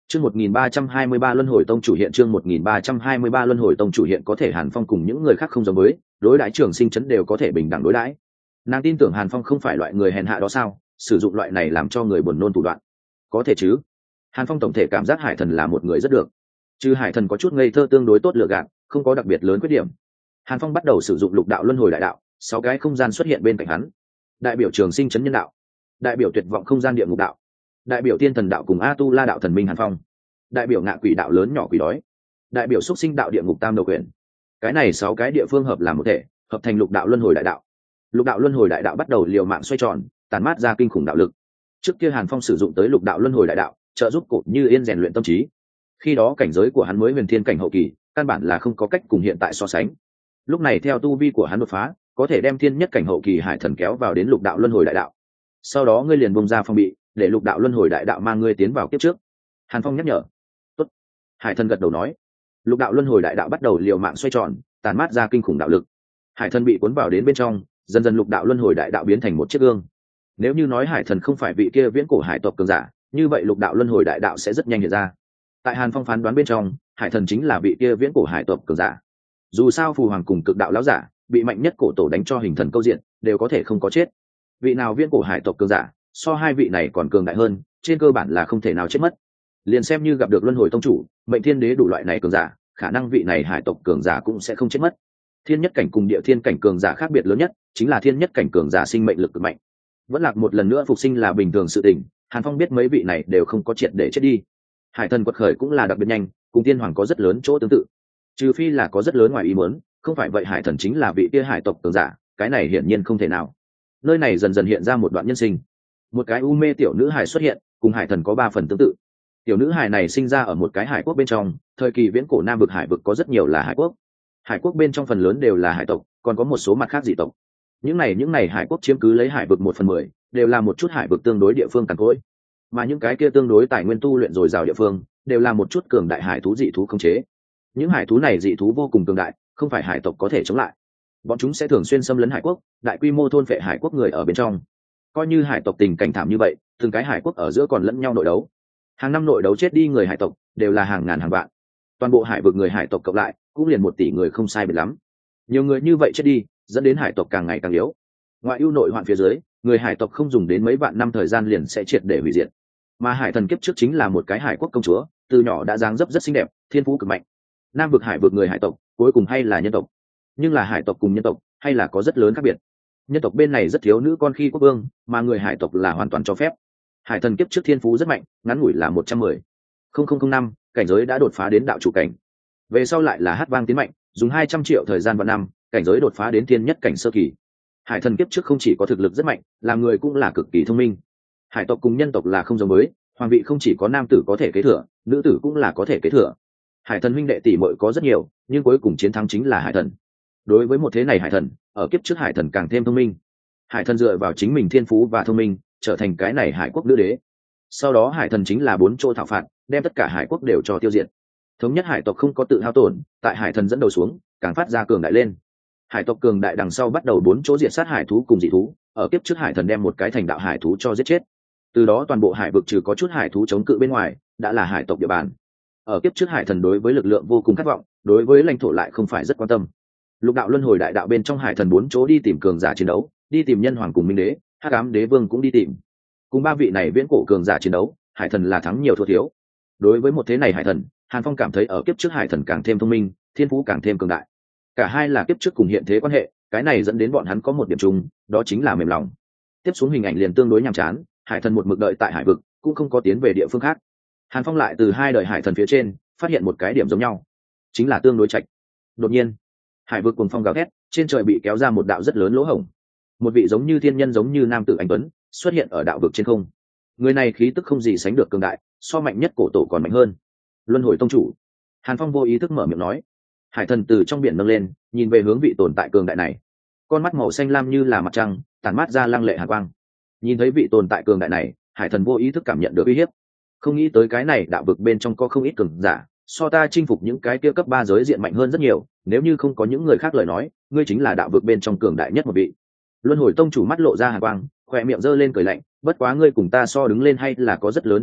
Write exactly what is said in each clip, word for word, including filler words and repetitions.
Chương một nghìn ba trăm hai mươi ba Luân Hồi Tông chủ hiện chương một nghìn ba trăm hai mươi ba Luân Hồi Tông chủ hiện có thể Hàn Phong cùng những người khác không giống với, đối đãi Trường Sinh trấn đều có thể bình đẳng đối đãi. Nàng tin tưởng Hàn Phong không phải loại người hèn hạ đó sao, sử dụng loại này làm cho người buồn nôn thủ đoạn. Có thể chứ? Hàn Phong tổng thể cảm giác Hải Thần là một người rất được. Chứ Hải Thần có chút ngây thơ tương đối tốt lựa gạt, không có đặc biệt lớn khuyết điểm. Hàn Phong bắt đầu sử dụng Lục Đạo Luân Hồi Đại Đạo, sáu cái không gian xuất hiện bên cạnh hắn. Đại biểu Trường Sinh trấn nhân đạo, đại biểu Tuyệt vọng không gian địa ngục đạo, đại biểu Tiên Thần đạo cùng A Tu La đạo thần minh Hàn Phong, đại biểu Ngạ Quỷ đạo lớn nhỏ quỷ đói, đại biểu Xúc Sinh đạo địa ngục tam đầu quyền. Cái này sáu cái địa phương hợp làm một thể, hợp thành Lục Đạo Luân Hồi Đại Đạo. Lục Đạo Luân Hồi Đại Đạo bắt đầu liều mạng xoay tròn, tàn mát ra kinh khủng đạo lực. Trước kia Hàn Phong sử dụng tới Lục Đạo Luân Hồi Đại Đạo, trợ giúp Cổ Như Yên rèn luyện tâm trí. Khi đó cảnh giới của hắn mới huyền thiên cảnh hậu kỳ, căn bản là không có cách cùng hiện tại so sánh. Lúc này theo tu vi của hắn đột phá, có thể đem thiên nhất cảnh hậu kỳ Hải Thần kéo vào đến Lục Đạo Luân Hồi Đại Đạo. Sau đó ngươi liền bung ra phong bị, để Lục Đạo Luân Hồi Đại Đạo mang ngươi tiến vào kiếp trước. Hàn Phong nhắc nhở. Tốt. Hải Thần gật đầu nói. Lục Đạo Luân Hồi Đại Đạo bắt đầu liều mạng xoay tròn, tàn mát ra kinh khủng đạo lực. Hải Thần bị cuốn vào đến bên trong, dần dần Lục Đạo Luân Hồi Đại Đạo biến thành một chiếc gương. Nếu như nói Hải Thần không phải vị kia viễn cổ hải tộc cường giả, như vậy Lục Đạo Luân Hồi Đại Đạo sẽ rất nhanh hiện ra. Tại Hàn Phong phán đoán bên trong, Hải Thần chính là vị kia viễn cổ hải tộc cường giả. Dù sao Phù Hoàng cùng Cực Đạo lão giả bị mạnh nhất cổ tổ đánh cho hình thần câu diện, đều có thể không có chết. Vị nào viễn cổ hải tộc cường giả, so hai vị này còn cường đại hơn, trên cơ bản là không thể nào chết mất. Liền xem như gặp được Luân Hồi Tông chủ, Mệnh Thiên Đế đủ loại này cường giả, khả năng vị này hải tộc cường giả cũng sẽ không chết mất. Thiên nhất cảnh cùng địa thiên cảnh cường giả khác biệt lớn nhất, chính là thiên nhất cảnh cường giả sinh mệnh lực cực mạnh. Vẫn lạc một lần nữa phục sinh là bình thường sự tình, Hàn Phong biết mấy vị này đều không có triệt để chết đi. Hải Thần quật khởi cũng là đặc biệt nhanh, cùng Tiên Hoàng có rất lớn chỗ tương tự. Trừ phi là có rất lớn ngoài ý muốn, không phải vậy Hải Thần chính là vị kia hải tộc cường giả, cái này hiển nhiên không thể nào. Nơi này dần dần hiện ra một đoạn nhân sinh. Một cái u mê tiểu nữ hải xuất hiện, cùng Hải Thần có ba phần tương tự. Tiểu nữ hải này sinh ra ở một cái hải quốc bên trong, thời kỳ viễn cổ Nam vực hải vực có rất nhiều là hải quốc. Hải quốc bên trong phần lớn đều là hải tộc, còn có một số mặt khác dị tộc. Những này những này hải quốc chiếm cứ lấy hải vực một phần mười, đều là một chút hải vực tương đối địa phương cằn cỗi. Mà những cái kia tương đối tài nguyên tu luyện dồi dào địa phương, đều là một chút cường đại hải thú dị thú khống chế. Những hải thú này dị thú vô cùng cường đại, không phải hải tộc có thể chống lại. Bọn chúng sẽ thường xuyên xâm lấn hải quốc, đại quy mô thôn phệ hải quốc người ở bên trong. Coi như hải tộc tình cảnh thảm như vậy, từng cái hải quốc ở giữa còn lẫn nhau nội đấu. Hàng năm nội đấu chết đi người hải tộc đều là hàng ngàn hàng vạn. Toàn bộ hải vực người hải tộc cộng lại cũng liền một tỷ người không sai biệt lắm. Nhiều người như vậy chết đi, dẫn đến hải tộc càng ngày càng yếu. Ngoại ưu nội hoạn phía dưới, người hải tộc không dùng đến mấy vạn năm thời gian liền sẽ triệt để hủy diệt. Mà Hải Thần kiếp trước chính là một cái hải quốc công chúa, từ nhỏ đã dáng dấp rất xinh đẹp, thiên phú cực mạnh. Nam vực hải vực người hải tộc, cuối cùng hay là nhân tộc. Nhưng là hải tộc cùng nhân tộc, hay là có rất lớn khác biệt. Nhân tộc bên này rất thiếu nữ con khi quốc vương, mà người hải tộc là hoàn toàn cho phép. Hải Thần kiếp trước thiên phú rất mạnh, ngắn ngủi là một trăm mười nghìn năm, cảnh giới đã đột phá đến đạo chủ cảnh. Về sau lại là hát vang tiến mạnh, dùng hai trăm triệu thời gian và năm, cảnh giới đột phá đến thiên nhất cảnh sơ kỳ. Hải Thần kiếp trước không chỉ có thực lực rất mạnh, làm người cũng là cực kỳ thông minh. Hải tộc cùng nhân tộc là không giống với, hoàng vị không chỉ có nam tử có thể kế thừa, nữ tử cũng là có thể kế thừa. Hải Thần huynh đệ tỷ muội có rất nhiều, nhưng cuối cùng chiến thắng chính là Hải Thần. Đối với một thế này Hải Thần, ở kiếp trước Hải Thần càng thêm thông minh. Hải Thần dựa vào chính mình thiên phú và thông minh, trở thành cái này hải quốc nữ đế. Sau đó Hải Thần chính là bốn chỗ thảo phạt, đem tất cả hải quốc đều cho tiêu diệt. Thống nhất hải tộc không có tự hao tổn, tại Hải Thần dẫn đầu xuống, càng phát ra cường đại lên. Hải tộc cường đại đằng sau bắt đầu bốn chỗ diệt sát hải thú cùng dị thú, ở kiếp trước Hải Thần đem một cái thành đạo hải thú cho giết chết. Từ đó toàn bộ hải vực trừ có chút hải thú chống cự bên ngoài, đã là hải tộc địa bàn. Ở kiếp trước Hải Thần đối với lực lượng vô cùng khát vọng, đối với lãnh thổ lại không phải rất quan tâm. Lục đạo luân hồi đại đạo bên trong Hải Thần bốn chỗ đi tìm cường giả chiến đấu, đi tìm nhân hoàng cùng minh đế, hắc ám đế vương cũng đi tìm. Cùng ba vị này viễn cổ cường giả chiến đấu, Hải Thần là thắng nhiều thua thiếu. Đối với một thế này Hải Thần, Hàn Phong cảm thấy ở kiếp trước Hải Thần càng thêm thông minh, thiên phú càng thêm cường đại. Cả hai là kiếp trước cùng hiện thế quan hệ, cái này dẫn đến bọn hắn có một điểm chung, đó chính là mềm lòng. Tiếp xuống hình ảnh liền tương đối nhàm chán, Hải Thần một mực đợi tại hải vực, cũng không có tiến về địa phương khác. Hàn Phong lại từ hai đời Hải Thần phía trên phát hiện một cái điểm giống nhau, chính là tương đối chạch. Đột nhiên, hải vực cuồng phong gào thét, trên trời bị kéo ra một đạo rất lớn lỗ hổng. Một vị giống như thiên nhân giống như nam tử anh tuấn xuất hiện ở đạo vực trên không. Người này khí tức không gì sánh được cường đại, so mạnh nhất cổ tổ còn mạnh hơn. Luân Hồi Tông chủ. Hàn Phong vô ý thức mở miệng nói. Hải Thần từ trong biển nâng lên, nhìn về hướng vị tồn tại cường đại này. Con mắt màu xanh lam như là mặt trăng, tản mát ra lăng lệ hàn quang. Nhìn thấy vị tồn tại cường đại này, Hải Thần vô ý thức cảm nhận được uy hiếp. Không nghĩ tới cái này đạo vực bên trong có không ít cường giả, so ta chinh phục những cái kia cấp ba giới diện mạnh hơn rất nhiều, nếu như không có những người khác lời nói, ngươi chính là đạo vực bên trong cường đại nhất một vị. Luân Hồi Tông chủ mắt lộ ra hàn quang, khóe miệng giơ lên cười lạnh, bất quá ngươi cùng ta so đứng lên hay là có rất lớn chênh lệch,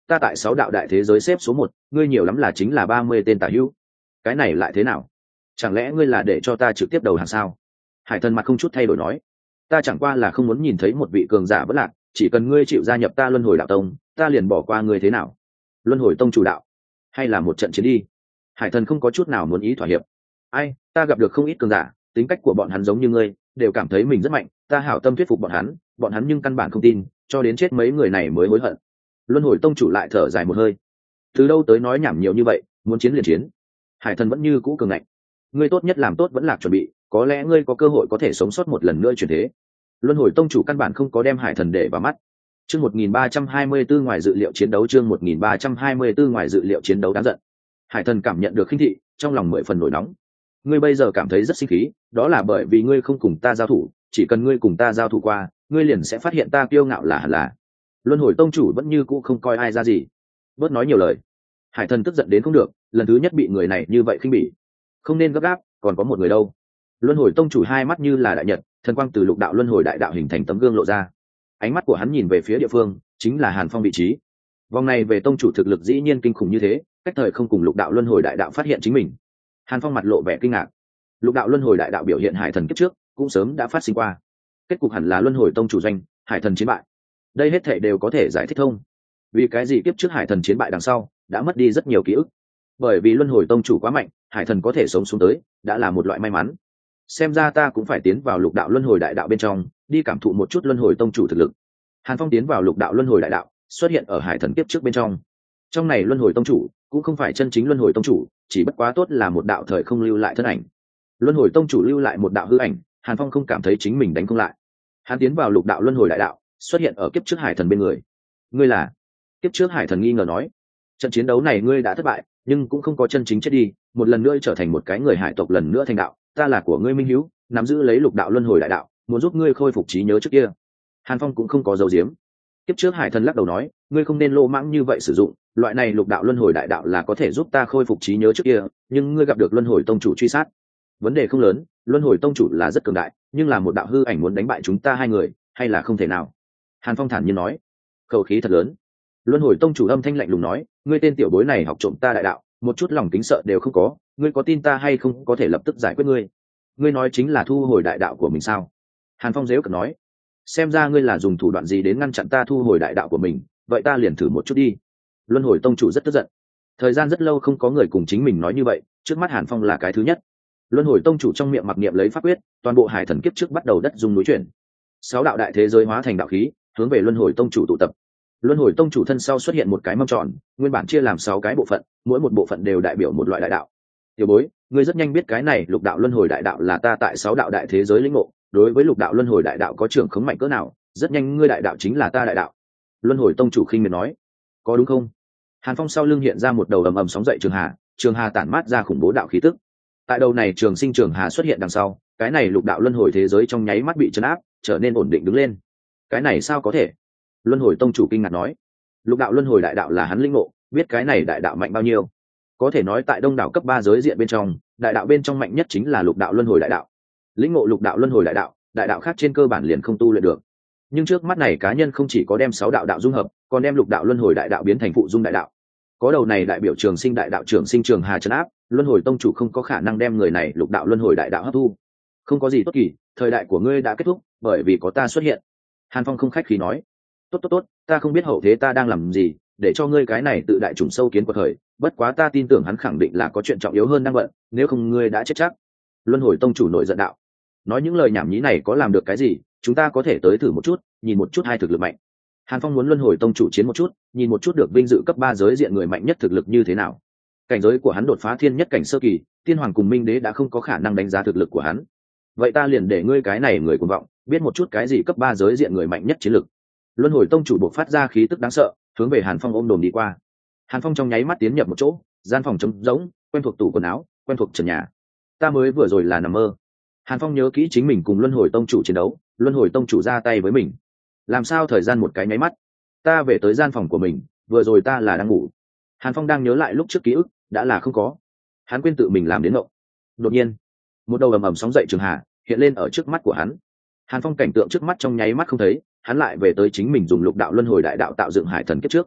ta tại sáu đạo đại thế giới xếp số một, ngươi nhiều lắm là chính là ba mươi tên tả hữu. Cái này lại thế nào? Chẳng lẽ ngươi là để cho ta trực tiếp đầu hàng sao? Hải thần mặt không chút thay đổi nói, ta chẳng qua là không muốn nhìn thấy một vị cường giả vất lạc, chỉ cần ngươi chịu gia nhập ta luân hồi đạo tông, ta liền bỏ qua ngươi thế nào? Luân hồi tông chủ đạo, hay là một trận chiến đi? Hải thần không có chút nào muốn ý thỏa hiệp. Ai, ta gặp được không ít cường giả, tính cách của bọn hắn giống như ngươi, đều cảm thấy mình rất mạnh, ta hảo tâm thuyết phục bọn hắn, bọn hắn nhưng căn bản không tin, cho đến chết mấy người này mới hối hận. Luân hồi tông chủ lại thở dài một hơi, từ đâu tới nói nhảm nhiều như vậy, muốn chiến liền chiến. Hải thần vẫn như cũ cường ngạnh, ngươi tốt nhất làm tốt vẫn lạc chuẩn bị, có lẽ ngươi có cơ hội có thể sống sót một lần nữa chuyển thế. Luân hồi tông chủ căn bản không có đem Hải thần để vào mắt. Chương một nghìn ba trăm hai mươi tư ngoài dự liệu chiến đấu, chương một nghìn ba trăm hai mươi tư ngoài dự liệu chiến đấu đáng giận. Hải thần cảm nhận được khinh thị, trong lòng mười phần nổi nóng. Ngươi bây giờ cảm thấy rất sinh khí, đó là bởi vì ngươi không cùng ta giao thủ, chỉ cần ngươi cùng ta giao thủ qua, ngươi liền sẽ phát hiện ta kiêu ngạo là hẳn là. Luân hồi tông chủ vẫn như cũ không coi ai ra gì. Bớt nói nhiều lời. Hải thần tức giận đến không được, lần thứ nhất bị người này như vậy khinh bỉ. Không nên gấp gáp, còn có một người đâu. Luân hồi tông chủ hai mắt như là đại nhật, thần quang từ lục đạo luân hồi đại đạo hình thành tấm gương lộ ra. Ánh mắt của hắn nhìn về phía địa phương, chính là Hàn Phong vị trí. Vòng này về tông chủ thực lực dĩ nhiên kinh khủng như thế, cách thời không cùng lục đạo luân hồi đại đạo phát hiện chính mình. Hàn Phong mặt lộ vẻ kinh ngạc. Lục đạo luân hồi đại đạo biểu hiện hải thần kiếp trước, cũng sớm đã phát sinh qua. Kết cục hẳn là luân hồi tông chủ doanh, hải thần chiến bại. Đây hết thảy đều có thể giải thích thông. Vì cái gì kiếp trước hải thần chiến bại đằng sau, đã mất đi rất nhiều ký ức. Bởi vì luân hồi tông chủ quá mạnh, hải thần có thể sống xuống tới, đã là một loại may mắn. Xem ra ta cũng phải tiến vào lục đạo luân hồi đại đạo bên trong, đi cảm thụ một chút luân hồi tông chủ thực lực. Hàn Phong tiến vào lục đạo luân hồi đại đạo, xuất hiện ở hải thần kiếp trước bên trong. Trong này luân hồi tông chủ cũng không phải chân chính luân hồi tông chủ, chỉ bất quá tốt là một đạo thời không lưu lại thân ảnh. Luân hồi tông chủ lưu lại một đạo hư ảnh, Hàn Phong không cảm thấy chính mình đánh không lại. Hắn tiến vào lục đạo luân hồi đại đạo, xuất hiện ở kiếp trước hải thần bên người. Ngươi là? Kiếp trước hải thần nghi ngờ nói, trận chiến đấu này ngươi đã thất bại, nhưng cũng không có chân chính chết đi, một lần nữa trở thành một cái người hải tộc, lần nữa thành đạo. Ta là của ngươi minh hữu, nắm giữ lấy lục đạo luân hồi đại đạo, muốn giúp ngươi khôi phục trí nhớ trước kia. Hàn Phong cũng không có dấu diếm. Kiếp trước hải thần lắc đầu nói, ngươi không nên lô mãng như vậy sử dụng, loại này lục đạo luân hồi đại đạo là có thể giúp ta khôi phục trí nhớ trước kia, nhưng ngươi gặp được luân hồi tông chủ truy sát. Vấn đề không lớn, luân hồi tông chủ là rất cường đại, nhưng là một đạo hư ảnh muốn đánh bại chúng ta hai người, hay là không thể nào. Hàn Phong thản nhiên nói, khẩu khí thật lớn. Luân hồi tông chủ âm thanh lạnh lùng nói, ngươi tên tiểu bối này học trộm ta đại đạo, một chút lòng kính sợ đều không có, ngươi có tin ta hay không có thể lập tức giải quyết ngươi. Ngươi nói chính là thu hồi đại đạo của mình sao? Hàn Phong dễu cợt nói, xem ra ngươi là dùng thủ đoạn gì đến ngăn chặn ta thu hồi đại đạo của mình, vậy ta liền thử một chút đi. Luân hồi tông chủ rất tức giận. Thời gian rất lâu không có người cùng chính mình nói như vậy, trước mắt Hàn Phong là cái thứ nhất. Luân hồi tông chủ trong miệng mặc niệm lấy pháp quyết, toàn bộ hải thần kiếp trước bắt đầu đất rung núi chuyển. Sáu đạo đại thế giới hóa thành đạo khí, hướng về luân hồi tông chủ tụ tập. Luân hồi tông chủ thân sau xuất hiện một cái mâm tròn, nguyên bản chia làm sáu cái bộ phận, mỗi một bộ phận đều đại biểu một loại đại đạo. Tiểu bối, ngươi rất nhanh biết cái này lục đạo luân hồi đại đạo là ta tại sáu đạo đại thế giới lĩnh ngộ, đối với lục đạo luân hồi đại đạo có trưởng khống mạnh cỡ nào, rất nhanh ngươi đại đạo chính là ta đại đạo. Luân hồi tông chủ khinh miệt nói, có đúng không? Hàn Phong sau lưng hiện ra một đầu ầm ầm sóng dậy trường hà, trường hà tản mát ra khủng bố đạo khí tức. Tại đầu này trường sinh trường hà xuất hiện đằng sau, cái này lục đạo luân hồi thế giới trong nháy mắt bị chấn áp, trở nên ổn định đứng lên. Cái này sao có thể? Luân hồi tông chủ kinh ngạc nói, lục đạo luân hồi đại đạo là hắn lĩnh ngộ, biết cái này đại đạo mạnh bao nhiêu. Có thể nói tại đông đảo cấp ba giới diện bên trong, đại đạo bên trong mạnh nhất chính là lục đạo luân hồi đại đạo. Lĩnh ngộ lục đạo luân hồi đại đạo, đại đạo khác trên cơ bản liền không tu luyện được. Nhưng trước mắt này cá nhân không chỉ có đem sáu đạo đạo dung hợp, còn đem lục đạo luân hồi đại đạo biến thành phụ dung đại đạo. Có đầu này đại biểu trường sinh đại đạo trường sinh trường hà trấn áp, luân hồi tông chủ không có khả năng đem người này lục đạo luân hồi đại đạo hấp thu. Không có gì tốt kỳ, thời đại của ngươi đã kết thúc, bởi vì có ta xuất hiện. Hàn Phong không khách khí nói, tốt tốt tốt, ta không biết hậu thế ta đang làm gì, để cho ngươi cái này tự đại trùng sâu kiến quật khởi, bất quá ta tin tưởng hắn khẳng định là có chuyện trọng yếu hơn đang bận, nếu không ngươi đã chết chắc. Luân hồi tông chủ nổi giận đạo, nói những lời nhảm nhí này có làm được cái gì, chúng ta có thể tới thử một chút, nhìn một chút hai thực lực mạnh. Hàn Phong muốn luân hồi tông chủ chiến một chút, nhìn một chút được vinh dự cấp ba giới diện người mạnh nhất thực lực như thế nào. Cảnh giới của hắn đột phá thiên nhất cảnh sơ kỳ, tiên hoàng cùng minh đế đã không có khả năng đánh giá thực lực của hắn. Vậy ta liền để ngươi cái này người cuồng vọng, biết một chút cái gì cấp ba giới diện người mạnh nhất chiến lực. Luân hồi tông chủ bộc phát ra khí tức đáng sợ, hướng về Hàn Phong ôm đồm đi qua. Hàn Phong trong nháy mắt tiến nhập một chỗ, gian phòng trống rỗng, quen thuộc tủ quần áo, quen thuộc trần nhà. Ta mới vừa rồi là nằm mơ. Hàn Phong nhớ kỹ chính mình cùng luân hồi tông chủ chiến đấu, luân hồi tông chủ ra tay với mình. Làm sao thời gian một cái nháy mắt, ta về tới gian phòng của mình, vừa rồi ta là đang ngủ. Hàn Phong đang nhớ lại lúc trước ký ức, đã là không có. Hắn quên tự mình làm đến ngộng. Đột nhiên, một đầu ầm ầm sóng dậy trường hà hiện lên ở trước mắt của hắn. Hàn Phong cảnh tượng trước mắt trong nháy mắt không thấy, hắn lại về tới chính mình dùng lục đạo luân hồi đại đạo tạo dựng hải thần kiếp trước.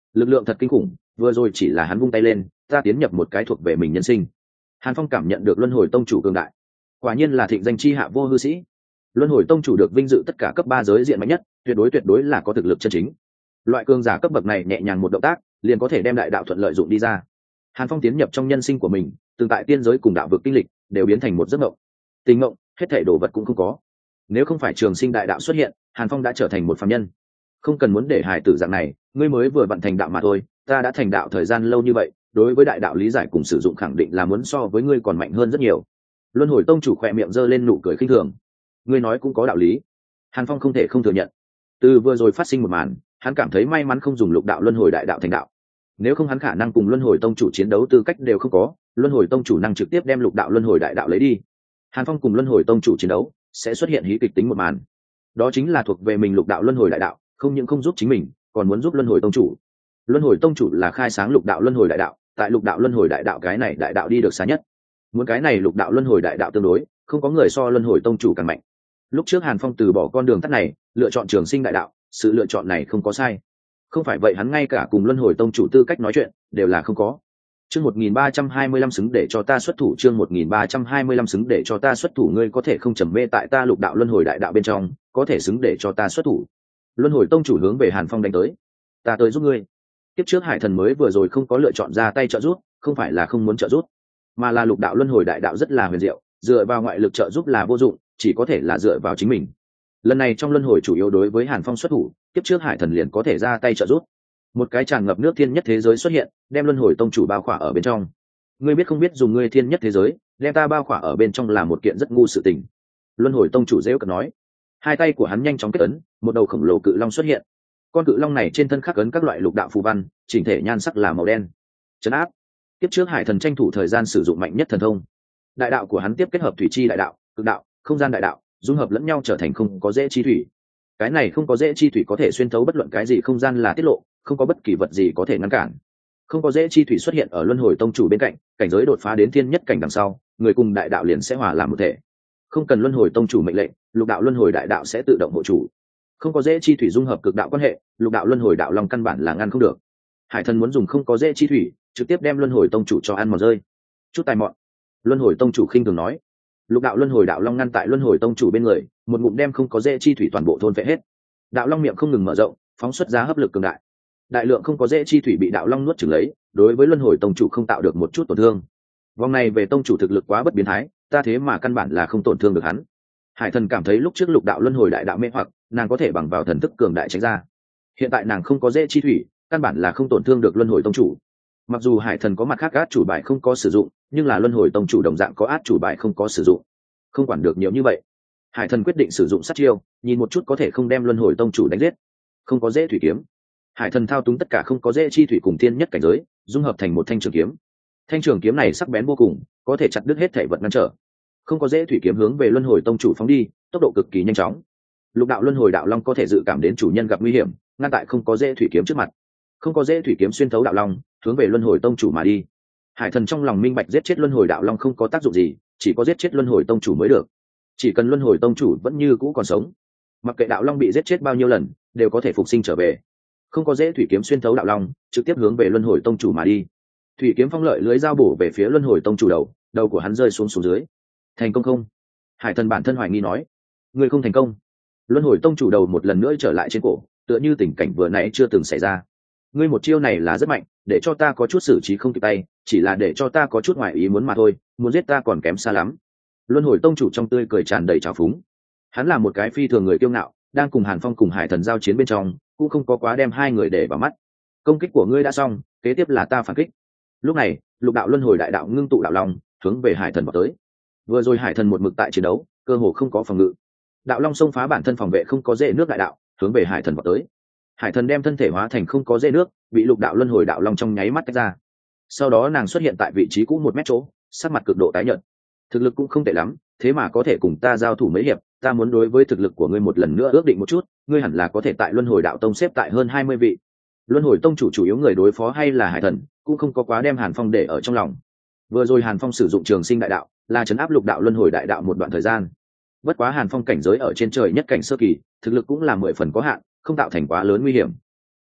lực lượng thật kinh khủng, vừa rồi chỉ là hắn vung tay lên, ta tiến nhập một cái thuộc về mình nhân sinh. Hàn Phong cảm nhận được luân hồi tông chủ cường đại, quả nhiên là thịnh danh chi hạ vô hư sĩ. Luân hồi tông chủ được vinh dự tất cả cấp ba giới diện mạnh nhất, tuyệt đối tuyệt đối là có thực lực chân chính. Loại cường giả cấp bậc này nhẹ nhàng một động tác liền có thể đem đại đạo thuận lợi dụng đi ra. Hàn Phong tiến nhập trong nhân sinh của mình, từng tại tiên giới cùng đạo vực kinh lịch đều biến thành một giấc mộng. Tình mộng, hết thảy đồ vật cũng không có. Nếu không phải trường sinh đại đạo xuất hiện, Hàn Phong đã trở thành một phàm nhân. Không cần muốn để hài tử dạng này, ngươi mới vừa vận thành đạo mà thôi, ta đã thành đạo thời gian lâu như vậy, đối với đại đạo lý giải cùng sử dụng khẳng định là muốn so với ngươi còn mạnh hơn rất nhiều. Luân hồi tông chủ khỏe miệng giơ lên nụ cười khinh thường. Ngươi nói cũng có đạo lý. Hàn Phong không thể không thừa nhận. Từ vừa rồi phát sinh một màn, hắn cảm thấy may mắn không dùng lục đạo luân hồi đại đạo thành đạo. Nếu không hắn khả năng cùng luân hồi tông chủ chiến đấu tư cách đều không có, luân hồi tông chủ năng trực tiếp đem lục đạo luân hồi đại đạo lấy đi. Hàn Phong cùng luân hồi tông chủ chiến đấu sẽ xuất hiện hí kịch tính một màn. Đó chính là thuộc về mình lục đạo luân hồi đại đạo, không những không giúp chính mình, còn muốn giúp luân hồi tông chủ. Luân hồi tông chủ là khai sáng lục đạo luân hồi đại đạo, tại lục đạo luân hồi đại đạo cái này đại đạo đi được xa nhất. Muốn cái này lục đạo luân hồi đại đạo tương đối, không có người so luân hồi tông chủ càng mạnh. Lúc trước Hàn Phong từ bỏ con đường tắt này, lựa chọn trường sinh đại đạo, sự lựa chọn này không có sai. Không phải vậy hắn ngay cả cùng luân hồi tông chủ tư cách nói chuyện đều là không có. Chương một nghìn ba trăm hai mươi lăm xứng để cho ta xuất thủ, chương một nghìn ba trăm hai mươi lăm xứng để cho ta xuất thủ, ngươi có thể không trầm mê tại ta lục đạo luân hồi đại đạo bên trong, có thể xứng để cho ta xuất thủ. Luân hồi tông chủ hướng về Hàn Phong đánh tới. Ta tới giúp ngươi. Tiếp trước Hải Thần mới vừa rồi không có lựa chọn ra tay trợ giúp, không phải là không muốn trợ giúp, mà là lục đạo luân hồi đại đạo rất là huyền diệu, dựa vào ngoại lực trợ giúp là vô dụng, chỉ có thể là dựa vào chính mình. Lần này trong luân hồi chủ yếu đối với Hàn Phong xuất thủ, tiếp trước Hải Thần liền có thể ra tay trợ giúp. Một cái tràn ngập nước thiên nhất thế giới xuất hiện, đem luân hồi tông chủ bao khỏa ở bên trong. Ngươi biết không biết dùng ngươi thiên nhất thế giới, đem ta bao khỏa ở bên trong là một kiện rất ngu sự tình. Luân hồi tông chủ giễu cợt nói. Hai tay của hắn nhanh chóng kết ấn, một đầu khổng lồ cự long xuất hiện. Con cự long này trên thân khắc ấn các loại lục đạo phù văn, chỉnh thể nhan sắc là màu đen. Trấn áp. Tiếp trước Hải Thần tranh thủ thời gian sử dụng mạnh nhất thần thông. Đại đạo của hắn tiếp kết hợp thủy chi đại đạo, cực đạo, không gian đại đạo, dung hợp lẫn nhau trở thành không có dễ chi thủy. Cái này không có dễ chi thủy có thể xuyên thấu bất luận cái gì không gian là tiết lộ, không có bất kỳ vật gì có thể ngăn cản. Không có dễ chi thủy xuất hiện ở luân hồi tông chủ bên cạnh, cảnh giới đột phá đến thiên nhất cảnh đằng sau, người cùng đại đạo liền sẽ hòa làm một thể. Không cần luân hồi tông chủ mệnh lệnh, lục đạo luân hồi đại đạo sẽ tự động hộ chủ. Không có dễ chi thủy dung hợp cực đạo quan hệ, lục đạo luân hồi đạo long căn bản là ngăn không được. Hải Thần muốn dùng không có dễ chi thủy, trực tiếp đem luân hồi tông chủ cho ăn mòn rơi. Chút tài mọn. Luân hồi tông chủ khinh thường nói. Lục đạo luân hồi đạo long ngăn tại luân hồi tông chủ bên người, một ngụm đem không có dễ chi thủy toàn bộ thôn phệ hết. Đạo long miệng không ngừng mở rộng, phóng xuất ra hấp lực cường đại. Đại lượng không có dễ chi thủy bị đạo long nuốt chửng lấy, đối với luân hồi tông chủ không tạo được một chút tổn thương. Vòng này về tông chủ thực lực quá bất biến thái, ta thế mà căn bản là không tổn thương được hắn. Hải Thần cảm thấy lúc trước lục đạo luân hồi đại đạo mê hoặc, nàng có thể bằng vào thần thức cường đại tránh ra. Hiện tại nàng không có dễ chi thủy, căn bản là không tổn thương được luân hồi tông chủ. Mặc dù Hải Thần có mặt khác át chủ bài không có sử dụng, nhưng là luân hồi tông chủ đồng dạng có át chủ bài không có sử dụng. Không quản được nhiều như vậy, Hải Thần quyết định sử dụng sát chiêu, nhìn một chút có thể không đem luân hồi tông chủ đánh giết. Không có dễ thủy kiếm. Hải Thần thao túng tất cả không có dễ chi thủy cùng tiên nhất cảnh giới, dung hợp thành một thanh trường kiếm. Thanh trường kiếm này sắc bén vô cùng, có thể chặt đứt hết thể vật ngăn trở. Không có dễ thủy kiếm hướng về luân hồi tông chủ phóng đi, tốc độ cực kỳ nhanh chóng. Lục đạo luân hồi đạo long có thể dự cảm đến chủ nhân gặp nguy hiểm, ngăn tại không có dễ thủy kiếm trước mặt. Không có dễ thủy kiếm xuyên thấu đạo long, hướng về luân hồi tông chủ mà đi. Hải Thần trong lòng minh bạch giết chết luân hồi đạo long không có tác dụng gì, chỉ có giết chết luân hồi tông chủ mới được. Chỉ cần luân hồi tông chủ vẫn như cũ còn sống, mặc kệ đạo long bị giết chết bao nhiêu lần, đều có thể phục sinh trở về. Không có dễ thủy kiếm xuyên thấu đạo long, trực tiếp hướng về luân hồi tông chủ mà đi. Thủy kiếm phong lợi lưới dao bổ về phía luân hồi tông chủ đầu, đầu của hắn rơi xuống xuống dưới. Thành công không? Hải Thần bản thân hoài nghi nói. Người không thành công. Luân hồi tông chủ đầu một lần nữa trở lại trên cổ, tựa như tình cảnh vừa nãy chưa từng xảy ra. Ngươi một chiêu này là rất mạnh, để cho ta có chút xử trí không kịp tay, chỉ là để cho ta có chút ngoại ý muốn mà thôi, muốn giết ta còn kém xa lắm. Luân hồi tông chủ trong tươi cười tràn đầy trào phúng. Hắn là một cái phi thường người kiêu ngạo, đang cùng Hàn Phong cùng Hải Thần giao chiến bên trong, cũng không có quá đem hai người để vào mắt. Công kích của ngươi đã xong, kế tiếp là ta phản kích. Lúc này, lục đạo luân hồi đại đạo ngưng tụ đạo long, hướng về Hải Thần vào tới. Vừa rồi Hải Thần một mực tại chiến đấu, cơ hồ không có phòng ngự. Đạo long xông phá bản thân phòng vệ không có dễ nước đại đạo, hướng về Hải Thần vào tới. Hải Thần đem thân thể hóa thành không có dễ nước, bị lục đạo luân hồi đạo long trong nháy mắt tách ra. Sau đó nàng xuất hiện tại vị trí cũ một mét chỗ, sắc mặt cực độ tái nhợt. Thực lực cũng không tệ lắm, thế mà có thể cùng ta giao thủ mấy hiệp, ta muốn đối với thực lực của ngươi một lần nữa ước định một chút, ngươi hẳn là có thể tại luân hồi đạo tông xếp tại hơn hai mươi vị. Luân hồi tông chủ chủ yếu người đối phó hay là Hải Thần, cũng không có quá đem Hàn Phong để ở trong lòng. Vừa rồi Hàn Phong sử dụng trường sinh đại đạo, là trấn áp lục đạo luân hồi đại đạo một đoạn thời gian. Bất quá Hàn Phong cảnh giới ở trên trời nhất cảnh sơ kỳ, thực lực cũng là mười phần có hạn, không tạo thành quá lớn nguy hiểm.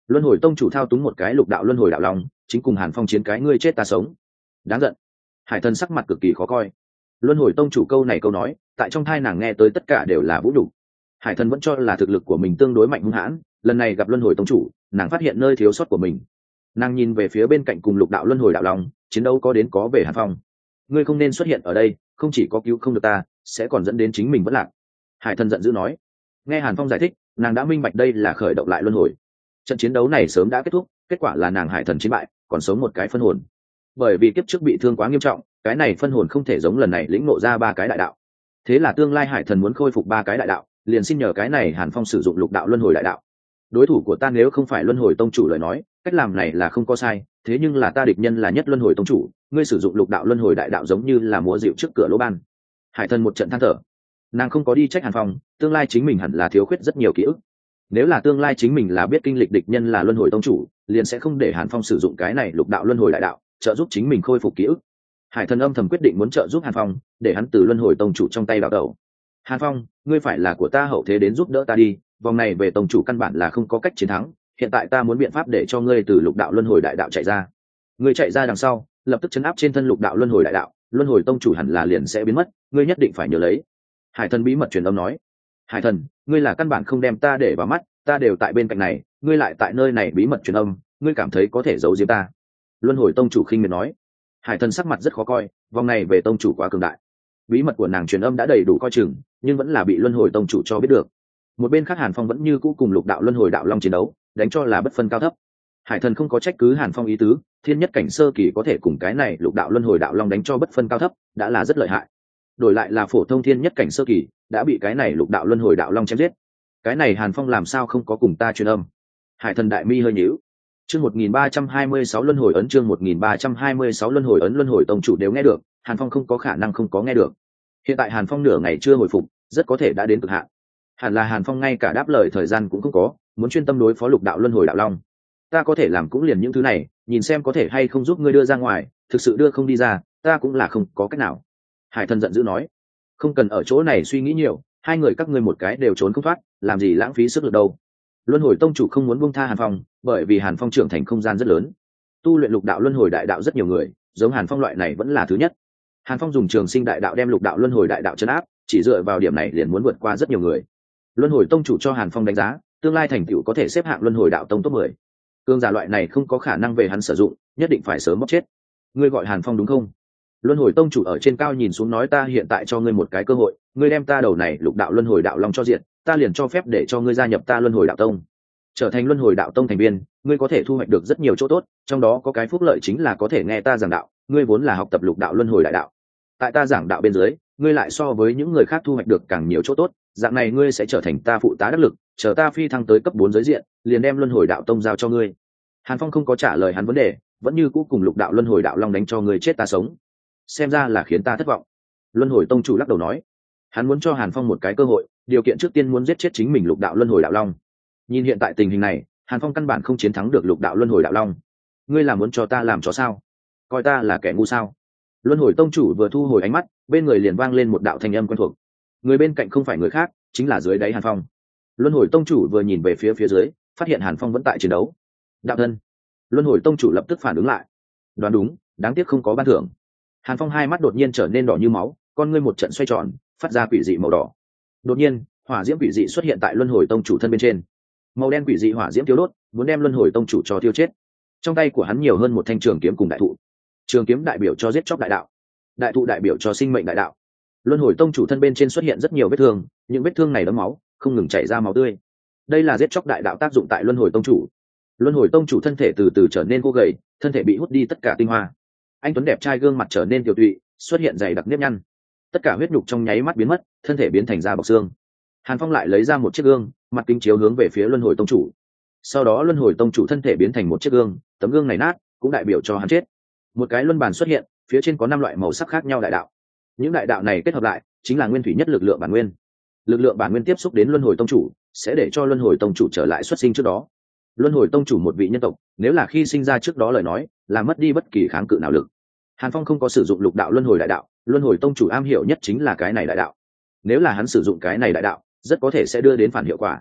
Luân hồi tông chủ thao túng một cái lục đạo luân hồi đạo long, chính cùng Hàn Phong chiến cái ngươi chết ta sống. Đáng giận. Hải Thần sắc mặt cực kỳ khó coi. Luân hồi tông chủ câu này câu nói, tại trong thai nàng nghe tới tất cả đều là vũ đủ. Hải Thần vẫn cho là thực lực của mình tương đối mạnh hung hãn, lần này gặp luân hồi tông chủ, nàng phát hiện nơi thiếu sót của mình. Nàng nhìn về phía bên cạnh cùng lục đạo luân hồi đạo long, chiến đấu có đến có về. Hàn Phong, ngươi không nên xuất hiện ở đây, không chỉ có cứu không được ta, sẽ còn dẫn đến chính mình vẫn lạc. Hải Thần giận dữ nói. Nghe Hàn Phong giải thích, nàng đã minh bạch đây là khởi động lại luân hồi. Trận chiến đấu này sớm đã kết thúc, kết quả là nàng Hải Thần chiến bại, còn sống một cái phân hồn. Bởi vì kiếp trước bị thương quá nghiêm trọng, cái này phân hồn không thể giống lần này lĩnh ngộ ra ba cái đại đạo. Thế là tương lai Hải Thần muốn khôi phục ba cái đại đạo, liền xin nhờ cái này Hàn Phong sử dụng lục đạo luân hồi đại đạo. Đối thủ của ta nếu không phải luân hồi tông chủ lời nói, cách làm này là không có sai, thế nhưng là ta địch nhân là nhất luân hồi tông chủ, ngươi sử dụng lục đạo luân hồi đại đạo giống như là múa dịu trước cửa lỗ ban. Hải Thần một trận than thở. Nàng không có đi trách Hàn Phong, tương lai chính mình hẳn là thiếu khuyết rất nhiều ký ức. Nếu là tương lai chính mình là biết kinh lịch địch nhân là luân hồi tông chủ, liền sẽ không để Hàn Phong sử dụng cái này lục đạo luân hồi đại đạo trợ giúp chính mình khôi phục ký ức. Hải Thần âm thầm quyết định muốn trợ giúp Hàn Phong, để hắn từ luân hồi tông chủ trong tay đào đầu. Hàn Phong, ngươi phải là của ta hậu thế đến giúp đỡ ta đi, vòng này về tông chủ căn bản là không có cách chiến thắng, hiện tại ta muốn biện pháp để cho ngươi từ lục đạo luân hồi đại đạo chạy ra. Ngươi chạy ra đằng sau, lập tức chấn áp trên thân lục đạo luân hồi đại đạo, luân hồi tông chủ hẳn là liền sẽ biến mất, ngươi nhất định phải nhớ lấy. Hải Thần bí mật truyền âm nói. Hải Thần, ngươi là căn bản không đem ta để vào mắt, ta đều tại bên cạnh này, ngươi lại tại nơi này bí mật truyền âm, ngươi cảm thấy có thể giấu giếm ta? Luân hồi tông chủ khinh miệt nói. Hải Thần sắc mặt rất khó coi, vòng này về tông chủ quá cường đại, bí mật của nàng truyền âm đã đầy đủ coi chừng, nhưng vẫn là bị luân hồi tông chủ cho biết được. Một bên khác Hàn Phong vẫn như cũ cùng lục đạo luân hồi đạo long chiến đấu, đánh cho là bất phân cao thấp. Hải Thần không có trách cứ Hàn Phong ý tứ, thiên nhất cảnh sơ kỳ có thể cùng cái này lục đạo luân hồi đạo long đánh cho bất phân cao thấp, đã là rất lợi hại. Đổi lại là phổ thông thiên nhất cảnh sơ kỳ, đã bị cái này lục đạo luân hồi đạo long chém giết. Cái này Hàn Phong làm sao không có cùng ta truyền âm? Hải Thần đại mi hơi nhíu. Chương một nghìn ba trăm hai mươi sáu luân hồi ấn, chương một nghìn ba trăm hai mươi sáu luân hồi ấn, luân hồi tông chủ đều nghe được, Hàn Phong không có khả năng không có nghe được. Hiện tại Hàn Phong nửa ngày chưa hồi phục, rất có thể đã đến cực hạn. Hẳn là Hàn Phong ngay cả đáp lời thời gian cũng không có, muốn chuyên tâm đối phó lục đạo luân hồi đạo long. Ta có thể làm cũng liền những thứ này, nhìn xem có thể hay không giúp ngươi đưa ra ngoài, thực sự đưa không đi ra, ta cũng là không có cách nào. Hải Thần giận dữ nói. Không cần ở chỗ này suy nghĩ nhiều, hai người các ngươi một cái đều trốn không thoát, làm gì lãng phí sức lực đâu. Luân hồi tông chủ không muốn buông tha Hàn Phong, bởi vì Hàn Phong trưởng thành không gian rất lớn, tu luyện lục đạo luân hồi đại đạo rất nhiều người, giống Hàn Phong loại này vẫn là thứ nhất. Hàn Phong dùng trường sinh đại đạo đem lục đạo luân hồi đại đạo chấn áp, chỉ dựa vào điểm này liền muốn vượt qua rất nhiều người. Luân hồi tông chủ cho Hàn Phong đánh giá, tương lai thành tựu có thể xếp hạng luân hồi đạo tông top mười. Cương giả loại này không có khả năng về hắn sử dụng, nhất định phải sớm bóc chết. Ngươi gọi Hàn Phong đúng không? Luân hồi tông chủ ở trên cao nhìn xuống nói, ta hiện tại cho ngươi một cái cơ hội, ngươi đem ta đầu này lục đạo luân hồi đạo long cho diện, ta liền cho phép để cho ngươi gia nhập ta luân hồi đạo tông, trở thành luân hồi đạo tông thành viên. Ngươi có thể thu hoạch được rất nhiều chỗ tốt, trong đó có cái phúc lợi chính là có thể nghe ta giảng đạo. Ngươi vốn là học tập lục đạo luân hồi đại đạo, tại ta giảng đạo bên dưới, ngươi lại so với những người khác thu hoạch được càng nhiều chỗ tốt, dạng này ngươi sẽ trở thành ta phụ tá đắc lực, chờ ta phi thăng tới cấp bốn giới diện, liền đem luân hồi đạo tông giao cho ngươi. Hàn Phong không có trả lời hắn vấn đề, vẫn như cũ cùng lục đạo luân hồi đạo long đánh cho ngươi chết ta sống, xem ra là khiến ta thất vọng. Luân hồi tông chủ lắc đầu nói, hắn muốn cho Hàn Phong một cái cơ hội, điều kiện trước tiên muốn giết chết chính mình lục đạo luân hồi đạo long. Nhìn hiện tại tình hình này, Hàn Phong căn bản không chiến thắng được lục đạo luân hồi đạo long. Ngươi là muốn cho ta làm chó sao? Coi ta là kẻ ngu sao? Luân hồi tông chủ vừa thu hồi ánh mắt, bên người liền vang lên một đạo thanh âm quen thuộc. Người bên cạnh không phải người khác, chính là dưới đáy Hàn Phong. Luân hồi tông chủ vừa nhìn về phía phía dưới, phát hiện Hàn Phong vẫn tại chiến đấu. Đạo thân. Luân hồi tông chủ lập tức phản ứng lại. Đoán đúng, đáng tiếc không có ban thưởng. Hàn Phong hai mắt đột nhiên trở nên đỏ như máu, con ngươi một trận xoay tròn, phát ra quỷ dị màu đỏ. Đột nhiên, hỏa diễm quỷ dị xuất hiện tại luân hồi tông chủ thân bên trên. Màu đen quỷ dị hỏa diễm tiêu đốt, muốn đem luân hồi tông chủ cho tiêu chết. Trong tay của hắn nhiều hơn một thanh trường kiếm cùng đại thụ. Trường kiếm đại biểu cho giết chóc đại đạo, đại thụ đại biểu cho sinh mệnh đại đạo. Luân hồi tông chủ thân bên trên xuất hiện rất nhiều vết thương, những vết thương này đẫm máu, không ngừng chảy ra máu tươi. Đây là giết chóc đại đạo tác dụng tại luân hồi tông chủ. Luân hồi tông chủ thân thể từ từ trở nên khô gầy, thân thể bị hút đi tất cả tinh hoa. Anh tuấn đẹp trai gương mặt trở nên tiểu tụy, xuất hiện dày đặc nếp nhăn. Tất cả huyết nhục trong nháy mắt biến mất, thân thể biến thành da bọc xương. Hàn Phong lại lấy ra một chiếc gương, mặt kính chiếu hướng về phía luân hồi tông chủ. Sau đó luân hồi tông chủ thân thể biến thành một chiếc gương, tấm gương này nát, cũng đại biểu cho hắn chết. Một cái luân bàn xuất hiện, phía trên có năm loại màu sắc khác nhau đại đạo. Những đại đạo này kết hợp lại, chính là nguyên thủy nhất lực lượng bản nguyên. Lực lượng bản nguyên tiếp xúc đến luân hồi tông chủ, sẽ để cho luân hồi tông chủ trở lại xuất sinh trước đó. Luân hồi tông chủ một vị nhân tộc, nếu là khi sinh ra trước đó lời nói, là mất đi bất kỳ kháng cự nào lực. Hàn Phong không có sử dụng lục đạo luân hồi đại đạo, luân hồi tông chủ am hiểu nhất chính là cái này đại đạo. Nếu là hắn sử dụng cái này đại đạo, rất có thể sẽ đưa đến phản hiệu quả.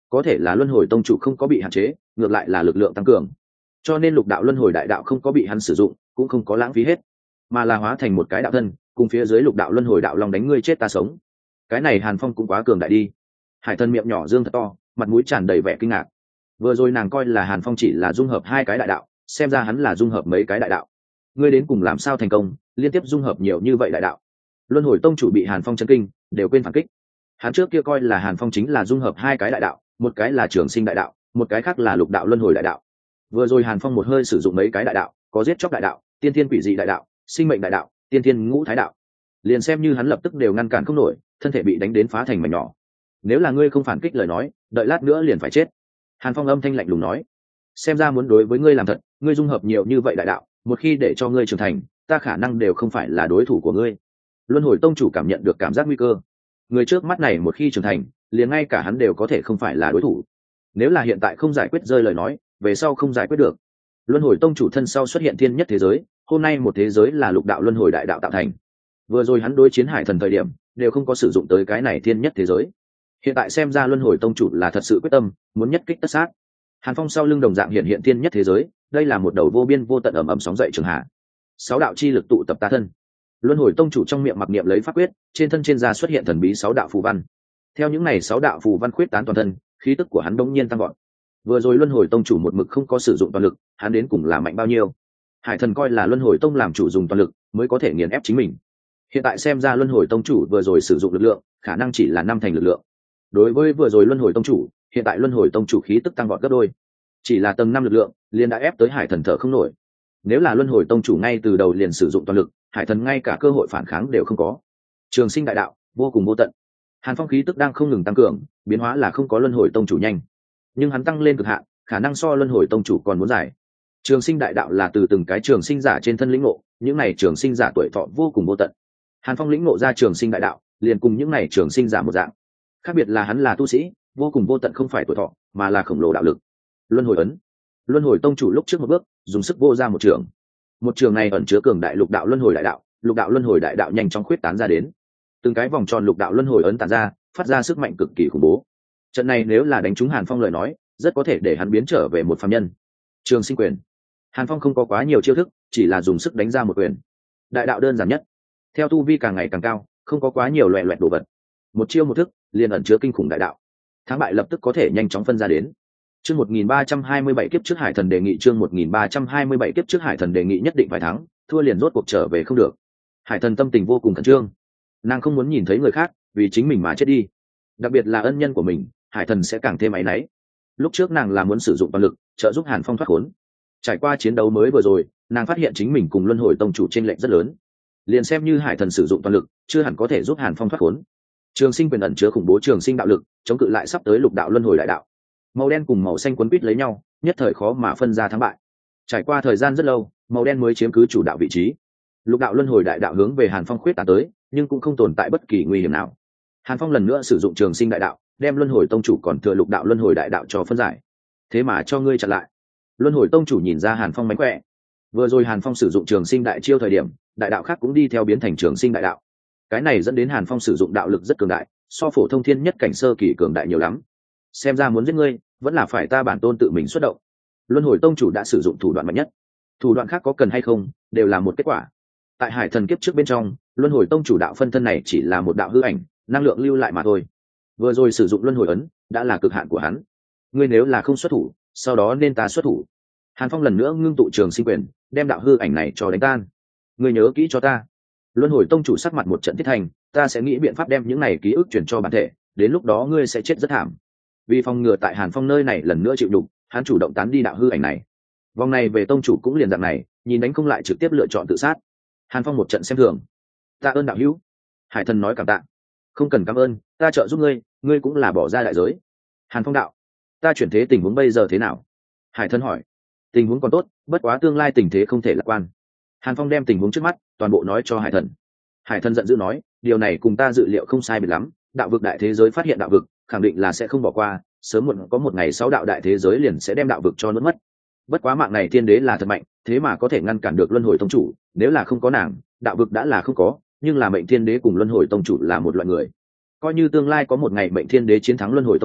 có thể là luân hồi tông chủ không có bị hạn chế, ngược lại là lực lượng tăng cường, cho nên lục đạo luân hồi đại đạo không có bị hắn sử dụng, cũng không có lãng phí hết, mà là hóa thành một cái đạo thân, cùng phía dưới lục đạo luân hồi đạo long đánh ngươi chết ta sống. Cái này Hàn Phong cũng quá cường đại đi. Hải Thần miệng nhỏ dương thật to, mặt mũi tràn đầy vẻ kinh ngạc. Vừa rồi nàng coi là Hàn Phong chỉ là dung hợp hai cái đại đạo, xem ra hắn là dung hợp mấy cái đại đạo. Ngươi đến cùng làm sao thành công, liên tiếp dung hợp nhiều như vậy đại đạo? Luân hồi tông chủ bị Hàn Phong chấn kinh, đều quên phản kích. Hắn trước kia coi là Hàn Phong chính là dung hợp hai cái đại đạo, một cái là trường sinh đại đạo, một cái khác là lục đạo luân hồi đại đạo. Vừa rồi Hàn Phong một hơi sử dụng mấy cái đại đạo, có giết chóc đại đạo, tiên thiên quỷ dị đại đạo, sinh mệnh đại đạo, tiên thiên ngũ thái đạo. Liền xem như hắn lập tức đều ngăn cản không nổi, thân thể bị đánh đến phá thành mảnh nhỏ. Nếu là ngươi không phản kích lời nói, đợi lát nữa liền phải chết. Hàn Phong âm thanh lạnh lùng nói, xem ra muốn đối với ngươi làm thật, ngươi dung hợp nhiều như vậy đại đạo, một khi để cho ngươi trưởng thành, ta khả năng đều không phải là đối thủ của ngươi. Luân hồi tông chủ cảm nhận được cảm giác nguy cơ. Người trước mắt này một khi trưởng thành, liền ngay cả hắn đều có thể không phải là đối thủ. Nếu là hiện tại không giải quyết rơi lời nói, về sau không giải quyết được. Luân hồi tông chủ thân sau xuất hiện thiên nhất thế giới, hôm nay một thế giới là lục đạo luân hồi đại đạo tạo thành. Vừa rồi hắn đối chiến Hải Thần thời điểm, đều không có sử dụng tới cái này thiên nhất thế giới. Hiện tại xem ra luân hồi tông chủ là thật sự quyết tâm, muốn nhất kích tất sát. Hàn Phong sau lưng đồng dạng hiện hiện thiên nhất thế giới, đây là một đầu vô biên vô tận ầm ầm sóng dậy trường hạ. Sáu đạo chi lực tụ tập ta thân. Luân hồi tông chủ trong miệng mặc niệm lấy pháp quyết, trên thân trên da xuất hiện thần bí sáu đạo phù văn. Theo những này sáu đạo phù văn khuyết tán toàn thân, khí tức của hắn đống nhiên tăng vọt. Vừa rồi luân hồi tông chủ một mực không có sử dụng toàn lực, hắn đến cùng là mạnh bao nhiêu? Hải Thần coi là luân hồi tông làm chủ dùng toàn lực mới có thể nghiền ép chính mình. Hiện tại xem ra luân hồi tông chủ vừa rồi sử dụng lực lượng, khả năng chỉ là năm thành lực lượng. Đối với vừa rồi luân hồi tông chủ, hiện tại luân hồi tông chủ khí tức tăng vọt gấp đôi. Chỉ là tầng năm lực lượng, liền đã ép tới Hải Thần thở không nổi. Nếu là luân hồi tông chủ ngay từ đầu liền sử dụng toàn lực, Hải Thần ngay cả cơ hội phản kháng đều không có. Trường sinh đại đạo, vô cùng vô tận. Hàn Phong khí tức đang không ngừng tăng cường, biến hóa là không có luân hồi tông chủ nhanh, nhưng hắn tăng lên cực hạn, khả năng so luân hồi tông chủ còn muốn dài. Trường sinh đại đạo là từ từng cái trường sinh giả trên thân lĩnh ngộ, những này trường sinh giả tuổi thọ vô cùng vô tận. Hàn Phong lĩnh ngộ ra trường sinh đại đạo, liền cùng những này trường sinh giả một dạng. Khác biệt là hắn là tu sĩ, vô cùng vô tận không phải tuổi thọ, mà là khổng lồ đạo lực. Luân hồi ấn. Luân hồi tông chủ lúc trước một bước, dùng sức vô ra một trường. Một trường này ẩn chứa cường đại lục đạo luân hồi đại đạo, lục đạo luân hồi đại đạo nhanh chóng khuyết tán ra đến. Từng cái vòng tròn lục đạo luân hồi ấn tản ra, phát ra sức mạnh cực kỳ khủng bố. Trận này nếu là đánh trúng Hàn Phong lời nói, rất có thể để hắn biến trở về một phàm nhân. Trường sinh quyền. Hàn Phong không có quá nhiều chiêu thức, chỉ là dùng sức đánh ra một quyền. Đại đạo đơn giản nhất. Theo tu vi càng ngày càng cao, không có quá nhiều loè loẹt đồ vật. Một chiêu một thức, liền ẩn chứa kinh khủng đại đạo. Thắng bại lập tức có thể nhanh chóng phân ra đến. Chương một nghìn ba trăm hai mươi bảy kiếp trước Hải Thần đề nghị chương một nghìn ba trăm hai mươi bảy kiếp trước Hải Thần đề nghị nhất định phải thắng, thua liền rốt cuộc trở về không được. Hải Thần tâm tình vô cùng khẩn trương. Nàng không muốn nhìn thấy người khác vì chính mình mà chết đi. Đặc biệt là ân nhân của mình, Hải Thần sẽ càng thêm áy náy. Lúc trước nàng là muốn sử dụng toàn lực trợ giúp Hàn Phong thoát khốn. Trải qua chiến đấu mới vừa rồi, nàng phát hiện chính mình cùng Luân Hồi tông chủ chênh lệch rất lớn. Liền xem như Hải Thần sử dụng toàn lực, chưa hẳn có thể giúp Hàn Phong thoát khốn. Trường sinh quyền ẩn chứa khủng bố trường sinh đạo lực, chống cự lại sắp tới lục đạo luân hồi đại đạo. Màu đen cùng màu xanh quấn quýt lấy nhau, nhất thời khó mà phân ra thắng bại. Trải qua thời gian rất lâu, màu đen mới chiếm cứ chủ đạo vị trí. Lục đạo luân hồi đại đạo hướng về Hàn Phong khuyết tán tới, nhưng cũng không tồn tại bất kỳ nguy hiểm nào. Hàn Phong lần nữa sử dụng trường sinh đại đạo, đem Luân Hồi tông chủ còn thừa lục đạo luân hồi đại đạo cho phân giải. Thế mà cho ngươi chặn lại. Luân Hồi tông chủ nhìn ra Hàn Phong mánh khỏe. Vừa rồi Hàn Phong sử dụng trường sinh đại chiêu thời điểm, đại đạo khác cũng đi theo biến thành trường sinh đại đạo. Cái này dẫn đến Hàn Phong sử dụng đạo lực rất cường đại, so phổ thông thiên nhất cảnh sơ kỳ cường đại nhiều lắm. Xem ra muốn giết ngươi, vẫn là phải ta bản tôn tự mình xuất động. Luân Hồi tông chủ đã sử dụng thủ đoạn mạnh nhất. Thủ đoạn khác có cần hay không, đều là một kết quả. Tại Hải Thần kiếp trước bên trong, Luân Hồi tông chủ đạo phân thân này chỉ là một đạo hư ảnh, năng lượng lưu lại mà thôi. Vừa rồi sử dụng luân hồi ấn đã là cực hạn của hắn. Ngươi nếu là không xuất thủ, sau đó nên ta xuất thủ. Hàn Phong lần nữa ngưng tụ trường sinh quyền, đem đạo hư ảnh này cho đánh tan. Ngươi nhớ kỹ cho ta. Luân Hồi tông chủ sắc mặt một trận thiết thành, ta sẽ nghĩ biện pháp đem những này ký ức chuyển cho bản thể, đến lúc đó ngươi sẽ chết rất thảm. Vì phòng ngừa tại Hàn Phong nơi này lần nữa chịu đục, hắn chủ động tán đi đạo hư ảnh này. Vòng này về tông chủ cũng liền dạng này, nhìn đánh không lại trực tiếp lựa chọn tự sát. Hàn Phong một trận xem thường. Tạ ơn đạo hữu. Hải Thần nói cảm tạ. Không cần cảm ơn, ta trợ giúp ngươi, ngươi cũng là bỏ ra đại giới. Hàn Phong đạo. Ta chuyển thế tình huống bây giờ thế nào? Hải Thần hỏi. Tình huống còn tốt, bất quá tương lai tình thế không thể lạc quan. Hàn Phong đem tình huống trước mắt toàn bộ nói cho Hải Thần. Hải Thần giận dữ nói, điều này cùng ta dự liệu không sai biệt lắm, đạo vực đại thế giới phát hiện đạo vực, khẳng định là sẽ không bỏ qua, sớm muộn có một ngày sáu đạo đại thế giới liền sẽ đem đạo vực cho nuốt mất. Bất quá mạng này thiên đế là thật mạnh, thế mà có thể ngăn cản được luân hồi tông chủ, nếu là không có nàng, đạo vực đã là không có, nhưng là mệnh thiên đế cùng luân hồi tông chủ là một loại người. Coi như tương lai có một ngày mệnh thiên đế chiến thắng luân hồi tông chủ,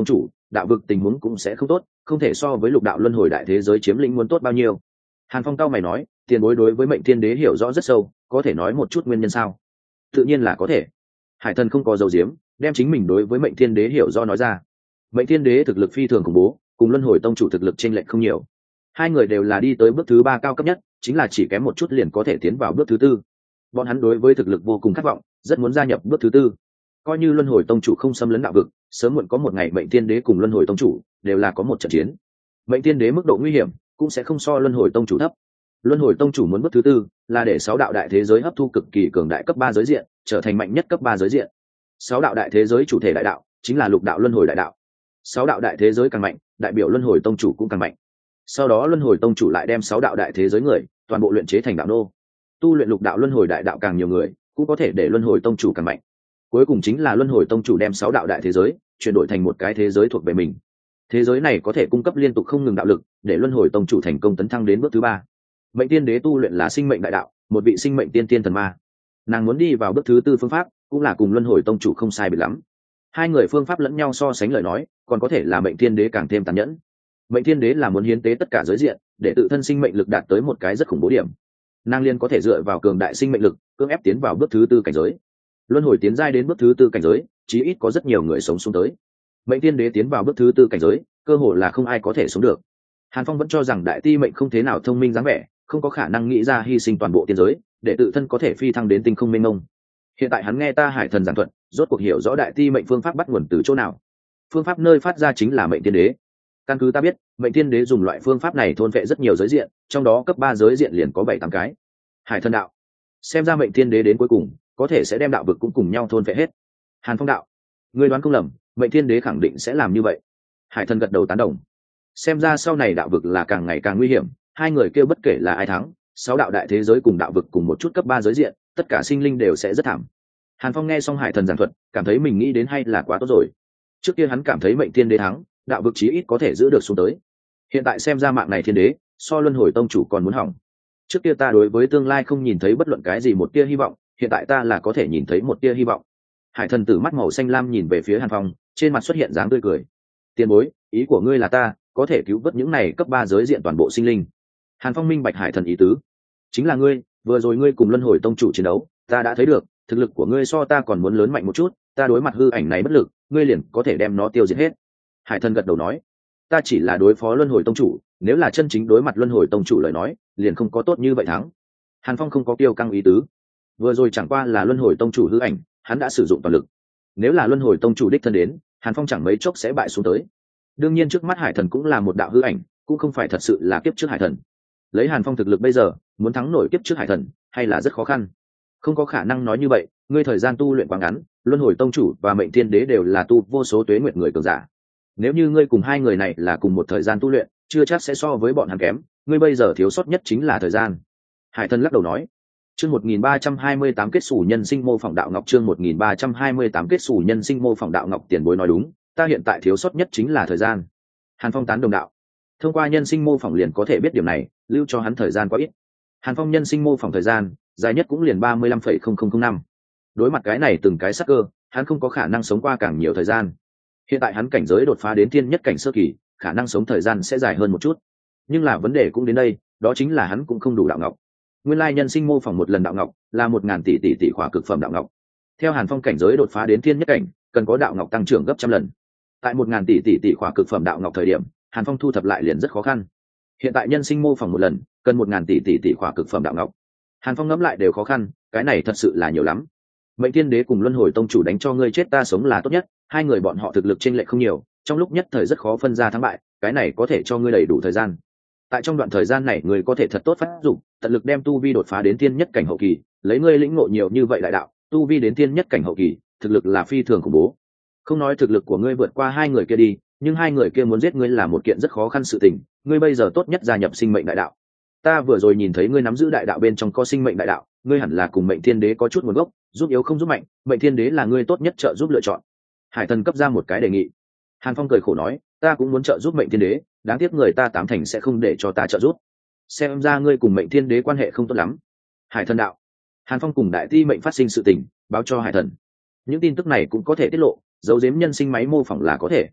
đạo vực tình huống cũng sẽ không tốt, không thể so với lục đạo luân hồi đại thế giới chiếm lĩnh muốn tốt bao nhiêu. Hàn Phong cao mày nói, tiền bối đối với mệnh thiên đế hiểu rõ rất sâu, có thể nói một chút nguyên nhân sao? Tự nhiên là có thể. Hải thần không có dấu diếm, đem chính mình đối với mệnh thiên đế hiểu rõ nói ra. Mệnh thiên đế thực lực phi thường khủng bố, cùng luân hồi tông chủ thực lực chênh lệch không nhiều. Hai người đều là đi tới bước thứ ba cao cấp nhất, chính là chỉ kém một chút liền có thể tiến vào bước thứ tư. Bọn hắn đối với thực lực vô cùng khát vọng, rất muốn gia nhập bước thứ tư. Coi như luân hồi tông chủ không xâm lấn đạo vực, sớm muộn có một ngày mệnh thiên đế cùng luân hồi tông chủ đều là có một trận chiến. Mệnh thiên đế mức độ nguy hiểm cũng sẽ không so luân hồi tông chủ thấp. Luân hồi tông chủ muốn bước thứ tư là để sáu đạo đại thế giới hấp thu cực kỳ cường đại cấp ba giới diện, trở thành mạnh nhất cấp ba giới diện. Sáu đạo đại thế giới chủ thể đại đạo chính là lục đạo luân hồi đại đạo. Sáu đạo đại thế giới càng mạnh, đại biểu luân hồi tông chủ cũng càng mạnh. Sau đó luân hồi tông chủ lại đem sáu đạo đại thế giới người toàn bộ luyện chế thành đạo nô. Tu luyện lục đạo luân hồi đại đạo càng nhiều người, cũng có thể để luân hồi tông chủ càng mạnh. Cuối cùng chính là luân hồi tông chủ đem sáu đạo đại thế giới chuyển đổi thành một cái thế giới thuộc về mình. Thế giới này có thể cung cấp liên tục không ngừng đạo lực, để luân hồi tông chủ thành công tấn thăng đến bước thứ ba. Mệnh tiên đế tu luyện là sinh mệnh đại đạo, một vị sinh mệnh tiên tiên thần ma. Nàng muốn đi vào bước thứ tư phương pháp, cũng là cùng luân hồi tông chủ không sai biệt lắm. Hai người phương pháp lẫn nhau so sánh lời nói, còn có thể là mệnh tiên đế càng thêm tàn nhẫn. Mệnh tiên đế là muốn hiến tế tất cả giới diện, để tự thân sinh mệnh lực đạt tới một cái rất khủng bố điểm. Nàng liên có thể dựa vào cường đại sinh mệnh lực, cưỡng ép tiến vào bước thứ tư cảnh giới. Luân hồi tiến giai đến bước thứ tư cảnh giới, chí ít có rất nhiều người sống xuống tới. Mệnh tiên đế tiến vào bước thứ tư cảnh giới, cơ hội là không ai có thể sống được. Hàn Phong vẫn cho rằng đại ti mệnh không thế nào thông minh dáng vẻ, không có khả năng nghĩ ra hy sinh toàn bộ tiên giới để tự thân có thể phi thăng đến tinh không mênh mông. Hiện tại hắn nghe ta Hải thần giảng thuật, rốt cuộc hiểu rõ đại ti mệnh phương pháp bắt nguồn từ chỗ nào. Phương pháp nơi phát ra chính là mệnh tiên đế. Căn cứ ta biết, mệnh tiên đế dùng loại phương pháp này thôn vệ rất nhiều giới diện, trong đó cấp ba giới diện liền có bảy tám cái. Hải thần đạo, xem ra mệnh tiên đế đến cuối cùng có thể sẽ đem đạo vực cũng cùng nhau thôn vệ hết. Hàn Phong đạo, ngươi đoán không lầm, mệnh tiên đế khẳng định sẽ làm như vậy. Hải thần gật đầu tán đồng. Xem ra sau này đạo vực là càng ngày càng nguy hiểm, hai người kêu bất kể là ai thắng, sáu đạo đại thế giới cùng đạo vực cùng một chút cấp ba giới diện, tất cả sinh linh đều sẽ rất thảm. Hàn Phong nghe xong Hải thần giảng thuật, cảm thấy mình nghĩ đến hay là quá tốt rồi. Trước kia hắn cảm thấy mệnh tiên đế thắng, đạo vực chí ít có thể giữ được xuống tới. Hiện tại xem ra mạng này thiên đế, so luân hồi tông chủ còn muốn hỏng. Trước kia ta đối với tương lai không nhìn thấy bất luận cái gì một tia hy vọng, hiện tại ta là có thể nhìn thấy một tia hy vọng. Hải thần tử mắt màu xanh lam nhìn về phía Hàn Phong, trên mặt xuất hiện dáng tươi cười. Tiền bối, ý của ngươi là ta có thể cứu vớt những này cấp ba giới diện toàn bộ sinh linh. Hàn Phong minh bạch Hải thần ý tứ, chính là ngươi, vừa rồi ngươi cùng luân hồi tông chủ chiến đấu, ta đã thấy được, thực lực của ngươi so ta còn muốn lớn mạnh một chút, ta đối mặt hư ảnh này bất lực, ngươi liền có thể đem nó tiêu diệt hết. Hải thần gật đầu nói, ta chỉ là đối phó luân hồi tông chủ, nếu là chân chính đối mặt luân hồi tông chủ lời nói, liền không có tốt như vậy thắng. Hàn Phong không có kiêu căng ý tứ, vừa rồi chẳng qua là luân hồi tông chủ hư ảnh, hắn đã sử dụng toàn lực. Nếu là luân hồi tông chủ đích thân đến, Hàn Phong chẳng mấy chốc sẽ bại xuống tới. Đương nhiên trước mắt Hải thần cũng là một đạo hư ảnh, cũng không phải thật sự là kiếp trước Hải thần. Lấy Hàn Phong thực lực bây giờ, muốn thắng nổi kiếp trước Hải thần hay là rất khó khăn. Không có khả năng nói như vậy, ngươi thời gian tu luyện quá ngắn, luân hồi tông chủ và mệnh thiên đế đều là tu vô số tuế nguyệt người cường giả. Nếu như ngươi cùng hai người này là cùng một thời gian tu luyện, chưa chắc sẽ so với bọn hắn kém, ngươi bây giờ thiếu sót nhất chính là thời gian. Hải thần lắc đầu nói. Chương một nghìn ba trăm hai mươi tám kết sủ nhân sinh mô phỏng đạo ngọc, chương một nghìn ba trăm hai mươi tám kết sủ nhân sinh mô phỏng đạo ngọc, tiền bối nói đúng, ta hiện tại thiếu sót nhất chính là thời gian. Hàn Phong tán đồng đạo. Thông qua nhân sinh mô phỏng liền có thể biết điểm này, lưu cho hắn thời gian quá ít. Hàn Phong nhân sinh mô phỏng thời gian dài nhất cũng liền ba mươi lăm phẩy không không không năm. Đối mặt cái này từng cái sắc cơ, hắn không có khả năng sống qua càng nhiều thời gian. Hiện tại hắn cảnh giới đột phá đến thiên nhất cảnh sơ kỳ, khả năng sống thời gian sẽ dài hơn một chút. Nhưng là vấn đề cũng đến đây, đó chính là hắn cũng không đủ đạo ngọc. Nguyên lai nhân sinh mô phỏng một lần đạo ngọc là một ngàn tỷ tỷ tỷ khỏa cực phẩm đạo ngọc. Theo Hàn Phong cảnh giới đột phá đến thiên nhất cảnh, cần có đạo ngọc tăng trưởng gấp trăm lần. Tại một ngàn tỷ tỷ tỷ khỏa cực phẩm đạo ngọc thời điểm, Hàn Phong thu thập lại liền rất khó khăn. Hiện tại nhân sinh mô phỏng một lần, cần một ngàn tỷ tỷ tỷ khỏa cực phẩm đạo ngọc. Hàn Phong ngẫm lại đều khó khăn, cái này thật sự là nhiều lắm. Mệnh Tiên Đế cùng Luân Hồi Tông chủ đánh cho ngươi chết ta sống là tốt nhất, hai người bọn họ thực lực chênh lệch không nhiều, trong lúc nhất thời rất khó phân ra thắng bại, cái này có thể cho ngươi đầy đủ thời gian. Tại trong đoạn thời gian này ngươi có thể thật tốt phát dụng, tận lực đem tu vi đột phá đến thiên nhất cảnh hậu kỳ, lấy ngươi lĩnh ngộ nhiều như vậy đại đạo, tu vi đến thiên nhất cảnh hậu kỳ, thực lực là phi thường khủng bố. Không nói thực lực của ngươi vượt qua hai người kia đi, nhưng hai người kia muốn giết ngươi là một kiện rất khó khăn sự tình, ngươi bây giờ tốt nhất gia nhập sinh mệnh đại đạo. Ta vừa rồi nhìn thấy ngươi nắm giữ đại đạo bên trong có sinh mệnh đại đạo, ngươi hẳn là cùng Mệnh Thiên Đế có chút nguồn gốc, giúp yếu không giúp mạnh, Mệnh Thiên Đế là ngươi tốt nhất trợ giúp lựa chọn. Hải Thần cấp ra một cái đề nghị. Hàn Phong cười khổ nói, ta cũng muốn trợ giúp Mệnh Thiên Đế, đáng tiếc người ta tám thành sẽ không để cho ta trợ giúp. Xem ra ngươi cùng Mệnh Thiên Đế quan hệ không tốt lắm. Hải Thần đạo. Hàn Phong cùng Đại Ti Mệnh phát sinh sự tình, báo cho Hải Thần. Những tin tức này cũng có thể tiết lộ, giấu giếm nhân sinh máy mô phỏng là có thể.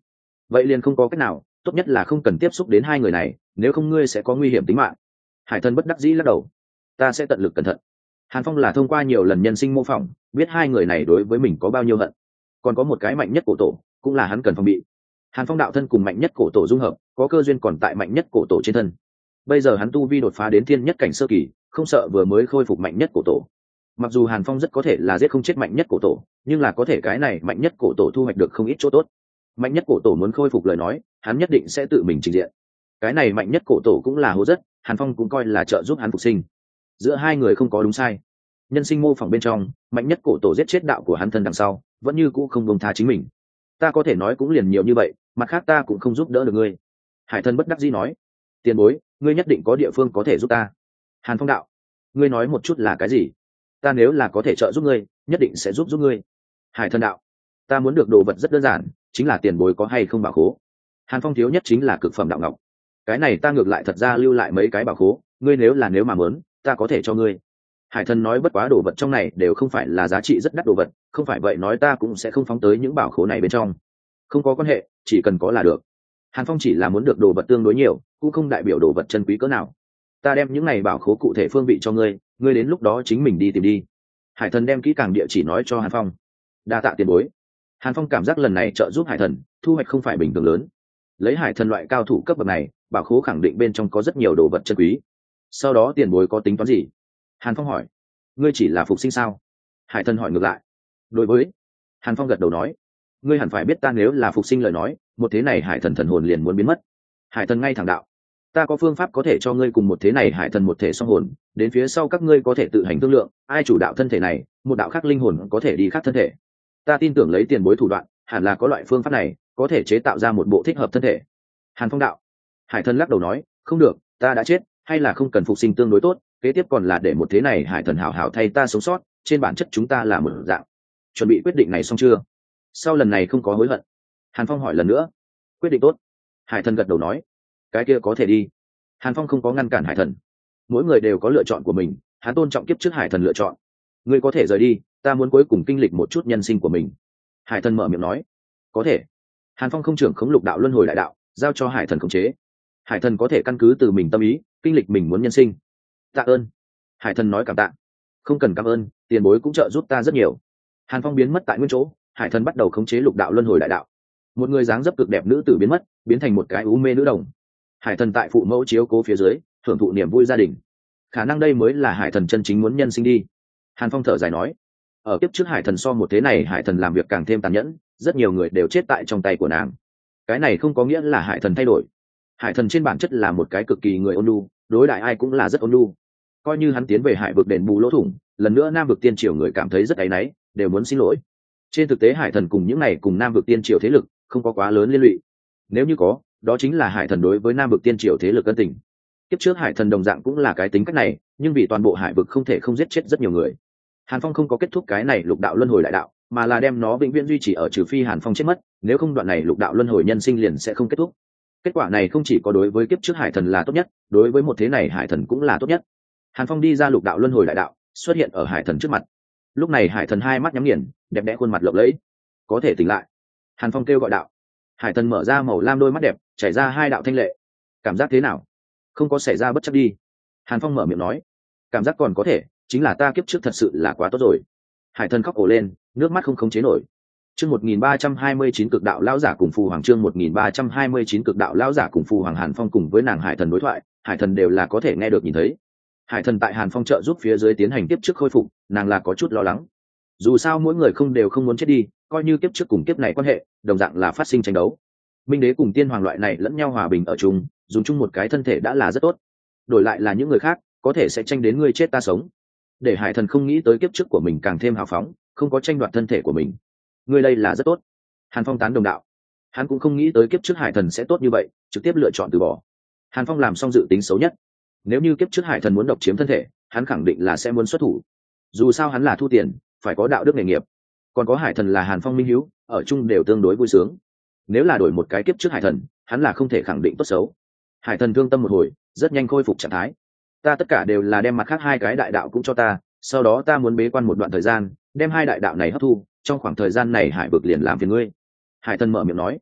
vậy liền không có cách nào, tốt nhất là không cần tiếp xúc đến hai người này, nếu không ngươi sẽ có nguy hiểm tính mạng. Hải thần bất đắc dĩ lắc đầu. Ta sẽ tận lực cẩn thận. Hàn Phong là thông qua nhiều lần nhân sinh mô phỏng biết hai người này đối với mình có bao nhiêu hận. Còn có một cái mạnh nhất cổ tổ cũng là hắn cần phòng bị. Hàn Phong đạo thân cùng mạnh nhất cổ tổ dung hợp, có cơ duyên còn tại mạnh nhất cổ tổ trên thân. Bây giờ hắn tu vi đột phá đến thiên nhất cảnh sơ kỳ, không sợ vừa mới khôi phục mạnh nhất cổ tổ. Mặc dù Hàn Phong rất có thể là giết không chết mạnh nhất cổ tổ, nhưng là có thể cái này mạnh nhất cổ tổ thu hoạch được không ít chỗ tốt. Mạnh nhất cổ tổ muốn khôi phục lời nói, hắn nhất định sẽ tự mình trình diện. Cái này mạnh nhất cổ tổ cũng là hố rất, Hàn Phong cũng coi là trợ giúp hắn phục sinh. Giữa hai người không có đúng sai. Nhân sinh mô phỏng bên trong, mạnh nhất cổ tổ giết chết đạo của hắn thân đằng sau, vẫn như cũ không buông tha chính mình. Ta có thể nói cũng liền nhiều như vậy, mặt khác ta cũng không giúp đỡ được ngươi. Hải thần bất đắc dĩ nói. Tiền bối, ngươi nhất định có địa phương có thể giúp ta. Hàn Phong đạo. Ngươi nói một chút là cái gì? Ta nếu là có thể trợ giúp ngươi, nhất định sẽ giúp giúp ngươi. Hải thần đạo. Ta muốn được đồ vật rất đơn giản, chính là tiền bối có hay không bảo khố. Hàn Phong thiếu nhất chính là cực phẩm đạo ngọc. Cái này ta ngược lại thật ra lưu lại mấy cái bảo khố, ngươi nếu là nếu mà muốn, ta có thể cho ngươi. Hải thần nói bất quá đồ vật trong này đều không phải là giá trị rất đắt đồ vật, không phải vậy nói ta cũng sẽ không phóng tới những bảo khố này bên trong. Không có quan hệ, chỉ cần có là được. Hàn Phong chỉ là muốn được đồ vật tương đối nhiều, cũng không đại biểu đồ vật chân quý cỡ nào. Ta đem những này bảo khố cụ thể phương vị cho ngươi, ngươi đến lúc đó chính mình đi tìm đi. Hải thần đem kỹ càng địa chỉ nói cho Hàn Phong. Đa tạ tiền bối. Hàn Phong cảm giác lần này trợ giúp Hải thần, thu hoạch không phải bình thường lớn. Lấy Hải thần loại cao thủ cấp bậc này, bảo khố khẳng định bên trong có rất nhiều đồ vật chân quý. Sau đó tiền bối có tính toán gì? Hàn Phong hỏi. Ngươi chỉ là phục sinh sao? Hải thần hỏi ngược lại. Đối với. Hàn Phong gật đầu nói. Ngươi hẳn phải biết ta nếu là phục sinh lời nói, một thế này hải thần thần hồn liền muốn biến mất. Hải thần ngay thẳng đạo. Ta có phương pháp có thể cho ngươi cùng một thế này hải thần một thể song hồn, đến phía sau các ngươi có thể tự hành thương lượng, ai chủ đạo thân thể này, một đạo khác linh hồn có thể đi khác thân thể. Ta tin tưởng lấy tiền bối thủ đoạn, hẳn là có loại phương pháp này, có thể chế tạo ra một bộ thích hợp thân thể. Hàn Phong đạo. Hải thần lắc đầu nói, không được, ta đã chết, hay là không cần phục sinh tương đối tốt, kế tiếp còn là để một thế này hải thần hảo hảo thay ta sống sót, trên bản chất chúng ta là một dạng. Chuẩn bị quyết định này xong chưa? Sau lần này không có hối hận. Hàn Phong hỏi lần nữa. Quyết định tốt. Hải thần gật đầu nói. Cái kia có thể đi. Hàn Phong không có ngăn cản hải thần. Mỗi người đều có lựa chọn của mình, hắn tôn trọng kiếp trước hải thần lựa chọn. Ngươi có thể rời đi, ta muốn cuối cùng kinh lịch một chút nhân sinh của mình. Hải thần mở miệng nói. Có thể. Hàn Phong không trưởng khống lục đạo luân hồi đại đạo, giao cho hải thần khống chế. Hải thần có thể căn cứ từ mình tâm ý, kinh lịch mình muốn nhân sinh. Tạ ơn. Hải thần nói cảm tạ. Không cần cảm ơn, tiền bối cũng trợ giúp ta rất nhiều. Hàn Phong biến mất tại nguyên chỗ, hải thần bắt đầu khống chế lục đạo luân hồi đại đạo. Một người dáng dấp cực đẹp nữ tử biến mất, biến thành một cái u mê nữ đồng. Hải thần tại phụ mẫu chiếu cố phía dưới, hưởng thụ niềm vui gia đình. Khả năng đây mới là hải thần chân chính muốn nhân sinh đi. Hàn Phong thở dài nói. Ở kiếp trước hải thần so một thế này hải thần làm việc càng thêm tàn nhẫn, rất nhiều người đều chết tại trong tay của nàng. Cái này không có nghĩa là hải thần thay đổi. Hải thần trên bản chất là một cái cực kỳ người ôn nhu, đối đại ai cũng là rất ôn nhu. Coi như hắn tiến về hải vực đền bù lỗ thủng, lần nữa nam vực tiên triều người cảm thấy rất áy náy, đều muốn xin lỗi. Trên thực tế hải thần cùng những này cùng nam vực tiên triều thế lực không có quá lớn liên lụy. Nếu như có, đó chính là hải thần đối với nam vực tiên triều thế lực ân tình. Kiếp trước hải thần đồng dạng cũng là cái tính cách này, nhưng vì toàn bộ hải vực không thể không giết chết rất nhiều người. Hàn Phong không có kết thúc cái này lục đạo luân hồi đại đạo, mà là đem nó vĩnh viễn duy trì ở trừ phi Hàn Phong chết mất, nếu không đoạn này lục đạo luân hồi nhân sinh liền sẽ không kết thúc. Kết quả này không chỉ có đối với kiếp trước hải thần là tốt nhất, đối với một thế này hải thần cũng là tốt nhất. Hàn Phong đi ra lục đạo luân hồi đại đạo, xuất hiện ở hải thần trước mặt. Lúc này hải thần hai mắt nhắm nghiền, đẹp đẽ khuôn mặt lộng lẫy. Có thể tỉnh lại. Hàn Phong kêu gọi đạo. Hải thần mở ra màu lam đôi mắt đẹp, chảy ra hai đạo thanh lệ. Cảm giác thế nào? Không có xảy ra bất chấp đi. Hàn Phong mở miệng nói. Cảm giác còn có thể, chính là ta kiếp trước thật sự là quá tốt rồi. Hải thần khóc ồ lên, nước mắt không khống chế nổi. Chương một nghìn ba trăm hai mươi chín cực đạo lão giả cùng phù hoàng, chương một nghìn ba trăm hai mươi chín cực đạo lão giả cùng phù hoàng. Hàn Phong cùng với nàng hải thần đối thoại, hải thần đều là có thể nghe được nhìn thấy. Hải thần tại Hàn Phong trợ giúp phía dưới tiến hành tiếp trước khôi phục, nàng là có chút lo lắng. Dù sao mỗi người không đều không muốn chết đi, coi như kiếp trước cùng kiếp này quan hệ, đồng dạng là phát sinh tranh đấu. Minh đế cùng tiên hoàng loại này lẫn nhau hòa bình ở chung, dùng chung một cái thân thể đã là rất tốt. Đổi lại là những người khác, có thể sẽ tranh đến ngươi chết ta sống. Để hải thần không nghĩ tới kiếp trước của mình càng thêm hào phóng, không có tranh đoạt thân thể của mình. Ngươi đây là rất tốt. Hàn Phong tán đồng đạo. Hắn cũng không nghĩ tới kiếp trước hải thần sẽ tốt như vậy, trực tiếp lựa chọn từ bỏ. Hàn Phong làm xong dự tính xấu nhất. Nếu như kiếp trước hải thần muốn độc chiếm thân thể, hắn khẳng định là sẽ muốn xuất thủ. Dù sao hắn là thu tiền, phải có đạo đức nghề nghiệp. Còn có hải thần là Hàn Phong minh hữu, ở chung đều tương đối vui sướng. Nếu là đổi một cái kiếp trước hải thần, hắn là không thể khẳng định tốt xấu. Hải thần thương tâm một hồi, rất nhanh khôi phục trạng thái. Ta tất cả đều là đem mặt khác hai cái đại đạo cũng cho ta, sau đó ta muốn bế quan một đoạn thời gian, đem hai đại đạo này hấp thu, trong khoảng thời gian này hải vực liền làm phiền ngươi. Hải thần mở miệng nói.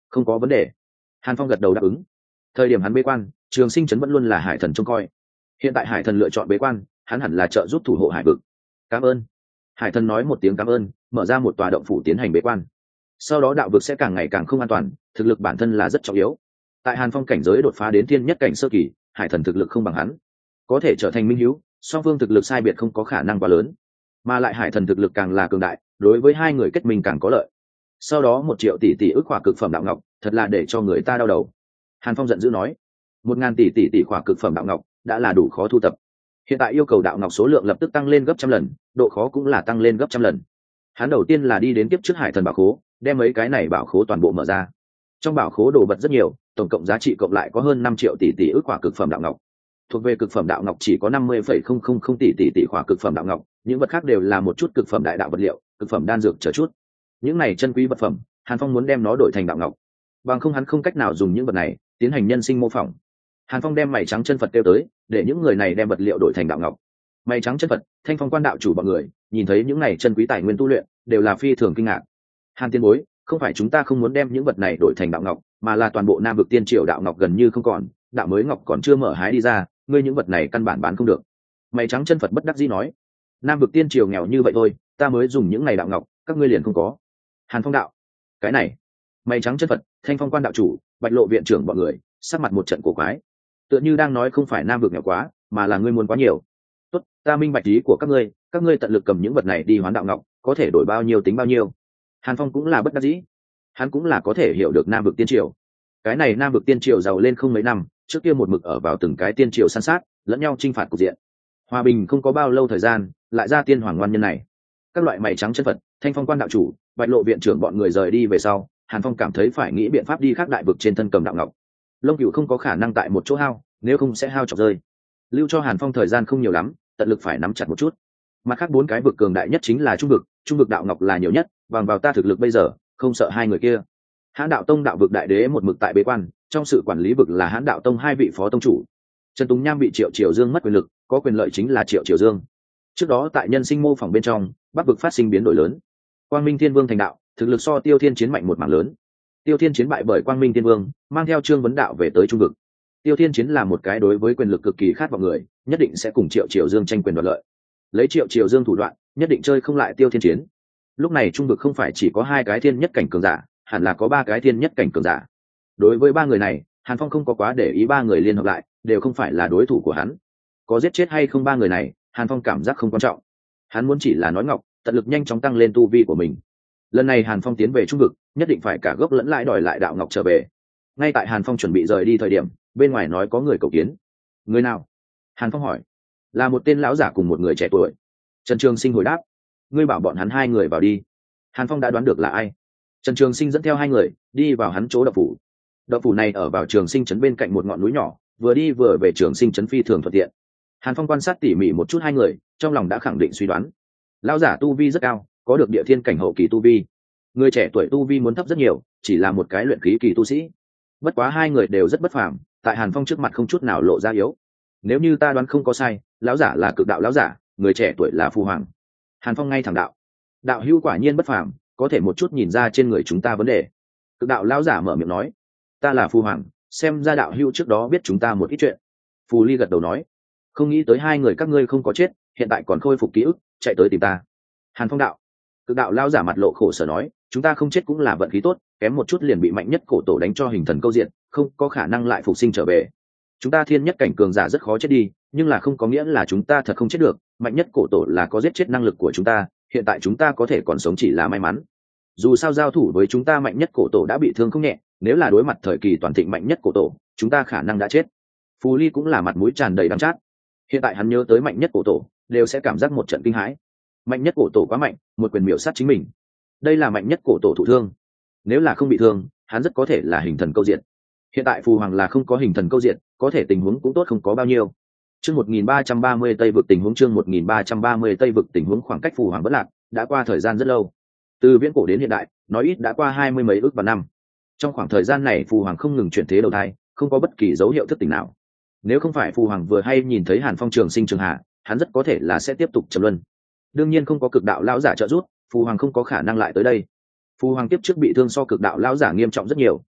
Không có vấn đề. Hàn Phong gật đầu đáp ứng. Thời điểm hắn bế quan, Trường Sinh trấn vẫn luôn là hải thần trông coi. Hiện tại hải thần lựa chọn bế quan, hắn hẳn là trợ giúp thủ hộ hải vực. Cảm ơn. Hải thần nói một tiếng cảm ơn, mở ra một tòa động phủ tiến hành bế quan. Sau đó đạo vực sẽ càng ngày càng không an toàn, thực lực bản thân là rất trọng yếu. Tại Hàn Phong cảnh giới đột phá đến thiên nhất cảnh sơ kỳ, hải thần thực lực không bằng hắn, có thể trở thành minh hữu, song phương thực lực sai biệt không có khả năng quá lớn, mà lại hải thần thực lực càng là cường đại, đối với hai người kết minh càng có lợi. Sau đó một triệu tỷ tỷ ức hỏa cực phẩm đạo ngọc, thật là để cho người ta đau đầu. Hàn Phong giận dữ nói, một ngàn tỷ tỷ tỷ hỏa cực phẩm đạo ngọc đã là đủ khó thu tập, hiện tại yêu cầu đạo ngọc số lượng lập tức tăng lên gấp trăm lần, độ khó cũng là tăng lên gấp trăm lần. Hắn đầu tiên là đi đến kiếp trước hải thần bảo khố, đem mấy cái này bảo khố toàn bộ mở ra. Trong bảo khố đồ vật rất nhiều, tổng cộng giá trị cộng lại có hơn năm triệu tỷ tỷ ức hỏa cực phẩm đạo ngọc. Thuộc về cực phẩm đạo ngọc chỉ có năm mươi phẩy không không không tỷ tỷ tỷ hỏa cực phẩm đạo ngọc, những vật khác đều là một chút cực phẩm đại đạo vật liệu, cực phẩm đan dược chờ chút. Những này chân quý vật phẩm, Hàn Phong muốn đem nó đổi thành đạo ngọc, bằng không hắn không cách nào dùng những vật này tiến hành nhân sinh mô phỏng. Hàn Phong đem mày trắng chân Phật kêu tới, để những người này đem vật liệu đổi thành đạo ngọc. Mày trắng chân Phật, Thanh Phong quan đạo chủ bọn người, nhìn thấy những này chân quý tài nguyên tu luyện, đều là phi thường kinh ngạc. Hàn tiên bối, không phải chúng ta không muốn đem những vật này đổi thành đạo ngọc, mà là toàn bộ Nam vực tiên triều đạo ngọc gần như không còn, đạo mới ngọc còn chưa mở hái đi ra, ngươi những vật này căn bản bán không được. Mày trắng chân Phật bất đắc dĩ nói, Nam vực tiên triều nghèo như vậy thôi, ta mới dùng những này đạo ngọc, các ngươi liền không có. Hàn Phong đạo, cái này. Mày trắng chân Phật, Thanh Phong quan đạo chủ, Bạch Lộ viện trưởng bọn người, sắc mặt một trận cổ quái, tựa như đang nói không phải Nam vực nghèo quá, mà là ngươi muốn quá nhiều. Tốt, ta minh bạch ý của các ngươi, các ngươi tận lực cầm những vật này đi hoán đạo ngọc, có thể đổi bao nhiêu tính bao nhiêu. Hàn Phong cũng là bất đắc dĩ, hắn cũng là có thể hiểu được Nam vực tiên triều. Cái này Nam vực tiên triều giàu lên không mấy năm, trước kia một mực ở vào từng cái tiên triều san sát, lẫn nhau chinh phạt cục diện. Hòa bình không có bao lâu thời gian, lại ra tiên hoàng ngoan nhân này. Các loại mày trắng chân Phật, Thanh Phong quan đạo chủ, Bạch Lộ viện trưởng bọn người rời đi về sau, Hàn Phong cảm thấy phải nghĩ biện pháp đi khác đại vực trên thân cầm đạo ngọc. Lông Cửu không có khả năng tại một chỗ hao, nếu không sẽ hao chọc rơi. Lưu cho Hàn Phong thời gian không nhiều lắm, tận lực phải nắm chặt một chút. Mặt khác bốn cái vực cường đại nhất chính là trung vực, trung vực đạo ngọc là nhiều nhất, bằng vào ta thực lực bây giờ, không sợ hai người kia. Hãn đạo tông đạo vực đại đế một mực tại bế quan, trong sự quản lý vực là Hãn đạo tông hai vị phó tông chủ. Trần Tùng Nham bị Triệu Triều Dương mất quyền lực, có quyền lợi chính là Triệu Triều Dương. Trước đó tại nhân sinh mô phỏng bên trong, bắc vực phát sinh biến đổi lớn. Quang Minh Thiên Vương thành đạo, thực lực so Tiêu Thiên Chiến mạnh một mảng lớn. Tiêu Thiên Chiến bại bởi Quang Minh Thiên Vương, mang theo Trương Vấn Đạo về tới trung vực. Tiêu Thiên Chiến là một cái đối với quyền lực cực kỳ khát vọng người, nhất định sẽ cùng Triệu Triều Dương tranh quyền đoạt lợi. Lấy Triệu Triều Dương thủ đoạn, nhất định chơi không lại Tiêu Thiên Chiến. Lúc này trung vực không phải chỉ có hai cái thiên nhất cảnh cường giả, hẳn là có ba cái thiên nhất cảnh cường giả. Đối với ba người này, Hàn Phong không có quá để ý, ba người liên hợp lại đều không phải là đối thủ của hắn. Có giết chết hay không ba người này, Hàn Phong cảm giác không quan trọng. Hắn muốn chỉ là nói ngọc, tận lực nhanh chóng tăng lên tu vi của mình. Lần này Hàn Phong tiến về trung vực, nhất định phải cả gốc lẫn lãi đòi lại đạo ngọc trở về. Ngay tại Hàn Phong chuẩn bị rời đi thời điểm, bên ngoài nói có người cầu kiến. Người nào? Hàn Phong hỏi. Là một tên lão giả cùng một người trẻ tuổi. Trần Trường Sinh hồi đáp. Ngươi bảo bọn hắn hai người vào đi. Hàn Phong đã đoán được là ai. Trần Trường Sinh dẫn theo hai người đi vào hắn chỗ động phủ. Động phủ này ở vào Trường Sinh trấn bên cạnh một ngọn núi nhỏ, vừa đi vừa về Trường Sinh trấn phi thường thuận tiện. Hàn Phong quan sát tỉ mỉ một chút hai người, trong lòng đã khẳng định suy đoán. Lão giả tu vi rất cao, có được địa thiên cảnh hậu kỳ tu vi. Người trẻ tuổi tu vi muốn thấp rất nhiều, chỉ là một cái luyện khí kỳ tu sĩ. Bất quá hai người đều rất bất phàm, tại Hàn Phong trước mặt không chút nào lộ ra yếu. Nếu như ta đoán không có sai, lão giả là cực đạo lão giả, người trẻ tuổi là Phu Hoàng. Hàn Phong ngay thẳng đạo. Đạo hữu quả nhiên bất phàm, có thể một chút nhìn ra trên người chúng ta vấn đề. Cực đạo lão giả mở miệng nói. Ta là Phu Hoàng, xem ra đạo hữu trước đó biết chúng ta một ít chuyện. Phù Ly gật đầu nói. Không nghĩ tới hai người các ngươi không có chết, hiện tại còn khôi phục ký ức, chạy tới tìm ta. Hàn Phong đạo. Cực đạo lão giả mặt lộ khổ sở nói, chúng ta không chết cũng là vận khí tốt, kém một chút liền bị mạnh nhất cổ tổ đánh cho hình thần câu diện, không có khả năng lại phục sinh trở về. Chúng ta thiên nhất cảnh cường giả rất khó chết đi, nhưng là không có nghĩa là chúng ta thật không chết được, mạnh nhất cổ tổ là có giết chết năng lực của chúng ta, hiện tại chúng ta có thể còn sống chỉ là may mắn. Dù sao giao thủ với chúng ta mạnh nhất cổ tổ đã bị thương không nhẹ, nếu là đối mặt thời kỳ toàn thịnh mạnh nhất cổ tổ, chúng ta khả năng đã chết. Phù Ly cũng là mặt mũi tràn đầy đắng chát. Hiện tại hắn nhớ tới mạnh nhất cổ tổ, đều sẽ cảm giác một trận kinh hãi. Mạnh nhất cổ tổ quá mạnh, một quyền miểu sát chính mình. Đây là mạnh nhất cổ tổ thụ thương. Nếu là không bị thương, hắn rất có thể là hình thần câu diện. Hiện tại Phù Hoàng là không có hình thần câu diện, có thể tình huống cũng tốt không có bao nhiêu. Chương một nghìn ba trăm ba mươi Tây vực tình huống chương một nghìn ba trăm ba mươi Tây vực tình huống khoảng cách Phù Hoàng vẫn lạc, đã qua thời gian rất lâu. Từ viễn cổ đến hiện đại, nói ít đã qua hai mươi mấy ước và năm. Trong khoảng thời gian này Phù Hoàng không ngừng chuyển thế đầu thai, không có bất kỳ dấu hiệu thức tỉnh nào. Nếu không phải Phù Hoàng vừa hay nhìn thấy Hàn Phong Trường Sinh Trường Hạ, hắn rất có thể là sẽ tiếp tục trầm luân. Đương nhiên không có cực đạo lão giả trợ giúp, Phù Hoàng không có khả năng lại tới đây. Phù Hoàng tiếp trước bị thương so cực đạo lão giả nghiêm trọng rất nhiều,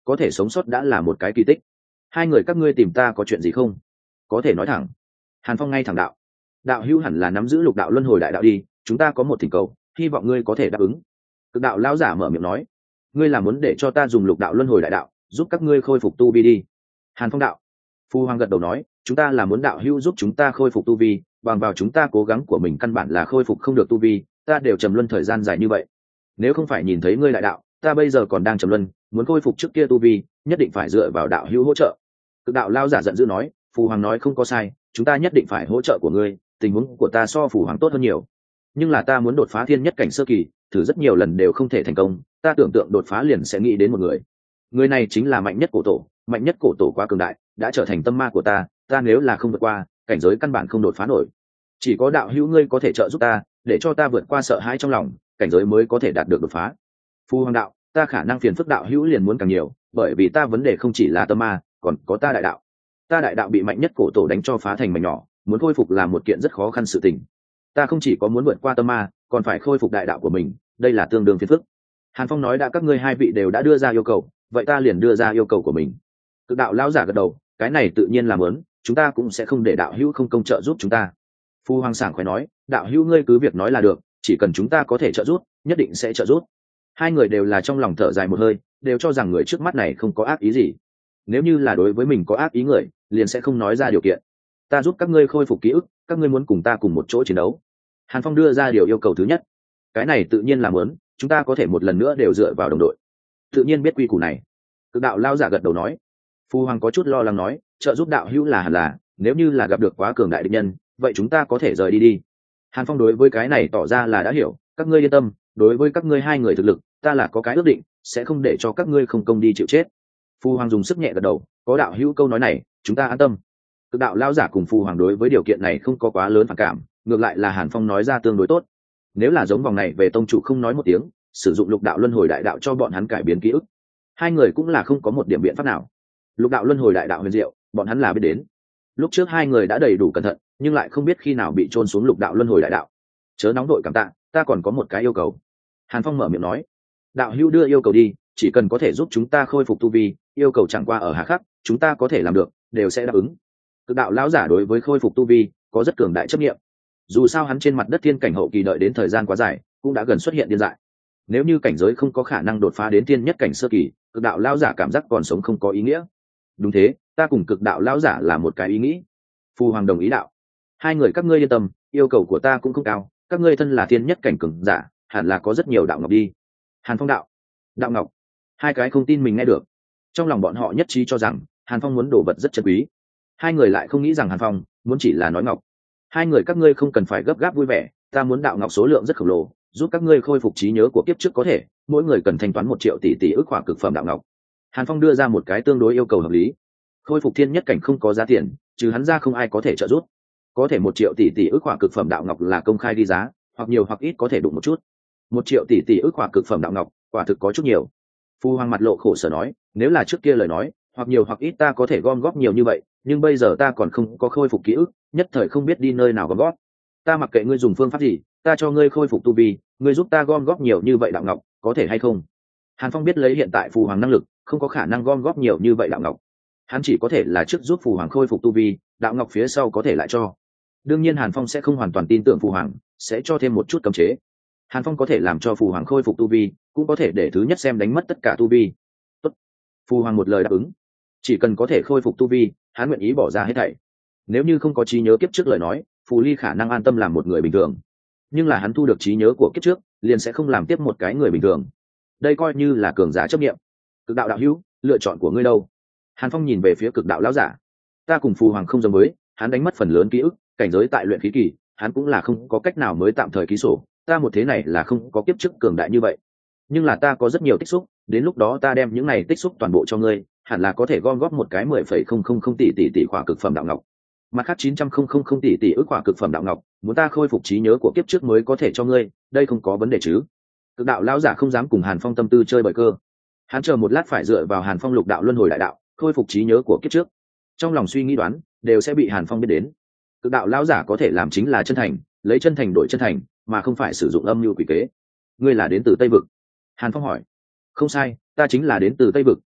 có thể sống sót đã là một cái kỳ tích. Hai người các ngươi tìm ta có chuyện gì không? Có thể nói thẳng. Hàn Phong ngay thẳng đạo. Đạo hữu hẳn là nắm giữ lục đạo luân hồi đại đạo đi, chúng ta có một thỉnh cầu, hy vọng ngươi có thể đáp ứng. Cực đạo lão giả mở miệng nói. Ngươi là muốn để cho ta dùng lục đạo luân hồi đại đạo giúp các ngươi khôi phục tu vi đi. Hàn Phong đạo. Phu Hoàng gật đầu nói, chúng ta là muốn đạo hữu giúp chúng ta khôi phục tu vi, bằng vào chúng ta cố gắng của mình căn bản là khôi phục không được tu vi, ta đều trầm luân thời gian dài như vậy. Nếu không phải nhìn thấy ngươi đại đạo, ta bây giờ còn đang trầm luân, muốn khôi phục trước kia tu vi, nhất định phải dựa vào đạo hữu hỗ trợ. Cực đạo lão giả giận dữ nói, Phu Hoàng nói không có sai, chúng ta nhất định phải hỗ trợ của ngươi, tình huống của ta so Phu Hoàng tốt hơn nhiều. Nhưng là ta muốn đột phá thiên nhất cảnh sơ kỳ, thử rất nhiều lần đều không thể thành công, ta tưởng tượng đột phá liền sẽ nghĩ đến một người. Người này chính là mạnh nhất cổ tổ, mạnh nhất cổ tổ quá cường đại, đã trở thành tâm ma của ta, ta nếu là không vượt qua, cảnh giới căn bản không đột phá nổi. Chỉ có đạo hữu ngươi có thể trợ giúp ta, để cho ta vượt qua sợ hãi trong lòng, cảnh giới mới có thể đạt được đột phá. Phu Hoàng đạo, ta khả năng phiền phức đạo hữu liền muốn càng nhiều, bởi vì ta vấn đề không chỉ là tâm ma, còn có ta đại đạo. Ta đại đạo bị mạnh nhất cổ tổ đánh cho phá thành mảnh nhỏ, muốn khôi phục là một kiện rất khó khăn sự tình. Ta không chỉ có muốn vượt qua tâm ma, còn phải khôi phục đại đạo của mình, đây là tương đương phiền phức. Hàn Phong nói đã các ngươi hai vị đều đã đưa ra yêu cầu, vậy ta liền đưa ra yêu cầu của mình. Cực đạo lão giả gật đầu, cái này tự nhiên là muốn, chúng ta cũng sẽ không để đạo hữu không công trợ giúp chúng ta. Phu Hoàng sảng khoái nói, đạo hữu ngươi cứ việc nói là được, chỉ cần chúng ta có thể trợ giúp, nhất định sẽ trợ giúp. Hai người đều là trong lòng thở dài một hơi, đều cho rằng người trước mắt này không có ác ý gì. Nếu như là đối với mình có ác ý người, liền sẽ không nói ra điều kiện. Ta giúp các ngươi khôi phục ký ức, các ngươi muốn cùng ta cùng một chỗ chiến đấu. Hàn Phong đưa ra điều yêu cầu thứ nhất. Cái này tự nhiên là muốn, chúng ta có thể một lần nữa đều dựa vào đồng đội. Tự nhiên biết quy củ này. Cực đạo lao giả gật đầu nói. Phu Hoàng có chút lo lắng nói, trợ giúp đạo hữu là hẳn là, nếu như là gặp được quá cường đại địch nhân, vậy chúng ta có thể rời đi đi. Hàn Phong đối với cái này tỏ ra là đã hiểu, các ngươi yên tâm, đối với các ngươi hai người thực lực, ta là có cái ước định, sẽ không để cho các ngươi không công đi chịu chết. Phu Hoàng dùng sức nhẹ gật đầu, có đạo hữu câu nói này, chúng ta an tâm. Cực đạo lao giả cùng Phu Hoàng đối với điều kiện này không có quá lớn phản cảm, ngược lại là Hàn Phong nói ra tương đối tốt. Nếu là giống vòng này về tông chủ không nói một tiếng, sử dụng lục đạo luân hồi đại đạo cho bọn hắn cải biến ký ức, hai người cũng là không có một điểm biện pháp nào. Lục đạo luân hồi đại đạo huyền diệu, bọn hắn là biết đến. Lúc trước hai người đã đầy đủ cẩn thận, nhưng lại không biết khi nào bị trôn xuống lục đạo luân hồi đại đạo. Chớ nóng đội cảm tạ, ta còn có một cái yêu cầu. Hàn Phong mở miệng nói, đạo hữu đưa yêu cầu đi, chỉ cần có thể giúp chúng ta khôi phục tu vi, yêu cầu chẳng qua ở hà khắc, chúng ta có thể làm được, đều sẽ đáp ứng. Cực đạo lão giả đối với khôi phục tu vi có rất cường đại chấp niệm. Dù sao hắn trên mặt đất thiên cảnh hậu kỳ đợi đến thời gian quá dài, cũng đã gần xuất hiện điên dại. Nếu như cảnh giới không có khả năng đột phá đến thiên nhất cảnh sơ kỳ, cực đạo lão giả cảm giác còn sống không có ý nghĩa. Đúng thế, ta cùng cực đạo lão giả là một cái ý nghĩ. Phu Hoàng đồng ý đạo. Hai người các ngươi yên tâm, yêu cầu của ta cũng không cao, các ngươi thân là thiên nhất cảnh cường giả, hẳn là có rất nhiều đạo ngọc đi. Hàn Phong đạo. Đạo ngọc. Hai cái không tin mình nghe được. Trong lòng bọn họ nhất trí cho rằng Hàn Phong muốn đồ vật rất chân quý. Hai người lại không nghĩ rằng Hàn Phong muốn chỉ là nói ngọc. Hai người các ngươi không cần phải gấp gáp vui vẻ, ta muốn đạo ngọc số lượng rất khổng lồ, giúp các ngươi khôi phục trí nhớ của kiếp trước có thể, mỗi người cần thanh toán một triệu tỷ tỷ ước hỏa cực phẩm đạo ngọc. Hàn Phong đưa ra một cái tương đối yêu cầu hợp lý. Khôi phục thiên nhất cảnh không có giá tiền, trừ hắn ra không ai có thể trợ giúp. Có thể một triệu tỷ tỷ ước hỏa cực phẩm đạo ngọc là công khai đi giá, hoặc nhiều hoặc ít có thể đụng một chút. Một triệu tỷ tỷ ước hỏa cực phẩm đạo ngọc, quả thực có chút nhiều. Phu Hoàng mặt lộ khổ sở nói, nếu là trước kia lời nói, hoặc nhiều hoặc ít ta có thể gom góp nhiều như vậy, nhưng bây giờ ta còn không có khôi phục ký ức, nhất thời không biết đi nơi nào gom góp. Ta mặc kệ ngươi dùng phương pháp gì, ta cho ngươi khôi phục tu vi, ngươi giúp ta gom góp nhiều như vậy đạo ngọc, có thể hay không? Hàn Phong biết lấy hiện tại Phù Hoàng năng lực, không có khả năng gom góp nhiều như vậy đạo ngọc. Hắn chỉ có thể là trước giúp Phù Hoàng khôi phục tu vi, đạo ngọc phía sau có thể lại cho. Đương nhiên Hàn Phong sẽ không hoàn toàn tin tưởng Phù Hoàng, sẽ cho thêm một chút cấm chế. Hàn Phong có thể làm cho Phù Hoàng khôi phục tu vi, cũng có thể để thứ nhất xem đánh mất tất cả tu vi. Tốt. Phù Hoàng một lời đáp ứng. Chỉ cần có thể khôi phục tu vi, hắn nguyện ý bỏ ra hết thảy. Nếu như không có trí nhớ kiếp trước lời nói, Phù Ly khả năng an tâm làm một người bình thường. Nhưng là hắn thu được trí nhớ của kiếp trước, liền sẽ không làm tiếp một cái người bình thường. Đây coi như là cường giả chấp niệm. Cực đạo đạo hữu, lựa chọn của ngươi đâu? Hàn Phong nhìn về phía cực đạo lão giả. Ta cùng Phù Hoàng không giống với, hắn đánh mất phần lớn ký ức, cảnh giới tại luyện khí kỳ, hắn cũng là không có cách nào mới tạm thời ký sổ. Ta một thế này là không có kiếp trước cường đại như vậy. Nhưng là ta có rất nhiều tích xúc, đến lúc đó ta đem những này tích xúc toàn bộ cho ngươi, hẳn là có thể gom góp một cái mười phẩy không không không tỷ tỷ tỷ khỏa cực phẩm đạo ngọc. Mặt khác chín trăm không không không tỷ tỷ ước khỏa cực phẩm đạo ngọc, muốn ta khôi phục trí nhớ của kiếp trước mới có thể cho ngươi, đây không có vấn đề chứ? Cực đạo lão giả không dám cùng Hàn Phong tâm tư chơi bời cơ. Hắn chờ một lát phải dựa vào Hàn Phong lục đạo luân hồi đại đạo, khôi phục trí nhớ của kiếp trước. Trong lòng suy nghĩ đoán, đều sẽ bị Hàn Phong biết đến. Cực đạo lão giả có thể làm chính là chân thành, lấy chân thành đổi chân thành, mà không phải sử dụng âm mưu quỷ kế. Ngươi là đến từ Tây vực? Hàn Phong hỏi. Không sai, ta chính là đến từ Tây vực,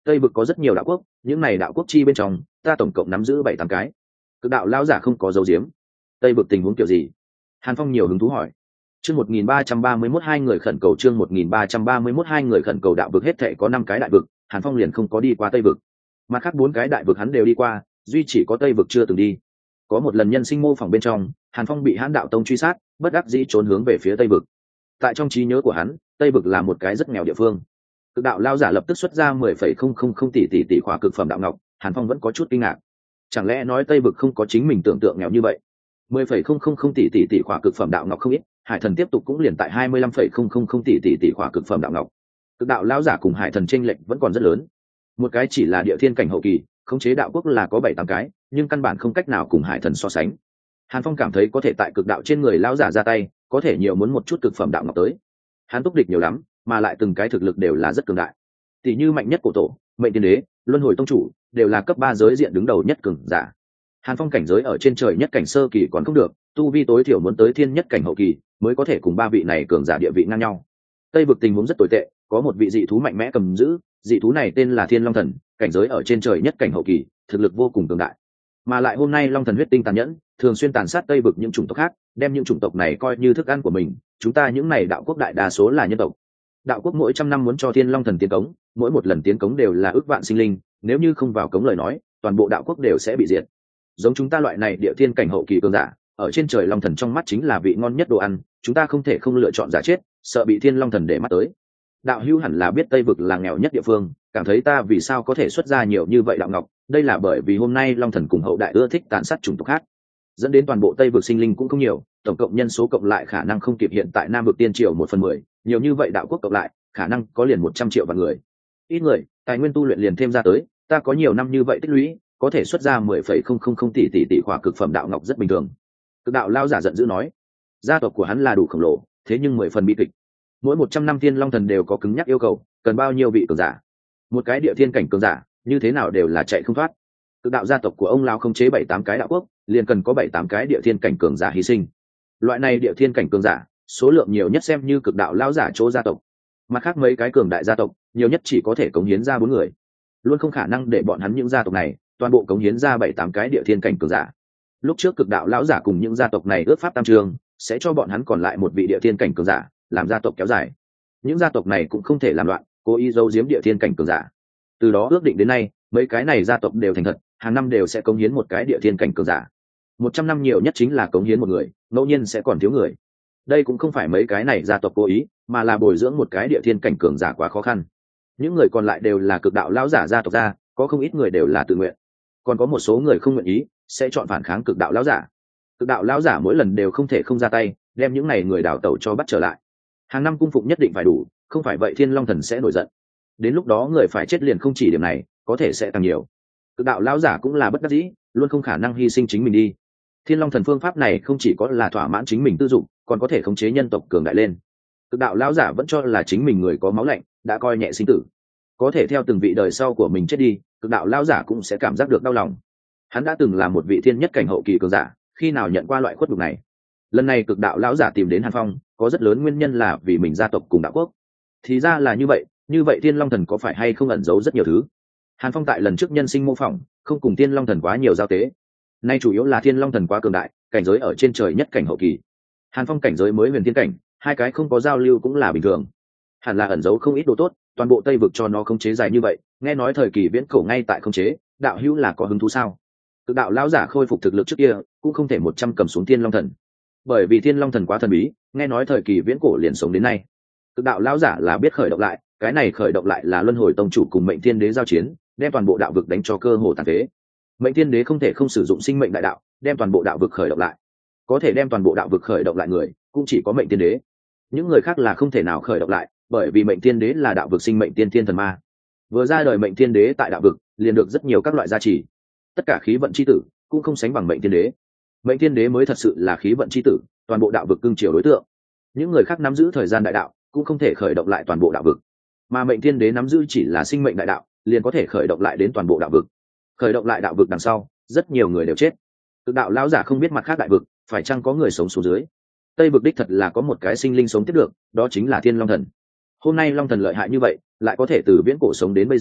Tây vực có rất nhiều đạo quốc, những này đạo quốc chi bên trong ta tổng cộng nắm giữ bảy tám cái. Cực đạo lão giả không có dấu diếm. Tây vực tình huống kiểu gì? Hàn Phong nhiều hứng thú hỏi. Chương một nghìn ba trăm ba mươi mốt hai người khẩn cầu, chương một nghìn ba trăm ba mươi mốt hai người khẩn cầu. Đạo vực hết thảy có năm cái đại vực, Hàn Phong liền không có đi qua Tây vực. Mặt khác bốn cái đại vực hắn đều đi qua, duy chỉ có Tây vực chưa từng đi. Có một lần nhân sinh mô phỏng bên trong, Hàn Phong bị Hán đạo tông truy sát, bất đắc dĩ trốn hướng về phía Tây vực. Tại trong trí nhớ của hắn, Tây vực là một cái rất nghèo địa phương. Cực đạo lão giả lập tức xuất ra mười phẩy không không không tỷ tỷ tỷ khỏa cực phẩm đạo ngọc, Hàn Phong vẫn có chút kinh ngạc. Chẳng lẽ nói Tây vực không có chính mình tưởng tượng nghèo như vậy? mười phẩy không không không tỷ tỷ tỷ khỏa cực phẩm đạo ngọc không ít, Hải Thần tiếp tục cũng liền tại hai mươi lăm phẩy không không không tỷ tỷ tỷ khỏa cực phẩm đạo ngọc. Cực đạo lão giả cùng Hải Thần chênh lệch vẫn còn rất lớn. Một cái chỉ là địa thiên cảnh hậu kỳ, khống chế đạo quốc là có bảy tám cái, nhưng căn bản không cách nào cùng Hải Thần so sánh. Hàn Phong cảm thấy có thể tại cực đạo trên người lão giả ra tay, có thể nhiều muốn một chút cực phẩm đạo ngọc tới. Hắn túc địch nhiều lắm, mà lại từng cái thực lực đều là rất cường đại. Tỷ như mạnh nhất cổ tổ, mệnh tiên đế, luân hồi tông chủ, đều là cấp ba giới diện đứng đầu nhất cường giả. Hàn Phong cảnh giới ở trên trời nhất cảnh sơ kỳ còn không được, tu vi tối thiểu muốn tới thiên nhất cảnh hậu kỳ mới có thể cùng ba vị này cường giả địa vị ngang nhau. Tây vực tình huống rất tồi tệ, có một vị dị thú mạnh mẽ cầm giữ, dị thú này tên là Thiên Long Thần, cảnh giới ở trên trời nhất cảnh hậu kỳ, thực lực vô cùng cường đại. Mà lại hôm nay Long Thần huyết tinh tàn nhẫn, thường xuyên tàn sát Tây vực những chủng tộc khác, đem những chủng tộc này coi như thức ăn của mình. Chúng ta những này đạo quốc đại đa số là nhân tộc. Đạo quốc mỗi trăm năm muốn cho Thiên Long Thần tiến cống, mỗi một lần tiến cống đều là ước vạn sinh linh, nếu như không vào cống lời nói, toàn bộ đạo quốc đều sẽ bị diệt. Giống chúng ta loại này địa thiên cảnh hậu kỳ cường giả, ở trên trời Long Thần trong mắt chính là vị ngon nhất đồ ăn, chúng ta không thể không lựa chọn giả chết, sợ bị Thiên Long Thần để mắt tới. Đạo hữu hẳn là biết Tây vực là nghèo nhất địa phương, cảm thấy ta vì sao có thể xuất ra nhiều như vậy đạo ngọc, đây là bởi vì hôm nay Long Thần cùng hậu đại ưa thích tàn sát chủng tộc khác, dẫn đến toàn bộ Tây vực sinh linh cũng không nhiều, tổng cộng nhân số cộng lại khả năng không kịp hiện tại Nam vực tiên triều một phần mười, nhiều như vậy đạo quốc cộng lại, khả năng có liền một trăm triệu vạn người. Ít người, tài nguyên tu luyện liền thêm ra tới, ta có nhiều năm như vậy tích lũy, có thể xuất ra mười phẩy không không không tỷ tỷ tỷ khỏa cực phẩm đạo ngọc rất bình thường. Cực đạo lao giả giận dữ nói, gia tộc của hắn là đủ khổng lồ, thế nhưng mười phần bi kịch. Mỗi một trăm năm Thiên Long Thần đều có cứng nhắc yêu cầu, cần bao nhiêu vị cường giả? Một cái địa thiên cảnh cường giả, như thế nào đều là chạy không thoát. Cực đạo gia tộc của ông lão không chế bảy tám cái đạo quốc, liền cần có bảy tám cái địa thiên cảnh cường giả hy sinh. Loại này địa thiên cảnh cường giả, số lượng nhiều nhất xem như cực đạo lão giả chỗ gia tộc. Mặt khác mấy cái cường đại gia tộc, nhiều nhất chỉ có thể cống hiến ra bốn người, luôn không khả năng để bọn hắn những gia tộc này toàn bộ cống hiến ra bảy tám cái địa thiên cảnh cường giả. Lúc trước cực đạo lão giả cùng những gia tộc này ước pháp tam trường, sẽ cho bọn hắn còn lại một vị địa thiên cảnh cường giả, làm gia tộc kéo dài. Những gia tộc này cũng không thể làm loạn, cố ý giấu giếm địa thiên cảnh cường giả. Từ đó ước định đến nay, mấy cái này gia tộc đều thành thật, hàng năm đều sẽ cống hiến một cái địa thiên cảnh cường giả. Một trăm năm nhiều nhất chính là cống hiến một người, ngẫu nhiên sẽ còn thiếu người. Đây cũng không phải mấy cái này gia tộc cố ý, mà là bồi dưỡng một cái địa thiên cảnh cường giả quá khó khăn. Những người còn lại đều là cực đạo lão giả gia tộc gia, có không ít người đều là tự nguyện, còn có một số người không nguyện ý, sẽ chọn phản kháng cực đạo lão giả. Cực đạo lão giả mỗi lần đều không thể không ra tay, đem những này người đào tẩu cho bắt trở lại. Hàng năm cung phụng nhất định phải đủ, không phải vậy Thiên Long Thần sẽ nổi giận. Đến lúc đó người phải chết liền không chỉ điểm này, có thể sẽ càng nhiều. Cực đạo lão giả cũng là bất đắc dĩ, luôn không khả năng hy sinh chính mình đi. Thiên Long Thần phương pháp này không chỉ có là thỏa mãn chính mình tư dụng, còn có thể khống chế nhân tộc cường đại lên. Cực đạo lão giả vẫn cho là chính mình người có máu lạnh, đã coi nhẹ sinh tử. Có thể theo từng vị đời sau của mình chết đi, cực đạo lão giả cũng sẽ cảm giác được đau lòng. Hắn đã từng là một vị thiên nhất cảnh hậu kỳ cường giả, khi nào nhận qua loại khuất nhục này. Lần này cực đạo lão giả tìm đến Hàn Phong, có rất lớn nguyên nhân là vì mình gia tộc cùng đạo quốc. Thì ra là như vậy, như vậy Thiên Long Thần có phải hay không ẩn giấu rất nhiều thứ? Hàn Phong tại lần trước nhân sinh mô phỏng, không cùng Thiên Long Thần quá nhiều giao tế. Nay chủ yếu là Thiên Long Thần quá cường đại, cảnh giới ở trên trời nhất cảnh hậu kỳ. Hàn Phong cảnh giới mới huyền thiên cảnh, hai cái không có giao lưu cũng là bình thường. Hẳn là ẩn giấu không ít đồ tốt, toàn bộ Tây vực cho nó khống chế dài như vậy, nghe nói thời kỳ viễn cổ ngay tại khống chế, đạo hữu là có hứng thú sao? Cực đạo lão giả khôi phục thực lực trước kia, cũng không thể một trăm cầm xuống Thiên Long Thần. Bởi vì Thiên Long Thần quá thần bí, nghe nói thời kỳ viễn cổ liền sống đến nay. Cực đạo lão giả là biết khởi động lại, cái này khởi động lại là Luân Hồi Tông chủ cùng Mệnh Thiên Đế giao chiến, đem toàn bộ đạo vực đánh cho cơ hồ tàn phế. Mệnh Thiên Đế không thể không sử dụng sinh mệnh đại đạo, đem toàn bộ đạo vực khởi động lại. Có thể đem toàn bộ đạo vực khởi động lại người, cũng chỉ có Mệnh Thiên Đế. Những người khác là không thể nào khởi động lại, bởi vì Mệnh Thiên Đế là đạo vực sinh mệnh tiên thiên thần ma. Vừa ra đời Mệnh Thiên Đế tại đạo vực, liền được rất nhiều các loại gia trì. Tất cả khí vận chi tử cũng không sánh bằng Mệnh Thiên Đế. Mệnh Thiên Đế mới thật sự là khí vận chi tử, toàn bộ đạo vực cưng chiều đối tượng. Những người khác nắm giữ thời gian đại đạo, cũng không thể khởi động lại toàn bộ đạo vực. Mà Mệnh Thiên Đế nắm giữ chỉ là sinh mệnh đại đạo, liền có thể khởi động lại đến toàn bộ đạo vực. Khởi động lại đạo vực đằng sau, rất nhiều người đều chết. Cực đạo lão giả không biết mặt khác đại vực, phải chăng có người sống xuống dưới. Tây vực đích thật là có một cái sinh linh sống tiếp được, đó chính là Thiên Long Thần. Hôm nay Long Thần lợi hại như vậy, lại có thể từ viễn cổ sống đến bây giờ,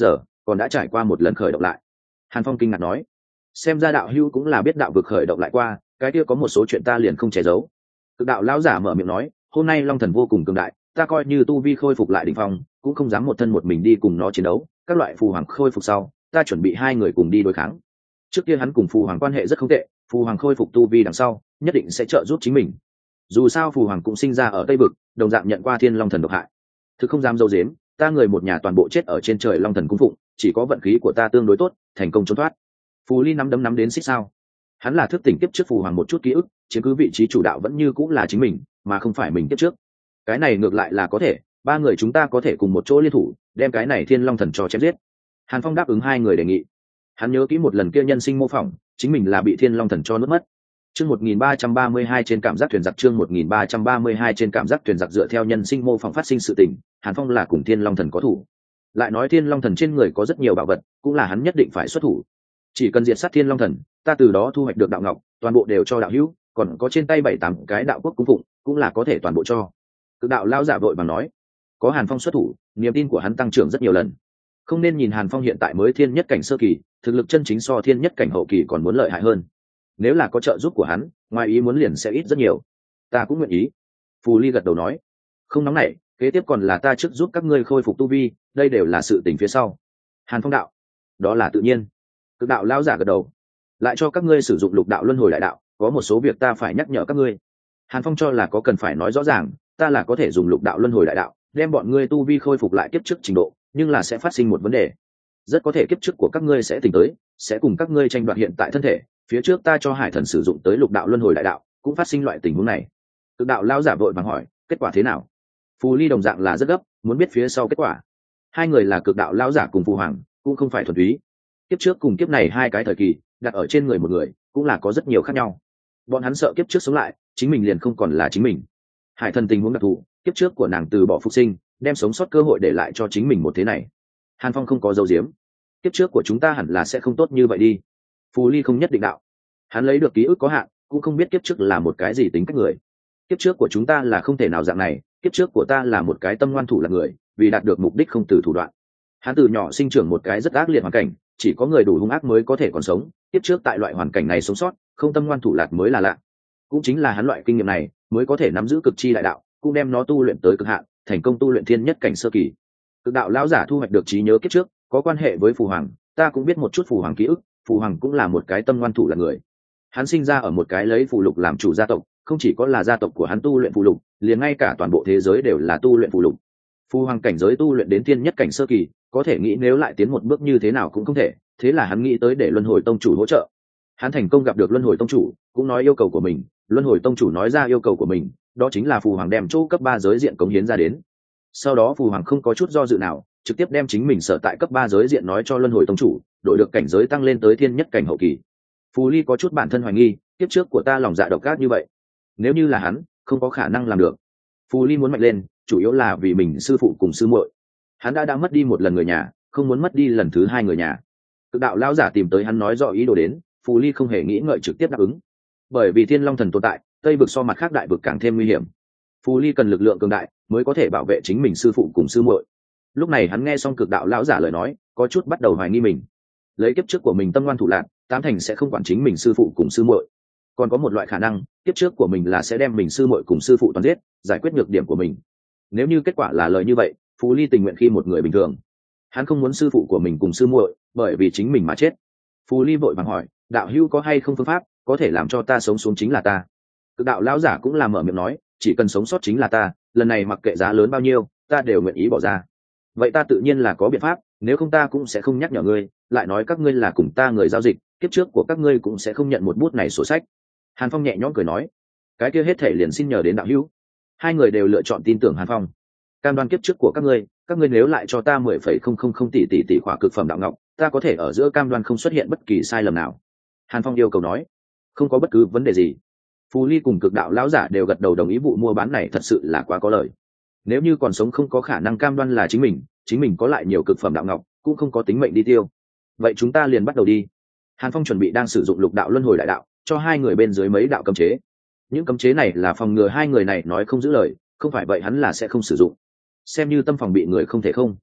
còn đã trải qua một lần khởi động lại. Hàn Phong kinh ngạc nói, xem ra đạo hữu cũng là biết đạo vực khởi động lại qua, cái kia có một số chuyện ta liền không che giấu. Cực đạo lão giả mở miệng nói, hôm nay long thần vô cùng cường đại, ta coi như tu vi khôi phục lại đỉnh phong cũng không dám một thân một mình đi cùng nó chiến đấu, các loại phù hoàng khôi phục sau ta chuẩn bị hai người cùng đi đối kháng. Trước kia hắn cùng phù hoàng quan hệ rất không tệ, phù hoàng khôi phục tu vi đằng sau nhất định sẽ trợ giúp chính mình. Dù sao phù hoàng cũng sinh ra ở tây vực, đồng dạng nhận qua thiên long thần độc hại. Thực không dám dâu dếm, ta người một nhà toàn bộ chết ở trên trời long thần cung phụng, chỉ có vận khí của ta tương đối tốt, thành công trốn thoát. Phù Ly nắm đấm nắm đến xích sao. Hắn là thức tỉnh kiếp trước phù hoàng một chút ký ức, chiếm cứ vị trí chủ đạo vẫn như cũng là chính mình, mà không phải mình kiếp trước. Cái này ngược lại là có thể, ba người chúng ta có thể cùng một chỗ liên thủ, đem cái này thiên long thần cho chém giết. Hàn Phong đáp ứng hai người đề nghị. Hắn nhớ kỹ một lần kia nhân sinh mô phỏng, chính mình là bị thiên long thần cho nuốt mất. Chương một nghìn ba trăm ba mươi hai trên cảm giác thuyền giặc, chương một nghìn ba trăm ba mươi hai trên cảm giác thuyền giặc. Dựa theo nhân sinh mô phỏng phát sinh sự tình, Hàn Phong là cùng thiên long thần có thủ. Lại nói thiên long thần trên người có rất nhiều bảo vật, cũng là hắn nhất định phải xuất thủ. Chỉ cần diệt sát thiên long thần, ta từ đó thu hoạch được đạo ngọc, toàn bộ đều cho đạo hữu, còn có trên tay bảy tám cái đạo quốc cung phụng, cũng là có thể toàn bộ cho. Cực đạo lão giả vội bằng nói, có Hàn Phong xuất thủ, niềm tin của hắn tăng trưởng rất nhiều lần. Không nên nhìn Hàn Phong hiện tại mới thiên nhất cảnh sơ kỳ, thực lực chân chính so thiên nhất cảnh hậu kỳ còn muốn lợi hại hơn. Nếu là có trợ giúp của hắn, ngoài ý muốn liền sẽ ít rất nhiều. Ta cũng nguyện ý. Phù Ly gật đầu nói, không nóng nảy, kế tiếp còn là ta trước giúp các ngươi khôi phục tu vi, đây đều là sự tình phía sau. Hàn Phong đạo, đó là tự nhiên. Cực đạo lão giả gật đầu, lại cho các ngươi sử dụng lục đạo luân hồi đại đạo, có một số việc ta phải nhắc nhở các ngươi. Hàn Phong cho là có cần phải nói rõ ràng, ta là có thể dùng lục đạo luân hồi đại đạo đem bọn ngươi tu vi khôi phục lại kiếp trước trình độ, nhưng là sẽ phát sinh một vấn đề, rất có thể kiếp trước của các ngươi sẽ tỉnh tới, sẽ cùng các ngươi tranh đoạt hiện tại thân thể. Phía trước ta cho hải thần sử dụng tới lục đạo luân hồi đại đạo cũng phát sinh loại tình huống này. Cực đạo lão giả vội vàng hỏi, kết quả thế nào? Phù Ly đồng dạng là rất gấp, muốn biết phía sau kết quả. Hai người là cực đạo lão giả cùng phù hoàng, cũng không phải thuần túy. Kiếp trước cùng kiếp này hai cái thời kỳ đặt ở trên người một người cũng là có rất nhiều khác nhau. Bọn hắn sợ kiếp trước sống lại, chính mình liền không còn là chính mình. Hải thần tình huống đặc thù, kiếp trước của nàng từ bỏ phục sinh, đem sống sót cơ hội để lại cho chính mình một thế này. Hàn Phong không có dấu diếm, kiếp trước của chúng ta hẳn là sẽ không tốt như vậy đi. Phù Ly không nhất định đạo, hắn lấy được ký ức có hạn, cũng không biết kiếp trước là một cái gì tính cách người. Kiếp trước của chúng ta là không thể nào dạng này, kiếp trước của ta là một cái tâm ngoan thủ là người, vì đạt được mục đích không từ thủ đoạn. Hắn từ nhỏ sinh trưởng một cái rất ác liệt hoàn cảnh, chỉ có người đủ hung ác mới có thể còn sống. Kiếp trước tại loại hoàn cảnh này sống sót, không tâm ngoan thủ lạc mới là lạ. Cũng chính là hắn loại kinh nghiệm này mới có thể nắm giữ cực chi đại đạo, cũng đem nó tu luyện tới cực hạn, thành công tu luyện thiên nhất cảnh sơ kỳ. Cực đạo lão giả thu hoạch được trí nhớ kiếp trước, có quan hệ với phù hoàng, ta cũng biết một chút phù hoàng ký ức. Phù hoàng cũng là một cái tâm ngoan thủ là người. Hắn sinh ra ở một cái lấy phù lục làm chủ gia tộc, không chỉ có là gia tộc của hắn tu luyện phù lục, liền ngay cả toàn bộ thế giới đều là tu luyện phù lục. Phù hoàng cảnh giới tu luyện đến thiên nhất cảnh sơ kỳ, có thể nghĩ nếu lại tiến một bước như thế nào cũng không thể, thế là hắn nghĩ tới để luân hồi tông chủ hỗ trợ. Hắn thành công gặp được luân hồi tông chủ, cũng nói yêu cầu của mình. Luân hồi tông chủ nói ra yêu cầu của mình, đó chính là phù hoàng đem chỗ cấp ba giới diện cống hiến ra đến. Sau đó phù hoàng không có chút do dự nào, trực tiếp đem chính mình sở tại cấp ba giới diện nói cho luân hồi tông chủ, đổi được cảnh giới tăng lên tới thiên nhất cảnh hậu kỳ. Phù Ly có chút bản thân hoài nghi, kiếp trước của ta lòng dạ độc ác như vậy, nếu như là hắn, không có khả năng làm được. Phù Ly muốn mạnh lên, chủ yếu là vì mình sư phụ cùng sư muội. Hắn đã đã mất đi một lần người nhà, không muốn mất đi lần thứ hai người nhà. Cực đạo lão giả tìm tới hắn nói rõ ý đồ đến, Phù Ly không hề nghĩ ngợi trực tiếp đáp ứng. Bởi vì thiên long thần tồn tại, tây vực so mặt khác đại vực càng thêm nguy hiểm. Phù Ly cần lực lượng cường đại mới có thể bảo vệ chính mình sư phụ cùng sư muội. Lúc này hắn nghe xong cực đạo lão giả lời nói, có chút bắt đầu hoài nghi mình. Lấy kiếp trước của mình tâm ngoan thủ lạn, tám thành sẽ không quản chính mình sư phụ cùng sư muội. Còn có một loại khả năng, kiếp trước của mình là sẽ đem mình sư muội cùng sư phụ toàn giết, giải quyết nhược điểm của mình. Nếu như kết quả là lời như vậy, Phù Ly tình nguyện khi một người bình thường. Hắn không muốn sư phụ của mình cùng sư muội bởi vì chính mình mà chết. Phù Ly vội vàng hỏi, đạo hữu có hay không phương pháp có thể làm cho ta sống xuống chính là ta? Cực đạo lão giả cũng là mở miệng nói, chỉ cần sống sót chính là ta, lần này mặc kệ giá lớn bao nhiêu, ta đều nguyện ý bỏ ra. Vậy ta tự nhiên là có biện pháp, nếu không ta cũng sẽ không nhắc nhở ngươi, lại nói các ngươi là cùng ta người giao dịch, kiếp trước của các ngươi cũng sẽ không nhận một bút này sổ sách. Hàn Phong nhẹ nhõm cười nói, cái kia hết thể liền xin nhờ đến đạo hữu. Hai người đều lựa chọn tin tưởng Hàn Phong. Cam đoan kiếp trước của các ngươi, các ngươi nếu lại cho ta mười phẩy không không không tỷ tỷ tỷ khỏa cực phẩm đạo ngọc, ta có thể ở giữa cam đoan không xuất hiện bất kỳ sai lầm nào. Hàn Phong yêu cầu nói, không có bất cứ vấn đề gì. Phù Ly cùng cực đạo lão giả đều gật đầu đồng ý, vụ mua bán này thật sự là quá có lời. Nếu như còn sống không có khả năng cam đoan là chính mình, chính mình có lại nhiều cực phẩm đạo ngọc, cũng không có tính mệnh đi tiêu. Vậy chúng ta liền bắt đầu đi. Hàn Phong chuẩn bị đang sử dụng lục đạo luân hồi đại đạo, cho hai người bên dưới mấy đạo cấm chế. Những cấm chế này là phòng ngừa hai người này nói không giữ lời, không phải vậy hắn là sẽ không sử dụng. Xem như tâm phòng bị người không thể không.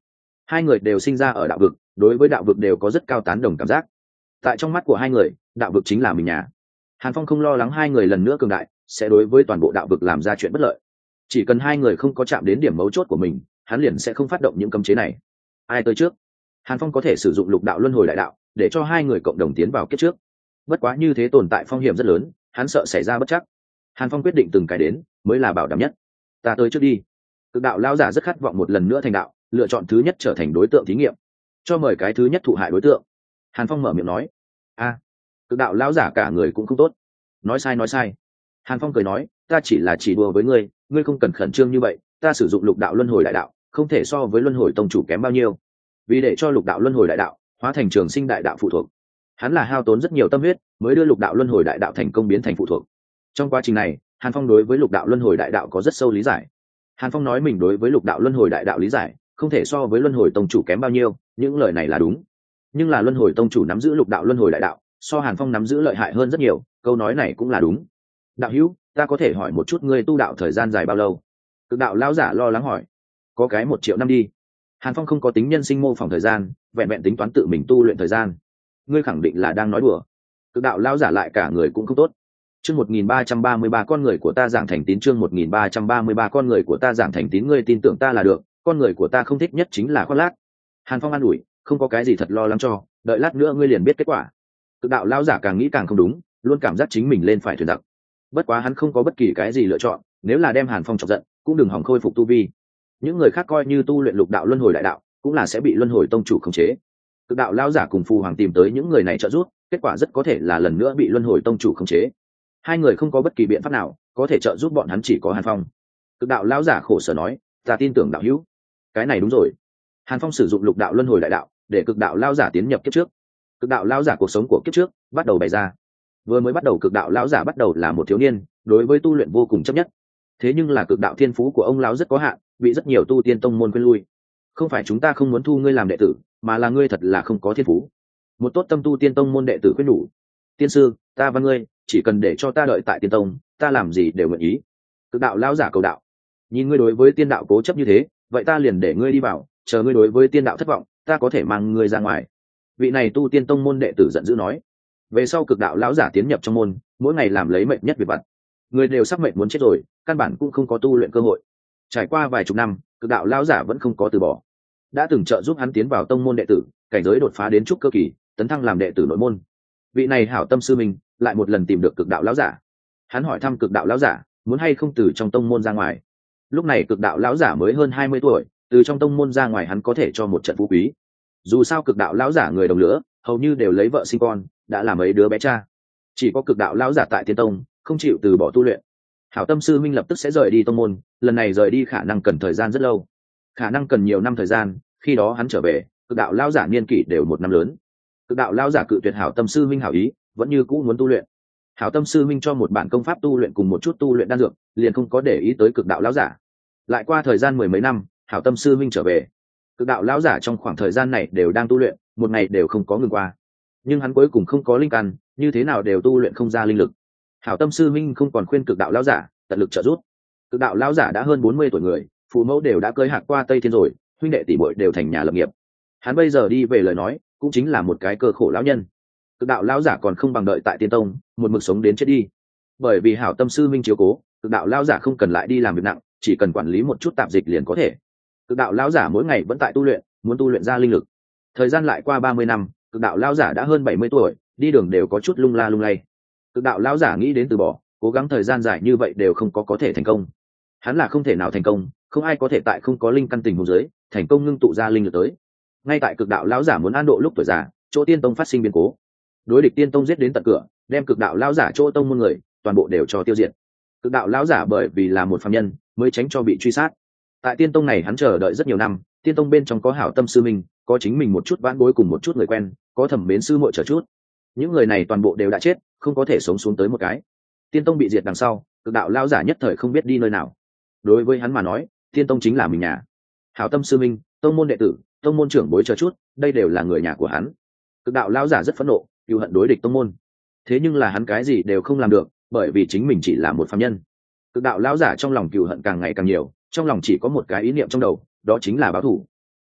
hai người đều sinh ra ở đạo vực, đối với đạo vực đều có rất cao tán đồng cảm giác. Tại trong mắt của hai người, đạo vực chính là mình nhà. Hàn Phong không lo lắng hai người lần nữa cường đại sẽ đối với toàn bộ đạo vực làm ra chuyện bất lợi. Chỉ cần hai người không có chạm đến điểm mấu chốt của mình, hắn liền sẽ không phát động những cấm chế này. Ai tới trước? Hàn Phong có thể sử dụng lục đạo luân hồi đại đạo để cho hai người cộng đồng tiến vào kiếp trước. Bất quá như thế tồn tại phong hiểm rất lớn, hắn sợ xảy ra bất chắc. Hàn Phong quyết định từng cái đến mới là bảo đảm nhất. Ta tới trước đi. Cực đạo lão giả rất khát vọng một lần nữa thành đạo, lựa chọn thứ nhất trở thành đối tượng thí nghiệm. Cho mời cái thứ nhất thụ hại đối tượng. Hàn Phong mở miệng nói. A, cực đạo lão giả cả người cũng không tốt. Nói sai nói sai. Hàn Phong cười nói, ta chỉ là chỉ đùa với ngươi, ngươi không cần khẩn trương như vậy. Ta sử dụng lục đạo luân hồi đại đạo, không thể so với luân hồi tông chủ kém bao nhiêu. Vì để cho lục đạo luân hồi đại đạo hóa thành trường sinh đại đạo phụ thuộc, hắn là hao tốn rất nhiều tâm huyết mới đưa lục đạo luân hồi đại đạo thành công biến thành phụ thuộc. Trong quá trình này, Hàn Phong đối với lục đạo luân hồi đại đạo có rất sâu lý giải. Hàn Phong nói mình đối với lục đạo luân hồi đại đạo lý giải không thể so với luân hồi tông chủ kém bao nhiêu, những lời này là đúng. Nhưng là luân hồi tông chủ nắm giữ lục đạo luân hồi đại đạo so Hàn Phong nắm giữ lợi hại hơn rất nhiều, câu nói này cũng là đúng. Đạo hữu, ta có thể hỏi một chút ngươi tu đạo thời gian dài bao lâu? Cực đạo lão giả lo lắng hỏi. Có cái một triệu năm đi. Hàn Phong không có tính nhân sinh mô phỏng thời gian, vẹn vẹn tính toán tự mình tu luyện thời gian. Ngươi khẳng định là đang nói đùa. Cực đạo lão giả lại cả người cũng không tốt. Chương một nghìn ba trăm ba mươi ba con người của ta giảng thành tín, chương một nghìn ba trăm ba mươi ba con người của ta giảng thành tín, ngươi tin tưởng ta là được, con người của ta không thích nhất chính là khoác lác. Hàn Phong an ủi, không có cái gì thật lo lắng cho, đợi lát nữa ngươi liền biết kết quả. Cực đạo lão giả càng nghĩ càng không đúng, luôn cảm giác chính mình lên phải thuyền giặc. Bất quá hắn không có bất kỳ cái gì lựa chọn, nếu là đem Hàn Phong chọc giận, cũng đừng hỏng khôi phục tu vi. Những người khác coi như tu luyện lục đạo luân hồi đại đạo, cũng là sẽ bị luân hồi tông chủ khống chế. Cực đạo lão giả cùng phù hoàng tìm tới những người này trợ giúp, kết quả rất có thể là lần nữa bị luân hồi tông chủ khống chế. Hai người không có bất kỳ biện pháp nào có thể trợ giúp bọn hắn, chỉ có Hàn Phong. Cực đạo lão giả khổ sở nói, ta tin tưởng đạo hữu. Cái này đúng rồi. Hàn Phong sử dụng lục đạo luân hồi đại đạo để cực đạo lão giả tiến nhập kiếp trước. Cực đạo lão giả cuộc sống của kiếp trước bắt đầu bày ra. Vừa mới bắt đầu cực đạo lão giả bắt đầu là một thiếu niên, đối với tu luyện vô cùng chấp nhất. Thế nhưng là cực đạo thiên phú của ông lão rất có hạn, bị rất nhiều tu tiên tông môn khuyên lui. Không phải chúng ta không muốn thu ngươi làm đệ tử, mà là ngươi thật là không có thiên phú. Một tốt tâm tu tiên tông môn đệ tử khuyên nhủ, tiên sư, ta và ngươi chỉ cần để cho ta đợi tại tiên tông, ta làm gì đều nguyện ý. Cực đạo lão giả cầu đạo, nhìn ngươi đối với tiên đạo cố chấp như thế, vậy ta liền để ngươi đi vào, chờ ngươi đối với tiên đạo thất vọng, ta có thể mang ngươi ra ngoài. Vị này tu tiên tông môn đệ tử giận dữ nói. Về sau cực đạo lão giả tiến nhập trong môn, mỗi ngày làm lấy mệnh nhất việc vặt, người đều sắp mệnh muốn chết rồi, căn bản cũng không có tu luyện cơ hội. Trải qua vài chục năm, cực đạo lão giả vẫn không có từ bỏ, đã từng trợ giúp hắn tiến vào tông môn đệ tử, cảnh giới đột phá đến trúc cơ kỳ, tấn thăng làm đệ tử nội môn. Vị này hảo tâm sư mình lại một lần tìm được cực đạo lão giả, hắn hỏi thăm cực đạo lão giả muốn hay không từ trong tông môn ra ngoài. Lúc này cực đạo lão giả mới hơn hai mươi tuổi, từ trong tông môn ra ngoài hắn có thể cho một trận phú quý. Dù sao cực đạo lão giả người đồng lứa hầu như đều lấy vợ sinh con, đã làm mấy đứa bé cha. Chỉ có cực đạo lão giả tại tiên tông không chịu từ bỏ tu luyện. Hảo tâm sư minh lập tức sẽ rời đi tông môn, lần này rời đi khả năng cần thời gian rất lâu, khả năng cần nhiều năm thời gian, khi đó hắn trở về cực đạo lão giả niên kỷ đều một năm lớn. Cực đạo lão giả cự tuyệt hảo tâm sư minh hảo ý, vẫn như cũ muốn tu luyện. Hảo tâm sư minh cho một bản công pháp tu luyện cùng một chút tu luyện đan dược, liền không có để ý tới cực đạo lão giả. Lại qua thời gian mười mấy năm, hảo tâm sư minh trở về. Cực đạo lão giả trong khoảng thời gian này đều đang tu luyện, một ngày đều không có ngừng qua. Nhưng hắn cuối cùng không có linh căn, như thế nào đều tu luyện không ra linh lực. Hảo tâm sư minh không còn khuyên cực đạo lão giả tận lực trợ giúp. Cực đạo lão giả đã hơn bốn mươi tuổi người, phụ mẫu đều đã cưới hạc qua Tây Thiên rồi, huynh đệ tỷ muội đều thành nhà lập nghiệp. Hắn bây giờ đi về lời nói, cũng chính là một cái cơ khổ lão nhân. Cực đạo lão giả còn không bằng đợi tại tiên tông, một mực sống đến chết đi. Bởi vì hảo tâm sư minh chiếu cố, cực đạo lão giả không cần lại đi làm việc nặng, chỉ cần quản lý một chút tạp dịch liền có thể. Cực đạo lão giả mỗi ngày vẫn tại tu luyện, muốn tu luyện ra linh lực. Thời gian lại qua ba mươi năm, cực đạo lão giả đã hơn bảy mươi tuổi, đi đường đều có chút lung la lung lay. Cực đạo lão giả nghĩ đến từ bỏ, cố gắng thời gian dài như vậy đều không có có thể thành công. Hắn là không thể nào thành công, không ai có thể tại không có linh căn tình huống dưới thành công ngưng tụ ra linh lực tới. Ngay tại cực đạo lão giả muốn an độ lúc tuổi già, chỗ tiên tông phát sinh biến cố, đối địch tiên tông giết đến tận cửa, đem cực đạo lão giả chỗ tông môn người toàn bộ đều cho tiêu diệt. Cực đạo lão giả bởi vì là một phàm nhân mới tránh cho bị truy sát. Tại tiên tông này hắn chờ đợi rất nhiều năm, tiên tông bên trong có hảo tâm sư minh, có chính mình một chút vãn bối cùng một chút người quen, có thẩm mến sư muội chờ chút. Những người này toàn bộ đều đã chết, không có thể sống xuống tới một cái. Tiên tông bị diệt đằng sau, cực đạo lão giả nhất thời không biết đi nơi nào. Đối với hắn mà nói, tiên tông chính là mình nhà. Hảo tâm sư minh, tông môn đệ tử, tông môn trưởng bối chờ chút, đây đều là người nhà của hắn. Cực đạo lão giả rất phẫn nộ, yêu hận đối địch tông môn. Thế nhưng là hắn cái gì đều không làm được, bởi vì chính mình chỉ là một phàm nhân. Cực đạo lão giả trong lòng cừu hận càng ngày càng nhiều, trong lòng chỉ có một cái ý niệm trong đầu, đó chính là báo thù.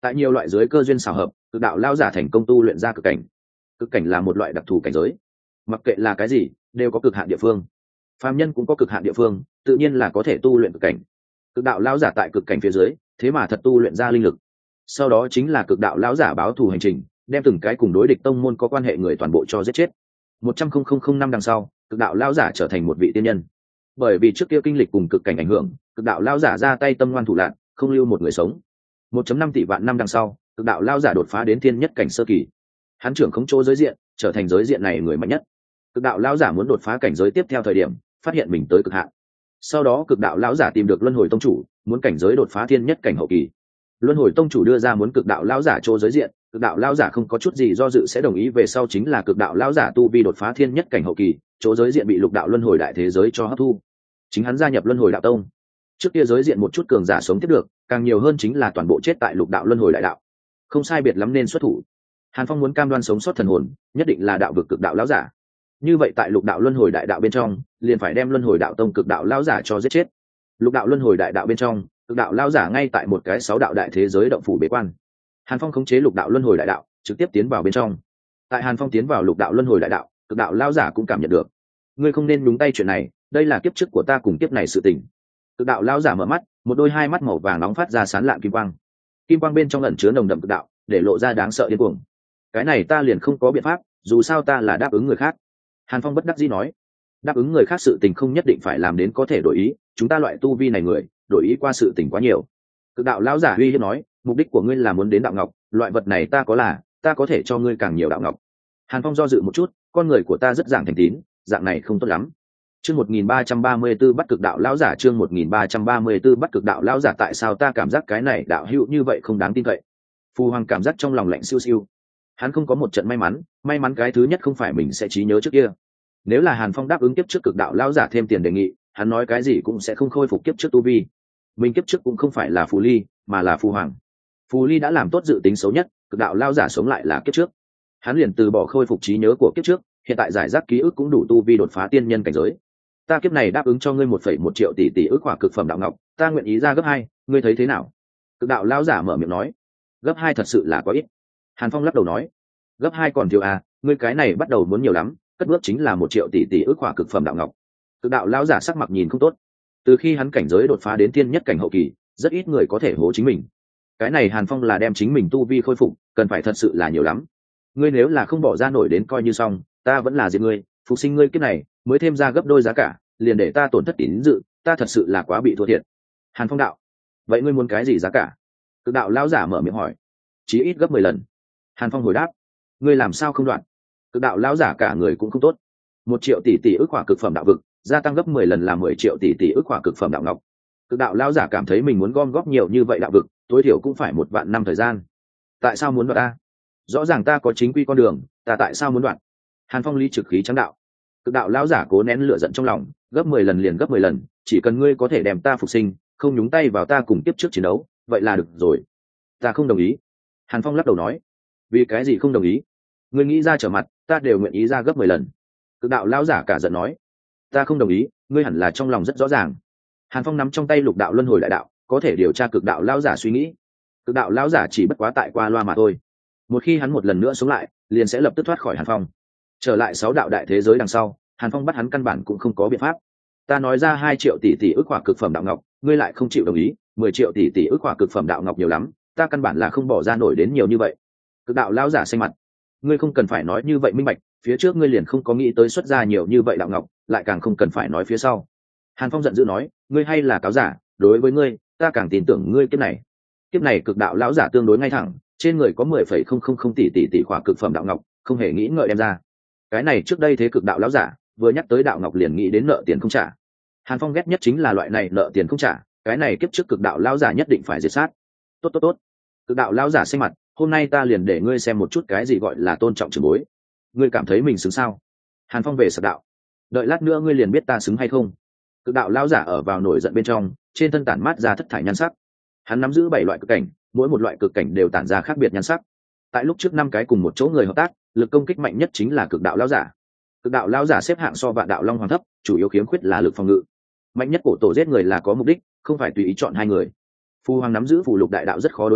tại nhiều loại giới cơ duyên xảo hợp, cực đạo lao giả thành công tu luyện ra cực cảnh. Cực cảnh là một loại đặc thù cảnh giới, mặc kệ là cái gì đều có cực hạn địa phương, phàm nhân cũng có cực hạn địa phương, tự nhiên là có thể tu luyện cực cảnh. Cực đạo lao giả tại cực cảnh phía dưới, thế mà thật tu luyện ra linh lực. Sau đó chính là cực đạo lão giả báo thù hành trình, đem từng cái cùng đối địch tông môn có quan hệ người toàn bộ cho giết chết. Một trăm linh năm đằng sau, cực đạo lão giả trở thành một vị tiên nhân. Bởi vì trước kia kinh lịch cùng cực cảnh ảnh hưởng, cực đạo lão giả ra tay tâm ngoan thủ lạn, không lưu một người sống. một phẩy năm tỷ vạn năm đằng sau, cực đạo lão giả đột phá đến thiên nhất cảnh sơ kỳ. Hắn trưởng khống chỗ giới diện, trở thành giới diện này người mạnh nhất. Cực đạo lão giả muốn đột phá cảnh giới tiếp theo thời điểm, phát hiện mình tới cực hạn. Sau đó cực đạo lão giả tìm được luân hồi tông chủ, muốn cảnh giới đột phá thiên nhất cảnh hậu kỳ. Luân hồi tông chủ đưa ra muốn cực đạo lão giả chỗ giới diện, cực đạo lão giả không có chút gì do dự sẽ đồng ý. Về sau chính là cực đạo lão giả tu vi đột phá thiên nhất cảnh hậu kỳ, chỗ giới diện bị lục đạo luân hồi đại thế giới cho hấp thu. Chính hắn gia nhập luân hồi đạo tông. Trước kia giới diện một chút cường giả sống tiếp được, càng nhiều hơn chính là toàn bộ chết tại lục đạo luân hồi đại đạo. Không sai biệt lắm nên xuất thủ. Hàn Phong muốn cam đoan sống sót thần hồn, nhất định là đạo vực cực đạo lão giả. Như vậy tại lục đạo luân hồi đại đạo bên trong, liền phải đem luân hồi đạo tông cực đạo lão giả cho giết chết. Lục đạo luân hồi đại đạo bên trong, cực đạo lão giả ngay tại một cái sáu đạo đại thế giới động phủ bế quan. Hàn Phong khống chế lục đạo luân hồi đại đạo, trực tiếp tiến vào bên trong. Tại Hàn Phong tiến vào lục đạo luân hồi đại đạo, cực đạo lão giả cũng cảm nhận được. Ngươi không nên nhúng tay chuyện này, đây là kiếp trước của ta cùng kiếp này sự tình. Cực đạo lão giả mở mắt, một đôi hai mắt màu vàng nóng phát ra sáng lạn kim quang. Kim quang bên trong ẩn chứa nồng đậm cực đạo, để lộ ra đáng sợ điên cuồng. Cái này ta liền không có biện pháp, dù sao ta là đáp ứng người khác. Hàn Phong bất đắc dĩ nói, đáp ứng người khác sự tình không nhất định phải làm đến có thể đổi ý, chúng ta loại tu vi này người, đổi ý qua sự tình quá nhiều. Cực đạo lão giả uy hiếp nói, mục đích của ngươi là muốn đến đạo ngọc, loại vật này ta có là, ta có thể cho ngươi càng nhiều đạo ngọc. Hàn Phong do dự một chút, con người của ta rất dạng thành tín, dạng này không tốt lắm. Chương một nghìn ba trăm ba mươi 1334 bắt cực đạo lão giả, chương một nghìn ba trăm ba mươi 1334 bắt cực đạo lão giả. Tại sao ta cảm giác cái này đạo hữu như vậy không đáng tin cậy? Phù Hoàng cảm giác trong lòng lạnh siêu siêu. Hắn không có một trận may mắn, may mắn cái thứ nhất không phải mình sẽ trí nhớ trước kia. Nếu là Hàn Phong đáp ứng kiếp trước cực đạo lão giả thêm tiền đề nghị, hắn nói cái gì cũng sẽ không khôi phục kiếp trước tu vi. Mình kiếp trước cũng không phải là Phù Ly, mà là Phù Hoàng. Phù Ly đã làm tốt dự tính xấu nhất, cực đạo lão giả sống lại là kiếp trước. Hắn liền từ bỏ khôi phục trí nhớ của kiếp trước, hiện tại giải rác ký ức cũng đủ tu vi đột phá tiên nhân cảnh giới. Ta kiếp này đáp ứng cho ngươi một phẩy một triệu tỷ tỷ ức hỏa cực phẩm đạo ngọc, ta nguyện ý ra gấp hai, ngươi thấy thế nào? Cực đạo lão giả mở miệng nói. Gấp hai thật sự là quá ít. Hàn Phong lắc đầu nói, gấp hai còn thiếu à, ngươi cái này bắt đầu muốn nhiều lắm, cất bước chính là một triệu tỷ tỷ ức hỏa cực phẩm đạo ngọc. Cực đạo lão giả sắc mặt nhìn không tốt. Từ khi hắn cảnh giới đột phá đến tiên nhất cảnh hậu kỳ, rất ít người có thể hố chính mình. Cái này Hàn Phong là đem chính mình tu vi khôi phục, cần phải thật sự là nhiều lắm. Ngươi nếu là không bỏ ra nổi đến coi như xong, ta vẫn là diệt ngươi, phục sinh ngươi kiếp này, mới thêm ra gấp đôi giá cả, liền để ta tổn thất tín dự, ta thật sự là quá bị thua thiệt. Hàn Phong đạo, vậy ngươi muốn cái gì giá cả? Cực đạo lão giả mở miệng hỏi. Chí ít gấp mười lần. Hàn Phong hồi đáp, ngươi làm sao không đoạn? Cực đạo lão giả cả người cũng không tốt. Một triệu tỷ tỷ ức hỏa cực phẩm đạo vực, gia tăng gấp mười lần là mười triệu tỷ tỷ ức hỏa cực phẩm đạo ngọc. Cực đạo lão giả cảm thấy mình muốn gom góp nhiều như vậy đạo vực, tối thiểu cũng phải một vạn năm thời gian. Tại sao muốn đoạn ta? Rõ ràng ta có chính quy con đường, ta tại sao muốn đoạn? Hàn Phong lý trực khí trắng đạo. Cực đạo lão giả cố nén lửa giận trong lòng, gấp mười lần liền gấp mười lần, chỉ cần ngươi có thể đem ta phục sinh, không nhúng tay vào ta cùng tiếp trước chiến đấu, vậy là được rồi. Ta không đồng ý. Hàn Phong lắc đầu nói, vì cái gì không đồng ý? Ngươi nghĩ ra trở mặt, ta đều nguyện ý ra gấp mười lần. Cực đạo lão giả cả giận nói, ta không đồng ý, ngươi hẳn là trong lòng rất rõ ràng. Hàn Phong nắm trong tay lục đạo luân hồi đại đạo, có thể điều tra cực đạo lão giả suy nghĩ. Cực đạo lão giả chỉ bất quá tại qua loa mà thôi. Một khi hắn một lần nữa sống lại, liền sẽ lập tức thoát khỏi Hàn Phong. Trở lại sáu đạo đại thế giới đằng sau, Hàn Phong bắt hắn căn bản cũng không có biện pháp. Ta nói ra hai triệu tỷ tỷ ức hỏa cực phẩm đạo ngọc, ngươi lại không chịu đồng ý, mười triệu tỷ tỷ ức hỏa cực phẩm đạo ngọc nhiều lắm, ta căn bản là không bỏ ra nổi đến nhiều như vậy. Cực đạo lão giả xanh mặt, ngươi không cần phải nói như vậy minh bạch, phía trước ngươi liền không có nghĩ tới xuất ra nhiều như vậy đạo ngọc, lại càng không cần phải nói phía sau. Hàn Phong giận dữ nói, ngươi hay là cáo giả, đối với ngươi, ta càng tin tưởng ngươi kiếp này. Kiếp này cực đạo lão giả tương đối ngay thẳng, trên người có mười phẩy không không không tỷ tỷ tỷ hỏa cực phẩm đạo ngọc, không hề nghĩ ngợi đem ra. Cái này trước đây thế cực đạo lão giả, vừa nhắc tới đạo ngọc liền nghĩ đến nợ tiền không trả. Hàn Phong ghét nhất chính là loại này nợ tiền không trả, cái này kiếp trước cực đạo lão giả nhất định phải diệt sát. Tốt tốt tốt. Cực đạo lão giả xanh mặt, hôm nay ta liền để ngươi xem một chút cái gì gọi là tôn trọng trưởng bối. Ngươi cảm thấy mình xứng sao? Hàn Phong về sập đạo, đợi lát nữa ngươi liền biết ta xứng hay không. Cực đạo lão giả ở vào nổi giận bên trong, trên thân tản mát ra thất thải nhan sắc. Hắn nắm giữ bảy loại cực cảnh, mỗi một loại cực cảnh đều tản ra khác biệt nhan sắc. Tại lúc trước năm cái cùng một chỗ người hợp tác, lực công kích mạnh nhất chính là cực đạo lão giả. Cực đạo lão giả xếp hạng so vạn đạo long hoàng thấp, chủ yếu khiếm khuyết là lực phòng ngự. Mạnh nhất cổ tổ giết người là có mục đích, không phải tùy ý chọn hai người. Phù Hoàng nắm giữ phù lục đại đạo rất khó đối phó,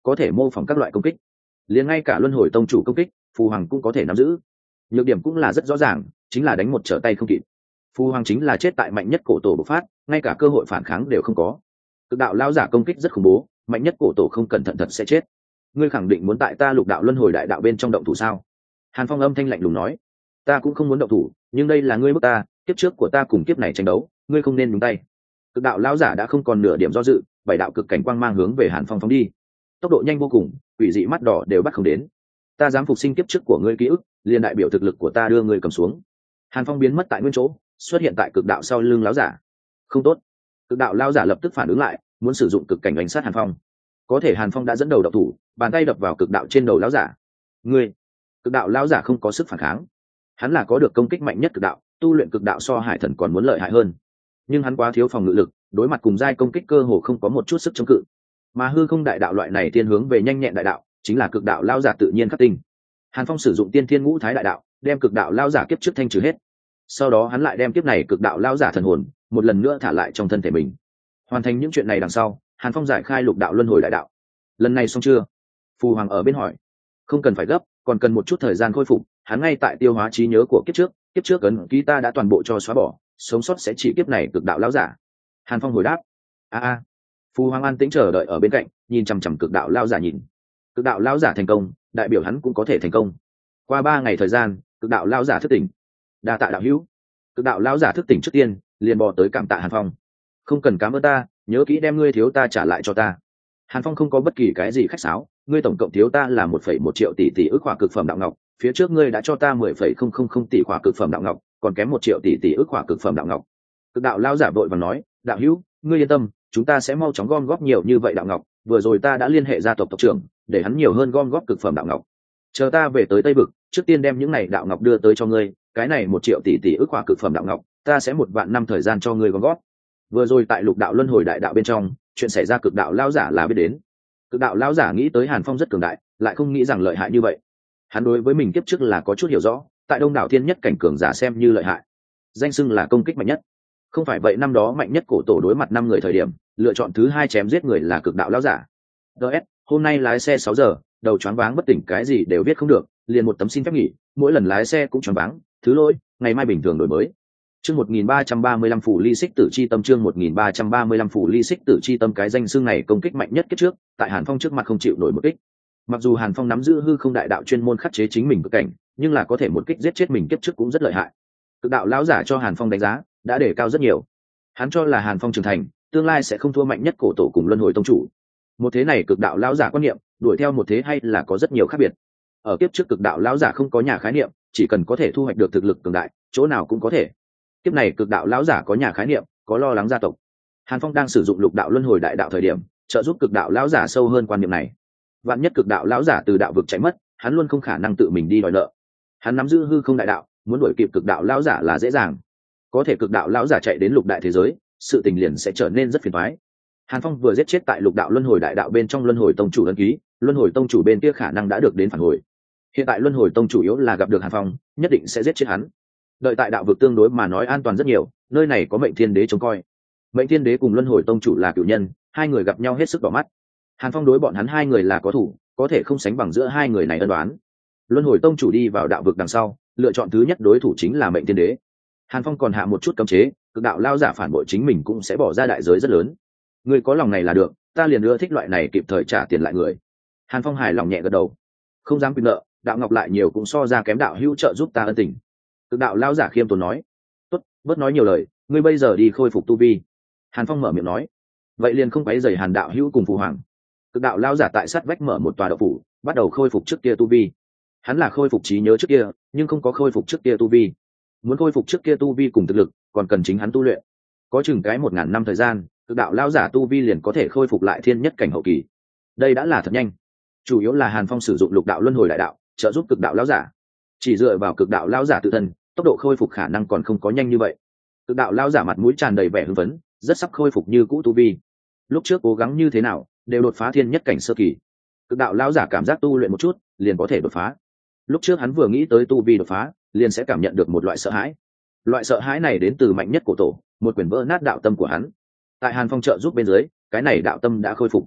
có thể mô phỏng các loại công kích, liền ngay cả luân hồi tông chủ công kích phù hoàng cũng có thể nắm giữ. Nhược điểm cũng là rất rõ ràng, chính là đánh một trở tay không kịp. Phù hoàng chính là chết tại mạnh nhất cổ tổ bộc phát, ngay cả cơ hội phản kháng đều không có. Cực đạo lão giả công kích rất khủng bố, mạnh nhất cổ tổ không cẩn thận thật sẽ chết. Ngươi khẳng định muốn tại ta lục đạo luân hồi đại đạo bên trong động thủ sao? Hàn Phong âm thanh lạnh lùng nói. Ta cũng không muốn động thủ, nhưng đây là ngươi bức ta, kiếp trước của ta cùng kiếp này tranh đấu, ngươi không nên nhúng tay. Cực đạo lão giả đã không còn nửa điểm do dự, bảy đạo cực cảnh quang mang hướng về Hàn Phong phóng đi. Tốc độ nhanh vô cùng, quỷ dị mắt đỏ đều bắt không đến. Ta dám phục sinh kiếp trước của ngươi ký ức, liền đại biểu thực lực của ta đưa ngươi cầm xuống. Hàn Phong biến mất tại nguyên chỗ, xuất hiện tại cực đạo sau lưng lão giả. Không tốt. Cực đạo lão giả lập tức phản ứng lại, muốn sử dụng cực cảnh đánh sát Hàn Phong. Có thể Hàn Phong đã dẫn đầu độc thủ, bàn tay đập vào cực đạo trên đầu lão giả. Ngươi! Cực đạo lão giả không có sức phản kháng. Hắn là có được công kích mạnh nhất cực đạo, tu luyện cực đạo so Hải Thần còn muốn lợi hại hơn. Nhưng hắn quá thiếu phòng ngự lực, đối mặt cùng giai công kích cơ hồ không có một chút sức chống cự. Mà hư không đại đạo loại này tiên hướng về nhanh nhẹn đại đạo, chính là cực đạo lão giả tự nhiên khắc tinh. Hàn Phong sử dụng tiên thiên ngũ thái đại đạo, đem cực đạo lão giả kiếp trước thanh trừ hết. Sau đó hắn lại đem kiếp này cực đạo lão giả thần hồn một lần nữa thả lại trong thân thể mình. Hoàn thành những chuyện này đằng sau, Hàn Phong giải khai lục đạo luân hồi đại đạo. Lần này xong chưa? Phù hoàng ở bên hỏi. Không cần phải gấp, còn cần một chút thời gian khôi phục. Hắn ngay tại tiêu hóa trí nhớ của kiếp trước, kiếp trước ấn ký ta đã toàn bộ cho xóa bỏ, sống sót sẽ chỉ kiếp này cực đạo lão giả. Hàn Phong hồi đáp. A a. Phù hoàng an tĩnh chờ đợi ở bên cạnh, nhìn chằm chằm cực đạo lão giả nhìn. Cực đạo lão giả thành công, đại biểu hắn cũng có thể thành công. Qua ba ngày thời gian, cực đạo lão giả thức tỉnh. Đa tạ đạo hữu. Cực đạo lão giả thức tỉnh trước tiên, liền bò tới cảm tạ Hàn Phong. Không cần cảm ơn ta, nhớ kỹ đem ngươi thiếu ta trả lại cho ta. Hàn Phong không có bất kỳ cái gì khách sáo, ngươi tổng cộng thiếu ta là một phẩy một triệu tỷ tỷ ức hỏa cực phẩm đạo ngọc, phía trước ngươi đã cho ta mười phẩy không không không tỷ hỏa cực phẩm đạo ngọc, còn kém một triệu tỷ tỷ ức hỏa cực phẩm đạo ngọc. Cực đạo lão giả vội vàng nói, đạo hữu, ngươi yên tâm, chúng ta sẽ mau chóng gom góp nhiều như vậy đạo ngọc, vừa rồi ta đã liên hệ gia tộc tộc trưởng, để hắn nhiều hơn gom góp cực phẩm đạo ngọc. Chờ ta về tới Tây Vực, trước tiên đem những này đạo ngọc đưa tới cho ngươi, cái này một triệu tỷ tỷ ức hỏa cực phẩm đạo ngọc, ta sẽ một vạn năm thời gian cho ngươi gom góp. Vừa rồi tại lục đạo luân hồi đại đạo bên trong, chuyện xảy ra cực đạo lão giả là biết đến. Cực đạo lão giả nghĩ tới Hàn Phong rất cường đại, lại không nghĩ rằng lợi hại như vậy. Hắn đối với mình kiếp trước là có chút hiểu rõ, tại đông đảo thiên nhất cảnh cường giả xem như lợi hại, danh xưng là công kích mạnh nhất. Không phải vậy năm đó mạnh nhất cổ tổ đối mặt năm người thời điểm, lựa chọn thứ hai chém giết người là cực đạo lão giả. ds hôm nay lái xe sáu giờ, đầu choáng váng bất tỉnh, cái gì đều viết không được, liền một tấm xin phép nghỉ, mỗi lần lái xe cũng choáng váng, thứ lỗi, ngày mai bình thường đổi mới. Chương một nghìn ba trăm ba mươi lăm phủ ly xích tử chi tâm, chương một nghìn ba trăm ba mươi lăm phủ ly xích tử chi tâm, cái danh xưng này công kích mạnh nhất kiếp trước, tại Hàn Phong trước mặt không chịu nổi một kích. Mặc dù Hàn Phong nắm giữ hư không đại đạo chuyên môn khắc chế chính mình cực cảnh, nhưng là có thể một kích giết chết mình kiếp trước cũng rất lợi hại. Cực đạo lão giả cho Hàn Phong đánh giá đã để cao rất nhiều. Hắn cho là Hàn Phong trưởng thành, tương lai sẽ không thua mạnh nhất cổ tổ cùng luân hồi tông chủ. Một thế này cực đạo lão giả quan niệm, đuổi theo một thế hay là có rất nhiều khác biệt. Ở kiếp trước cực đạo lão giả không có nhà khái niệm, chỉ cần có thể thu hoạch được thực lực cường đại, chỗ nào cũng có thể. Kiếp này cực đạo lão giả có nhà khái niệm, có lo lắng gia tộc. Hàn Phong đang sử dụng lục đạo luân hồi đại đạo thời điểm, trợ giúp cực đạo lão giả sâu hơn quan niệm này. Vạn nhất cực đạo lão giả từ đạo vực chạy mất, hắn luôn không khả năng tự mình đi đòi nợ. Hắn nắm giữ hư không đại đạo, muốn đuổi kịp cực đạo lão giả là dễ dàng. Có thể cực đạo lão giả chạy đến lục đại thế giới, sự tình liền sẽ trở nên rất phiền toái. Hàn Phong vừa giết chết tại lục đạo luân hồi đại đạo bên trong luân hồi tông chủ ấn ký, luân hồi tông chủ bên kia khả năng đã được đến phản hồi. Hiện tại luân hồi tông chủ yếu là gặp được Hàn Phong, nhất định sẽ giết chết hắn. Đợi tại đạo vực tương đối mà nói an toàn rất nhiều, nơi này có Mệnh Thiên Đế trông coi. Mệnh Thiên Đế cùng luân hồi tông chủ là cửu nhân, hai người gặp nhau hết sức đỏ mắt. Hàn Phong đối bọn hắn hai người là có thủ, có thể không sánh bằng giữa hai người này ân đoán. Luân hồi tông chủ đi vào đạo vực đằng sau, lựa chọn thứ nhất đối thủ chính là Mệnh Thiên Đế. Hàn Phong còn hạ một chút cấm chế, cực đạo lao giả phản bội chính mình cũng sẽ bỏ ra đại giới rất lớn. Người có lòng này là được, ta liền ưa thích loại này kịp thời trả tiền lại người. Hàn Phong hài lòng nhẹ gật đầu, không dám quy nợ, đạo ngọc lại nhiều cũng so ra kém đạo hữu trợ giúp ta ân tình. Cực đạo lao giả khiêm tốn nói, tốt, bớt nói nhiều lời, ngươi bây giờ đi khôi phục tu vi. Hàn Phong mở miệng nói, vậy liền không quấy rầy Hàn đạo hữu cùng phù hoàng. Cực đạo lao giả tại sát vách mở một tòa đạo phủ, bắt đầu khôi phục trước kia tu vi. Hắn là khôi phục trí nhớ trước kia, nhưng không có khôi phục trước kia tu vi. Muốn khôi phục trước kia tu vi cùng thực lực, còn cần chính hắn tu luyện. Có chừng cái một ngàn năm thời gian, cực đạo lao giả tu vi liền có thể khôi phục lại thiên nhất cảnh hậu kỳ. Đây đã là thật nhanh. Chủ yếu là Hàn Phong sử dụng lục đạo luân hồi đại đạo, trợ giúp cực đạo lao giả. Chỉ dựa vào cực đạo lao giả tự thân, tốc độ khôi phục khả năng còn không có nhanh như vậy. Cực đạo lao giả mặt mũi tràn đầy vẻ hưng phấn, rất sắp khôi phục như cũ tu vi. Lúc trước cố gắng như thế nào, đều đột phá thiên nhất cảnh sơ kỳ. Cực đạo lao giả cảm giác tu luyện một chút, liền có thể đột phá. Lúc trước hắn vừa nghĩ tới tu vi đột phá, liền sẽ cảm nhận được một loại sợ hãi. Loại sợ hãi này đến từ mạnh nhất cổ tổ, một quyền vỡ nát đạo tâm của hắn. Tại Hàn Phong trợ giúp bên dưới, cái này đạo tâm đã khôi phục.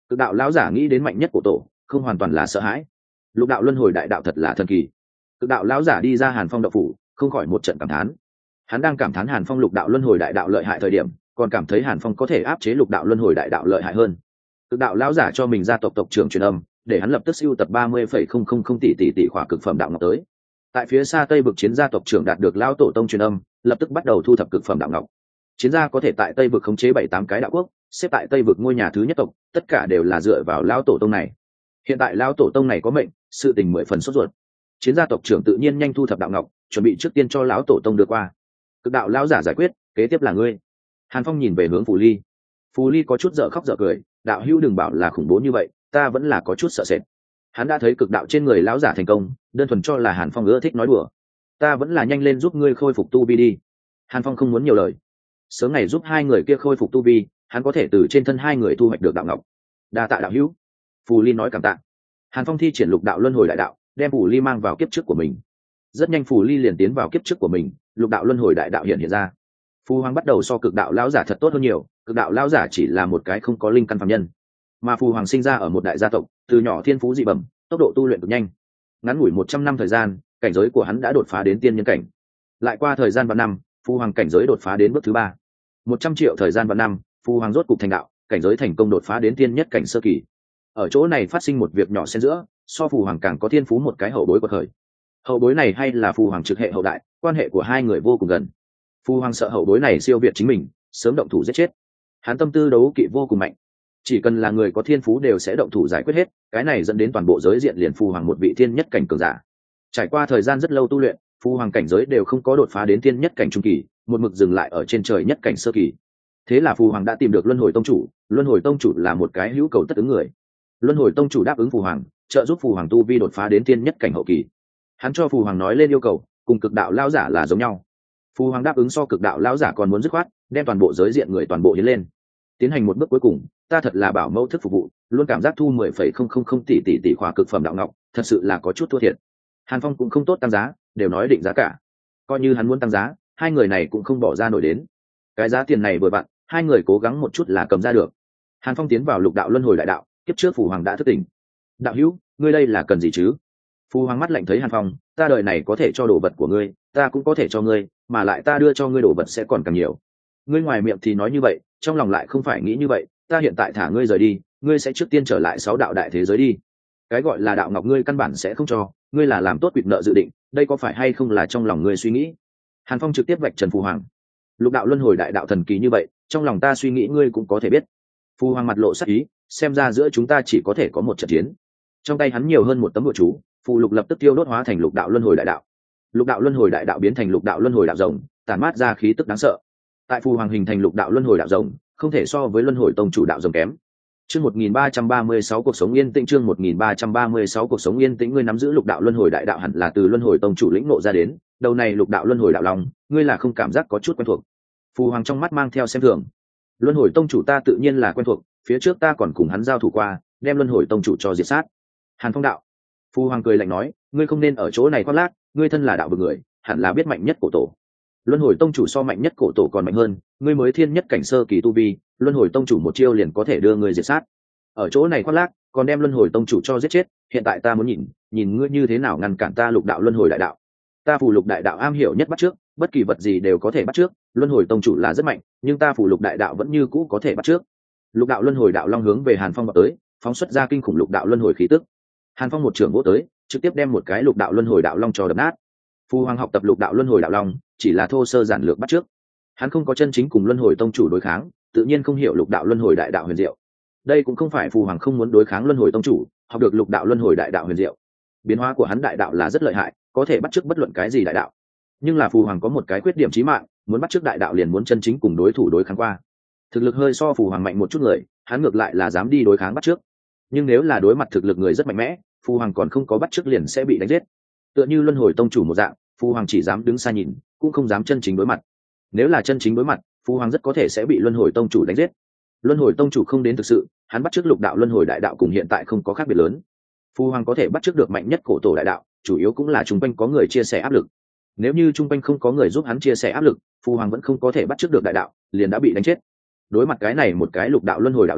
Cực đạo lão giả nghĩ đến mạnh nhất của tổ, không hoàn toàn là sợ hãi. Lục đạo luân hồi đại đạo thật là thần kỳ. Cực đạo lão giả đi ra Hàn Phong động phủ, không khỏi một trận cảm thán. Hắn đang cảm thán Hàn Phong lục đạo luân hồi đại đạo lợi hại thời điểm, còn cảm thấy Hàn Phong có thể áp chế lục đạo luân hồi đại đạo lợi hại hơn. Cực đạo lão giả cho mình gia tộc tộc trưởng truyền âm, để hắn lập tức siêu tập ba mươi phẩy không không không tỷ tỷ tỷ khỏa cực phẩm đạo ngọc tới. Tại phía xa Tây vực chiến gia tộc trưởng đạt được lão tổ tông truyền âm, lập tức bắt đầu thu thập cực phẩm đạo ngọc. Chiến gia có thể tại Tây vực khống chế bảy tám cái đạo quốc, xếp tại Tây vực ngôi nhà thứ nhất tộc, tất cả đều là dựa vào lão tổ tông này. Hiện tại lão tổ tông này có mệnh, sự tình mười phần sốt ruột. Chiến gia tộc trưởng tự nhiên nhanh thu thập đạo ngọc, chuẩn bị trước tiên cho lão tổ tông đưa qua. Cực đạo lão giả giải quyết, kế tiếp là ngươi. Hàn Phong nhìn về hướng Phù Ly. Phù Ly có chút dở khóc dở cười, đạo hữu đừng bảo là khủng bố như vậy, ta vẫn là có chút sợ sệt. Hắn đã thấy cực đạo trên người lão giả thành công, đơn thuần cho là Hàn Phong ưa thích nói đùa. Ta vẫn là nhanh lên giúp ngươi khôi phục tu vi đi. Hàn Phong không muốn nhiều lời. Sớm ngày giúp hai người kia khôi phục tu vi, hắn có thể từ trên thân hai người thu hoạch được đạo ngọc. Đa tạ đạo hữu. Phù Ly nói cảm tạ. Hàn Phong thi triển lục đạo luân hồi đại đạo, đem Phù Ly mang vào kiếp trước của mình. Rất nhanh Phù Ly liền tiến vào kiếp trước của mình, lục đạo luân hồi đại đạo hiện hiện ra. Phù Hoàng bắt đầu so cực đạo lão giả thật tốt hơn nhiều, cực đạo lão giả chỉ là một cái không có linh căn phàm nhân, mà Phù Hoàng sinh ra ở một đại gia tộc, từ nhỏ thiên phú dị bẩm, tốc độ tu luyện cực nhanh. Ngắn ngủi một trăm năm thời gian, cảnh giới của hắn đã đột phá đến tiên nhân cảnh. Lại qua thời gian vạn năm, Phù Hoàng cảnh giới đột phá đến bước thứ ba. Một trăm triệu thời gian vạn năm, Phù Hoàng rốt cục thành đạo, cảnh giới thành công đột phá đến tiên nhất cảnh sơ kỳ. Ở chỗ này phát sinh một việc nhỏ xen giữa, so Phù Hoàng càng có thiên phú một cái hậu bối của thời. Hậu bối này hay là Phù Hoàng trực hệ hậu đại, quan hệ của hai người vô cùng gần. Phù Hoàng sợ hậu bối này siêu việt chính mình, sớm động thủ giết chết. Hắn tâm tư đấu kỵ vô cùng mạnh, chỉ cần là người có thiên phú đều sẽ động thủ giải quyết hết, cái này dẫn đến toàn bộ giới diện liền Phù Hoàng một vị thiên nhất cảnh cường giả. Trải qua thời gian rất lâu tu luyện, Phù Hoàng cảnh giới đều không có đột phá đến thiên nhất cảnh trung kỳ, một mực dừng lại ở trên trời nhất cảnh sơ kỳ. Thế là Phù Hoàng đã tìm được Luân Hồi Tông chủ, Luân Hồi Tông chủ là một cái hữu cầu tất ứng người. Luân Hồi Tông chủ đáp ứng Phù Hoàng, trợ giúp Phù Hoàng tu vi đột phá đến thiên nhất cảnh hậu kỳ. Hắn cho Phù Hoàng nói lên yêu cầu, cùng cực đạo lão giả là giống nhau. Phù Hoàng đáp ứng so cực đạo lão giả còn muốn dứt khoát, đem toàn bộ giới diện người toàn bộ hiến lên. Tiến hành một bước cuối cùng, ta thật là bảo mẫu thức phục vụ, luôn cảm giác thu mười phẩy không không không tỷ tỷ tỷ khóa cực phẩm đạo ngọc, thật sự là có chút thua thiệt. Hàn Phong cũng không tốt tăng giá, đều nói định giá cả. Coi như hắn muốn tăng giá, hai người này cũng không bỏ ra nổi đến. Cái giá tiền này vừa vặn, hai người cố gắng một chút là cầm ra được. Hàn Phong tiến vào lục đạo luân hồi đại đạo, kiếp trước Phù Hoàng đã thức tỉnh. Đạo hữu, ngươi đây là cần gì chứ? Phù Hoàng mắt lạnh thấy Hàn Phong, ta đời này có thể cho đồ vật của ngươi, ta cũng có thể cho ngươi, mà lại ta đưa cho ngươi đồ vật sẽ còn càng nhiều. Ngươi ngoài miệng thì nói như vậy, trong lòng lại không phải nghĩ như vậy, ta hiện tại thả ngươi rời đi, ngươi sẽ trước tiên trở lại sáu đạo đại thế giới đi. Cái gọi là đạo ngọc ngươi căn bản sẽ không cho, ngươi là làm tốt quỵt nợ dự định, đây có phải hay không là trong lòng ngươi suy nghĩ? Hàn Phong trực tiếp vạch trần Phù Hoàng. Lục đạo luân hồi đại đạo thần kỳ như vậy, trong lòng ta suy nghĩ ngươi cũng có thể biết. Phù Hoàng mặt lộ sắc ý, xem ra giữa chúng ta chỉ có thể có một trận chiến. Trong tay hắn nhiều hơn một tấm bùa chú, phù lục lập tức tiêu đốt hóa thành lục đạo luân hồi đại đạo. Lục đạo luân hồi đại đạo biến thành lục đạo luân hồi đạo rồng, tản mát ra khí tức đáng sợ. Tại Phù Hoàng hình thành lục đạo luân hồi đạo rồng, không thể so với luân hồi tông chủ đạo rồng kém. Chương một nghìn ba trăm ba mươi sáu cuộc sống yên tĩnh, chương một nghìn ba trăm ba mươi sáu cuộc sống yên tĩnh, ngươi nắm giữ lục đạo luân hồi đại đạo hẳn là từ luân hồi tông chủ lĩnh ngộ ra đến, đầu này lục đạo luân hồi đạo long, ngươi là không cảm giác có chút quen thuộc. Phù Hoàng trong mắt mang theo xem thường. Luân hồi tông chủ ta tự nhiên là quen thuộc, phía trước ta còn cùng hắn giao thủ qua, đem luân hồi tông chủ cho diệt sát. Hàn Phong đạo. Phù Hoàng cười lạnh nói, ngươi không nên ở chỗ này khoác lác, ngươi thân là đạo vực người, hẳn là biết mạnh nhất cổ tổ. Luân hồi tông chủ so mạnh nhất cổ tổ còn mạnh hơn, ngươi mới thiên nhất cảnh sơ kỳ tu vi, luân hồi tông chủ một chiêu liền có thể đưa ngươi diệt sát. Ở chỗ này khoác lác, còn đem luân hồi tông chủ cho giết chết, hiện tại ta muốn nhìn, nhìn ngươi như thế nào ngăn cản ta lục đạo luân hồi đại đạo. Ta phù lục đại đạo am hiểu nhất bắt trước, bất kỳ vật gì đều có thể bắt trước, luân hồi tông chủ là rất mạnh, nhưng ta phù lục đại đạo vẫn như cũ có thể bắt trước. Lục đạo luân hồi đạo long hướng về Hàn Phong vào tới, phóng xuất ra kinh khủng lục đạo luân hồi khí tức. Hàn Phong một trường vỗ tới, trực tiếp đem một cái lục đạo luân hồi đạo long cho đập nát. Phù Hoàng học tập lục đạo luân hồi đạo long, chỉ là thô sơ giản lược bắt trước. Hắn không có chân chính cùng luân hồi tông chủ đối kháng, tự nhiên không hiểu lục đạo luân hồi đại đạo huyền diệu. Đây cũng không phải Phù Hoàng không muốn đối kháng luân hồi tông chủ, học được lục đạo luân hồi đại đạo huyền diệu. Biến hóa của hắn đại đạo là rất lợi hại, có thể bắt chước bất luận cái gì đại đạo. Nhưng là Phù Hoàng có một cái khuyết điểm chí mạng, muốn bắt chước đại đạo liền muốn chân chính cùng đối thủ đối kháng qua. Thực lực hơi so Phù Hoàng mạnh một chút người, hắn ngược lại là dám đi đối kháng bắt chước. Nhưng nếu là đối mặt thực lực người rất mạnh mẽ, Phù Hoàng còn không có bắt chước liền sẽ bị đánh giết. Tựa như luân hồi tông chủ một dạng, Phù Hoàng chỉ dám đứng xa nhìn, cũng không dám chân chính đối mặt. Nếu là chân chính đối mặt, Phù Hoàng rất có thể sẽ bị luân hồi tông chủ đánh giết. Luân hồi tông chủ không đến thực sự, hắn bắt chước lục đạo luân hồi đại đạo cùng hiện tại không có khác biệt lớn. Phù Hoàng có thể bắt chước được mạnh nhất cổ tổ đại đạo, chủ yếu cũng là trung quanh có người chia sẻ áp lực. Nếu như trung quanh không có người giúp hắn chia sẻ áp lực, Phù Hoàng vẫn không có thể bắt chước được đại đạo, liền đã bị đánh chết. Đối mặt cái này một cái lục đạo luân hồi đạo long,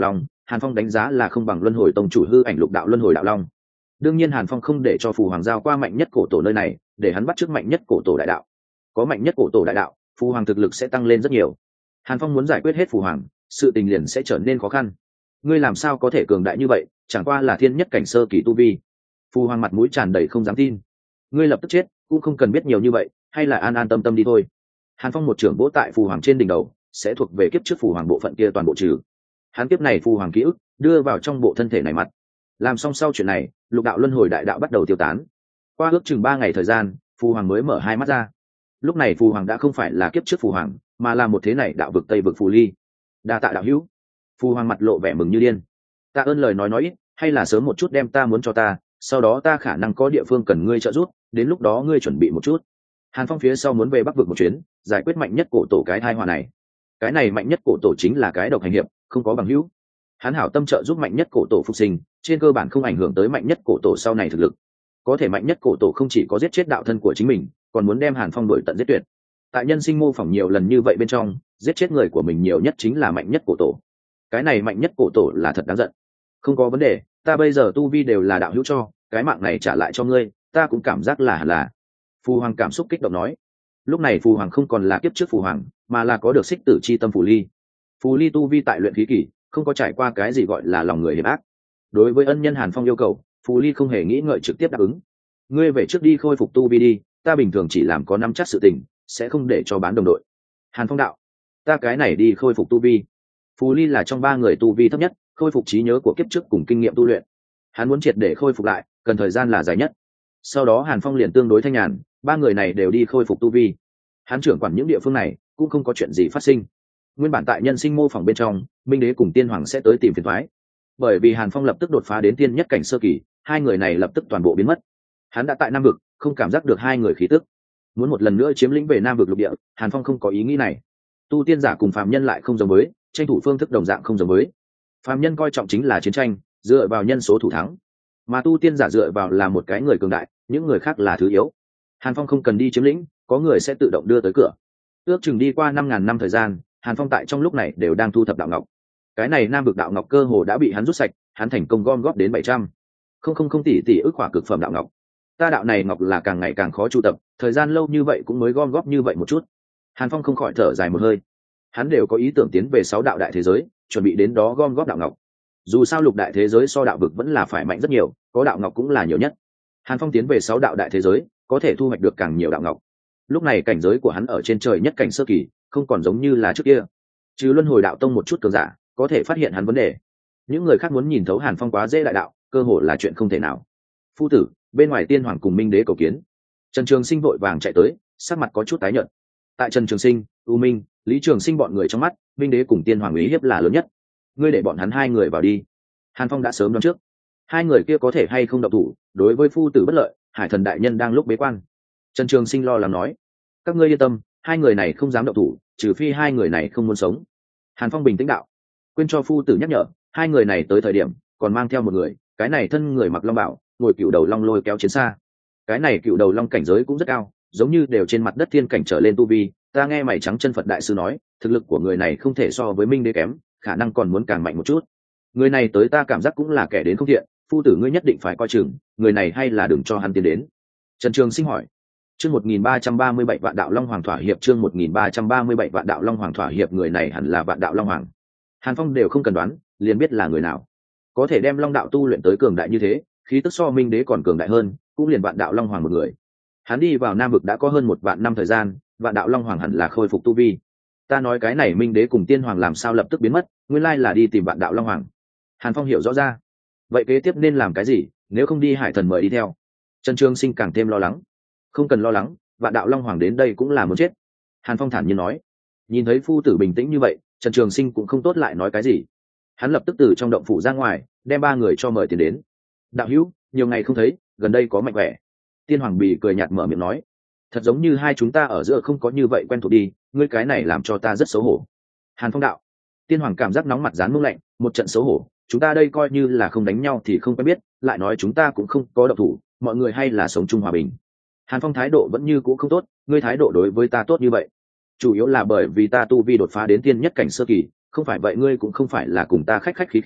Hàn Phong đánh giá là không bằng luân hồi tông chủ hư ảnh lục đạo luân hồi đạo long. Đương nhiên Hàn Phong không để cho phù hoàng giao qua mạnh nhất cổ tổ nơi này, để hắn bắt trước mạnh nhất cổ tổ đại đạo. Có mạnh nhất cổ tổ đại đạo, phù hoàng thực lực sẽ tăng lên rất nhiều. Hàn Phong muốn giải quyết hết phù hoàng, sự tình liền sẽ trở nên khó khăn. Ngươi làm sao có thể cường đại như vậy, chẳng qua là thiên nhất cảnh sơ kỳ tu vi. Phù hoàng mặt mũi tràn đầy không dám tin. Ngươi lập tức chết, cũng không cần biết nhiều như vậy, hay là an an tâm tâm đi thôi. Hàn Phong một trưởng vỗ tại phù hoàng trên đỉnh đầu, sẽ thuộc về kiếp trước phù hoàng bộ phận kia toàn bộ trừ. Hắn kiếp này phù hoàng ký ức đưa vào trong bộ thân thể này mặt. Làm xong sau chuyện này, lục đạo luân hồi đại đạo bắt đầu tiêu tán. Qua ước chừng ba ngày thời gian, phù hoàng mới mở hai mắt ra. Lúc này phù hoàng đã không phải là kiếp trước phù hoàng, mà là một thế này đạo vực tây vực phù ly. Đa tạ đạo hữu. Phù hoàng mặt lộ vẻ mừng như điên. Tạ ơn lời nói nói ít, hay là sớm một chút đem ta muốn cho ta, sau đó ta khả năng có địa phương cần ngươi trợ giúp, đến lúc đó ngươi chuẩn bị một chút. Hàn Phong phía sau muốn về Bắc vực một chuyến, giải quyết mạnh nhất cổ tổ cái thai họa này. Cái này mạnh nhất cổ tổ chính là cái độc hành hiệp, không có bằng hữu. Hắn hảo tâm trợ giúp mạnh nhất cổ tổ phục sinh, trên cơ bản không ảnh hưởng tới mạnh nhất cổ tổ sau này thực lực. Có thể mạnh nhất cổ tổ không chỉ có giết chết đạo thân của chính mình, còn muốn đem Hàn Phong đuổi tận giết tuyệt. Tại nhân sinh mô phỏng nhiều lần như vậy bên trong, giết chết người của mình nhiều nhất chính là mạnh nhất cổ tổ. Cái này mạnh nhất cổ tổ là thật đáng giận. Không có vấn đề, ta bây giờ tu vi đều là đạo hữu cho, cái mạng này trả lại cho ngươi, ta cũng cảm giác là là. Phù hoàng cảm xúc kích động nói. Lúc này phù hoàng không còn là kiếp trước phù hoàng, mà là có được xích tử chi tâm phù ly. Phù ly tu vi tại luyện khí kỳ, không có trải qua cái gì gọi là lòng người hiểm ác. Đối với ân nhân Hàn Phong yêu cầu, phù ly không hề nghĩ ngợi trực tiếp đáp ứng. Ngươi về trước đi khôi phục tu vi đi, ta bình thường chỉ làm có nắm chắc sự tình, sẽ không để cho bán đồng đội. Hàn Phong đạo, ta cái này đi khôi phục tu vi. Phù ly là trong ba người tu vi thấp nhất, khôi phục trí nhớ của kiếp trước cùng kinh nghiệm tu luyện. Hắn muốn triệt để khôi phục lại, cần thời gian là dài nhất. Sau đó Hàn Phong liền tương đối thanh nhàn, ba người này đều đi khôi phục tu vi. Hắn trưởng quản những địa phương này, cũng không có chuyện gì phát sinh. Nguyên bản tại nhân sinh mô phỏng bên trong, Minh Đế cùng Tiên Hoàng sẽ tới tìm phiền toái. Bởi vì Hàn Phong lập tức đột phá đến tiên nhất cảnh sơ kỳ, hai người này lập tức toàn bộ biến mất. Hắn đã tại Nam vực, không cảm giác được hai người khí tức. Muốn một lần nữa chiếm lĩnh về Nam vực lục địa, Hàn Phong không có ý nghĩ này. Tu tiên giả cùng phàm nhân lại không giống với, tranh thủ phương thức đồng dạng không giống với. Phàm nhân coi trọng chính là chiến tranh, dựa vào nhân số thủ thắng, mà tu tiên giả dựa vào là một cái người cường đại, những người khác là thứ yếu. Hàn Phong không cần đi chiếm lĩnh, có người sẽ tự động đưa tới cửa. Ước chừng đi qua năm ngàn năm thời gian, Hàn Phong tại trong lúc này đều đang thu thập đạo ngọc. Cái này Nam vực đạo ngọc cơ hồ đã bị hắn rút sạch, hắn thành công gom góp đến bảy trăm không không không tỷ tỷ ước khỏa cực phẩm đạo ngọc. Ta đạo này ngọc là càng ngày càng khó chu tập, thời gian lâu như vậy cũng mới gom góp như vậy một chút. Hàn Phong không khỏi thở dài một hơi. Hắn đều có ý tưởng tiến về sáu đạo đại thế giới, chuẩn bị đến đó gom góp đạo ngọc. Dù sao lục đại thế giới so đạo vực vẫn là phải mạnh rất nhiều, có đạo ngọc cũng là nhiều nhất. Hàn Phong tiến về sáu đạo đại thế giới, có thể thu hoạch được càng nhiều đạo ngọc. Lúc này cảnh giới của hắn ở trên trời nhất cảnh sơ kỳ, không còn giống như là trước kia. Trừ luân hồi đạo tông một chút cường giả, có thể phát hiện hắn vấn đề. Những người khác muốn nhìn thấu Hàn Phong quá dễ đại đạo, cơ hội là chuyện không thể nào. Phu tử, bên ngoài Tiên Hoàng cùng Minh Đế cầu kiến. Trần Trường Sinh vội vàng chạy tới, sắc mặt có chút tái nhợt. Tại Trần Trường Sinh, U Minh, Lý Trường Sinh bọn người trong mắt, Minh Đế cùng Tiên Hoàng uy hiếp là lớn nhất. Ngươi để bọn hắn hai người vào đi. Hàn Phong đã sớm đoán trước, hai người kia có thể hay không động thủ, đối với phu tử bất lợi. Hải Thần đại nhân đang lúc bế quan. Trần Trường Sinh lo lắng nói, các ngươi yên tâm, hai người này không dám động thủ, trừ phi hai người này không muốn sống. Hàn Phong bình tĩnh đạo, quên cho phu tử nhắc nhở, hai người này tới thời điểm còn mang theo một người, cái này thân người mặc long bảo, ngồi cựu đầu long lôi kéo chiến xa. Cái này cựu đầu long cảnh giới cũng rất cao, giống như đều trên mặt đất thiên cảnh trở lên tu vi. Ta nghe mày trắng chân Phật đại sư nói, thực lực của người này không thể so với Minh Đế kém, khả năng còn muốn càng mạnh một chút. Người này tới ta cảm giác cũng là kẻ đến không thiện, phu tử ngươi nhất định phải coi chừng, người này hay là đừng cho hắn tiến đến. Trần Trường Sinh hỏi. Chương một nghìn ba trăm ba mươi bảy Vạn Đạo Long Hoàng thỏa hiệp, chương một nghìn ba trăm ba mươi bảy Vạn Đạo Long Hoàng thỏa hiệp, người này hẳn là Vạn Đạo Long Hoàng. Hàn Phong đều không cần đoán, liền biết là người nào. Có thể đem Long đạo tu luyện tới cường đại như thế, khí tức so Minh Đế còn cường đại hơn, cũng liền Vạn Đạo Long Hoàng một người. Hắn đi vào Nam vực đã có hơn một vạn năm thời gian, Vạn Đạo Long Hoàng hẳn là khôi phục tu vi. Ta nói cái này Minh Đế cùng Tiên Hoàng làm sao lập tức biến mất, nguyên lai là đi tìm Vạn Đạo Long Hoàng. Hàn Phong hiểu rõ ra. Vậy kế tiếp nên làm cái gì, nếu không đi Hải Thần mời đi theo? Trần Trường Sinh càng thêm lo lắng. Không cần lo lắng, Vạn Đạo Long Hoàng đến đây cũng là muốn chết. Hàn Phong thản nhiên nói. Nhìn thấy phu tử bình tĩnh như vậy, Trần Trường Sinh cũng không tốt lại nói cái gì. Hắn lập tức từ trong động phủ ra ngoài, đem ba người cho mời tiền đến. Đạo hữu, nhiều ngày không thấy, gần đây có mạnh khỏe. Tiên Hoàng Bì cười nhạt mở miệng nói. Thật giống như hai chúng ta ở giữa không có như vậy quen thuộc đi, ngươi cái này làm cho ta rất xấu hổ. Hàn Phong đạo. Tiên Hoàng cảm giác nóng mặt dán mông lạnh, một trận xấu hổ. Chúng ta đây coi như là không đánh nhau thì không quen biết, lại nói chúng ta cũng không có động thủ, mọi người hay là sống chung hòa bình. Hàn Phong thái độ vẫn như cũ không tốt, ngươi thái độ đối với ta tốt như vậy, chủ yếu là bởi vì ta tu vi đột phá đến tiên nhất cảnh sơ kỳ, không phải vậy ngươi cũng không phải là cùng ta khách khách khí khí,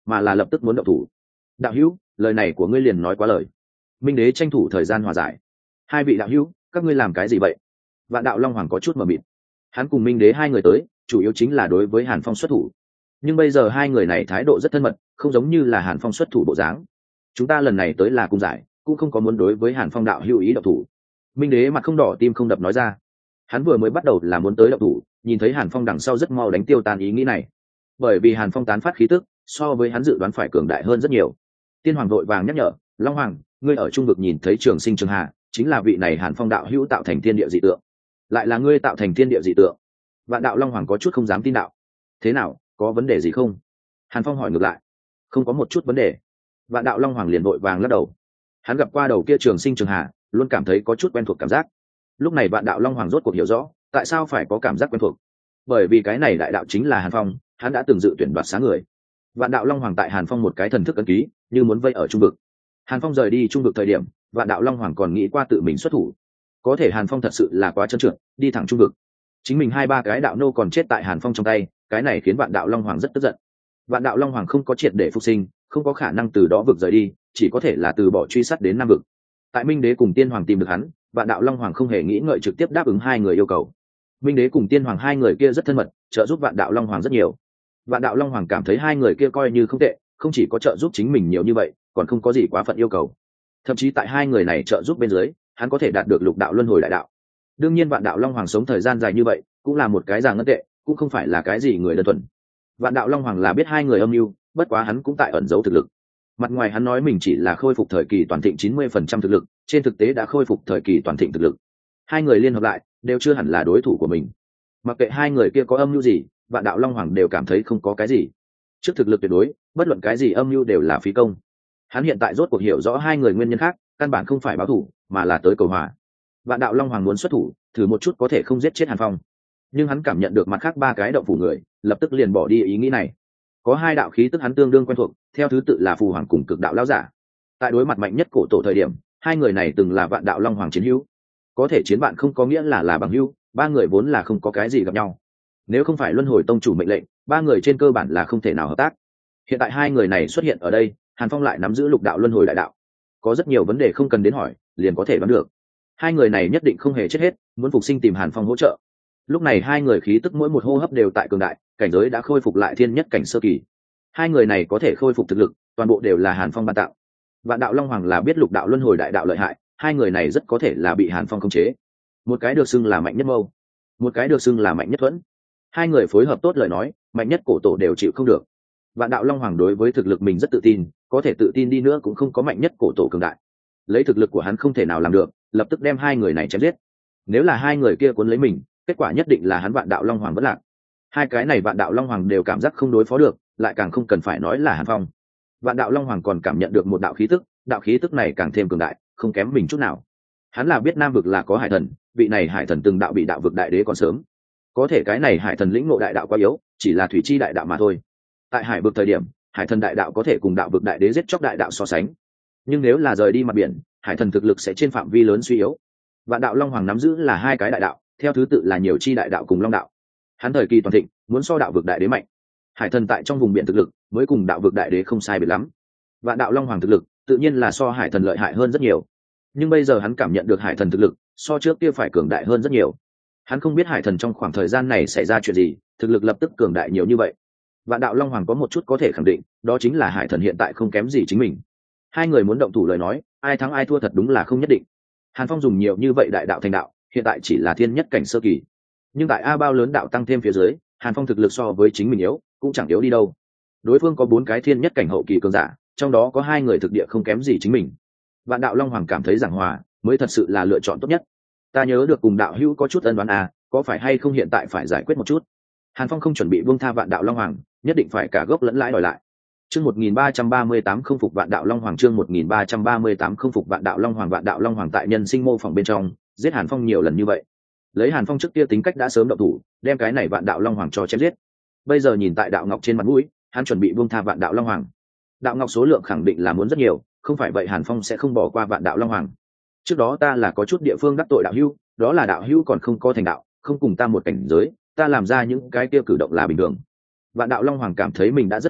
mà là lập tức muốn động thủ. Đạo hữu, lời này của ngươi liền nói quá lời. Minh đế tranh thủ thời gian hòa giải. Hai vị đạo hữu, các ngươi làm cái gì vậy? Vạn đạo long hoàng có chút mờ mịt. Hắn cùng Minh đế hai người tới chủ yếu chính là đối với Hàn Phong xuất thủ, nhưng bây giờ hai người này thái độ rất thân mật, không giống như là Hàn Phong xuất thủ bộ dáng. Chúng ta lần này tới là cung giải, cũng không có muốn đối với Hàn Phong đạo hữu ý động thủ. Minh đế mặt không đỏ tim không đập nói ra. Hắn vừa mới bắt đầu là muốn tới động thủ, nhìn thấy Hàn Phong đằng sau rất mau đánh tiêu tan ý nghĩ này, bởi vì Hàn Phong tán phát khí tức so với hắn dự đoán phải cường đại hơn rất nhiều. Tiên hoàng vội vàng nhắc nhở, Long hoàng, ngươi ở trung vực nhìn thấy Trường Sinh Trường Hà, chính là vị này Hàn Phong đạo hữu tạo thành thiên địa dị tượng. Lại là ngươi tạo thành thiên địa dị tượng? Vạn đạo long hoàng có chút không dám tin đạo. Thế nào, có vấn đề gì không? Hàn Phong hỏi ngược lại. Không có một chút vấn đề. Vạn đạo long hoàng liền vội vàng lắc đầu. Hắn gặp qua đầu kia Trường Sinh Trường Hà, luôn cảm thấy có chút quen thuộc cảm giác. Lúc này vạn đạo long hoàng rốt cuộc hiểu rõ tại sao phải có cảm giác quen thuộc, bởi vì cái này đại đạo chính là Hàn Phong, hắn đã từng dự tuyển đoạt sáng người. Vạn đạo long hoàng tại Hàn Phong một cái thần thức ấn ký, như muốn vây ở trung vực. Hàn Phong rời đi trung vực thời điểm, vạn đạo long hoàng còn nghĩ qua tự mình xuất thủ, có thể Hàn Phong thật sự là quá trơn trượt, đi thẳng trung vực, chính mình hai ba cái đạo nô còn chết tại Hàn Phong trong tay, cái này khiến vạn đạo long hoàng rất tức giận. Vạn đạo long hoàng không có triệt để phục sinh, không có khả năng từ đó vực rời đi, chỉ có thể là từ bỏ truy sát đến nam vực. Tại Minh đế cùng Tiên hoàng tìm được hắn, vạn đạo long hoàng không hề nghĩ ngợi trực tiếp đáp ứng hai người yêu cầu. Minh đế cùng Tiên hoàng hai người kia rất thân mật, trợ giúp vạn đạo long hoàng rất nhiều. Vạn đạo long hoàng cảm thấy hai người kia coi như không tệ, không chỉ có trợ giúp chính mình nhiều như vậy, còn không có gì quá phận yêu cầu. Thậm chí tại hai người này trợ giúp bên dưới, hắn có thể đạt được lục đạo luân hồi đại đạo. Đương nhiên vạn đạo long hoàng sống thời gian dài như vậy cũng là một cái già ngân tệ, cũng không phải là cái gì người đơn thuần. Vạn đạo long hoàng là biết hai người âm mưu, bất quá hắn cũng tại ẩn giấu thực lực. Mặt ngoài hắn nói mình chỉ là khôi phục thời kỳ toàn thịnh chín mươi phần trăm thực lực, trên thực tế đã khôi phục thời kỳ toàn thịnh thực lực. Hai người liên hợp lại đều chưa hẳn là đối thủ của mình. Mặc kệ hai người kia có âm mưu gì, vạn đạo long hoàng đều cảm thấy không có cái gì. Trước thực lực tuyệt đối, bất luận cái gì âm mưu đều là phí công. Hắn hiện tại rốt cuộc hiểu rõ hai người nguyên nhân khác, căn bản không phải báo thủ, mà là tới cầu hòa. Vạn đạo long hoàng muốn xuất thủ, thử một chút có thể không giết chết Hàn Phong, nhưng hắn cảm nhận được mặt khác ba cái động phủ người, lập tức liền bỏ đi ý nghĩ này. Có hai đạo khí tức hắn tương đương quen thuộc, theo thứ tự là phù hoàng cùng cực đạo lão giả. Tại đối mặt mạnh nhất cổ tổ thời điểm, hai người này từng là vạn đạo long hoàng chiến hữu. Có thể chiến bạn không có nghĩa là là bằng hữu, ba người vốn là không có cái gì gặp nhau. Nếu không phải luân hồi tông chủ mệnh lệnh, ba người trên cơ bản là không thể nào hợp tác. Hiện tại hai người này xuất hiện ở đây, Hàn Phong lại nắm giữ lục đạo luân hồi đại đạo, có rất nhiều vấn đề không cần đến hỏi liền có thể đoán được. Hai người này nhất định không hề chết hết, muốn phục sinh tìm Hàn Phong hỗ trợ. Lúc này hai người khí tức mỗi một hô hấp đều tại cường đại, cảnh giới đã khôi phục lại thiên nhất cảnh sơ kỳ. Hai người này có thể khôi phục thực lực, toàn bộ đều là Hàn Phong ban tạo. Vạn đạo long hoàng là biết lục đạo luân hồi đại đạo lợi hại, hai người này rất có thể là bị Hàn Phong khống chế. Một cái được xưng là mạnh nhất mâu, một cái được xưng là mạnh nhất thuẫn. Hai người phối hợp tốt lời nói, mạnh nhất cổ tổ đều chịu không được. Vạn đạo long hoàng đối với thực lực mình rất tự tin, có thể tự tin đi nữa cũng không có mạnh nhất cổ tổ cường đại. Lấy thực lực của hắn không thể nào làm được, lập tức đem hai người này chém giết. Nếu là hai người kia cuốn lấy mình, kết quả nhất định là hắn vạn đạo long hoàng vất lạc. Hai cái này vạn đạo long hoàng đều cảm giác không đối phó được, lại càng không cần phải nói là Hàn Phong. Vạn đạo long hoàng còn cảm nhận được một đạo khí tức, đạo khí tức này càng thêm cường đại, không kém mình chút nào. Hắn là biết nam vực là có hải thần, vị này hải thần từng đạo bị đạo vực đại đế còn sớm. Có thể cái này hải thần lĩnh ngộ đại đạo quá yếu, chỉ là thủy chi đại đạo mà thôi. Tại hải vực thời điểm, hải thần đại đạo có thể cùng đạo vực đại đế giết chóc đại đạo so sánh, nhưng nếu là rời đi mặt biển, hải thần thực lực sẽ trên phạm vi lớn suy yếu. Vạn đạo long hoàng nắm giữ là hai cái đại đạo, theo thứ tự là nhiều chi đại đạo cùng long đạo. Hắn thời kỳ toàn thịnh muốn so đạo vực đại đế mạnh, hải thần tại trong vùng biển thực lực mới cùng đạo vực đại đế không sai biệt lắm. Vạn đạo long hoàng thực lực tự nhiên là so hải thần lợi hại hơn rất nhiều, nhưng bây giờ hắn cảm nhận được hải thần thực lực so trước kia phải cường đại hơn rất nhiều. Hắn không biết hải thần trong khoảng thời gian này xảy ra chuyện gì, thực lực lập tức cường đại nhiều như vậy. Vạn đạo long hoàng có một chút có thể khẳng định, đó chính là hải thần hiện tại không kém gì chính mình. Hai người muốn động thủ lời nói, ai thắng ai thua thật đúng là không nhất định. Hàn Phong dùng nhiều như vậy đại đạo thành đạo, hiện tại chỉ là thiên nhất cảnh sơ kỳ, nhưng tại a bao lớn đạo tăng thêm phía dưới, Hàn Phong thực lực so với chính mình yếu cũng chẳng yếu đi đâu. Đối phương có bốn cái thiên nhất cảnh hậu kỳ cường giả, trong đó có hai người thực địa không kém gì chính mình. Vạn đạo long hoàng cảm thấy giảng hòa mới thật sự là lựa chọn tốt nhất. Ta nhớ được cùng đạo hữu có chút ân đoán à, có phải hay không hiện tại phải giải quyết một chút? Hàn Phong không chuẩn bị buông tha vạn đạo long hoàng, nhất định phải cả gốc lẫn lãi đòi lại. Chương một nghìn ba trăm ba mươi tám không phục vạn đạo long hoàng, chương một nghìn ba trăm ba mươi tám không phục vạn đạo long hoàng. Vạn đạo long hoàng tại nhân sinh mô phỏng bên trong giết Hàn Phong nhiều lần như vậy, lấy Hàn Phong trước kia tính cách đã sớm động thủ, đem cái này vạn đạo long hoàng cho chém giết. Bây giờ nhìn tại đạo ngọc trên mặt mũi, hắn chuẩn bị buông tha vạn đạo long hoàng. Đạo ngọc số lượng khẳng định là muốn rất nhiều, không phải vậy Hàn Phong sẽ không bỏ qua vạn đạo long hoàng. Trước đó ta là có chút địa phương đắc tội đạo hữu, đó là đạo hữu còn không có thành đạo, không cùng ta một cảnh giới, ta làm ra những cái kia cử động là bình thường. Vạn đạo long hoàng cảm thấy mình đã rất nội bộ,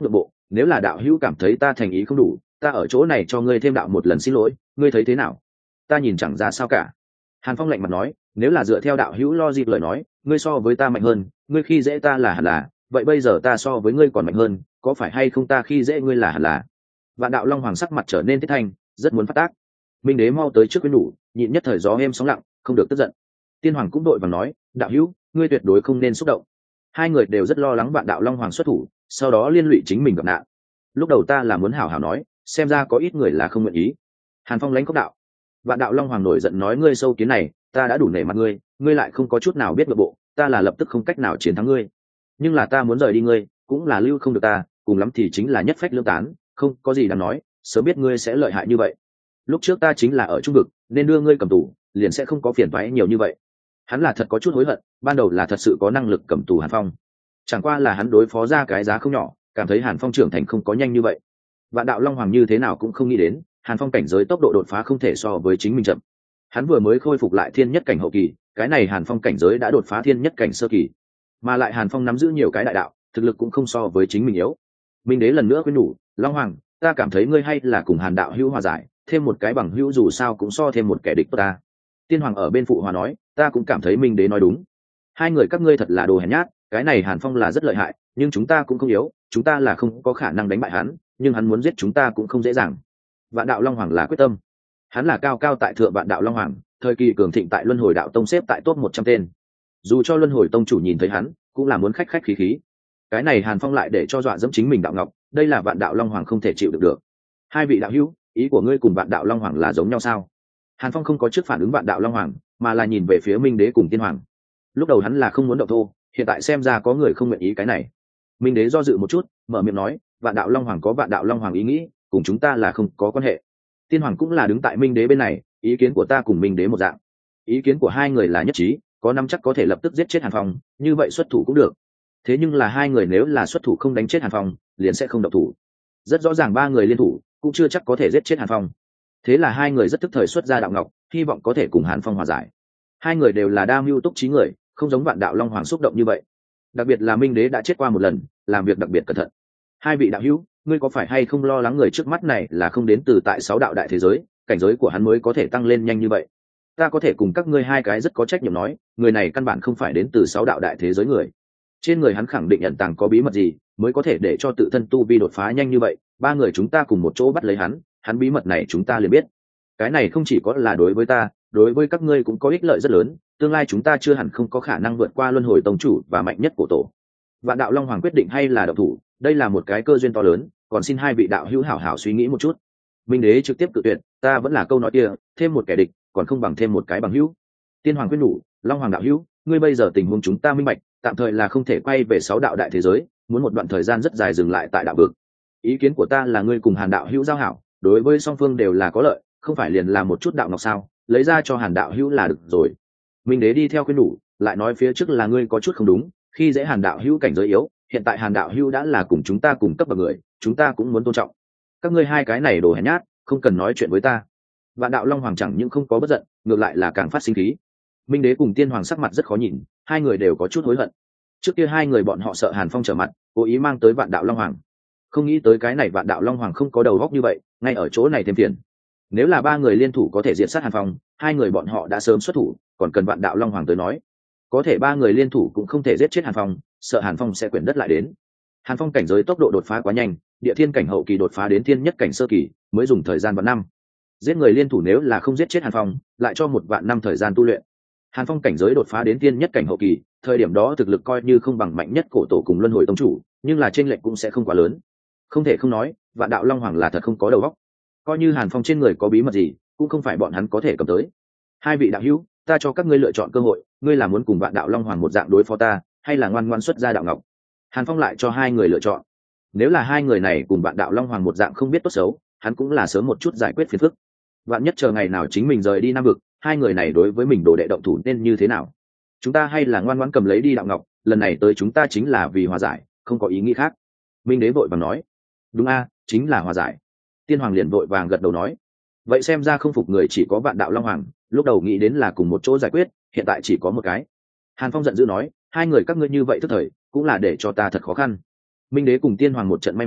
nếu là đạo hữu cảm thấy ta thành ý không đủ, ta ở chỗ này cho ngươi thêm đạo một lần xin lỗi, ngươi thấy thế nào? Ta nhìn chẳng ra sao cả. Hàn Phong lạnh mặt nói, nếu là dựa theo đạo hữu logic lời nói, ngươi so với ta mạnh hơn, ngươi khi dễ ta là hẳn là, vậy bây giờ ta so với ngươi còn mạnh hơn, có phải hay không ta khi dễ ngươi là hẳn là? Vạn đạo long hoàng sắc mặt trở nên thiết thanh, rất muốn phát tác. Minh đế mau tới trước quyến đủ, nhịn nhất thời gió êm sóng lặng, không được tức giận. Tiên hoàng cũng đội vàng nói, đạo hữu, ngươi tuyệt đối không nên xúc động. Hai người đều rất lo lắng vạn đạo long hoàng xuất thủ, sau đó liên lụy chính mình gặp nạn. Lúc đầu ta là muốn hảo hảo nói, xem ra có ít người là không nguyện ý. Hàn Phong lánh cốc đạo. Vạn đạo long hoàng nổi giận nói, ngươi sâu kiến này, ta đã đủ nể mặt ngươi, ngươi lại không có chút nào biết nội bộ, ta là lập tức không cách nào chiến thắng ngươi. Nhưng là ta muốn rời đi ngươi, cũng là lưu không được ta, cùng lắm thì chính là nhất phách lưỡng tán, không có gì đáng nói, sớm biết ngươi sẽ lợi hại như vậy. Lúc trước ta chính là ở trung vực, nên đưa ngươi cầm tù, liền sẽ không có phiền toái nhiều như vậy. Hắn là thật có chút hối hận, ban đầu là thật sự có năng lực cầm tù Hàn Phong, chẳng qua là hắn đối phó ra cái giá không nhỏ, cảm thấy Hàn Phong trưởng thành không có nhanh như vậy. Vạn đạo long hoàng như thế nào cũng không nghĩ đến, Hàn Phong cảnh giới tốc độ đột phá không thể so với chính mình chậm. Hắn vừa mới khôi phục lại thiên nhất cảnh hậu kỳ, cái này Hàn Phong cảnh giới đã đột phá thiên nhất cảnh sơ kỳ, mà lại Hàn Phong nắm giữ nhiều cái đại đạo, thực lực cũng không so với chính mình yếu. Minh đế lần nữa khuyên nhủ, long hoàng, ta cảm thấy ngươi hay là cùng Hàn đạo hữu hòa giải, thêm một cái bằng hữu dù sao cũng so thêm một kẻ địch tốt ta. Tiên hoàng ở bên phụ hòa nói, ta cũng cảm thấy Minh đế nói đúng. Hai người các ngươi thật là đồ hèn nhát, cái này Hàn Phong là rất lợi hại, nhưng chúng ta cũng không yếu, chúng ta là không có khả năng đánh bại hắn, nhưng hắn muốn giết chúng ta cũng không dễ dàng. Vạn đạo long hoàng là quyết tâm, hắn là cao cao tại thượng vạn đạo long hoàng, thời kỳ cường thịnh tại luân hồi đạo tông xếp tại top một trăm tên, dù cho luân hồi tông chủ nhìn thấy hắn cũng là muốn khách khách khí khí. Cái này Hàn Phong lại để cho dọa dẫm chính mình đạo ngọc, đây là vạn đạo long hoàng không thể chịu được được. Hai vị đạo hữu, ý của ngươi cùng vạn đạo long hoàng là giống nhau sao? Hàn Phong không có trước phản ứng vạn đạo long hoàng, mà là nhìn về phía Minh đế cùng tiên hoàng. Lúc đầu hắn là không muốn động thô, hiện tại xem ra có người không nguyện ý cái này. Minh đế do dự một chút, mở miệng nói, vạn đạo long hoàng có vạn đạo long hoàng ý nghĩ, cùng chúng ta là không có quan hệ. Tiên hoàng cũng là đứng tại Minh đế bên này, ý kiến của ta cùng Minh đế một dạng. Ý kiến của hai người là nhất trí, có năm chắc có thể lập tức giết chết Hàn Phong, như vậy xuất thủ cũng được. Thế nhưng là hai người nếu là xuất thủ không đánh chết Hàn Phong, liền sẽ không động thủ. Rất rõ ràng ba người liên thủ cũng chưa chắc có thể giết chết Hàn Phong. Thế là hai người rất tức thời xuất ra đạo ngọc, hy vọng có thể cùng Hàn Phong hòa giải. Hai người đều là đa mưu túc trí người, không giống vạn đạo long hoàng xúc động như vậy. Đặc biệt là Minh đế đã chết qua một lần, làm việc đặc biệt cẩn thận. Hai vị đạo hữu, ngươi có phải hay không lo lắng người trước mắt này là không đến từ tại sáu đạo đại thế giới, cảnh giới của hắn mới có thể tăng lên nhanh như vậy? Ta có thể cùng các ngươi hai cái rất có trách nhiệm nói, người này căn bản không phải đến từ sáu đạo đại thế giới người. Trên người hắn khẳng định nhận tàng có bí mật gì, mới có thể để cho tự thân tu vi đột phá nhanh như vậy. Ba người chúng ta cùng một chỗ bắt lấy hắn, hắn bí mật này chúng ta liền biết. Cái này không chỉ có là đối với ta, đối với các ngươi cũng có ích lợi rất lớn. Tương lai chúng ta chưa hẳn không có khả năng vượt qua luân hồi tông chủ và mạnh nhất của tổ. Vạn đạo long hoàng quyết định hay là độc thủ, đây là một cái cơ duyên to lớn, còn xin hai vị đạo hữu hảo hảo suy nghĩ một chút. Minh đế trực tiếp cự tuyệt, ta vẫn là câu nói kia, thêm một kẻ địch còn không bằng thêm một cái bằng hữu. Tiên hoàng khuyên nhủ, long hoàng đạo hữu, ngươi bây giờ tình huống chúng ta minh bạch, tạm thời là không thể quay về sáu đạo đại thế giới, muốn một đoạn thời gian rất dài dừng lại tại đạo vực. Ý kiến của ta là ngươi cùng Hàn đạo hữu giao hảo, đối với song phương đều là có lợi, không phải liền là một chút đạo ngọc sao, lấy ra cho Hàn đạo hữu là được rồi. Minh đế đi theo khuyên nhủ, lại nói phía trước là ngươi có chút không đúng, khi dễ Hàn đạo hữu cảnh giới yếu, hiện tại Hàn đạo hữu đã là cùng chúng ta cùng cấp bậc người, chúng ta cũng muốn tôn trọng. Các ngươi hai cái này đồ hèn nhát, không cần nói chuyện với ta. Vạn đạo long hoàng chẳng những không có bất giận, ngược lại là càng phát sinh khí. Minh đế cùng tiên hoàng sắc mặt rất khó nhìn, hai người đều có chút hối hận. Trước kia hai người bọn họ sợ Hàn Phong trở mặt, cố ý mang tới vạn đạo long hoàng, không nghĩ tới cái này vạn đạo long hoàng không có đầu óc như vậy, ngay ở chỗ này thêm tiền. Nếu là ba người liên thủ có thể diệt sát Hàn Phong, hai người bọn họ đã sớm xuất thủ, còn cần vạn đạo long hoàng tới nói. Có thể ba người liên thủ cũng không thể giết chết Hàn Phong, sợ Hàn Phong sẽ quyển đất lại đến. Hàn Phong cảnh giới tốc độ đột phá quá nhanh, địa thiên cảnh hậu kỳ đột phá đến thiên nhất cảnh sơ kỳ mới dùng thời gian vạn năm. Giết người liên thủ nếu là không giết chết Hàn Phong, lại cho một vạn năm thời gian tu luyện. Hàn Phong cảnh giới đột phá đến thiên nhất cảnh hậu kỳ, thời điểm đó thực lực coi như không bằng mạnh nhất cổ tổ cùng luân hồi tông chủ, nhưng là chênh lệch cũng sẽ không quá lớn. Không thể không nói, vạn đạo long hoàng là thật không có đầu óc. Coi như Hàn Phong trên người có bí mật gì, cũng không phải bọn hắn có thể cầm tới. Hai vị đạo hữu, ta cho các ngươi lựa chọn cơ hội, ngươi là muốn cùng vạn đạo long hoàng một dạng đối phó ta, hay là ngoan ngoãn xuất ra đạo ngọc? Hàn Phong lại cho hai người lựa chọn. Nếu là hai người này cùng vạn đạo long hoàng một dạng không biết tốt xấu, hắn cũng là sớm một chút giải quyết phiền phức. Vạn nhất chờ ngày nào chính mình rời đi Nam vực, hai người này đối với mình đồ đệ động thủ nên như thế nào? Chúng ta hay là ngoan ngoãn cầm lấy đi đạo ngọc, lần này tới chúng ta chính là vì hòa giải, không có ý nghĩ khác. Minh đế vội vàng nói. Đúng a, chính là hòa giải. Tiên hoàng liền vội vàng gật đầu nói. Vậy xem ra không phục người chỉ có vạn đạo long hoàng, lúc đầu nghĩ đến là cùng một chỗ giải quyết, hiện tại chỉ có một cái. Hàn Phong giận dữ nói, hai người các ngươi như vậy tức thời, cũng là để cho ta thật khó khăn. Minh đế cùng tiên hoàng một trận may mắn,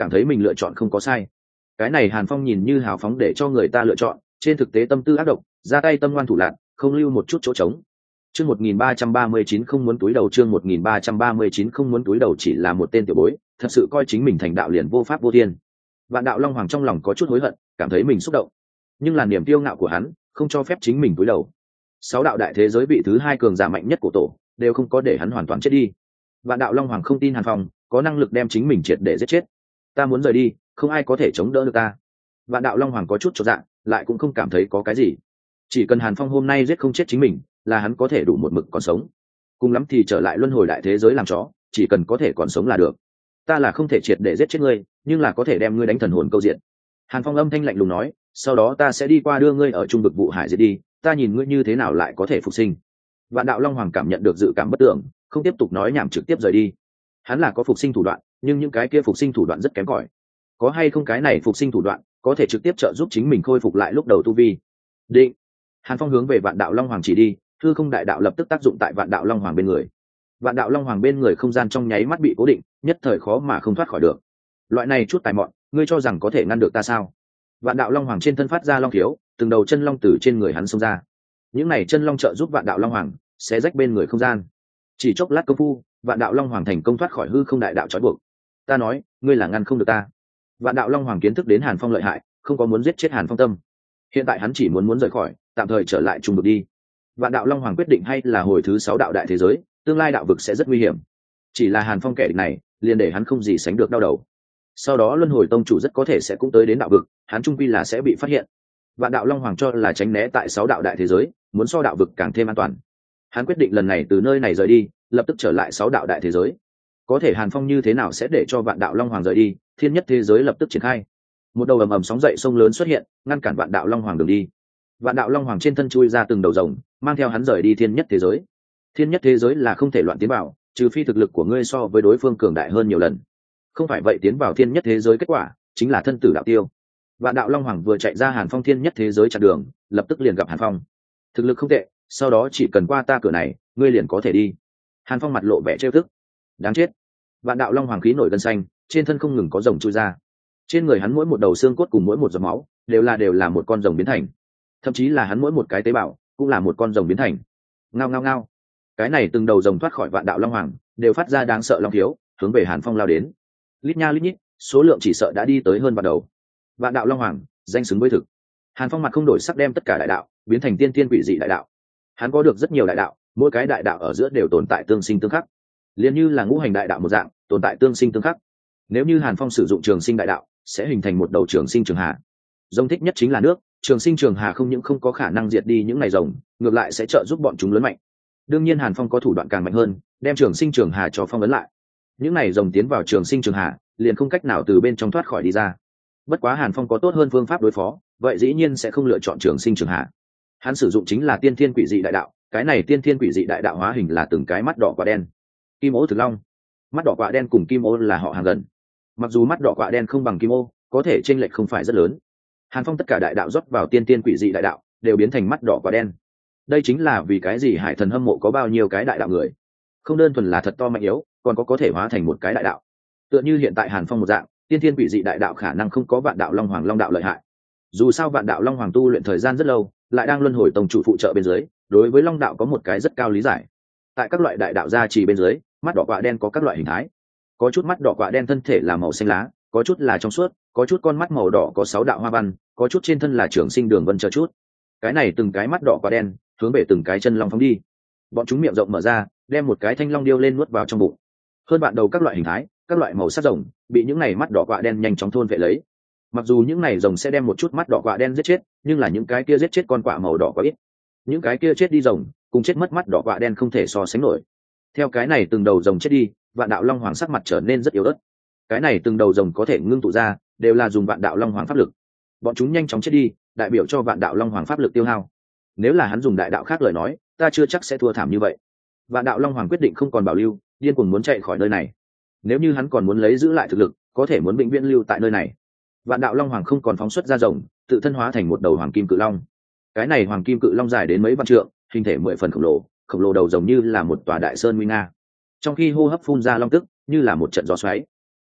cảm thấy mình lựa chọn không có sai. Cái này Hàn Phong nhìn như hào phóng để cho người ta lựa chọn, trên thực tế tâm tư ác độc, ra tay tâm ngoan thủ lạn, không lưu một chút chỗ trống. Chương một nghìn ba trăm ba mươi chín không muốn túi đầu, chương một nghìn ba trăm ba mươi chín không muốn túi đầu, chỉ là một tên tiểu bối, thật sự coi chính mình thành đạo liền vô pháp vô thiên. Vạn Đạo Long Hoàng trong lòng có chút hối hận, cảm thấy mình xúc động, nhưng là niềm kiêu ngạo của hắn không cho phép chính mình túi đầu. Sáu đạo đại thế giới vị thứ hai cường giả mạnh nhất của tổ đều không có để hắn hoàn toàn chết đi. Vạn Đạo Long Hoàng không tin Hàn Phong có năng lực đem chính mình triệt để giết chết. Ta muốn rời đi, không ai có thể chống đỡ được ta. Vạn Đạo Long Hoàng có chút chột dạ, lại cũng không cảm thấy có cái gì. Chỉ cần Hàn Phong hôm nay giết không chết chính mình, là hắn có thể đủ một mực còn sống. Cùng lắm thì trở lại luân hồi đại thế giới làm chó, chỉ cần có thể còn sống là được. Ta là không thể triệt để giết chết ngươi, nhưng là có thể đem ngươi đánh thần hồn câu diện. Hàn Phong âm thanh lạnh lùng nói, sau đó ta sẽ đi qua đưa ngươi ở trung vực vụ hải diệt đi, ta nhìn ngươi như thế nào lại có thể phục sinh. Vạn Đạo Long Hoàng cảm nhận được dự cảm bất tưởng, không tiếp tục nói nhảm trực tiếp rời đi. Hắn là có phục sinh thủ đoạn, nhưng những cái kia phục sinh thủ đoạn rất kém cỏi. Có hay không cái này phục sinh thủ đoạn có thể trực tiếp trợ giúp chính mình khôi phục lại lúc đầu tu vi. Định. Hàn Phong hướng về Vạn Đạo Long Hoàng chỉ đi, hư không đại đạo lập tức tác dụng tại Vạn Đạo Long Hoàng bên người. Vạn Đạo Long Hoàng bên người không gian trong nháy mắt bị cố định, nhất thời khó mà không thoát khỏi được. Loại này chút tài mọn, ngươi cho rằng có thể ngăn được ta sao? Vạn Đạo Long Hoàng trên thân phát ra long thiếu, từng đầu chân long từ trên người hắn xông ra. Những này chân long trợ giúp Vạn Đạo Long Hoàng sẽ rách bên người không gian. Chỉ chốc lát công phu, Vạn Đạo Long Hoàng thành công thoát khỏi hư không đại đạo trói buộc. Ta nói, ngươi là ngăn không được ta. Vạn Đạo Long Hoàng kiến thức đến Hàn Phong lợi hại, không có muốn giết chết Hàn Phong tâm. Hiện tại hắn chỉ muốn muốn rời khỏi, tạm thời trở lại trung vực đi. Vạn Đạo Long Hoàng quyết định hay là hồi thứ sáu đạo đại thế giới, tương lai đạo vực sẽ rất nguy hiểm. Chỉ là Hàn Phong kẻ địch này, liền để hắn không gì sánh được đau đầu. Sau đó luân hồi tông chủ rất có thể sẽ cũng tới đến đạo vực, hắn trung quy là sẽ bị phát hiện. Vạn Đạo Long Hoàng cho là tránh né tại sáu đạo đại thế giới, muốn so đạo vực càng thêm an toàn. Hắn quyết định lần này từ nơi này rời đi, lập tức trở lại sáu đạo đại thế giới. Có thể Hàn Phong như thế nào sẽ để cho Vạn Đạo Long Hoàng rời đi? Thiên nhất thế giới lập tức triển khai. Một đầu ầm ầm sóng dậy sông lớn xuất hiện, ngăn cản Vạn Đạo Long Hoàng đường đi. Vạn Đạo Long Hoàng trên thân chui ra từng đầu rồng, mang theo hắn rời đi thiên nhất thế giới. Thiên nhất thế giới là không thể loạn tiến vào, trừ phi thực lực của ngươi so với đối phương cường đại hơn nhiều lần. Không phải vậy tiến vào thiên nhất thế giới kết quả chính là thân tử đạo tiêu. Vạn Đạo Long Hoàng vừa chạy ra Hàn Phong thiên nhất thế giới chặn đường, lập tức liền gặp Hàn Phong. Thực lực không tệ, sau đó chỉ cần qua ta cửa này, ngươi liền có thể đi. Hàn Phong mặt lộ vẻ trêu tức. Đáng chết. Vạn Đạo Long Hoàng khí nổi gân xanh, trên thân không ngừng có rồng chui ra. Trên người hắn mỗi một đầu xương cốt cùng mỗi một giọt máu đều là đều là một con rồng biến thành. Thậm chí là hắn mỗi một cái tế bào cũng là một con rồng biến thành. Ngao ngao ngao. Cái này từng đầu rồng thoát khỏi Vạn Đạo Long Hoàng, đều phát ra đáng sợ long thiếu, hướng về Hàn Phong lao đến. Lít nha lít nhít, số lượng chỉ sợ đã đi tới hơn vạn đầu. Vạn Đạo Long Hoàng, danh xứng với thực. Hàn Phong mặt không đổi sắc đem tất cả đại đạo biến thành tiên tiên quỷ dị đại đạo. Hắn có được rất nhiều đại đạo, mỗi cái đại đạo ở giữa đều tồn tại tương sinh tương khắc, liền như là ngũ hành đại đạo một dạng, tồn tại tương sinh tương khắc. Nếu như Hàn Phong sử dụng trường sinh đại đạo, sẽ hình thành một đầu trường sinh trường hà. Rồng thích nhất chính là nước, trường sinh trường hà không những không có khả năng diệt đi những này rồng, ngược lại sẽ trợ giúp bọn chúng lớn mạnh. Đương nhiên Hàn Phong có thủ đoạn càng mạnh hơn, đem trường sinh trường hà cho phong ấn lại. Những này rồng tiến vào trường sinh trường hà, liền không cách nào từ bên trong thoát khỏi đi ra. Bất quá Hàn Phong có tốt hơn phương pháp đối phó, vậy dĩ nhiên sẽ không lựa chọn trường sinh trường hà. Hắn sử dụng chính là tiên thiên quỷ dị đại đạo, cái này tiên thiên quỷ dị đại đạo hóa hình là từng cái mắt đỏ quả đen. Kim ô thực long, mắt đỏ quả đen cùng kim ô là họ hàng gần. Mặc dù mắt đỏ quả đen không bằng kim ô, có thể chênh lệch không phải rất lớn. Hàn Phong tất cả đại đạo rót vào tiên thiên quỷ dị đại đạo, đều biến thành mắt đỏ quả đen. Đây chính là vì cái gì Hải Thần hâm mộ có bao nhiêu cái đại đạo người. Không đơn thuần là thật to mạnh yếu, còn có có thể hóa thành một cái đại đạo. Tựa như hiện tại Hàn Phong một dạng, tiên thiên quỷ dị đại đạo khả năng không có Vạn Đạo Long Hoàng long đạo lợi hại. Dù sao Vạn Đạo Long Hoàng tu luyện thời gian rất lâu, lại đang luân hồi tông chủ phụ trợ bên dưới, đối với long đạo có một cái rất cao lý giải. Tại các loại đại đạo gia trì bên dưới, mắt đỏ quạ đen có các loại hình thái. Có chút mắt đỏ quạ đen thân thể là màu xanh lá, có chút là trong suốt, có chút con mắt màu đỏ có sáu đạo hoa văn, có chút trên thân là trường sinh đường vân chờ chút. Cái này từng cái mắt đỏ quạ đen, hướng về từng cái chân long phóng đi. Bọn chúng miệng rộng mở ra, đem một cái thanh long điêu lên nuốt vào trong bụng. Hơn bạn đầu các loại hình thái, các loại màu sắc rồng, bị những này mắt đỏ quạ đen nhanh chóng thôn vệ lấy. Mặc dù những này rồng sẽ đem một chút mắt đỏ quạ đen giết chết, nhưng là những cái kia giết chết con quạ màu đỏ quá ít. Những cái kia chết đi rồng, cùng chết mất mắt đỏ quạ đen không thể so sánh nổi. Theo cái này từng đầu rồng chết đi, Vạn Đạo Long Hoàng sắc mặt trở nên rất yếu ớt. Cái này từng đầu rồng có thể ngưng tụ ra, đều là dùng Vạn Đạo Long Hoàng pháp lực. Bọn chúng nhanh chóng chết đi, đại biểu cho Vạn Đạo Long Hoàng pháp lực tiêu hao. Nếu là hắn dùng đại đạo khác lời nói, ta chưa chắc sẽ thua thảm như vậy. Vạn Đạo Long Hoàng quyết định không còn bảo lưu, điên cuồng muốn chạy khỏi nơi này. Nếu như hắn còn muốn lấy giữ lại thực lực, có thể muốn vĩnh viễn lưu tại nơi này. Vạn Đạo Long Hoàng không còn phóng xuất ra rồng, tự thân hóa thành một đầu hoàng kim cự long. Cái này hoàng kim cự long dài đến mấy vạn trượng, hình thể mười phần khổng lồ, khổng lồ đầu rồng như là một tòa đại sơn nguy nga. Trong khi hô hấp phun ra long tức, như là một trận gió xoáy.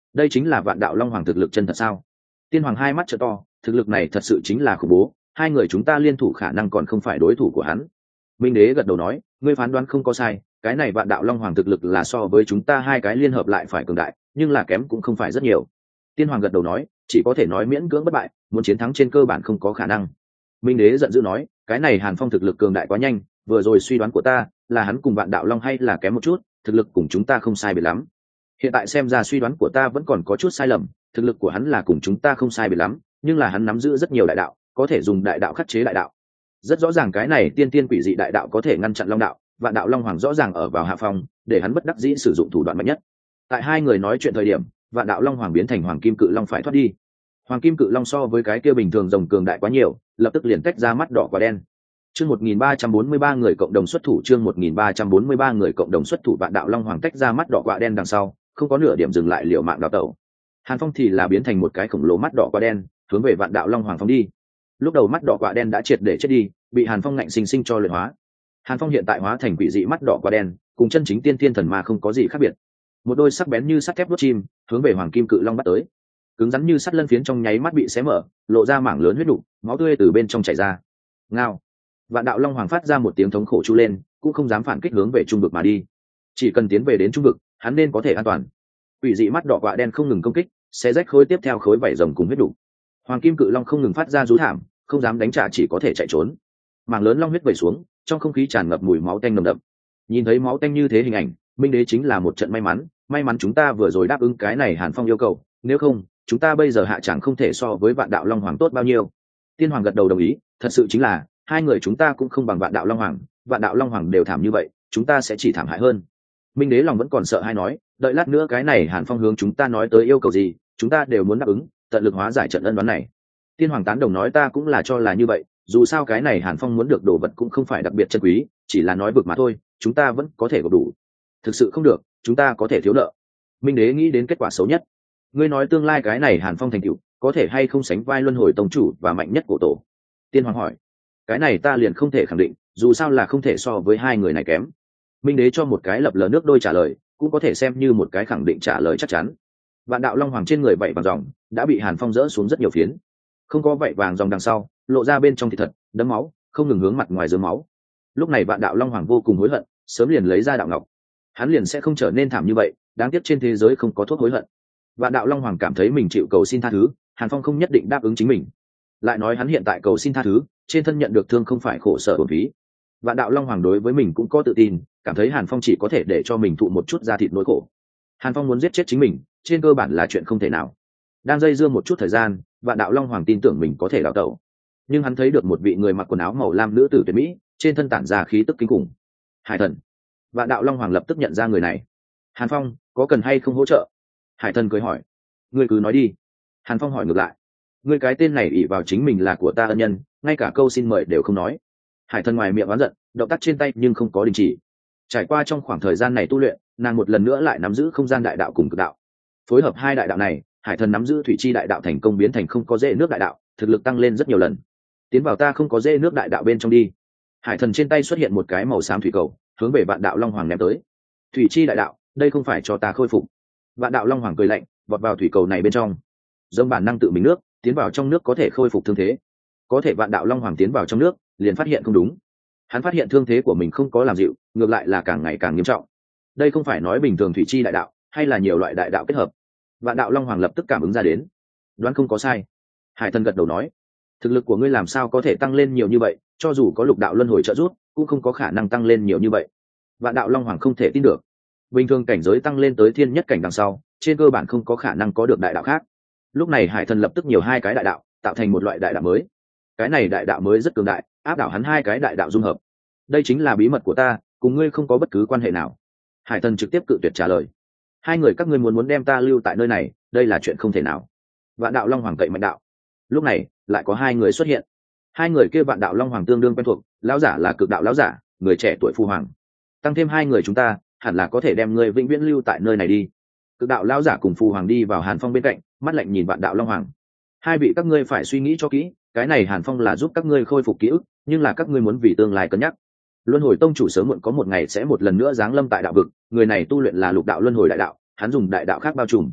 đây chính là vạn đạo long hoàng thực lực chân thật sao? Tiên hoàng hai mắt trợ to, thực lực này thật sự chính là khủng bố, hai người chúng ta liên thủ khả năng còn không phải đối thủ của hắn. Minh đế gật đầu nói, ngươi phán đoán không có sai, cái này vạn đạo long hoàng thực lực là so với chúng ta hai cái liên hợp lại phải cường đại, nhưng là kém cũng không phải rất nhiều. Tiên hoàng gật đầu nói, chỉ có thể nói miễn cưỡng bất bại, muốn chiến thắng trên cơ bản không có khả năng. Minh đế giận dữ nói, cái này Hàn Phong thực lực cường đại quá nhanh, vừa rồi suy đoán của ta là hắn cùng vạn đạo long hay là kém một chút, thực lực cùng chúng ta không sai biệt lắm. Hiện tại xem ra suy đoán của ta vẫn còn có chút sai lầm, thực lực của hắn là cùng chúng ta không sai biệt lắm, nhưng là hắn nắm giữ rất nhiều đại đạo, có thể dùng đại đạo khắc chế đại đạo. Rất rõ ràng cái này tiên tiên quỷ dị đại đạo có thể ngăn chặn long đạo, vạn đạo long hoàng rõ ràng ở vào hạ phong, để hắn bất đắc dĩ sử dụng thủ đoạn mạnh nhất. Tại hai người nói chuyện thời điểm, vạn đạo long hoàng biến thành hoàng kim cự long phải thoát đi. Hoàng kim cự long so với cái kia bình thường rồng cường đại quá nhiều, lập tức liền tách ra mắt đỏ quả đen. Chương một nghìn ba trăm bốn mươi ba người cộng đồng xuất thủ, chương một nghìn ba trăm bốn mươi ba người cộng đồng xuất thủ, vạn đạo long hoàng tách ra mắt đỏ quả đen đằng sau, không có nửa điểm dừng lại liều mạng đào tẩu. Hàn Phong thì là biến thành một cái khổng lồ mắt đỏ quả đen, hướng về vạn đạo long hoàng phóng đi. Lúc đầu mắt đỏ quả đen đã triệt để chết đi, bị Hàn Phong ngạnh sinh sinh cho luyện hóa. Hàn Phong hiện tại hóa thành quỷ dị mắt đỏ quả đen, cùng chân chính tiên thiên thần ma không có gì khác biệt. Một đôi sắc bén như sắt thép đốt chim, hướng về hoàng kim cự long bắt tới. Cứng rắn như sắt lân phiến trong nháy mắt bị xé mở, lộ ra mảng lớn huyết nục, máu tươi từ bên trong chảy ra. Ngao! Vạn đạo long hoàng phát ra một tiếng thống khổ chu lên, cũng không dám phản kích hướng về trung vực mà đi. Chỉ cần tiến về đến trung vực, hắn nên có thể an toàn. Quỷ dị mắt đỏ quạ đen không ngừng công kích, xé rách khối tiếp theo khối vảy rồng cùng huyết nục. Hoàng kim cự long không ngừng phát ra rú thảm, không dám đánh trả, chỉ có thể chạy trốn. Mảng lớn long huyết vẩy xuống, trong không khí tràn ngập mùi máu tanh nồng đậm. Nhìn thấy máu tanh như thế hình ảnh, Minh đế chính là một trận may mắn, may mắn chúng ta vừa rồi đáp ứng cái này Hàn Phong yêu cầu, nếu không, chúng ta bây giờ hạ chẳng không thể so với vạn đạo long hoàng tốt bao nhiêu. Tiên hoàng gật đầu đồng ý, thật sự chính là hai người chúng ta cũng không bằng vạn đạo long hoàng, vạn đạo long hoàng đều thảm như vậy, chúng ta sẽ chỉ thảm hại hơn. Minh đế lòng vẫn còn sợ hay nói, đợi lát nữa cái này Hàn Phong hướng chúng ta nói tới yêu cầu gì, chúng ta đều muốn đáp ứng, tận lực hóa giải trận ân đoán này. Tiên hoàng tán đồng nói, ta cũng là cho là như vậy, dù sao cái này Hàn Phong muốn được đồ vật cũng không phải đặc biệt chân quý, chỉ là nói vực mà thôi, chúng ta vẫn có thể gộp đủ. Thực sự không được, chúng ta có thể thiếu nợ. Minh đế nghĩ đến kết quả xấu nhất. Ngươi nói tương lai cái này Hàn Phong thành tựu có thể hay không sánh vai luân hồi tông chủ và mạnh nhất của tổ? Tiên hoàng hỏi. Cái này ta liền không thể khẳng định, dù sao là không thể so với hai người này kém. Minh đế cho một cái lập lờ nước đôi trả lời, cũng có thể xem như một cái khẳng định trả lời chắc chắn. Vạn đạo long hoàng trên người vảy vàng ròng đã bị Hàn Phong dỡ xuống rất nhiều phiến, không có vảy vàng ròng đằng sau, lộ ra bên trong thịt thật, đấm máu, không ngừng hướng mặt ngoài dướng máu. Lúc này vạn đạo long hoàng vô cùng hối hận, sớm liền lấy ra đạo ngọc, hắn liền sẽ không trở nên thảm như vậy. Đáng tiếc trên thế giới không có thuốc hối hận. Vạn đạo long hoàng cảm thấy mình chịu cầu xin tha thứ, Hàn Phong không nhất định đáp ứng chính mình. Lại nói hắn hiện tại cầu xin tha thứ, trên thân nhận được thương không phải khổ sở bổn phí. Vạn đạo long hoàng đối với mình cũng có tự tin, cảm thấy Hàn Phong chỉ có thể để cho mình thụ một chút da thịt nỗi khổ. Hàn Phong muốn giết chết chính mình, trên cơ bản là chuyện không thể nào. Đang dây dưa một chút thời gian, vạn đạo long hoàng tin tưởng mình có thể đào tẩu, nhưng hắn thấy được một vị người mặc quần áo màu lam nữ tử tuyệt mỹ, trên thân tản ra khí tức kinh khủng. Hải thần. Vạn đạo long hoàng lập tức nhận ra người này. Hàn Phong, có cần hay không hỗ trợ? Hải thần cười hỏi. Ngươi cứ nói đi. Hàn Phong hỏi ngược lại. Ngươi cái tên này ỷ vào chính mình là của ta ân nhân, ngay cả câu xin mời đều không nói. Hải thần ngoài miệng oán giận, động tác trên tay nhưng không có đình chỉ. Trải qua trong khoảng thời gian này tu luyện, nàng một lần nữa lại nắm giữ không gian đại đạo cùng cực đạo. Phối hợp hai đại đạo này, Hải thần nắm giữ thủy chi đại đạo thành công biến thành không có dễ nước đại đạo, thực lực tăng lên rất nhiều lần. Tiến vào ta không có dễ nước đại đạo bên trong đi. Hải thần trên tay xuất hiện một cái màu xám thủy cầu, hướng về vạn đạo long hoàng ném tới. Thủy chi đại đạo, đây không phải cho ta khôi phục. Vạn đạo long hoàng cười lạnh, vọt vào thủy cầu này bên trong. Giống bản năng tự mình nước, tiến vào trong nước có thể khôi phục thương thế. Có thể vạn đạo long hoàng tiến vào trong nước, liền phát hiện không đúng. Hắn phát hiện thương thế của mình không có làm dịu, ngược lại là càng ngày càng nghiêm trọng. Đây không phải nói bình thường thủy chi đại đạo, hay là nhiều loại đại đạo kết hợp. Vạn đạo long hoàng lập tức cảm ứng ra đến. Đoán không có sai. Hải thần gật đầu nói, thực lực của ngươi làm sao có thể tăng lên nhiều như vậy, cho dù có lục đạo luân hồi trợ giúp, cũng không có khả năng tăng lên nhiều như vậy. Vạn đạo long hoàng không thể tin được. Bình thường cảnh giới tăng lên tới thiên nhất cảnh đằng sau, trên cơ bản không có khả năng có được đại đạo khác. Lúc này hải thần lập tức nhiều hai cái đại đạo, tạo thành một loại đại đạo mới. Cái này đại đạo mới rất cường đại, áp đảo hắn hai cái đại đạo dung hợp. Đây chính là bí mật của ta, cùng ngươi không có bất cứ quan hệ nào. Hải thần trực tiếp cự tuyệt trả lời. Hai người các ngươi muốn muốn đem ta lưu tại nơi này, đây là chuyện không thể nào. Vạn đạo long hoàng cậy mạnh đạo. Lúc này lại có hai người xuất hiện. Hai người kia vạn đạo long hoàng tương đương quen thuộc, lão giả là cực đạo lão giả, người trẻ tuổi phu hoàng. Tăng thêm hai người chúng ta, hẳn là có thể đem ngươi vĩnh viễn lưu tại nơi này đi. Cực đạo lão giả cùng phù hoàng đi vào Hàn Phong bên cạnh, mắt lạnh nhìn vạn đạo long hoàng. Hai vị các ngươi phải suy nghĩ cho kỹ, cái này Hàn Phong là giúp các ngươi khôi phục ký ức, nhưng là các ngươi muốn vì tương lai cân nhắc. Luân hồi tông chủ sớm muộn có một ngày sẽ một lần nữa giáng lâm tại đạo vực, người này tu luyện là lục đạo luân hồi đại đạo, hắn dùng đại đạo khác bao trùm.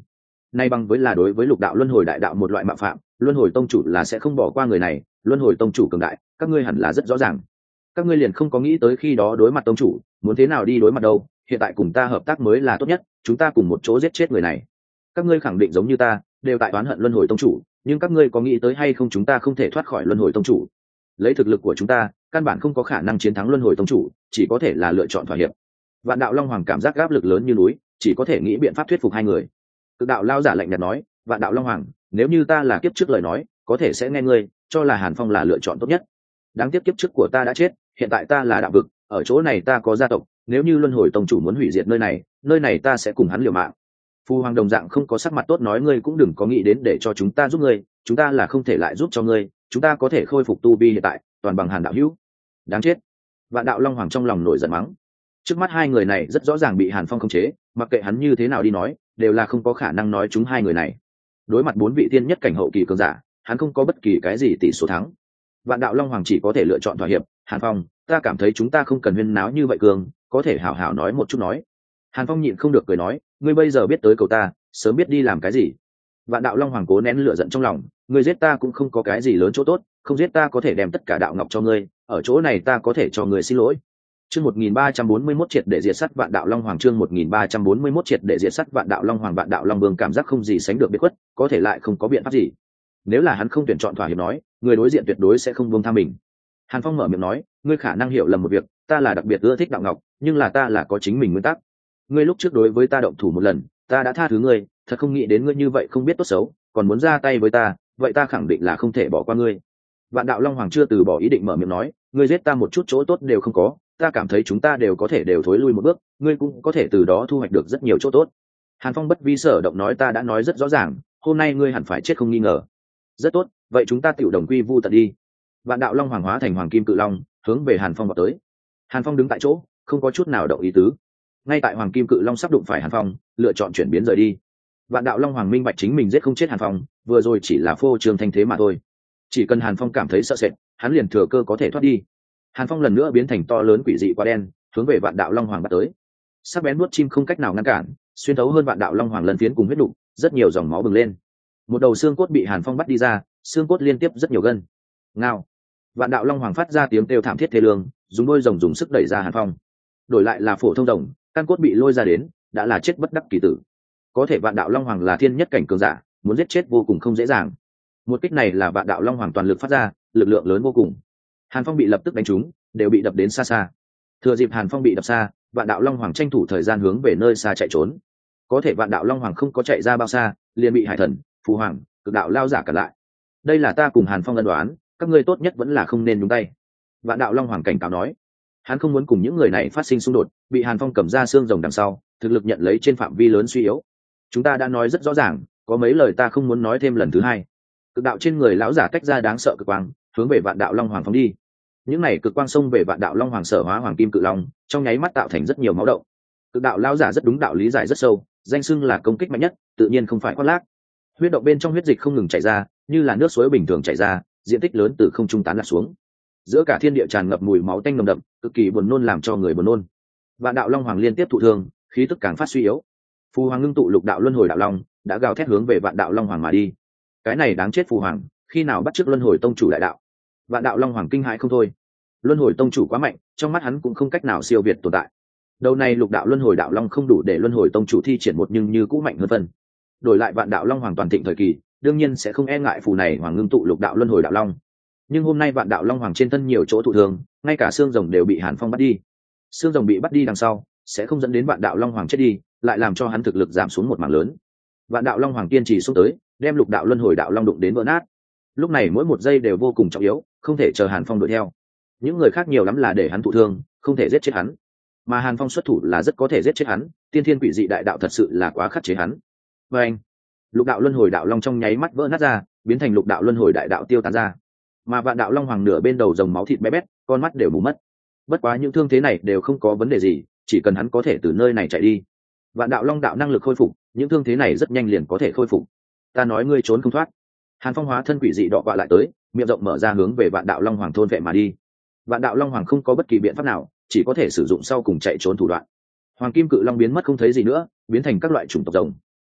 nay bằng với là đối với lục đạo luân hồi đại đạo một loại mạo phạm, luân hồi tông chủ là sẽ không bỏ qua người này. Luân hồi tông chủ cường đại, các ngươi hẳn là rất rõ ràng. Các ngươi liền không có nghĩ tới khi đó đối mặt tông chủ muốn thế nào đi đối mặt đâu. Hiện tại cùng ta hợp tác mới là tốt nhất, chúng ta cùng một chỗ giết chết người này. Các ngươi khẳng định giống như ta đều tại oán hận luân hồi tông chủ, nhưng các ngươi có nghĩ tới hay không chúng ta không thể thoát khỏi luân hồi tông chủ. Lấy thực lực của chúng ta căn bản không có khả năng chiến thắng luân hồi tông chủ, chỉ có thể là lựa chọn thỏa hiệp. Vạn đạo long hoàng cảm giác áp lực lớn như núi, chỉ có thể nghĩ biện pháp thuyết phục hai người. Cực đạo lao giả lạnh nhạt nói, vạn đạo long hoàng, nếu như ta là kiếp trước lời nói có thể sẽ nghe ngươi, cho là Hàn Phong là lựa chọn tốt nhất. Đáng tiếc kiếp trước của ta đã chết, hiện tại ta là đạo vực, ở chỗ này ta có gia tộc, nếu như luân hồi tông chủ muốn hủy diệt nơi này, nơi này ta sẽ cùng hắn liều mạng. Phu hoàng đồng dạng không có sắc mặt tốt nói, ngươi cũng đừng có nghĩ đến để cho chúng ta giúp ngươi, chúng ta là không thể lại giúp cho ngươi, chúng ta có thể khôi phục tu vi hiện tại toàn bằng Hàn đạo hữu. Đáng chết. Vạn đạo long hoàng trong lòng nổi giận mắng. Trước mắt hai người này rất rõ ràng bị Hàn Phong khống chế, mặc kệ hắn như thế nào đi nói đều là không có khả năng nói chúng hai người này. Đối mặt bốn vị tiên nhất cảnh hậu kỳ cường giả, hắn không có bất kỳ cái gì tỷ số thắng. Vạn đạo long hoàng chỉ có thể lựa chọn thỏa hiệp. Hàn Phong, ta cảm thấy chúng ta không cần huyên náo như vậy cường, có thể hảo hảo nói một chút nói. Hàn Phong nhịn không được cười nói, ngươi bây giờ biết tới cầu ta, sớm biết đi làm cái gì. Vạn đạo long hoàng cố nén lửa giận trong lòng, ngươi giết ta cũng không có cái gì lớn chỗ tốt, không giết ta có thể đem tất cả đạo ngọc cho ngươi, ở chỗ này ta có thể cho ngươi xin lỗi. Chương một nghìn ba trăm bốn mươi mốt triệt để diệt sát vạn đạo long hoàng, chương một nghìn ba trăm bốn mươi mốt triệt để diệt sát vạn đạo long hoàng. Vạn đạo long vương cảm giác không gì sánh được biệt khuất, có thể lại không có biện pháp gì. Nếu là hắn không tuyển chọn thỏa hiệp nói, người đối diện tuyệt đối sẽ không buông tha mình. Hàn Phong mở miệng nói, ngươi khả năng hiểu lầm một việc, ta là đặc biệt ưa thích đạo ngọc, nhưng là ta là có chính mình nguyên tắc. Ngươi lúc trước đối với ta động thủ một lần, ta đã tha thứ ngươi, thật không nghĩ đến ngươi như vậy không biết tốt xấu, còn muốn ra tay với ta, vậy ta khẳng định là không thể bỏ qua ngươi. Vạn đạo long hoàng chưa từ bỏ ý định mở miệng nói, ngươi giết ta một chút chỗ tốt đều không có, ta cảm thấy chúng ta đều có thể đều thối lui một bước, ngươi cũng có thể từ đó thu hoạch được rất nhiều chỗ tốt. Hàn Phong bất vi sở động nói, ta đã nói rất rõ ràng, hôm nay ngươi hẳn phải chết không nghi ngờ. Rất tốt, vậy chúng ta tiểu đồng quy vu tận đi. Vạn đạo long hoàng hóa thành hoàng kim cự long, hướng về Hàn Phong vào tới. Hàn Phong đứng tại chỗ, không có chút nào động ý tứ. Ngay tại hoàng kim cự long sắp đụng phải Hàn Phong, lựa chọn chuyển biến rời đi. Vạn đạo long hoàng minh bạch chính mình giết không chết Hàn Phong, vừa rồi chỉ là phô trương thanh thế mà thôi. Chỉ cần Hàn Phong cảm thấy sợ sệt, hắn liền thừa cơ có thể thoát đi. Hàn Phong lần nữa biến thành to lớn quỷ dị quá đen, hướng về vạn đạo long hoàng bắt tới. Sắc bén nuốt chim không cách nào ngăn cản, xuyên thấu hơn vạn đạo long hoàng lần phiến cùng huyết đục, rất nhiều dòng máu bừng lên. Một đầu xương cốt bị Hàn Phong bắt đi ra, xương cốt liên tiếp rất nhiều gân. Ngao. Vạn đạo long hoàng phát ra tiếng kêu thảm thiết thê lương, dùng đôi rồng dùng sức đẩy ra Hàn Phong. Đổi lại là phổ thông rồng, căn cốt bị lôi ra đến, đã là chết bất đắc kỳ tử. Có thể vạn đạo long hoàng là thiên nhất cảnh cường giả, muốn giết chết vô cùng không dễ dàng. Một kích này là vạn đạo long hoàng toàn lực phát ra, lực lượng lớn vô cùng. Hàn Phong bị lập tức đánh trúng, đều bị đập đến xa xa. Thừa dịp Hàn Phong bị đập xa, vạn đạo long hoàng tranh thủ thời gian hướng về nơi xa chạy trốn. Có thể vạn đạo long hoàng không có chạy ra bao xa, liền bị hải thần, phù hoàng, cực đạo lao giả cản lại. Đây là ta cùng Hàn Phong ân đoán, các ngươi tốt nhất vẫn là không nên nhúng tay. Vạn đạo long hoàng cảnh cáo nói, hắn không muốn cùng những người này phát sinh xung đột, bị Hàn Phong cầm ra xương rồng đằng sau, thực lực nhận lấy trên phạm vi lớn suy yếu. Chúng ta đã nói rất rõ ràng, có mấy lời ta không muốn nói thêm lần thứ hai. Cực đạo trên người lão giả tách ra đáng sợ cực quang, hướng về vạn đạo long hoàng phóng đi. Những này cực quang xông về vạn đạo long hoàng sở hóa hoàng kim cự long, trong nháy mắt tạo thành rất nhiều máu động. Cực đạo lão giả rất đúng đạo lý giải rất sâu, danh xưng là công kích mạnh nhất, tự nhiên không phải khoác lác. Huyết động bên trong huyết dịch không ngừng chảy ra, như là nước suối bình thường chảy ra, diện tích lớn từ không trung tán lạc xuống. Giữa cả thiên địa tràn ngập mùi máu tanh nồng đậm, cực kỳ buồn nôn làm cho người buồn nôn. Vạn đạo long hoàng liên tiếp thụ thương, khí tức càng phát suy yếu. Phù hoàng ngưng tụ lục đạo luân hồi đạo long, đã gào thét hướng về vạn đạo long hoàng mà đi. Cái này đáng chết phù hoàng, khi nào bắt chước luân hồi tông chủ đại đạo? Vạn đạo long hoàng kinh hãi không thôi. Luân hồi tông chủ quá mạnh, trong mắt hắn cũng không cách nào siêu việt tồn tại. Đầu này lục đạo luân hồi đạo long không đủ để luân hồi tông chủ thi triển một, nhưng như cũng mạnh hơn phần. Đổi lại vạn đạo long hoàng toàn thịnh thời kỳ, đương nhiên sẽ không e ngại phù này hoàng ngưng tụ lục đạo luân hồi đạo long. Nhưng hôm nay vạn đạo long hoàng trên thân nhiều chỗ thụ thương, ngay cả xương rồng đều bị Hàn Phong bắt đi. Xương rồng bị bắt đi đằng sau, sẽ không dẫn đến vạn đạo long hoàng chết đi, lại làm cho hắn thực lực giảm xuống một mảng lớn. Vạn đạo long hoàng kiên trì xuống tới, đem lục đạo luân hồi đạo long đụng đến vỡ nát. Lúc này mỗi một giây đều vô cùng trọng yếu, không thể chờ Hàn Phong đuổi theo. Những người khác nhiều lắm là để hắn thụ thương, không thể giết chết hắn. Mà Hàn Phong xuất thủ là rất có thể giết chết hắn, tiên thiên quỷ dị đại đạo thật sự là quá khắc chế hắn. Và anh, lục đạo luân hồi đạo long trong nháy mắt vỡ nát ra, biến thành lục đạo luân hồi đại đạo tiêu tán ra. Mà vạn đạo long hoàng nửa bên đầu rồng máu thịt bé bét, con mắt đều mù mất. Bất quá những thương thế này đều không có vấn đề gì, chỉ cần hắn có thể từ nơi này chạy đi. Vạn đạo long đạo năng lực khôi phục, những thương thế này rất nhanh liền có thể khôi phục. Ta nói ngươi trốn không thoát. Hàn Phong hóa thân quỷ dị đọ quạ lại tới, miệng rộng mở ra hướng về vạn đạo long hoàng thôn vệ mà đi. Vạn đạo long hoàng không có bất kỳ biện pháp nào, chỉ có thể sử dụng sau cùng chạy trốn thủ đoạn. Hoàng kim cự long biến mất không thấy gì nữa, biến thành các loại chủng tộc rồng.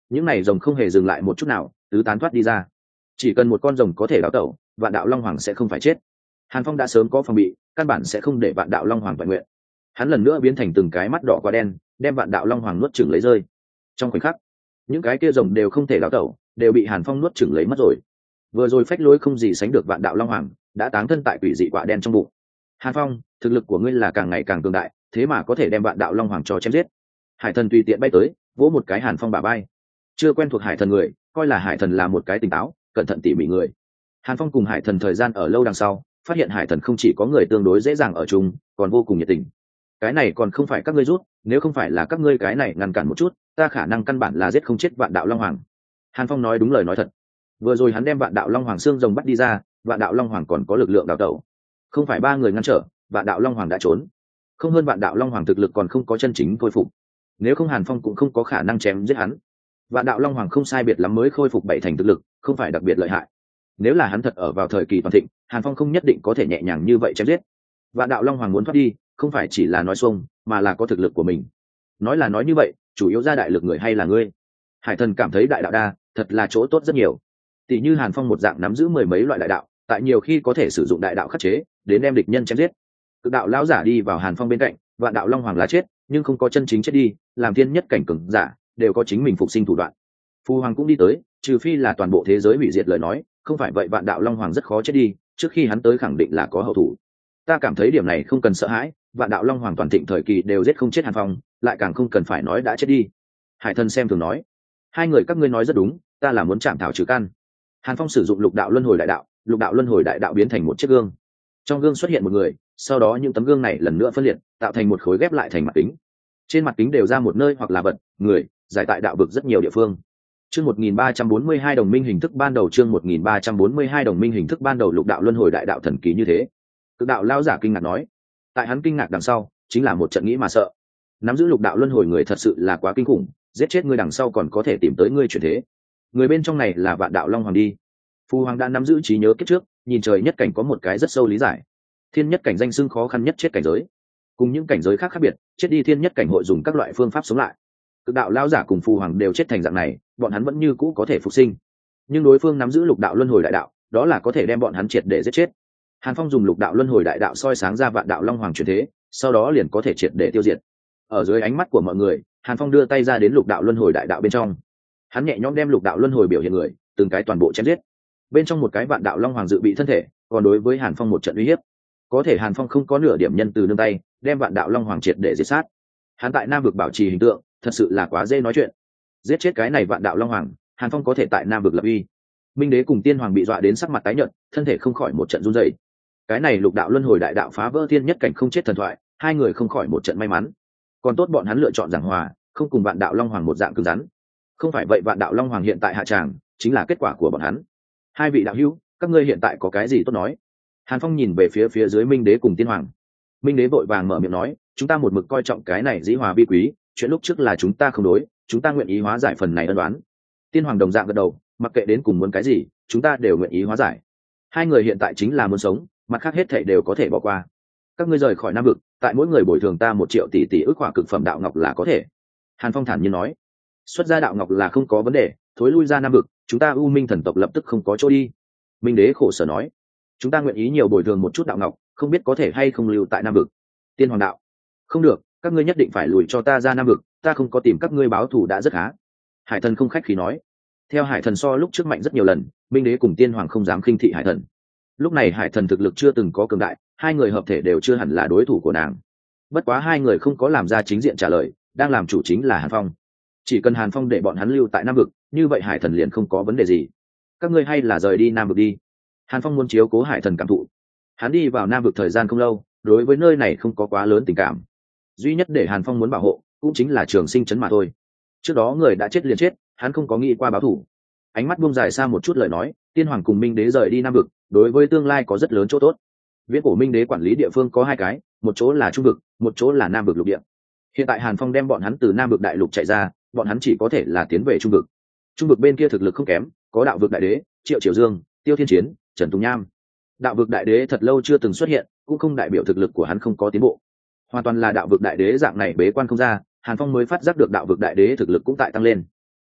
những này rồng không hề dừng lại một chút nào, tứ tán thoát đi ra. Chỉ cần một con rồng có thể đào tẩu, vạn đạo long hoàng sẽ không phải chết. Hàn Phong đã sớm có phòng bị, căn bản sẽ không để vạn đạo long hoàng vận nguyện. Hắn lần nữa biến thành từng cái mắt đỏ quá đen, đem vạn đạo long hoàng nuốt chửng lấy rơi. Trong khoảnh khắc, những cái kia rồng đều không thể đào tẩu, đều bị Hàn Phong nuốt chửng lấy mất rồi. Vừa rồi phách lối không gì sánh được vạn đạo long hoàng đã táng thân tại quỷ dị quạ đen trong bụng. Hàn Phong, thực lực của ngươi là càng ngày càng cường đại, thế mà có thể đem vạn đạo long hoàng cho chém giết. Hải thần tùy tiện bay tới, vỗ một cái Hàn Phong bả vai. Chưa quen thuộc hải thần người, coi là hải thần là một cái tỉnh táo, cẩn thận tỉ mỉ người. Hàn Phong cùng hải thần thời gian ở lâu đằng sau, phát hiện hải thần không chỉ có người tương đối dễ dàng ở chung, còn vô cùng nhiệt tình. Cái này còn không phải các ngươi rút, nếu không phải là các ngươi cái này ngăn cản một chút, ta khả năng căn bản là giết không chết vạn đạo long hoàng. Hàn Phong nói đúng lời nói thật. Vừa rồi hắn đem vạn đạo long hoàng xương rồng bắt đi ra, vạn đạo long hoàng còn có lực lượng đào tẩu, không phải ba người ngăn trở, vạn đạo long hoàng đã trốn. Không hơn vạn đạo long hoàng thực lực còn không có chân chính khôi phục, nếu không Hàn Phong cũng không có khả năng chém giết hắn. Vạn đạo long hoàng không sai biệt lắm mới khôi phục bảy thành thực lực, không phải đặc biệt lợi hại. Nếu là hắn thật ở vào thời kỳ toàn thịnh, Hàn Phong không nhất định có thể nhẹ nhàng như vậy chém giết. Vạn đạo long hoàng muốn thoát đi, không phải chỉ là nói xuông, mà là có thực lực của mình. Nói là nói như vậy, chủ yếu ra đại lực người hay là ngươi? Hải thần cảm thấy đại đạo đa, thật là chỗ tốt rất nhiều. Tỷ như Hàn Phong một dạng nắm giữ mười mấy loại đại đạo, tại nhiều khi có thể sử dụng đại đạo khắc chế, đến đem địch nhân chém giết. Cực đạo lão giả đi vào Hàn Phong bên cạnh, vạn đạo long hoàng lá chết, nhưng không có chân chính chết đi, làm thiên nhất cảnh cường giả, đều có chính mình phục sinh thủ đoạn. Phu hoàng cũng đi tới, trừ phi là toàn bộ thế giới hủy diệt lời nói, không phải vậy vạn đạo long hoàng rất khó chết đi, trước khi hắn tới khẳng định là có hậu thủ. Ta cảm thấy điểm này không cần sợ hãi, vạn đạo long hoàng toàn thịnh thời kỳ đều giết không chết Hàn Phong, lại càng không cần phải nói đã chết đi. Hải thần xem thường nói, hai người các ngươi nói rất đúng, ta là muốn chạm thảo trừ căn. Hàn Phong sử dụng lục đạo luân hồi đại đạo, lục đạo luân hồi đại đạo biến thành một chiếc gương, trong gương xuất hiện một người, sau đó những tấm gương này lần nữa phân liệt, tạo thành một khối ghép lại thành mặt kính. Trên mặt kính đều ra một nơi hoặc là vật, người, giải tại đạo vực rất nhiều địa phương. Chương một nghìn ba trăm bốn mươi hai đồng minh hình thức ban đầu, chương một nghìn ba trăm bốn mươi hai đồng minh hình thức ban đầu, lục đạo luân hồi đại đạo thần kỳ như thế. Cực đạo lão giả kinh ngạc nói, tại hắn kinh ngạc đằng sau, chính là một trận nghĩ mà sợ. Nắm giữ lục đạo luân hồi người thật sự là quá kinh khủng, giết chết ngươi đằng sau còn có thể tìm tới ngươi chuyển thế. Người bên trong này là vạn đạo long hoàng đi. Phu hoàng đã nắm giữ trí nhớ kiếp trước, nhìn trời nhất cảnh có một cái rất sâu lý giải. Thiên nhất cảnh danh xưng khó khăn nhất chết cảnh giới, cùng những cảnh giới khác khác biệt, chết đi thiên nhất cảnh hội dùng các loại phương pháp sống lại. Cực đạo lão giả cùng phù hoàng đều chết thành dạng này, bọn hắn vẫn như cũ có thể phục sinh, nhưng đối phương nắm giữ lục đạo luân hồi đại đạo, đó là có thể đem bọn hắn triệt để giết chết. Hàn Phong dùng lục đạo luân hồi đại đạo soi sáng ra vạn đạo long hoàng chuyển thế, sau đó liền có thể triệt để tiêu diệt. Ở dưới ánh mắt của mọi người, Hàn Phong đưa tay ra đến lục đạo luân hồi đại đạo bên trong, hắn nhẹ nhõm đem lục đạo luân hồi biểu hiện người từng cái toàn bộ chém giết. Bên trong một cái vạn đạo long hoàng dự bị thân thể, còn đối với Hàn Phong một trận uy hiếp. Có thể Hàn Phong không có nửa điểm nhân từ nương tay, đem vạn đạo long hoàng triệt để diệt sát. Hắn tại Nam vực bảo trì hình tượng, thật sự là quá dễ nói chuyện. Giết chết cái này vạn đạo long hoàng, Hàn Phong có thể tại Nam vực lập uy. Minh đế cùng tiên hoàng bị dọa đến sắc mặt tái nhợt, thân thể không khỏi một trận run rẩy. Cái này lục đạo luân hồi đại đạo phá vỡ thiên nhất cảnh không chết thần thoại, hai người không khỏi một trận may mắn. Còn tốt bọn hắn lựa chọn giảng hòa, không cùng vạn đạo long hoàng một dạng cứng rắn. Không phải vậy vạn đạo long hoàng hiện tại hạ tràng, chính là kết quả của bọn hắn. Hai vị đạo hữu, các ngươi hiện tại có cái gì tốt nói? Hàn Phong nhìn về phía phía dưới Minh đế cùng tiên hoàng. Minh đế vội vàng mở miệng nói, chúng ta một mực coi trọng cái này dĩ hòa vi quý, chuyện lúc trước là chúng ta không đối, chúng ta nguyện ý hóa giải phần này ân đoán. Tiên hoàng đồng dạng gật đầu, mặc kệ đến cùng muốn cái gì, chúng ta đều nguyện ý hóa giải. Hai người hiện tại chính là muốn sống, mặt khác hết thảy đều có thể bỏ qua. Các ngươi rời khỏi Nam vực, tại mỗi người bồi thường ta một triệu tỷ tỷ ước hỏa cực phẩm đạo ngọc là có thể. Hàn Phong thản nhiên nói, xuất ra đạo ngọc là không có vấn đề, thối lui ra Nam vực, chúng ta U Minh thần tộc lập tức không có chỗ đi. Minh đế khổ sở nói, chúng ta nguyện ý nhiều bồi thường một chút đạo ngọc, không biết có thể hay không lưu tại Nam vực. Tiên hoàng đạo, không được, các ngươi nhất định phải lùi cho ta ra Nam vực, ta không có tìm các ngươi báo thù đã rất khá. Hải thần không khách khí nói, theo Hải thần so lúc trước mạnh rất nhiều lần, Minh đế cùng tiên hoàng không dám khinh thị Hải thần. Lúc này Hải thần thực lực chưa từng có cường đại, hai người hợp thể đều chưa hẳn là đối thủ của nàng. Bất quá hai người không có làm ra chính diện trả lời, đang làm chủ chính là Hàn Phong. Chỉ cần Hàn Phong để bọn hắn lưu tại Nam vực, như vậy Hải thần liền không có vấn đề gì. Các ngươi hay là rời đi Nam vực đi. Hàn Phong muốn chiếu cố Hải thần cảm thụ. Hắn đi vào Nam vực thời gian không lâu, đối với nơi này không có quá lớn tình cảm. Duy nhất để Hàn Phong muốn bảo hộ, cũng chính là Trường Sinh trấn mà thôi. Trước đó người đã chết liền chết, hắn không có nghĩ qua báo thù. Ánh mắt buông dài xa một chút lời nói, tiên hoàng cùng Minh đế rời đi Nam vực, đối với tương lai có rất lớn chỗ tốt. Viễn cổ Minh đế quản lý địa phương có hai cái, một chỗ là Trung vực, một chỗ là Nam vực lục địa. Hiện tại Hàn Phong đem bọn hắn từ Nam vực đại lục chạy ra, bọn hắn chỉ có thể là tiến về Trung vực. Trung vực bên kia thực lực không kém, có đạo vực đại đế, Triệu Triều Dương, Tiêu Thiên Chiến, Trần Tùng Nham. Đạo vực đại đế thật lâu chưa từng xuất hiện, cũng không đại biểu thực lực của hắn không có tiến bộ. Hoàn toàn là đạo vực đại đế dạng này bế quan không ra, Hàn Phong mới phát giác được đạo vực đại đế thực lực cũng tại tăng lên.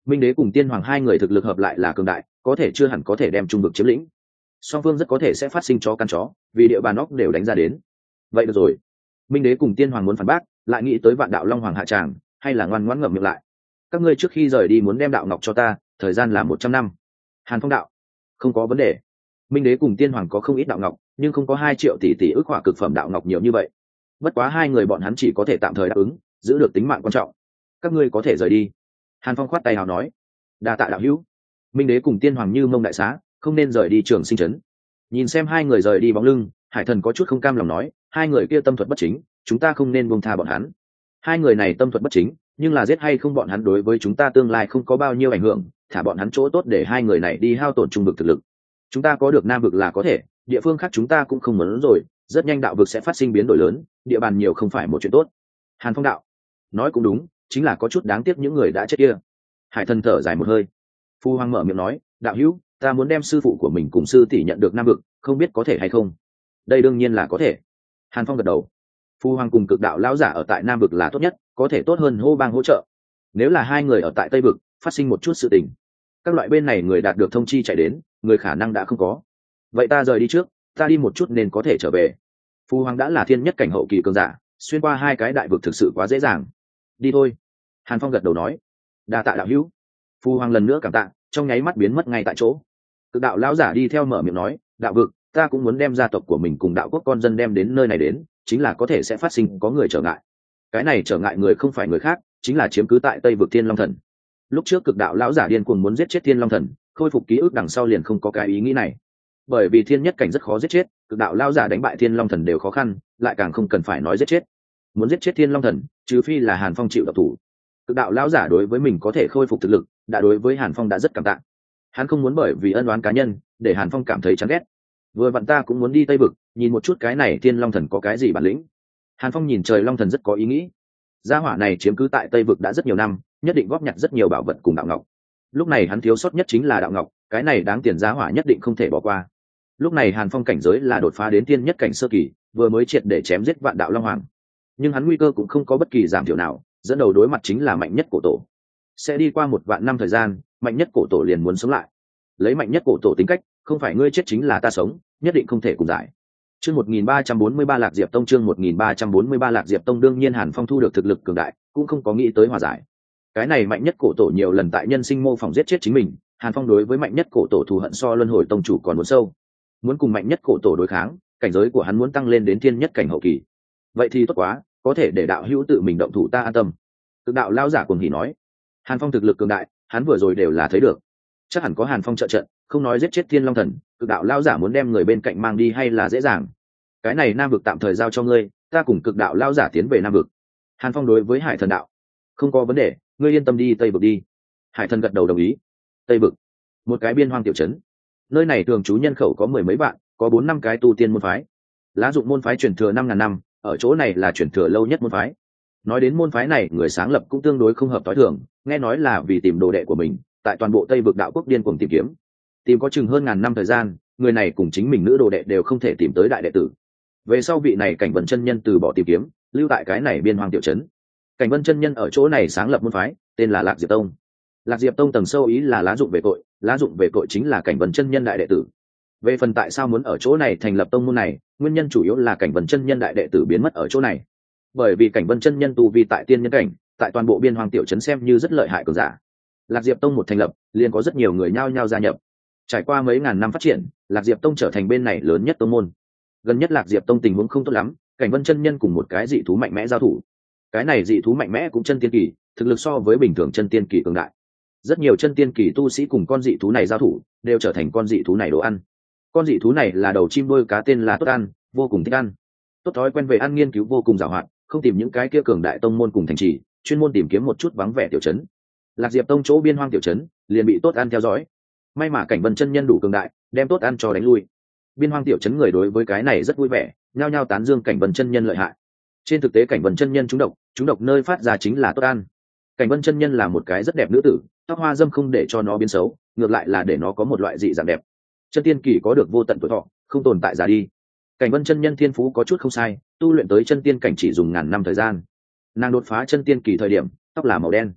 Minh đế cùng tiên hoàng hai người thực lực hợp lại là cường đại, có thể chưa hẳn có thể đem trung vực chiếm lĩnh. Song phương rất có thể sẽ phát sinh chó căn chó, vì địa bàn óc đều đánh ra đến. Vậy được rồi. Minh đế cùng tiên hoàng muốn phản bác, lại nghĩ tới vạn đạo long hoàng hạ tràng, hay là ngoan ngoãn ngậm miệng lại. Các ngươi trước khi rời đi muốn đem đạo ngọc cho ta, thời gian là một trăm năm. Hàn Phong đạo, không có vấn đề. Minh đế cùng tiên hoàng có không ít đạo ngọc, nhưng không có hai triệu tỷ tỷ ước hỏa cực phẩm đạo ngọc nhiều như vậy. Bất quá hai người bọn hắn chỉ có thể tạm thời đáp ứng, giữ được tính mạng quan trọng. Các ngươi có thể rời đi. Hàn Phong khoát tay hào nói, đa tạ đạo hữu. Minh đế cùng tiên hoàng như mông đại xá, không nên rời đi Trường Sinh trấn. Nhìn xem hai người rời đi bóng lưng, Hải Thần có chút không cam lòng nói, hai người kia tâm thuật bất chính, chúng ta không nên buông tha bọn hắn. Hai người này tâm thuật bất chính, nhưng là giết hay không bọn hắn đối với chúng ta tương lai không có bao nhiêu ảnh hưởng, thả bọn hắn chỗ tốt để hai người này đi hao tổn trung vực thực lực. Chúng ta có được nam vực là có thể, địa phương khác chúng ta cũng không muốn rồi, rất nhanh đạo vực sẽ phát sinh biến đổi lớn, địa bàn nhiều không phải một chuyện tốt. Hàn Phong đạo, nói cũng đúng, chính là có chút đáng tiếc những người đã chết kia. Hải Thần thở dài một hơi. Phu Hoàng mở miệng nói, đạo hữu, ta muốn đem sư phụ của mình cùng sư tỷ nhận được nam vực, không biết có thể hay không? Đây đương nhiên là có thể. Hàn Phong gật đầu. Phu Hoàng cùng cực đạo lão giả ở tại nam vực là tốt nhất, có thể tốt hơn hô bang hỗ trợ. Nếu là hai người ở tại tây vực, phát sinh một chút sự tình, các loại bên này người đạt được thông chi chạy đến, người khả năng đã không có. Vậy ta rời đi trước, ta đi một chút nên có thể trở về. Phu Hoàng đã là thiên nhất cảnh hậu kỳ cường giả, xuyên qua hai cái đại vực thực sự quá dễ dàng. Đi thôi. Hàn Phong gật đầu nói, đa tạ đạo hữu. Phu Hoàng lần nữa cảm tạ, trong nháy mắt biến mất ngay tại chỗ. Cực đạo lão giả đi theo mở miệng nói, đạo vực, ta cũng muốn đem gia tộc của mình cùng đạo quốc con dân đem đến nơi này đến, chính là có thể sẽ phát sinh có người trở ngại. Cái này trở ngại người không phải người khác, chính là chiếm cứ tại tây vực Thiên Long Thần. Lúc trước cực đạo lão giả điên cuồng muốn giết chết Thiên Long Thần, khôi phục ký ức đằng sau liền không có cái ý nghĩ này. Bởi vì thiên nhất cảnh rất khó giết chết, cực đạo lão giả đánh bại Thiên Long Thần đều khó khăn, lại càng không cần phải nói giết chết. Muốn giết chết Thiên Long Thần, trừ phi là Hàn Phong chịu độc thủ. Cực đạo lão giả đối với mình có thể khôi phục thực lực, đã đối với Hàn Phong đã rất cảm tạ. Hắn không muốn bởi vì ân oán cá nhân để Hàn Phong cảm thấy chán ghét. Vừa vặn ta cũng muốn đi tây vực, nhìn một chút cái này Thiên Long Thần có cái gì bản lĩnh. Hàn Phong nhìn trời Long Thần rất có ý nghĩ. Gia hỏa này chiếm cứ tại tây vực đã rất nhiều năm, nhất định góp nhặt rất nhiều bảo vật cùng đạo ngọc. Lúc này hắn thiếu sót nhất chính là đạo ngọc, cái này đáng tiền gia hỏa nhất định không thể bỏ qua. Lúc này Hàn Phong cảnh giới là đột phá đến tiên nhất cảnh sơ kỳ, vừa mới triệt để chém giết vạn đạo long hoàng. Nhưng hắn nguy cơ cũng không có bất kỳ giảm thiểu nào, dẫn đầu đối mặt chính là mạnh nhất cổ tổ. Sẽ đi qua một vạn năm thời gian, mạnh nhất cổ tổ liền muốn sống lại. Lấy mạnh nhất cổ tổ tính cách, không phải ngươi chết chính là ta sống, nhất định không thể cùng giải. Chương một nghìn ba trăm bốn mươi ba Lạc Diệp Tông chương một nghìn ba trăm bốn mươi ba Lạc Diệp Tông đương nhiên Hàn Phong thu được thực lực cường đại, cũng không có nghĩ tới hòa giải. Cái này mạnh nhất cổ tổ nhiều lần tại nhân sinh mô phỏng giết chết chính mình, Hàn Phong đối với mạnh nhất cổ tổ thù hận so luân hồi tông chủ còn muốn sâu. Muốn cùng mạnh nhất cổ tổ đối kháng, cảnh giới của hắn muốn tăng lên đến thiên nhất cảnh hậu kỳ. Vậy thì tốt quá, có thể để đạo hữu tự mình động thủ ta an tâm. Cực đạo lão giả cuồng hỉ nói, Hàn Phong thực lực cường đại, hắn vừa rồi đều là thấy được. Chắc hẳn có Hàn Phong trợ trận, không nói giết chết Thiên Long Thần, cực đạo lão giả muốn đem người bên cạnh mang đi hay là dễ dàng. Cái này nam vực tạm thời giao cho ngươi, ta cùng cực đạo lão giả tiến về nam vực. Hàn Phong đối với Hải Thần đạo, không có vấn đề, ngươi yên tâm đi tây vực đi. Hải Thần gật đầu đồng ý. Tây vực, một cái biên hoang tiểu trấn, nơi này thường trú nhân khẩu có mười mấy vạn, có bốn năm cái tu tiên môn phái. Lá dụng môn phái truyền thừa năm ngàn năm, ở chỗ này là truyền thừa lâu nhất môn phái. Nói đến môn phái này, người sáng lập cũng tương đối không hợp tối thường, nghe nói là vì tìm đồ đệ của mình, tại toàn bộ Tây vực đạo quốc điên cuồng tìm kiếm. Tìm có chừng hơn ngàn năm thời gian, người này cùng chính mình nữ đồ đệ đều không thể tìm tới đại đệ tử. Về sau vị này Cảnh Vân chân nhân từ bỏ tìm kiếm, lưu tại cái này biên hoang tiểu trấn. Cảnh Vân chân nhân ở chỗ này sáng lập môn phái, tên là Lạc Diệp Tông. Lạc Diệp Tông tầng sâu ý là lá dụng về tội, lá dụng về tội chính là Cảnh Vân chân nhân đại đệ tử. Về phần tại sao muốn ở chỗ này thành lập tông môn này, nguyên nhân chủ yếu là Cảnh Vân chân nhân đại đệ tử biến mất ở chỗ này. Bởi vì Cảnh Vân chân nhân tu vi tại tiên nhân cảnh, tại toàn bộ biên hoang tiểu trấn xem như rất lợi hại cường giả. Lạc Diệp Tông một thành lập, liền có rất nhiều người nhao nhao gia nhập. Trải qua mấy ngàn năm phát triển, Lạc Diệp Tông trở thành bên này lớn nhất tông môn. Gần nhất Lạc Diệp Tông tình huống không tốt lắm, Cảnh Vân chân nhân cùng một cái dị thú mạnh mẽ giao thủ. Cái này dị thú mạnh mẽ cũng chân tiên kỳ, thực lực so với bình thường chân tiên kỳ cường đại. Rất nhiều chân tiên kỳ tu sĩ cùng con dị thú này giao thủ, đều trở thành con dị thú này đồ ăn. Con dị thú này là đầu chim đôi cá tên là Tốt Ăn, vô cùng thích ăn. Tốt thói quen về ăn nghiên cứu vô cùng giàu hạn, không tìm những cái kia cường đại tông môn cùng thành trì, chuyên môn tìm kiếm một chút vắng vẻ tiểu trấn. Lạc Diệp Tông chỗ biên hoang tiểu trấn, liền bị Tốt Ăn theo dõi. May mà Cảnh Vân chân nhân đủ cường đại, đem Tốt Ăn cho đánh lui. Biên hoang tiểu trấn người đối với cái này rất vui vẻ, nhao nhao tán dương Cảnh Vân chân nhân lợi hại. Trên thực tế Cảnh Vân chân nhân trúng độc, trúng độc nơi phát ra chính là Tốt Ăn. Cảnh Vân chân nhân là một cái rất đẹp nữ tử, tóc hoa dâm không để cho nó biến xấu, ngược lại là để nó có một loại dị dạng đẹp. Chân tiên kỳ có được vô tận tuổi thọ, không tồn tại già đi. Cảnh Vân chân nhân thiên phú có chút không sai, tu luyện tới chân tiên cảnh chỉ dùng ngàn năm thời gian. Nàng đột phá chân tiên kỳ thời điểm, tóc là màu đen.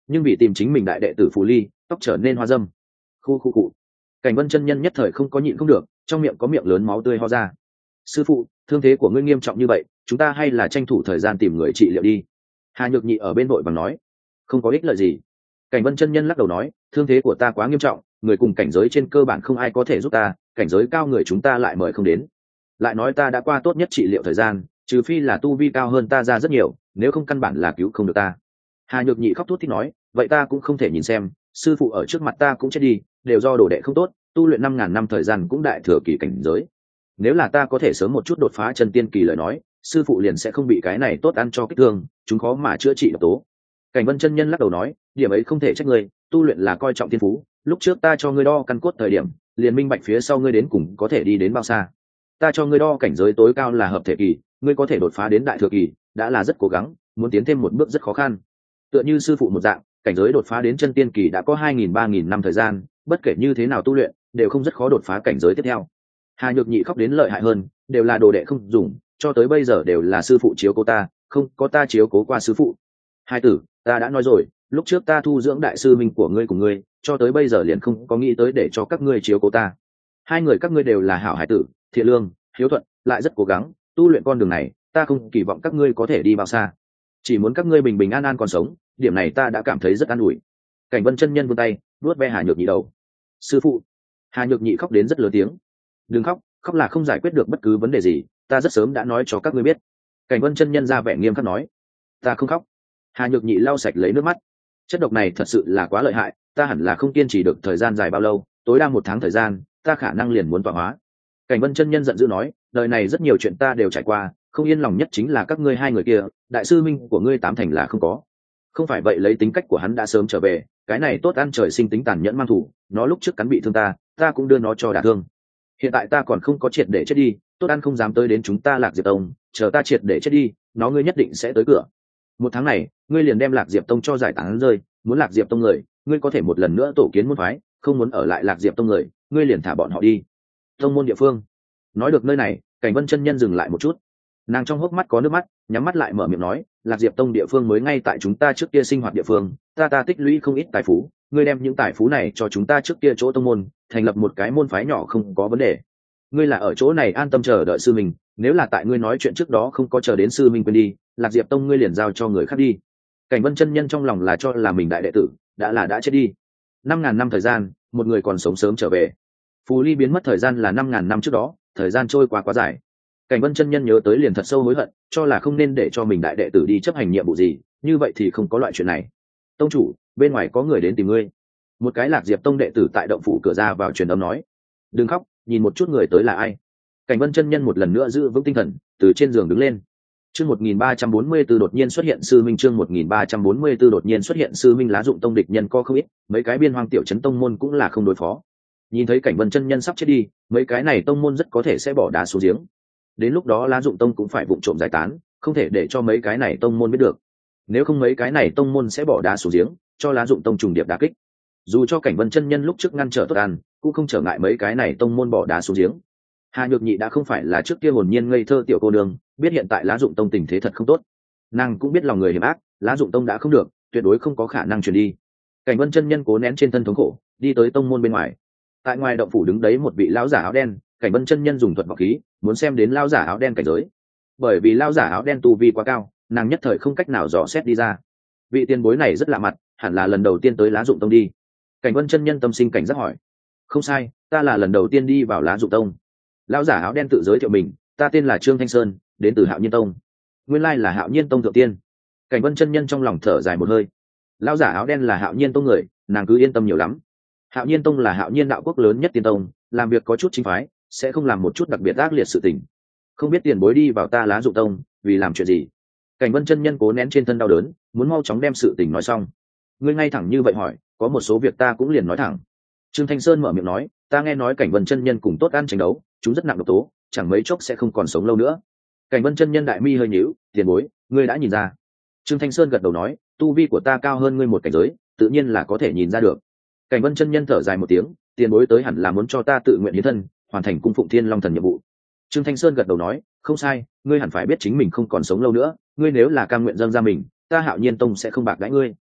nhưng vì tìm chính mình đại đệ tử phù ly, tóc trở nên hoa dâm. Khu khu cụ. Cảnh Vân chân nhân nhất thời không có nhịn không được, trong miệng có miệng lớn máu tươi ho ra. Sư phụ, thương thế của ngươi nghiêm trọng như vậy, chúng ta hay là tranh thủ thời gian tìm người trị liệu đi. Hà Nhược Nhị ở bên đội bằng nói. Không có ích lợi gì. Cảnh Vân chân nhân lắc đầu nói, thương thế của ta quá nghiêm trọng, người cùng cảnh giới trên cơ bản không ai có thể giúp ta, cảnh giới cao người chúng ta lại mời không đến. Lại nói ta đã qua tốt nhất trị liệu thời gian, trừ phi là tu vi cao hơn ta ra rất nhiều, nếu không căn bản là cứu không được ta. Hà Nhược Nhị khóc thút thít nói, vậy ta cũng không thể nhìn xem, sư phụ ở trước mặt ta cũng chết đi, đều do đồ đệ không tốt, tu luyện năm ngàn năm thời gian cũng đại thừa kỳ cảnh giới. Nếu là ta có thể sớm một chút đột phá chân tiên kỳ lời nói, sư phụ liền sẽ không bị cái này tốt ăn cho kích thương, chúng khó mà chữa trị độc tố. Cảnh Vân chân nhân lắc đầu nói, điểm ấy không thể trách ngươi, tu luyện là coi trọng thiên phú, lúc trước ta cho ngươi đo căn cốt thời điểm, liền minh bạch phía sau ngươi đến cùng có thể đi đến bao xa. Ta cho ngươi đo cảnh giới tối cao là hợp thể kỳ, ngươi có thể đột phá đến đại thừa kỳ, đã là rất cố gắng, muốn tiến thêm một bước rất khó khăn. Tựa như sư phụ một dạng, cảnh giới đột phá đến chân tiên kỳ đã có hai nghìn ba nghìn năm thời gian, bất kể như thế nào tu luyện, đều không rất khó đột phá cảnh giới tiếp theo. Hà Nhược Nhị khóc đến lợi hại hơn, đều là đồ đệ không dùng, cho tới bây giờ đều là sư phụ chiếu cố ta, không có ta chiếu cố qua sư phụ. Hai tử, ta đã nói rồi, lúc trước ta thu dưỡng đại sư minh của ngươi cùng ngươi, cho tới bây giờ liền không có nghĩ tới để cho các ngươi chiếu cố ta. Hai người các ngươi đều là hảo hải tử, thiện lương, hiếu thuận, lại rất cố gắng, tu luyện con đường này, ta không kỳ vọng các ngươi có thể đi bao xa, chỉ muốn các ngươi bình bình an an còn sống, điểm này ta đã cảm thấy rất an ủi. Cảnh Vân chân nhân vươn tay vuốt ve Hà Nhược Nhị đầu. Sư phụ. Hà Nhược Nhị khóc đến rất lớn tiếng. Đừng khóc, khóc là không giải quyết được bất cứ vấn đề gì, ta rất sớm đã nói cho các ngươi biết. Cảnh Vân chân nhân ra vẻ nghiêm khắc nói. Ta không khóc. Hà Nhược Nhị lau sạch lấy nước mắt. Chất độc này thật sự là quá lợi hại, ta hẳn là không kiên trì được thời gian dài bao lâu, tối đa một tháng thời gian, ta khả năng liền muốn tọa hóa. Cảnh Vân chân nhân giận dữ nói, đời này rất nhiều chuyện ta đều trải qua, không yên lòng nhất chính là các ngươi hai người kia, đại sư minh của ngươi tám thành là không có. Không phải vậy lấy tính cách của hắn đã sớm trở về, cái này tốt ăn trời sinh tính tàn nhẫn mang thủ, nó lúc trước cắn bị thương ta, ta cũng đưa nó cho đả thương. Hiện tại ta còn không có triệt để chết đi, tốt ăn không dám tới đến chúng ta Lạc Diệp Tông, chờ ta triệt để chết đi, nó ngươi nhất định sẽ tới cửa. Một tháng này, ngươi liền đem Lạc Diệp Tông cho giải tán rơi, muốn Lạc Diệp Tông người, ngươi có thể một lần nữa tổ kiến môn phái, không muốn ở lại Lạc Diệp Tông người, ngươi liền thả bọn họ đi. Tông môn địa phương. Nói được nơi này, Cảnh Vân chân nhân dừng lại một chút. Nàng trong hốc mắt có nước mắt, nhắm mắt lại mở miệng nói, Lạc Diệp Tông địa phương mới ngay tại chúng ta trước kia sinh hoạt địa phương, ta ta tích lũy không ít tài phú, ngươi đem những tài phú này cho chúng ta trước kia chỗ tông môn, thành lập một cái môn phái nhỏ không có vấn đề. Ngươi là ở chỗ này an tâm chờ đợi sư mình, nếu là tại ngươi nói chuyện trước đó không có chờ đến sư minh quên đi, Lạc Diệp Tông ngươi liền giao cho người khác đi. Cảnh Vân chân nhân trong lòng là cho là mình đại đệ tử đã là đã chết đi. Năm ngàn năm thời gian, một người còn sống sớm trở về. Phù Ly biến mất thời gian là năm ngàn năm trước đó, thời gian trôi qua quá dài. Cảnh Vân chân nhân nhớ tới liền thật sâu hối hận, cho là không nên để cho mình đại đệ tử đi chấp hành nhiệm vụ gì, như vậy thì không có loại chuyện này. Tông chủ, bên ngoài có người đến tìm ngươi. Một cái Lạc Diệp Tông đệ tử tại động phủ cửa ra vào truyền âm nói. Đừng khóc, nhìn một chút người tới là ai. Cảnh Vân chân nhân một lần nữa giữ vững tinh thần, từ trên giường đứng lên. Chương một nghìn ba trăm bốn mươi tư đột nhiên xuất hiện sư minh, chương một nghìn ba trăm bốn mươi tư đột nhiên xuất hiện sư minh, Lá Dụng Tông địch nhân có không ít, mấy cái biên hoang tiểu trấn tông môn cũng là không đối phó. Nhìn thấy Cảnh Vân chân nhân sắp chết đi, mấy cái này tông môn rất có thể sẽ bỏ đá xuống giếng. Đến lúc đó Lá Dụng Tông cũng phải vụng trộm giải tán, không thể để cho mấy cái này tông môn biết được. Nếu không mấy cái này tông môn sẽ bỏ đá xuống giếng, cho Lá Dụng Tông trùng điệp đả kích. Dù cho Cảnh Vân chân nhân lúc trước ngăn trở tốt ăn, cũng không trở ngại mấy cái này tông môn bỏ đá xuống giếng. Hà Nhược Nhị đã không phải là trước kia hồn nhiên ngây thơ tiểu cô nương, biết hiện tại Lá Dụng Tông tình thế thật không tốt. Nàng cũng biết lòng người hiểm ác, Lá Dụng Tông đã không được, tuyệt đối không có khả năng truyền đi. Cảnh Vân chân nhân cố nén trên thân thống khổ, đi tới tông môn bên ngoài. Tại ngoài động phủ đứng đấy một vị lão giả áo đen, Cảnh Vân chân nhân dùng thuật vọng khí, muốn xem đến lão giả áo đen cảnh giới. Bởi vì lão giả áo đen tu vi quá cao, nàng nhất thời không cách nào dò xét đi ra. Vị tiền bối này rất lạ mặt, hẳn là lần đầu tiên tới Lá Dụng Tông đi. Cảnh Vân chân nhân tâm sinh cảnh giác hỏi. Không sai, ta là lần đầu tiên đi vào Lá Dụng Tông. Lão giả áo đen tự giới thiệu mình, ta tên là Trương Thanh Sơn, đến từ Hạo Nhiên Tông. Nguyên lai là Hạo Nhiên Tông thượng tiên. Cảnh Vân chân nhân trong lòng thở dài một hơi. Lão giả áo đen là Hạo Nhiên Tông người, nàng cứ yên tâm nhiều lắm. Hạo Nhiên Tông là Hạo Nhiên đạo quốc lớn nhất tiên tông, làm việc có chút chính phái, sẽ không làm một chút đặc biệt ác liệt sự tình. Không biết tiền bối đi vào ta Lá Dụng Tông, vì làm chuyện gì? Cảnh Vân chân nhân cố nén trên thân đau đớn, muốn mau chóng đem sự tình nói xong. Ngươi ngay thẳng như vậy hỏi, có một số việc ta cũng liền nói thẳng. Trương Thanh Sơn mở miệng nói, ta nghe nói Cảnh Vân chân nhân cùng tốt ăn tranh đấu, chúng rất nặng độc tố, chẳng mấy chốc sẽ không còn sống lâu nữa. Cảnh Vân chân nhân đại mi hơi nhíu, tiền bối, ngươi đã nhìn ra? Trương Thanh Sơn gật đầu nói, tu vi của ta cao hơn ngươi một cảnh giới, tự nhiên là có thể nhìn ra được. Cảnh Vân chân nhân thở dài một tiếng, tiền bối tới hẳn là muốn cho ta tự nguyện hiến thân, hoàn thành cung phụng Thiên Long Thần nhiệm vụ. Trương Thanh Sơn gật đầu nói, không sai, ngươi hẳn phải biết chính mình không còn sống lâu nữa, ngươi nếu là cam nguyện dâng ra mình, ta Hạo Nhiên Tông sẽ không bạc đãi ngươi.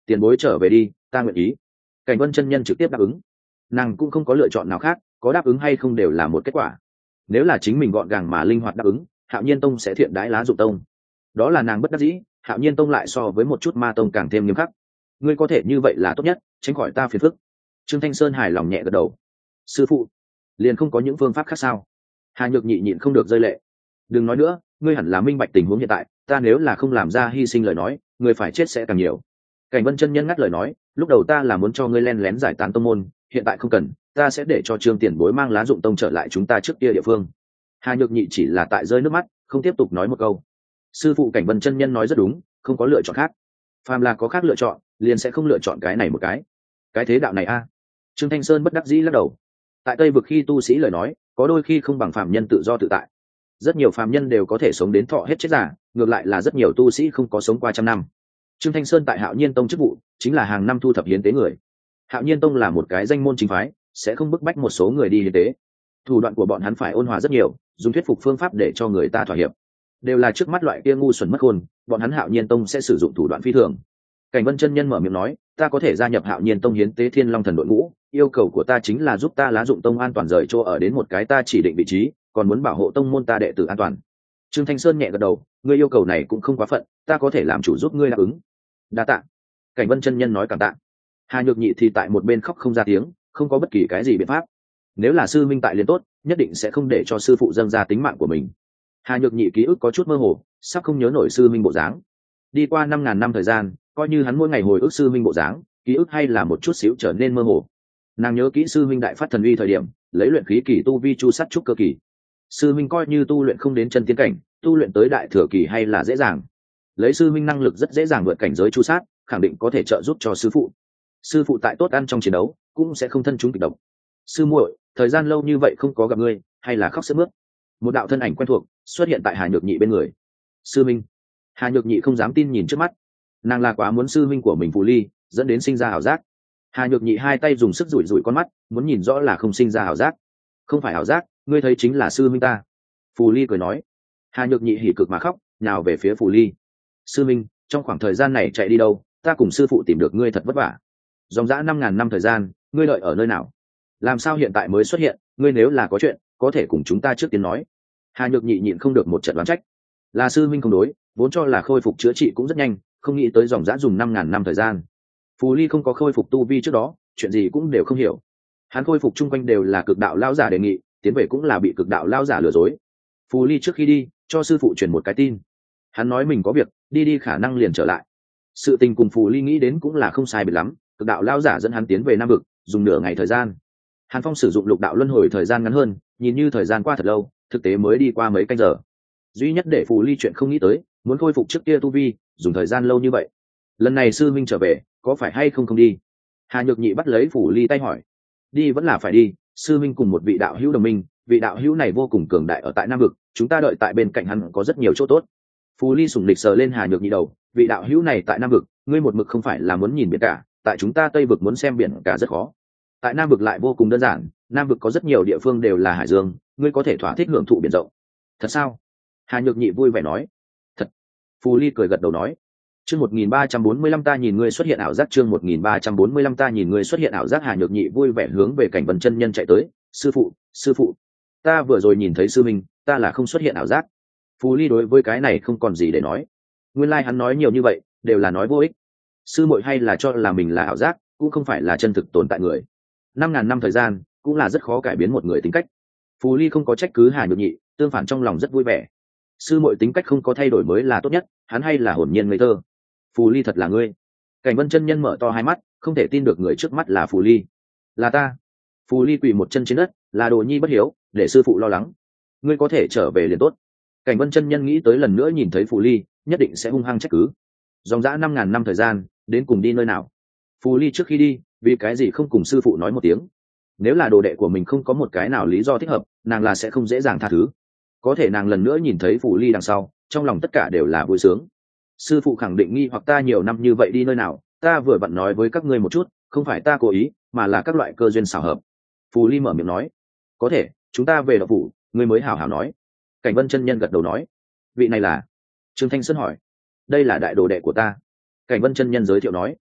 tiền bối trở về đi, ta nguyện ý. Cảnh Vân chân nhân trực tiếp đáp ứng. Nàng cũng không có lựa chọn nào khác, có đáp ứng hay không đều là một kết quả. Nếu là chính mình gọn gàng mà linh hoạt đáp ứng, Hạo Nhiên Tông sẽ thiện đái lá dụng tông. Đó là nàng bất đắc dĩ, Hạo Nhiên Tông lại so với một chút ma tông càng thêm nghiêm khắc. Ngươi có thể như vậy là tốt nhất, tránh khỏi ta phiền phức. Trương Thanh Sơn hài lòng nhẹ gật đầu. Sư phụ, liền không có những phương pháp khác sao? Hà Nhược Nhị nhịn không được rơi lệ. Đừng nói nữa, ngươi hẳn là minh bạch tình huống hiện tại, ta nếu là không làm ra hy sinh lời nói, người phải chết sẽ càng nhiều. Cảnh Vân chân nhân ngắt lời nói, lúc đầu ta là muốn cho ngươi len lén giải tán tông môn, hiện tại không cần, ta sẽ để cho Trương Tiền Bối mang lá dụng tông trở lại chúng ta trước kia địa phương. Hà Nhược Nhị chỉ là tại rơi nước mắt, không tiếp tục nói một câu. Sư phụ Cảnh Vân chân nhân nói rất đúng, không có lựa chọn khác. Phàm là có khác lựa chọn, liền sẽ không lựa chọn cái này một cái. Cái thế đạo này a. Trương Thanh Sơn bất đắc dĩ lắc đầu. Tại Tây vực khi tu sĩ lời nói, có đôi khi không bằng phàm nhân tự do tự tại. Rất nhiều phàm nhân đều có thể sống đến thọ hết chết già, ngược lại là rất nhiều tu sĩ không có sống qua trăm năm. Trương Thanh Sơn tại Hạo Nhiên Tông chức vụ chính là hàng năm thu thập hiến tế người. Hạo Nhiên Tông là một cái danh môn chính phái, sẽ không bức bách một số người đi hiến tế. Thủ đoạn của bọn hắn phải ôn hòa rất nhiều, dùng thuyết phục phương pháp để cho người ta thỏa hiệp. Đều là trước mắt loại kia ngu xuẩn mất khôn, bọn hắn Hạo Nhiên Tông sẽ sử dụng thủ đoạn phi thường. Cảnh Vân chân nhân mở miệng nói, ta có thể gia nhập Hạo Nhiên Tông hiến tế Thiên Long thần đội ngũ, yêu cầu của ta chính là giúp ta lá dụng tông an toàn rời chỗ ở đến một cái ta chỉ định vị trí, còn muốn bảo hộ tông môn ta đệ tử an toàn. Trương Thanh Sơn nhẹ gật đầu, ngươi yêu cầu này cũng không quá phận, ta có thể làm chủ giúp ngươi đáp ứng. Đa tạ. Cảnh Vân chân nhân nói cảm tạ. Hà Nhược Nhị thì tại một bên khóc không ra tiếng, không có bất kỳ cái gì biện pháp. Nếu là sư minh tại liền tốt, nhất định sẽ không để cho sư phụ dâng ra tính mạng của mình. Hà Nhược Nhị ký ức có chút mơ hồ, sắp không nhớ nổi sư minh bộ dáng. Đi qua năm ngàn năm thời gian, coi như hắn mỗi ngày hồi ức sư minh bộ dáng, ký ức hay là một chút xíu trở nên mơ hồ. Nàng nhớ kỹ sư minh đại phát thần uy thời điểm, lấy luyện khí kỳ tu vi chu sát trúc cơ kỳ. Sư minh coi như tu luyện không đến chân tiến cảnh, tu luyện tới đại thừa kỳ hay là dễ dàng. Lấy sư minh năng lực rất dễ dàng vượt cảnh giới chu sát, khẳng định có thể trợ giúp cho sư phụ. Sư phụ tại tốt ăn trong chiến đấu, cũng sẽ không thân chúng kịch độc. Sư muội, thời gian lâu như vậy không có gặp ngươi, hay là khóc sướt mướt. Một đạo thân ảnh quen thuộc xuất hiện tại Hà Nhược Nhị bên người. Sư minh. Hà Nhược Nhị không dám tin nhìn trước mắt. Nàng là quá muốn sư minh của mình Phù Ly, dẫn đến sinh ra ảo giác. Hà Nhược Nhị hai tay dùng sức rủi rủi con mắt, muốn nhìn rõ là không sinh ra ảo giác. Không phải ảo giác, ngươi thấy chính là sư minh ta. Phù Ly cười nói. Hà Nhược Nhị hỉ cực mà khóc, nhào về phía Phù Ly. Sư minh, trong khoảng thời gian này chạy đi đâu, ta cùng sư phụ tìm được ngươi thật vất vả. Dòng dã năm ngàn năm thời gian, ngươi đợi ở nơi nào? Làm sao hiện tại mới xuất hiện? Ngươi nếu là có chuyện, có thể cùng chúng ta trước tiên nói. Hà Nhược Nhị nhịn không được một trận đoán trách. Là sư minh không đối, vốn cho là khôi phục chữa trị cũng rất nhanh, không nghĩ tới dòng dã dùng năm ngàn năm thời gian. Phù Ly không có khôi phục tu vi trước đó, chuyện gì cũng đều không hiểu. Hắn khôi phục chung quanh đều là cực đạo lao giả đề nghị, tiến về cũng là bị cực đạo lao giả lừa dối. Phù Ly trước khi đi, cho sư phụ truyền một cái tin. Hắn nói mình có việc, đi đi khả năng liền trở lại. Sự tình cùng Phù Ly nghĩ đến cũng là không sai biệt lắm, cực đạo lao giả dẫn hắn tiến về Nam vực, dùng nửa ngày thời gian. Hàn Phong sử dụng lục đạo luân hồi thời gian ngắn hơn, nhìn như thời gian qua thật lâu, thực tế mới đi qua mấy canh giờ. Duy nhất để Phù Ly chuyện không nghĩ tới, muốn khôi phục trước kia tu vi, dùng thời gian lâu như vậy. Lần này sư minh trở về, có phải hay không không đi? Hà Nhược Nhị bắt lấy Phù Ly tay hỏi. Đi vẫn là phải đi, sư minh cùng một vị đạo hữu đồng minh, vị đạo hữu này vô cùng cường đại ở tại Nam vực, chúng ta đợi tại bên cạnh hắn có rất nhiều chỗ tốt. Phù Ly sủng lịch sờ lên Hà Nhược Nhị đầu, vị đạo hữu này tại Nam vực, ngươi một mực không phải là muốn nhìn biển cả, tại chúng ta Tây vực muốn xem biển cả rất khó. Tại Nam vực lại vô cùng đơn giản, Nam vực có rất nhiều địa phương đều là hải dương, ngươi có thể thỏa thích hưởng thụ biển rộng. Thật sao? Hà Nhược Nhị vui vẻ nói. Thật. Phù Ly cười gật đầu nói. Chương một nghìn ba trăm bốn mươi lăm ta nhìn ngươi xuất hiện ảo giác, chương một nghìn ba trăm bốn mươi lăm ta nhìn ngươi xuất hiện ảo giác. Hà Nhược Nhị vui vẻ hướng về Cảnh Vân chân nhân chạy tới, sư phụ, sư phụ, ta vừa rồi nhìn thấy sư minh, ta là không xuất hiện ảo giác. Phù Ly đối với cái này không còn gì để nói. Nguyên lai like hắn nói nhiều như vậy, đều là nói vô ích. Sư muội hay là cho là mình là ảo giác, cũng không phải là chân thực tồn tại người. Năm ngàn năm thời gian, cũng là rất khó cải biến một người tính cách. Phù Ly không có trách cứ Hà Nhược Nhị, tương phản trong lòng rất vui vẻ. Sư muội tính cách không có thay đổi mới là tốt nhất, hắn hay là hồn nhiên ngây thơ. Phù Ly thật là ngươi. Cảnh Vân chân nhân mở to hai mắt, không thể tin được người trước mắt là Phù Ly. Là ta. Phù Ly quỳ một chân trên đất, là đồ nhi bất hiếu, để sư phụ lo lắng. Ngươi có thể trở về liền tốt. Cảnh Vân chân nhân nghĩ tới lần nữa nhìn thấy Phù Ly, nhất định sẽ hung hăng trách cứ. Dòng dã năm ngàn năm thời gian, đến cùng đi nơi nào? Phù Ly trước khi đi, vì cái gì không cùng sư phụ nói một tiếng? Nếu là đồ đệ của mình không có một cái nào lý do thích hợp, nàng là sẽ không dễ dàng tha thứ. Có thể nàng lần nữa nhìn thấy Phù Ly đằng sau, trong lòng tất cả đều là vui sướng. Sư phụ khẳng định nghi hoặc ta nhiều năm như vậy đi nơi nào, ta vừa vặn nói với các ngươi một chút, không phải ta cố ý, mà là các loại cơ duyên xảo hợp. Phù Ly mở miệng nói. Có thể, chúng ta về đạo phủ, ngươi mới hảo hảo nói. Cảnh Vân chân nhân gật đầu nói. Vị này là? Trương Thanh Sơn hỏi. Đây là đại đồ đệ của ta. Cảnh Vân chân nhân giới thiệu nói.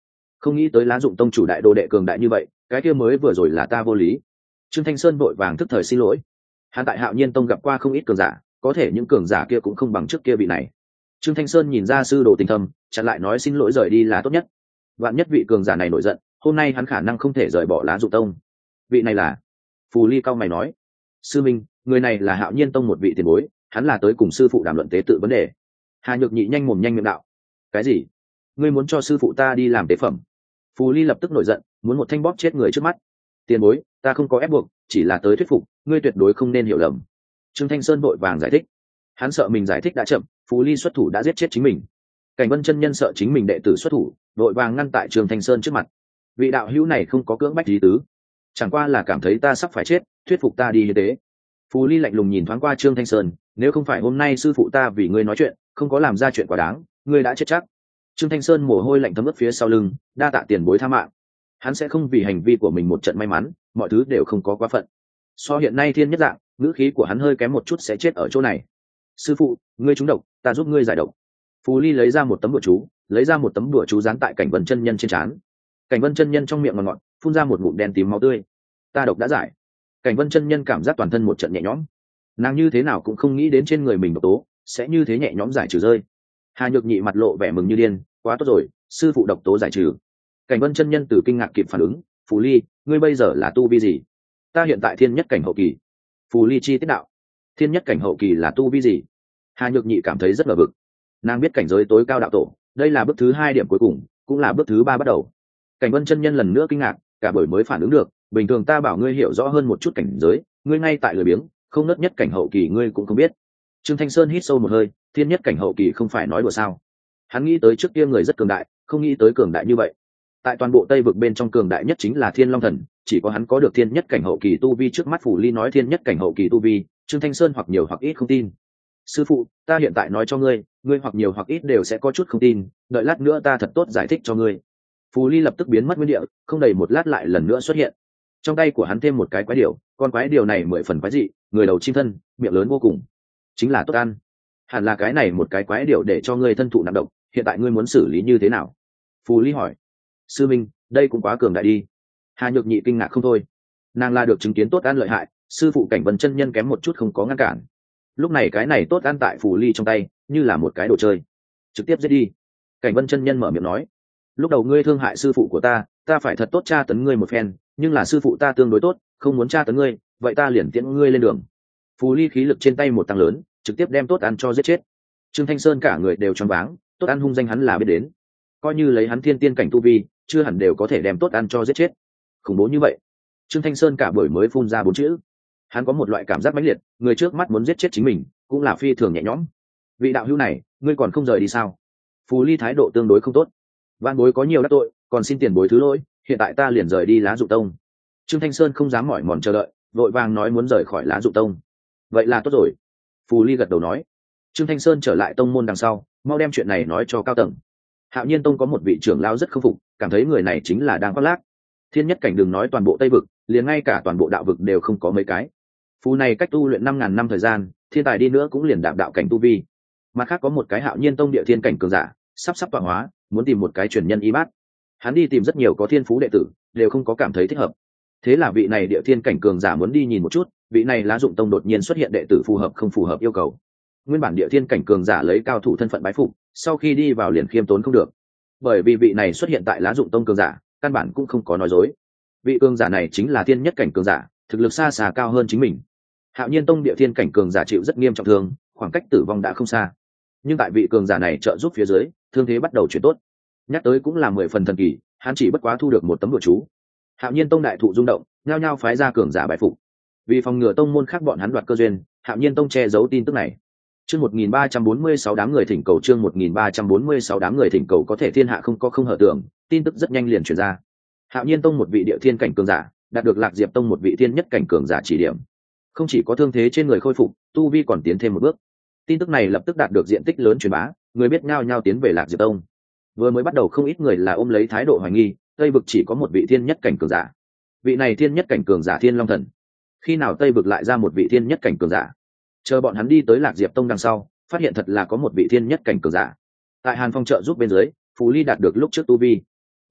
Không nghĩ tới lá dụng tông chủ đại đồ đệ cường đại như vậy, cái kia mới vừa rồi là ta vô lý. Trương Thanh Sơn vội vàng thức thời xin lỗi. Hắn tại Hạo Nhiên tông gặp qua không ít cường giả, có thể những cường giả kia cũng không bằng trước kia vị này. Trương Thanh Sơn nhìn ra sư đồ tình thâm, chặn lại nói xin lỗi rời đi là tốt nhất. Vạn nhất vị cường giả này nổi giận, hôm nay hắn khả năng không thể rời bỏ lá dụng tông. Vị này là? Phù Ly cao mày nói. Sư minh, người này là Hạo Nhiên tông một vị tiền bối, hắn là tới cùng sư phụ đàm luận tế tự vấn đề. Hà Nhược Nhị nhanh mồm nhanh miệng đạo. Cái gì? Ngươi muốn cho sư phụ ta đi làm tế phẩm? Phù Ly lập tức nổi giận, muốn một thanh bóp chết người trước mắt. Tiền bối, ta không có ép buộc, chỉ là tới thuyết phục, ngươi tuyệt đối không nên hiểu lầm. Trương Thanh Sơn vội vàng giải thích. Hắn sợ mình giải thích đã chậm, Phù Ly xuất thủ đã giết chết chính mình. Cảnh Vân chân nhân sợ chính mình đệ tử xuất thủ, vội vàng ngăn tại Trương Thanh Sơn trước mặt. Vị đạo hữu này không có cưỡng bách lý tứ, chẳng qua là cảm thấy ta sắp phải chết, thuyết phục ta đi như thế. Phù Ly lạnh lùng nhìn thoáng qua Trương Thanh Sơn, nếu không phải hôm nay sư phụ ta vì ngươi nói chuyện, không có làm ra chuyện quá đáng, ngươi đã chết chắc. Trương Thanh Sơn mồ hôi lạnh thấm ướt phía sau lưng, đa tạ tiền bối tha mạng. Hắn sẽ không vì hành vi của mình một trận may mắn, mọi thứ đều không có quá phận. So hiện nay thiên nhất dạng, ngữ khí của hắn hơi kém một chút sẽ chết ở chỗ này. Sư phụ, ngươi trúng độc, ta giúp ngươi giải độc. Phù Ly lấy ra một tấm bùa chú, lấy ra một tấm bùa chú dán tại Cảnh Vân chân nhân trên trán. Cảnh Vân chân nhân trong miệng ngọt ngọt, phun ra một ngụm đen tím máu tươi. Ta độc đã giải. Cảnh Vân chân nhân cảm giác toàn thân một trận nhẹ nhõm. Nàng như thế nào cũng không nghĩ đến trên người mình độc tố sẽ như thế nhẹ nhõm giải trừ rơi. Hà Nhược Nhị mặt lộ vẻ mừng như điên, quá tốt rồi, sư phụ độc tố giải trừ. Cảnh Vân chân nhân từ kinh ngạc kịp phản ứng, Phù Ly, ngươi bây giờ là tu vi gì? Ta hiện tại thiên nhất cảnh hậu kỳ. Phù Ly chi tiết đạo. Thiên nhất cảnh hậu kỳ là tu vi gì? Hà Nhược Nhị cảm thấy rất ngờ vực. Nàng biết cảnh giới tối cao đạo tổ, đây là bước thứ hai điểm cuối cùng, cũng là bước thứ ba bắt đầu. Cảnh Vân chân nhân lần nữa kinh ngạc, cả bởi mới phản ứng được, bình thường ta bảo ngươi hiểu rõ hơn một chút cảnh giới, ngươi ngay tại lười biếng, không nớt nhất cảnh hậu kỳ ngươi cũng không biết. Trương Thanh Sơn hít sâu một hơi, thiên nhất cảnh hậu kỳ không phải nói đùa sao? Hắn nghĩ tới trước kia người rất cường đại, không nghĩ tới cường đại như vậy. Tại toàn bộ Tây vực bên trong cường đại nhất chính là Thiên Long Thần, chỉ có hắn có được thiên nhất cảnh hậu kỳ tu vi. Trước mắt Phù Ly nói thiên nhất cảnh hậu kỳ tu vi, Trương Thanh Sơn hoặc nhiều hoặc ít không tin. Sư phụ, ta hiện tại nói cho ngươi, ngươi hoặc nhiều hoặc ít đều sẽ có chút không tin, đợi lát nữa ta thật tốt giải thích cho ngươi. Phù Ly lập tức biến mất nguyên địa, không đầy một lát lại lần nữa xuất hiện. Trong tay của hắn thêm một cái quái điểu, con quái điểu này mười phần quái dị, người đầu chim thân, miệng lớn vô cùng, chính là tốt ăn. Hẳn là cái này một cái quái điểu để cho ngươi thân thụ nặng độc, hiện tại ngươi muốn xử lý như thế nào? Phù Ly hỏi. Sư minh, đây cũng quá cường đại đi. Hà Nhược Nhị kinh ngạc không thôi. Nàng là được chứng kiến tốt ăn lợi hại, sư phụ Cảnh Vân chân nhân kém một chút không có ngăn cản. Lúc này cái này tốt ăn tại Phù Ly trong tay như là một cái đồ chơi, trực tiếp giết đi. Cảnh Vân chân nhân mở miệng nói, lúc đầu ngươi thương hại sư phụ của ta, ta phải thật tốt tra tấn ngươi một phen, nhưng là sư phụ ta tương đối tốt, không muốn tra tấn ngươi, vậy ta liền tiễn ngươi lên đường. Phù Ly khí lực trên tay một tăng lớn, trực tiếp đem tốt ăn cho giết chết. Trương Thanh Sơn cả người đều choáng váng, tốt ăn hung danh hắn là biết đến, coi như lấy hắn thiên tiên cảnh tu vi, chưa hẳn đều có thể đem tốt ăn cho giết chết. Khủng bố như vậy. Trương Thanh Sơn cả buổi mới phun ra bốn chữ. Hắn có một loại cảm giác mãnh liệt, người trước mắt muốn giết chết chính mình, cũng là phi thường nhẹ nhõm. Vị đạo hữu này, ngươi còn không rời đi sao? Phù Ly thái độ tương đối không tốt. Van bối có nhiều đắc tội, còn xin tiền bối thứ lỗi, hiện tại ta liền rời đi Lá Dụng Tông. Trương Thanh Sơn không dám mỏi mòn chờ đợi, vội vàng nói muốn rời khỏi Lá Dụng Tông. Vậy là tốt rồi. Phù Ly gật đầu nói. Trương Thanh Sơn trở lại tông môn đằng sau, mau đem chuyện này nói cho cao tầng. Hạo Nhiên Tông có một vị trưởng lão rất không phục, cảm thấy người này chính là đang khoác lác. Thiên nhất cảnh đừng nói toàn bộ Tây vực, liền ngay cả toàn bộ đạo vực đều không có mấy cái. Phù này cách tu luyện năm ngàn năm thời gian, thiên tài đi nữa cũng liền đạp đạo cảnh tu vi. Mặt khác có một cái Hạo Nhiên Tông địa thiên cảnh cường giả, sắp sắp tọa hóa, muốn tìm một cái truyền nhân y bát. Hắn đi tìm rất nhiều có thiên phú đệ tử, đều không có cảm thấy thích hợp. Thế là vị này địa thiên cảnh cường giả muốn đi nhìn một chút, vị này Lá Dụng Tông đột nhiên xuất hiện đệ tử phù hợp không phù hợp yêu cầu. Nguyên bản địa thiên cảnh cường giả lấy cao thủ thân phận bái phục, sau khi đi vào liền khiêm tốn không được, bởi vì vị này xuất hiện tại Lá Dụng Tông cường giả, căn bản cũng không có nói dối. Vị cường giả này chính là thiên nhất cảnh cường giả, thực lực xa xa cao hơn chính mình. Hạo Nhiên Tông địa thiên cảnh cường giả chịu rất nghiêm trọng thương, khoảng cách tử vong đã không xa. Nhưng tại vị cường giả này trợ giúp phía dưới, thương thế bắt đầu chuyển tốt. Nhắc tới cũng là mười phần thần kỳ, hắn chỉ bất quá thu được một tấm bùa chú. Hạo Nhiên Tông đại thụ rung động, nhao nhao phái ra cường giả bài phục. Vì phòng ngừa tông môn khác bọn hắn đoạt cơ duyên, Hạo Nhiên Tông che giấu tin tức này. Chương một nghìn ba trăm bốn mươi sáu đám người thỉnh cầu chương một nghìn ba trăm bốn mươi sáu đám người thỉnh cầu có thể thiên hạ không có không hở tưởng, tin tức rất nhanh liền truyền ra. Hạo Nhiên Tông một vị địa thiên cảnh cường giả, đạt được Lạc Diệp Tông một vị thiên nhất cảnh cường giả chỉ điểm. Không chỉ có thương thế trên người khôi phục, tu vi còn tiến thêm một bước. Tin tức này lập tức đạt được diện tích lớn truyền bá, người biết nhao nhao tiến về Lạc Diệp Tông. Vừa mới bắt đầu không ít người là ôm lấy thái độ hoài nghi, Tây vực chỉ có một vị thiên nhất cảnh cường giả. Vị này thiên nhất cảnh cường giả Thiên Long Thần, khi nào Tây vực lại ra một vị thiên nhất cảnh cường giả? Chờ bọn hắn đi tới Lạc Diệp Tông đằng sau, phát hiện thật là có một vị thiên nhất cảnh cường giả. Tại Hàn Phong trợ giúp bên dưới, Phù Ly đạt được lúc trước tu vi.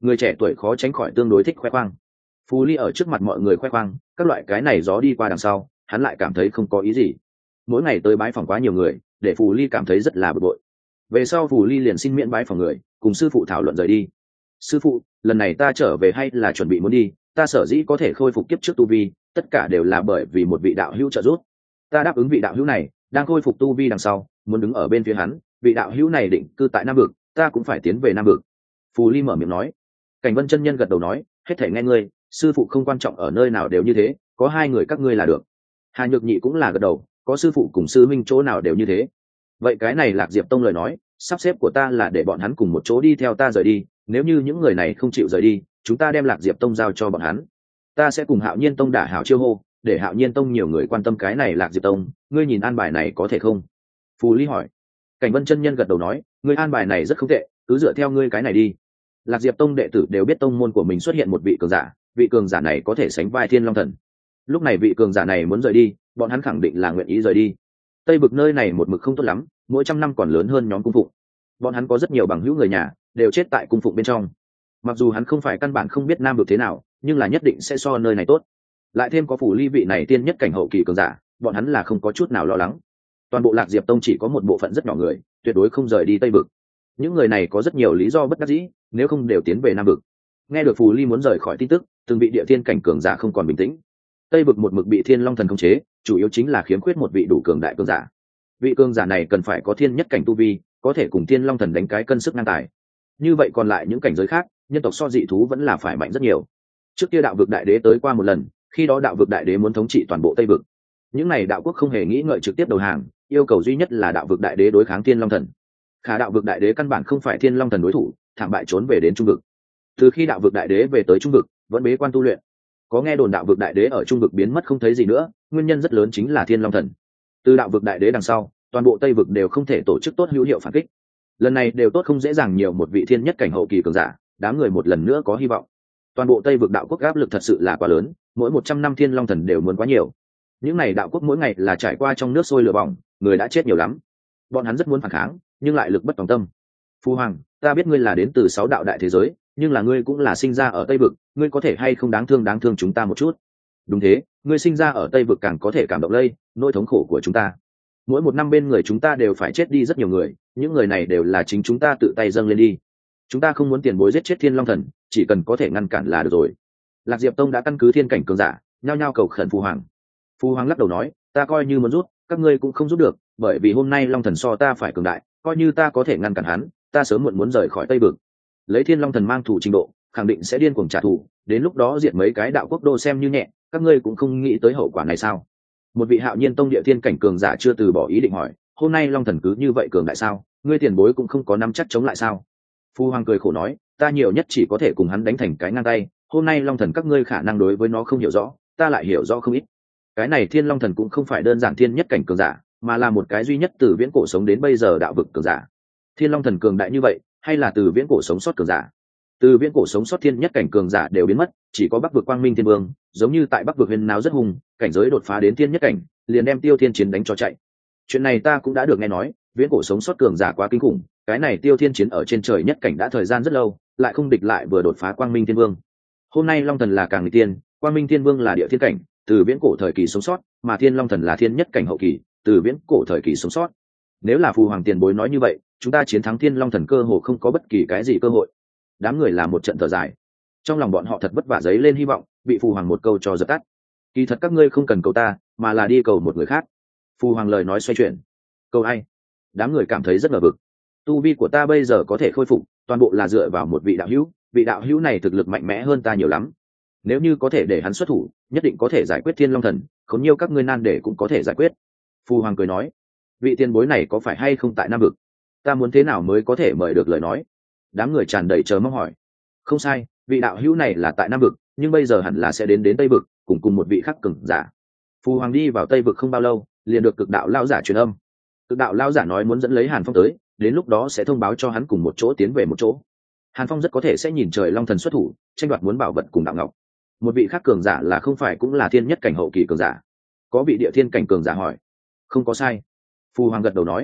người trẻ tuổi khó tránh khỏi tương đối thích khoe khoang. Phù Ly ở trước mặt mọi người khoe khoang các loại cái này gió đi qua đằng sau, hắn lại cảm thấy không có ý gì. Mỗi ngày tới bái phỏng quá nhiều người, để Phù Ly cảm thấy rất là bực bội. Về sau Phù Ly liền xin miễn bái phỏng người, cùng sư phụ thảo luận rời đi. Sư phụ, lần này ta trở về hay là chuẩn bị muốn đi, ta sở dĩ có thể khôi phục kiếp trước tu vi, tất cả đều là bởi vì một vị đạo hữu trợ giúp. Ta đáp ứng vị đạo hữu này, đang khôi phục tu vi đằng sau, muốn đứng ở bên phía hắn, vị đạo hữu này định cư tại Nam Vực, ta cũng phải tiến về Nam Vực. Phù Ly mở miệng nói. Cảnh Vân chân nhân gật đầu nói, hết thảy nghe ngươi, sư phụ không quan trọng ở nơi nào đều như thế, có hai người các ngươi là được. Hà Nhược Nhị cũng là gật đầu, có sư phụ cùng sư minh chỗ nào đều như thế. Vậy cái này Lạc Diệp Tông lời nói, sắp xếp của ta là để bọn hắn cùng một chỗ đi theo ta rời đi, nếu như những người này không chịu rời đi, chúng ta đem Lạc Diệp Tông giao cho bọn hắn. Ta sẽ cùng Hạo Nhiên Tông đả hảo chiêu hô, để Hạo Nhiên Tông nhiều người quan tâm cái này Lạc Diệp Tông, ngươi nhìn an bài này có thể không? Phù Ly hỏi. Cảnh Vân chân nhân gật đầu nói, ngươi an bài này rất không tệ, cứ dựa theo ngươi cái này đi. Lạc Diệp Tông đệ tử đều biết tông môn của mình xuất hiện một vị cường giả, vị cường giả này có thể sánh vai Thiên Long Thần. Lúc này vị cường giả này muốn rời đi, bọn hắn khẳng định là nguyện ý rời đi. Tây Vực nơi này một mực không tốt lắm, mỗi trăm năm còn lớn hơn nhóm cung phụng. Bọn hắn có rất nhiều bằng hữu người nhà, đều chết tại cung phụng bên trong. Mặc dù hắn không phải căn bản không biết Nam Vực thế nào, nhưng là nhất định sẽ so nơi này tốt. Lại thêm có Phù Ly vị này tiên nhất cảnh hậu kỳ cường giả, bọn hắn là không có chút nào lo lắng. Toàn bộ Lạc Diệp Tông chỉ có một bộ phận rất nhỏ người, tuyệt đối không rời đi Tây Vực. Những người này có rất nhiều lý do bất đắc dĩ, nếu không đều tiến về Nam Vực. Nghe được Phù Ly muốn rời khỏi tin tức, từng vị địa thiên cảnh cường giả không còn bình tĩnh. Tây Vực một mực bị Thiên Long Thần khống chế, chủ yếu chính là khiếm khuyết một vị đủ cường đại cường giả. Vị cường giả này cần phải có thiên nhất cảnh tu vi, có thể cùng Thiên Long Thần đánh cái cân sức ngang tài. Như vậy còn lại những cảnh giới khác, nhân tộc so dị thú vẫn là phải mạnh rất nhiều. Trước kia Đạo Vực Đại Đế tới qua một lần, khi đó Đạo Vực Đại Đế muốn thống trị toàn bộ Tây Vực. Những này đạo quốc không hề nghĩ ngợi trực tiếp đầu hàng, yêu cầu duy nhất là Đạo Vực Đại Đế đối kháng Thiên Long Thần. Khả Đạo Vực Đại Đế căn bản không phải Thiên Long Thần đối thủ, thảm bại trốn về đến Trung Vực. Từ khi Đạo Vực Đại Đế về tới Trung Vực, vẫn bế quan tu luyện. Có nghe đồn Đạo Vực Đại Đế ở Trung Vực biến mất không thấy gì nữa, nguyên nhân rất lớn chính là Thiên Long Thần. Từ Đạo Vực Đại Đế đằng sau, toàn bộ Tây Vực đều không thể tổ chức tốt hữu hiệu phản kích. Lần này đều tốt không dễ dàng nhiều một vị thiên nhất cảnh hậu kỳ cường giả, đám người một lần nữa có hy vọng. Toàn bộ Tây Vực đạo quốc áp lực thật sự là quá lớn, mỗi một trăm năm Thiên Long Thần đều muốn quá nhiều. Những này đạo quốc mỗi ngày là trải qua trong nước sôi lửa bỏng, người đã chết nhiều lắm. Bọn hắn rất muốn phản kháng, nhưng lại lực bất tòng tâm. Phu Hoàng, ta biết ngươi là đến từ sáu đạo đại thế giới, nhưng là ngươi cũng là sinh ra ở Tây Vực, ngươi có thể hay không đáng thương đáng thương chúng ta một chút? Đúng thế, ngươi sinh ra ở Tây Vực càng có thể cảm động lây nỗi thống khổ của chúng ta. Mỗi một năm bên người chúng ta đều phải chết đi rất nhiều người, những người này đều là chính chúng ta tự tay dâng lên đi. Chúng ta không muốn tiền bối giết chết Thiên Long Thần, chỉ cần có thể ngăn cản là được rồi. Lạc Diệp Tông đã căn cứ thiên cảnh cường giả, nhao nhao cầu khẩn Phu Hoàng. Phu Hoàng lắc đầu nói, ta coi như muốn rút, các ngươi cũng không rút được, bởi vì hôm nay Long Thần so ta phải cường đại, coi như ta có thể ngăn cản hắn, ta sớm muộn muốn rời khỏi Tây Vực. Lấy Thiên Long Thần mang thủ trình độ, khẳng định sẽ điên cuồng trả thù, đến lúc đó diệt mấy cái đạo quốc đô xem như nhẹ, các ngươi cũng không nghĩ tới hậu quả này sao? Một vị Hạo Nhiên Tông địa thiên cảnh cường giả chưa từ bỏ ý định hỏi, hôm nay Long Thần cứ như vậy cường đại sao? Ngươi tiền bối cũng không có nắm chắc chống lại sao? Phu Hoàng cười khổ nói, ta nhiều nhất chỉ có thể cùng hắn đánh thành cái ngang tay, hôm nay Long Thần các ngươi khả năng đối với nó không hiểu rõ, ta lại hiểu rõ không ít. Cái này Thiên Long Thần cũng không phải đơn giản thiên nhất cảnh cường giả, mà là một cái duy nhất từ viễn cổ sống đến bây giờ đạo vực cường giả. Thiên Long Thần cường đại như vậy, hay là từ viễn cổ sống sót cường giả? Từ viễn cổ sống sót thiên nhất cảnh cường giả đều biến mất, chỉ có Bắc vực Quang Minh Thiên Vương, giống như tại Bắc vực huyền náo rất hùng, cảnh giới đột phá đến thiên nhất cảnh, liền đem Tiêu Thiên Chiến đánh cho chạy. Chuyện này ta cũng đã được nghe nói, viễn cổ sống sót cường giả quá kinh khủng, cái này Tiêu Thiên Chiến ở trên trời nhất cảnh đã thời gian rất lâu, lại không địch lại vừa đột phá Quang Minh Thiên Vương. Hôm nay Long Thần là càng người tiên, Quang Minh Thiên Vương là địa thiên cảnh, từ viễn cổ thời kỳ sống sót, mà Thiên Long Thần là thiên nhất cảnh hậu kỳ, từ viễn cổ thời kỳ sống sót. Nếu là Phù Hoàng tiền bối nói như vậy, chúng ta chiến thắng Thiên Long Thần cơ hồ không có bất kỳ cái gì cơ hội. Đám người làm một trận thở dài, trong lòng bọn họ thật vất vả giấy lên hy vọng, bị Phù Hoàng một câu cho dập tắt. Kỳ thật các ngươi không cần cầu ta, mà là đi cầu một người khác. Phù Hoàng lời nói xoay chuyển. Cầu ai? Đám người cảm thấy rất ngờ vực. Tu vi của ta bây giờ có thể khôi phục, toàn bộ là dựa vào một vị đạo hữu, vị đạo hữu này thực lực mạnh mẽ hơn ta nhiều lắm. Nếu như có thể để hắn xuất thủ, nhất định có thể giải quyết Thiên Long Thần, khốn nhiều các ngươi nan để cũng có thể giải quyết. Phù Hoàng cười nói, vị tiền bối này có phải hay không tại Nam Vực? Ta muốn thế nào mới có thể mời được lời nói? Đám người tràn đầy chờ mong hỏi. Không sai, vị đạo hữu này là tại Nam Vực, nhưng bây giờ hẳn là sẽ đến đến Tây Vực, cùng cùng một vị khác cường giả. Phù Hoàng đi vào Tây Vực không bao lâu, liền được Cực Đạo lão giả truyền âm. Cực Đạo lão giả nói muốn dẫn lấy Hàn Phong tới, đến lúc đó sẽ thông báo cho hắn cùng một chỗ tiến về một chỗ. Hàn Phong rất có thể sẽ nhìn trời Long Thần xuất thủ, tranh đoạt muốn bảo vật cùng đạo ngọc. Một vị khác cường giả là không phải cũng là thiên nhất cảnh hậu kỳ cường giả? Có vị địa thiên cảnh cường giả hỏi. Không có sai. Phù Hoàng gật đầu nói.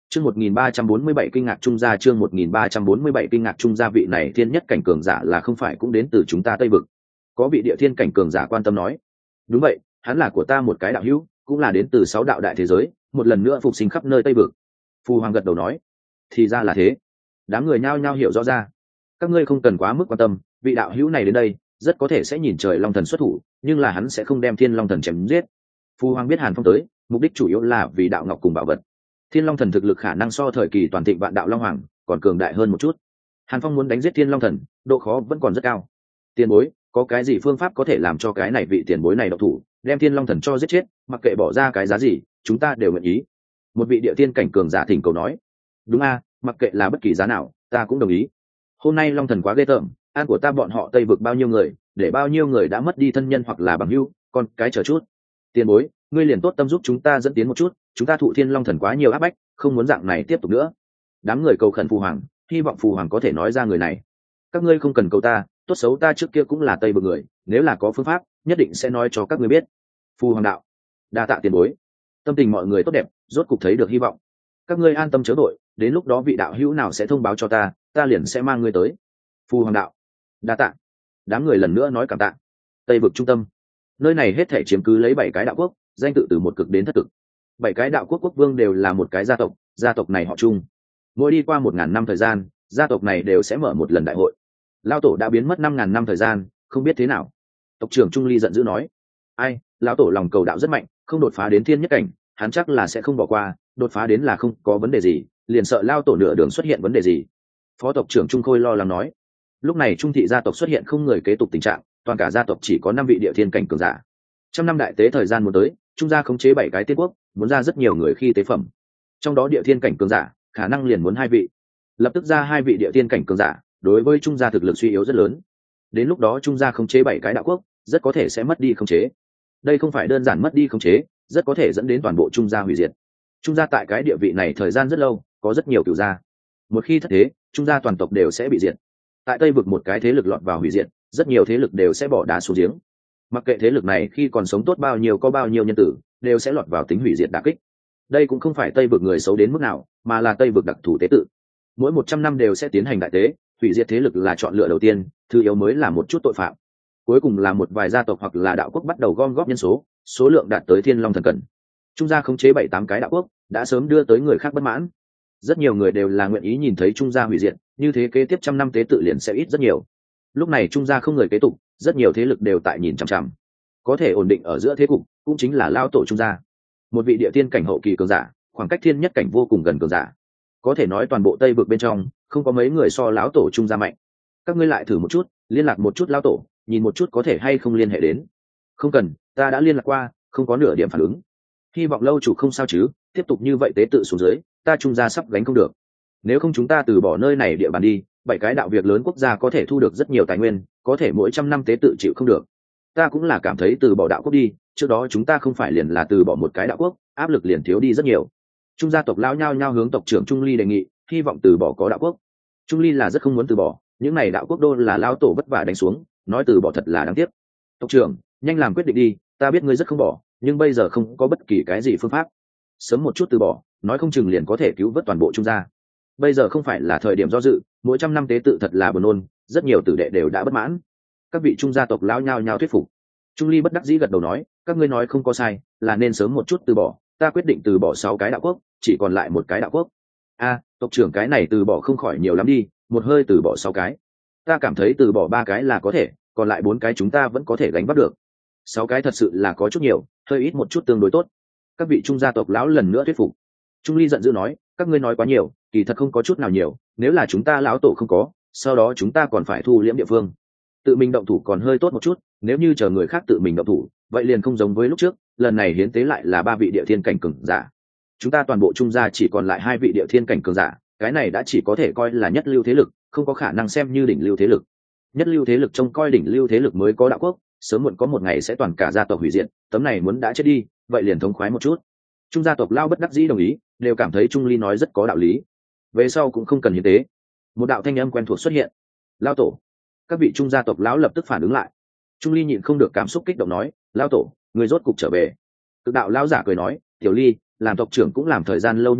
Chương một nghìn ba trăm bốn mươi bảy kinh ngạc trung gia, chương một nghìn ba trăm bốn mươi bảy kinh ngạc trung gia, vị này thiên nhất cảnh cường giả là không phải cũng đến từ chúng ta Tây vực? Có vị địa thiên cảnh cường giả quan tâm nói. Đúng vậy, hắn là của ta một cái đạo hữu, cũng là đến từ sáu đạo đại thế giới, một lần nữa phục sinh khắp nơi Tây vực. Phu Hoàng gật đầu nói. Thì ra là thế. Đám người nhao nhao hiểu rõ ra. Các ngươi không cần quá mức quan tâm, vị đạo hữu này đến đây, rất có thể sẽ nhìn trời long thần xuất thủ, nhưng là hắn sẽ không đem thiên long thần chém giết. Phu Hoàng biết Hàn Phong tới, mục đích chủ yếu là vì đạo ngọc cùng bảo vật. Thiên long thần thực lực khả năng so thời kỳ toàn thịnh vạn đạo long hoàng còn cường đại hơn một chút. Hàn Phong muốn đánh giết thiên long thần, độ khó vẫn còn rất cao. Tiền bối, có cái gì phương pháp có thể làm cho cái này vị tiền bối này độc thủ, đem thiên long thần cho giết chết, mặc kệ bỏ ra cái giá gì, chúng ta đều nguyện ý. Một vị địa tiên cảnh cường giả thỉnh cầu nói. Đúng a, mặc kệ là bất kỳ giá nào, ta cũng đồng ý. Hôm nay long thần quá ghê tởm, an của ta bọn họ Tây vực bao nhiêu người, để bao nhiêu người đã mất đi thân nhân hoặc là bằng hữu, còn cái chờ chút. Tiền bối, ngươi liền tốt tâm giúp chúng ta dẫn tiến một chút, chúng ta thụ thiên long thần quá nhiều áp bách, không muốn dạng này tiếp tục nữa. Đám người cầu khẩn Phù Hoàng, hy vọng Phù Hoàng có thể nói ra người này. Các ngươi không cần cầu ta, tốt xấu ta trước kia cũng là Tây vực người, nếu là có phương pháp nhất định sẽ nói cho các ngươi biết. Phù Hoàng đạo. Đa tạ tiền bối. Tâm tình mọi người tốt đẹp, rốt cục thấy được hy vọng. Các ngươi an tâm chớ vội, đến lúc đó vị đạo hữu nào sẽ thông báo cho ta, ta liền sẽ mang ngươi tới. Phù Hoàng đạo. Đa tạ. Đám người lần nữa nói cảm tạ. Tây vực trung tâm, nơi này hết thể chiếm cứ lấy bảy cái đạo quốc, danh tự từ một cực đến thất cực. Bảy cái đạo quốc quốc vương đều là một cái gia tộc, gia tộc này họ Trung. Mỗi đi qua một ngàn năm thời gian, gia tộc này đều sẽ mở một lần đại hội. Lão tổ đã biến mất năm ngàn năm thời gian, không biết thế nào. Tộc trưởng Trung Ly giận dữ nói. Ai, lão tổ lòng cầu đạo rất mạnh, không đột phá đến thiên nhất cảnh, hắn chắc là sẽ không bỏ qua, đột phá đến là không có vấn đề gì, liền sợ lão tổ nửa đường xuất hiện vấn đề gì. Phó tộc trưởng Trung Khôi lo lắng nói. Lúc này Trung thị gia tộc xuất hiện không người kế tục tình trạng, toàn cả gia tộc chỉ có năm vị địa thiên cảnh cường giả. Trăm năm đại tế thời gian muốn tới, Trung gia khống chế bảy cái tiên quốc, muốn ra rất nhiều người khi tế phẩm. Trong đó địa thiên cảnh cường giả, khả năng liền muốn hai vị. Lập tức ra hai vị địa thiên cảnh cường giả, đối với Trung gia thực lực suy yếu rất lớn. Đến lúc đó Trung gia khống chế bảy cái đạo quốc, rất có thể sẽ mất đi khống chế. Đây không phải đơn giản mất đi khống chế, rất có thể dẫn đến toàn bộ Trung gia hủy diệt. Trung gia tại cái địa vị này thời gian rất lâu, có rất nhiều cửu gia. Một khi thất thế, Trung gia toàn tộc đều sẽ bị diệt. Tại Tây vực một cái thế lực lọt vào hủy diệt, rất nhiều thế lực đều sẽ bỏ đá xuống giếng. Mặc kệ thế lực này khi còn sống tốt bao nhiêu có bao nhiêu nhân tử, đều sẽ lọt vào tính hủy diệt đả kích. Đây cũng không phải Tây vực người xấu đến mức nào, mà là Tây vực đặc thù tế tự. Mỗi một trăm năm đều sẽ tiến hành đại tế, hủy diệt thế lực là chọn lựa đầu tiên, thứ yếu mới là một chút tội phạm. Cuối cùng là một vài gia tộc hoặc là đạo quốc bắt đầu gom góp nhân số, số lượng đạt tới thiên long thần cẩn. Trung gia khống chế bảy tám cái đạo quốc, đã sớm đưa tới người khác bất mãn. Rất nhiều người đều là nguyện ý nhìn thấy Trung gia hủy diệt, như thế kế tiếp trăm năm tế tự liền sẽ ít rất nhiều. Lúc này Trung gia không người kế tục, rất nhiều thế lực đều tại nhìn chằm chằm. Có thể ổn định ở giữa thế cục, cũng chính là lao tổ Trung gia. Một vị địa tiên cảnh hậu kỳ cường giả, khoảng cách thiên nhất cảnh vô cùng gần cường giả. Có thể nói toàn bộ Tây vực bên trong, không có mấy người so lão tổ Trung gia mạnh. Các ngươi lại thử một chút, liên lạc một chút lão tổ, nhìn một chút có thể hay không liên hệ đến. Không cần, ta đã liên lạc qua, không có nửa điểm phản ứng. Hy vọng lâu chủ không sao chứ, tiếp tục như vậy tế tự xuống dưới, ta Trung gia sắp gánh không được. Nếu không chúng ta từ bỏ nơi này địa bàn đi, bảy cái đạo việc lớn quốc gia có thể thu được rất nhiều tài nguyên, có thể mỗi trăm năm tế tự chịu không được. Ta cũng là cảm thấy từ bỏ đạo quốc đi, trước đó chúng ta không phải liền là từ bỏ một cái đạo quốc, áp lực liền thiếu đi rất nhiều. Trung gia tộc lão nhao nhao hướng tộc trưởng Trung Ly đề nghị, hy vọng từ bỏ có đạo quốc. Trung Ly là rất không muốn từ bỏ, những này đạo quốc đô là lao tổ vất vả đánh xuống, nói từ bỏ thật là đáng tiếc. Tộc trưởng, nhanh làm quyết định đi, ta biết ngươi rất không bỏ, nhưng bây giờ không có bất kỳ cái gì phương pháp. Sớm một chút từ bỏ, nói không chừng liền có thể cứu vớt toàn bộ Trung gia. Bây giờ không phải là thời điểm do dự, mỗi trăm năm tế tự thật là buồn nôn, rất nhiều tử đệ đều đã bất mãn. Các vị Trung gia tộc lão nhao nhao thuyết phục. Trung Ly bất đắc dĩ gật đầu nói, các ngươi nói không có sai, là nên sớm một chút từ bỏ, ta quyết định từ bỏ sáu cái đạo quốc, chỉ còn lại một cái đạo quốc. A, tộc trưởng cái này từ bỏ không khỏi nhiều lắm đi, một hơi từ bỏ sáu cái. Ta cảm thấy từ bỏ ba cái là có thể, còn lại bốn cái chúng ta vẫn có thể gánh vác được. Sáu cái thật sự là có chút nhiều, hơi ít một chút tương đối tốt. Các vị Trung gia tộc lão lần nữa thuyết phục. Trung Ly giận dữ nói, các ngươi nói quá nhiều, kỳ thật không có chút nào nhiều, nếu là chúng ta lão tổ không có, sau đó chúng ta còn phải thu liễm địa phương. Tự mình động thủ còn hơi tốt một chút, nếu như chờ người khác tự mình động thủ, vậy liền không giống với lúc trước, lần này hiến tế lại là ba vị địa thiên cảnh cường giả. Chúng ta toàn bộ Trung gia chỉ còn lại hai vị địa thiên cảnh cường giả, cái này đã chỉ có thể coi là nhất lưu thế lực, không có khả năng xem như đỉnh lưu thế lực. Nhất lưu thế lực trông coi đỉnh lưu thế lực mới có đạo quốc, sớm muộn có một ngày sẽ toàn cả gia tộc hủy diệt, tấm này muốn đã chết đi, vậy liền thống khoái một chút. Trung gia tộc lao bất đắc dĩ đồng ý, đều cảm thấy Trung Ly nói rất có đạo lý. Về sau cũng không cần hiến tế. Một đạo thanh âm quen thuộc xuất hiện. Lao tổ. Các vị Trung gia tộc lão lập tức phản ứng lại. Trung Ly nhịn không được cảm xúc kích động nói, Lao tổ, người rốt cục trở về. Cực đạo lão giả cười nói, Tiểu Ly, làm tộc trưởng cũng làm thời gian lâu như vậy,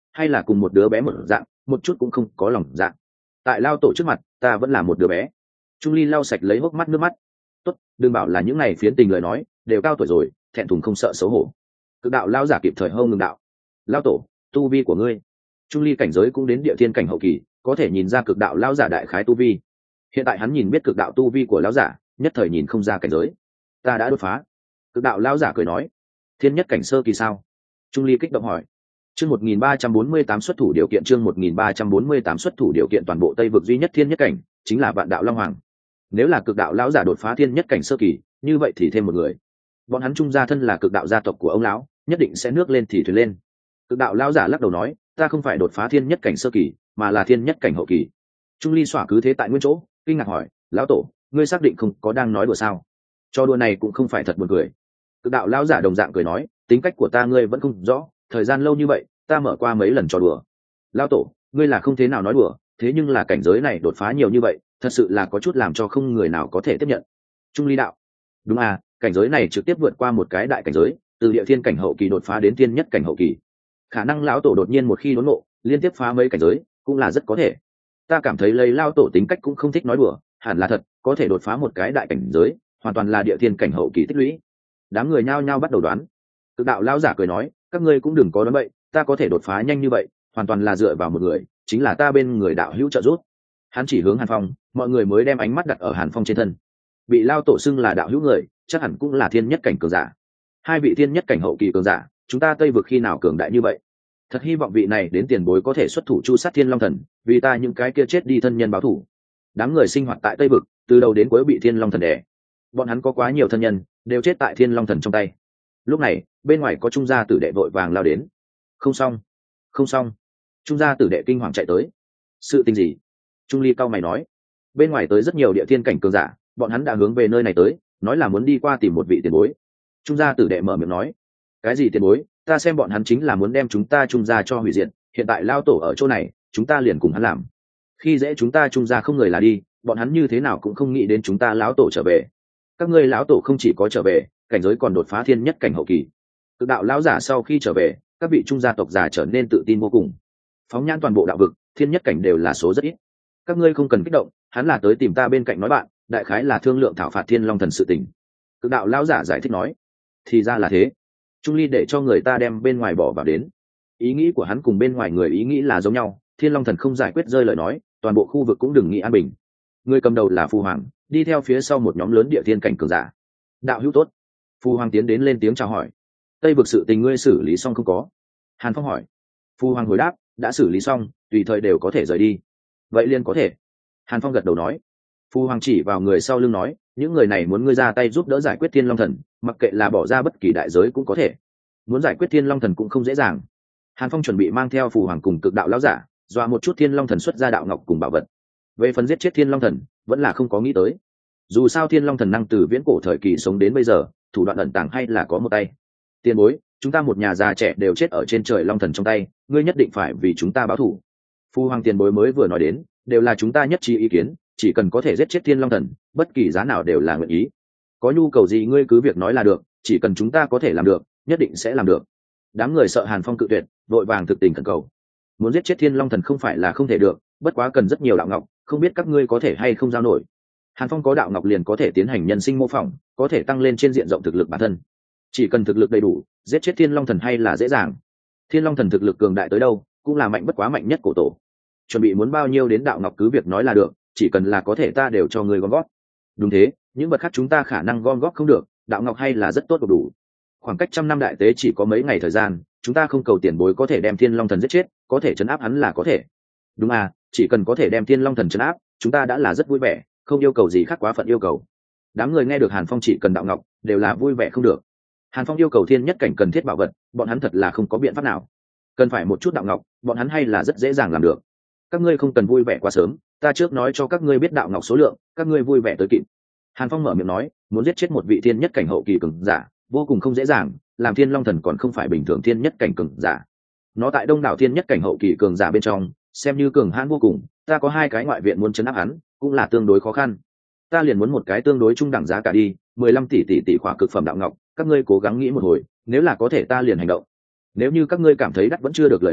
hay là cùng một đứa bé một dạng, một chút cũng không có lòng dạng. Tại lao tổ trước mặt ta vẫn là một đứa bé. Trung ly lau sạch lấy hốc mắt nước mắt. Tốt, đừng bảo là những này phiến tình lời nói, đều cao tuổi rồi, thẹn thùng không sợ xấu hổ. Cực đạo lao giả kịp thời hông ngừng đạo. Lao tổ, tu vi của ngươi. Trung ly cảnh giới cũng đến địa thiên cảnh hậu kỳ, có thể nhìn ra cực đạo lao giả đại khái tu vi. Hiện tại hắn nhìn biết cực đạo tu vi của lao giả, nhất thời nhìn không ra cảnh giới. Ta đã đột phá. Cực đạo lao giả cười nói. Thiên nhất cảnh sơ kỳ sao? Trung ly kích động hỏi. Chương một nghìn ba trăm bốn mươi tám xuất thủ điều kiện chương một nghìn ba trăm bốn mươi tám xuất thủ điều kiện toàn bộ Tây vực duy nhất thiên nhất cảnh, chính là Vạn Đạo Long Hoàng. Nếu là cực đạo lão giả đột phá thiên nhất cảnh sơ kỳ, như vậy thì thêm một người. Bọn hắn Trung gia thân là cực đạo gia tộc của ông lão, nhất định sẽ nước lên thì thuyền lên. Cực đạo lão giả lắc đầu nói, ta không phải đột phá thiên nhất cảnh sơ kỳ, mà là thiên nhất cảnh hậu kỳ. Trung ly xỏa cứ thế tại nguyên chỗ, kinh ngạc hỏi, lão tổ, ngươi xác định không có đang nói đùa sao? Cho đùa này cũng không phải thật buồn cười. Cực đạo lão giả đồng dạng cười nói, tính cách của ta ngươi vẫn không rõ, thời gian lâu như vậy ta mở qua mấy lần trò đùa. Lão tổ, ngươi là không thế nào nói đùa, thế nhưng là cảnh giới này đột phá nhiều như vậy, thật sự là có chút làm cho không người nào có thể tiếp nhận. Trung ly đạo, đúng à, cảnh giới này trực tiếp vượt qua một cái đại cảnh giới, từ địa thiên cảnh hậu kỳ đột phá đến thiên nhất cảnh hậu kỳ. Khả năng lão tổ đột nhiên một khi đốn ngộ, liên tiếp phá mấy cảnh giới, cũng là rất có thể. Ta cảm thấy lấy lão tổ tính cách cũng không thích nói đùa, hẳn là thật, có thể đột phá một cái đại cảnh giới, hoàn toàn là địa thiên cảnh hậu kỳ tích lũy. Đám người nhao nhao bắt đầu đoán. Cực đạo lão giả cười nói, các ngươi cũng đừng có đoán bậy, ta có thể đột phá nhanh như vậy, hoàn toàn là dựa vào một người, chính là ta bên người đạo hữu trợ giúp. Hắn chỉ hướng Hàn Phong, mọi người mới đem ánh mắt đặt ở Hàn Phong trên thân. Bị lao tổ xưng là đạo hữu người, chắc hẳn cũng là thiên nhất cảnh cường giả. Hai vị thiên nhất cảnh hậu kỳ cường giả, chúng ta Tây vực khi nào cường đại như vậy? Thật hy vọng vị này đến tiền bối có thể xuất thủ chu sát Thiên Long Thần, vì ta những cái kia chết đi thân nhân báo thù. Đám người sinh hoạt tại Tây vực, từ đầu đến cuối bị Thiên Long Thần đè. Bọn hắn có quá nhiều thân nhân, đều chết tại Thiên Long Thần trong tay. Lúc này, bên ngoài có trung gia tử đệ vội vàng lao đến. Không xong, không xong. Trung gia tử đệ kinh hoàng chạy tới. Sự tình gì? Trung ly cao mày nói. Bên ngoài tới rất nhiều địa thiên cảnh cường giả, bọn hắn đã hướng về nơi này tới, nói là muốn đi qua tìm một vị tiền bối. Trung gia tử đệ mở miệng nói, cái gì tiền bối? Ta xem bọn hắn chính là muốn đem chúng ta Trung gia cho hủy diệt. Hiện tại lao tổ ở chỗ này, chúng ta liền cùng hắn làm. Khi dễ chúng ta Trung gia không người là đi, bọn hắn như thế nào cũng không nghĩ đến chúng ta lão tổ trở về. Các ngươi lão tổ không chỉ có trở về, cảnh giới còn đột phá thiên nhất cảnh hậu kỳ. Cực đạo lão giả sau khi trở về, các vị trung gia tộc già trở nên tự tin vô cùng. Phóng nhãn toàn bộ đạo vực, thiên nhất cảnh đều là số rất ít. Các ngươi không cần kích động, hắn là tới tìm ta bên cạnh nói bạn, đại khái là thương lượng thảo phạt Thiên Long Thần sự tình. Cực đạo lão giả giải thích nói, thì ra là thế. Trung ly để cho người ta đem bên ngoài bỏ vào đến. Ý nghĩ của hắn cùng bên ngoài người ý nghĩ là giống nhau, Thiên Long Thần không giải quyết rơi lời nói, toàn bộ khu vực cũng đừng nghĩ an bình. Người cầm đầu là Phù Hoàng, đi theo phía sau một nhóm lớn địa thiên cảnh cường giả. Đạo hữu tốt. Phù Hoàng tiến đến lên tiếng chào hỏi. Tây vực sự tình ngươi xử lý xong không có? Hàn Phong hỏi. Phù Hoàng hồi đáp, đã xử lý xong, tùy thời đều có thể rời đi. Vậy liền có thể. Hàn Phong gật đầu nói. Phù Hoàng chỉ vào người sau lưng nói, những người này muốn ngươi ra tay giúp đỡ giải quyết Thiên Long Thần, mặc kệ là bỏ ra bất kỳ đại giới cũng có thể. Muốn giải quyết Thiên Long Thần cũng không dễ dàng. Hàn Phong chuẩn bị mang theo Phù Hoàng cùng cực đạo lão giả, dọa một chút Thiên Long Thần xuất ra đạo ngọc cùng bảo vật. Về phần giết chết Thiên Long Thần, vẫn là không có nghĩ tới. Dù sao Thiên Long Thần năng từ viễn cổ thời kỳ sống đến bây giờ, thủ đoạn ẩn tàng hay là có một tay. Tiền bối, chúng ta một nhà già trẻ đều chết ở trên trời Long Thần trong tay, ngươi nhất định phải vì chúng ta báo thù. Phu Hoàng tiền bối mới vừa nói đến, đều là chúng ta nhất trí ý kiến, chỉ cần có thể giết chết Thiên Long Thần, bất kỳ giá nào đều là nguyện ý. Có nhu cầu gì ngươi cứ việc nói là được, chỉ cần chúng ta có thể làm được, nhất định sẽ làm được. Đám người sợ Hàn Phong cự tuyệt, vội vàng thực tình khẩn cầu. Muốn giết chết Thiên Long Thần không phải là không thể được, bất quá cần rất nhiều đạo ngọc, không biết các ngươi có thể hay không giao nổi. Hàn Phong có đạo ngọc liền có thể tiến hành nhân sinh mô phỏng, có thể tăng lên trên diện rộng thực lực bản thân. Chỉ cần thực lực đầy đủ, giết chết Thiên Long Thần hay là dễ dàng. Thiên Long Thần thực lực cường đại tới đâu, cũng là mạnh bất quá mạnh nhất cổ tổ. Chuẩn bị muốn bao nhiêu đến đạo ngọc cứ việc nói là được, chỉ cần là có thể ta đều cho người gom góp. Đúng thế, những vật khác chúng ta khả năng gom góp không được, đạo ngọc hay là rất tốt đủ. Khoảng cách trăm năm đại tế chỉ có mấy ngày thời gian, chúng ta không cầu tiền bối có thể đem Thiên Long Thần giết chết, có thể trấn áp hắn là có thể. Đúng à, chỉ cần có thể đem Thiên Long Thần trấn áp, chúng ta đã là rất vui vẻ, không yêu cầu gì khác quá phận yêu cầu. Đám người nghe được Hàn Phong chỉ cần đạo ngọc, đều là vui vẻ không được. Hàn Phong yêu cầu thiên nhất cảnh cần thiết bảo vật, bọn hắn thật là không có biện pháp nào. Cần phải một chút đạo ngọc, bọn hắn hay là rất dễ dàng làm được. Các ngươi không cần vui vẻ quá sớm, ta trước nói cho các ngươi biết đạo ngọc số lượng, các ngươi vui vẻ tới kịp. Hàn Phong mở miệng nói, muốn giết chết một vị thiên nhất cảnh hậu kỳ cường giả, vô cùng không dễ dàng, làm Thiên Long Thần còn không phải bình thường thiên nhất cảnh cường giả. Nó tại đông đảo thiên nhất cảnh hậu kỳ cường giả bên trong, xem như cường hãn vô cùng, ta có hai cái ngoại viện muốn trấn áp hắn, cũng là tương đối khó khăn. Ta liền muốn một cái tương đối trung đẳng giá cả đi, mười lăm tỷ tỷ tỷ khỏa cực phẩm đạo ngọc, các ngươi cố gắng nghĩ một hồi, nếu là có thể ta liền hành động. Nếu như các ngươi cảm thấy đắt vẫn chưa được lời nói,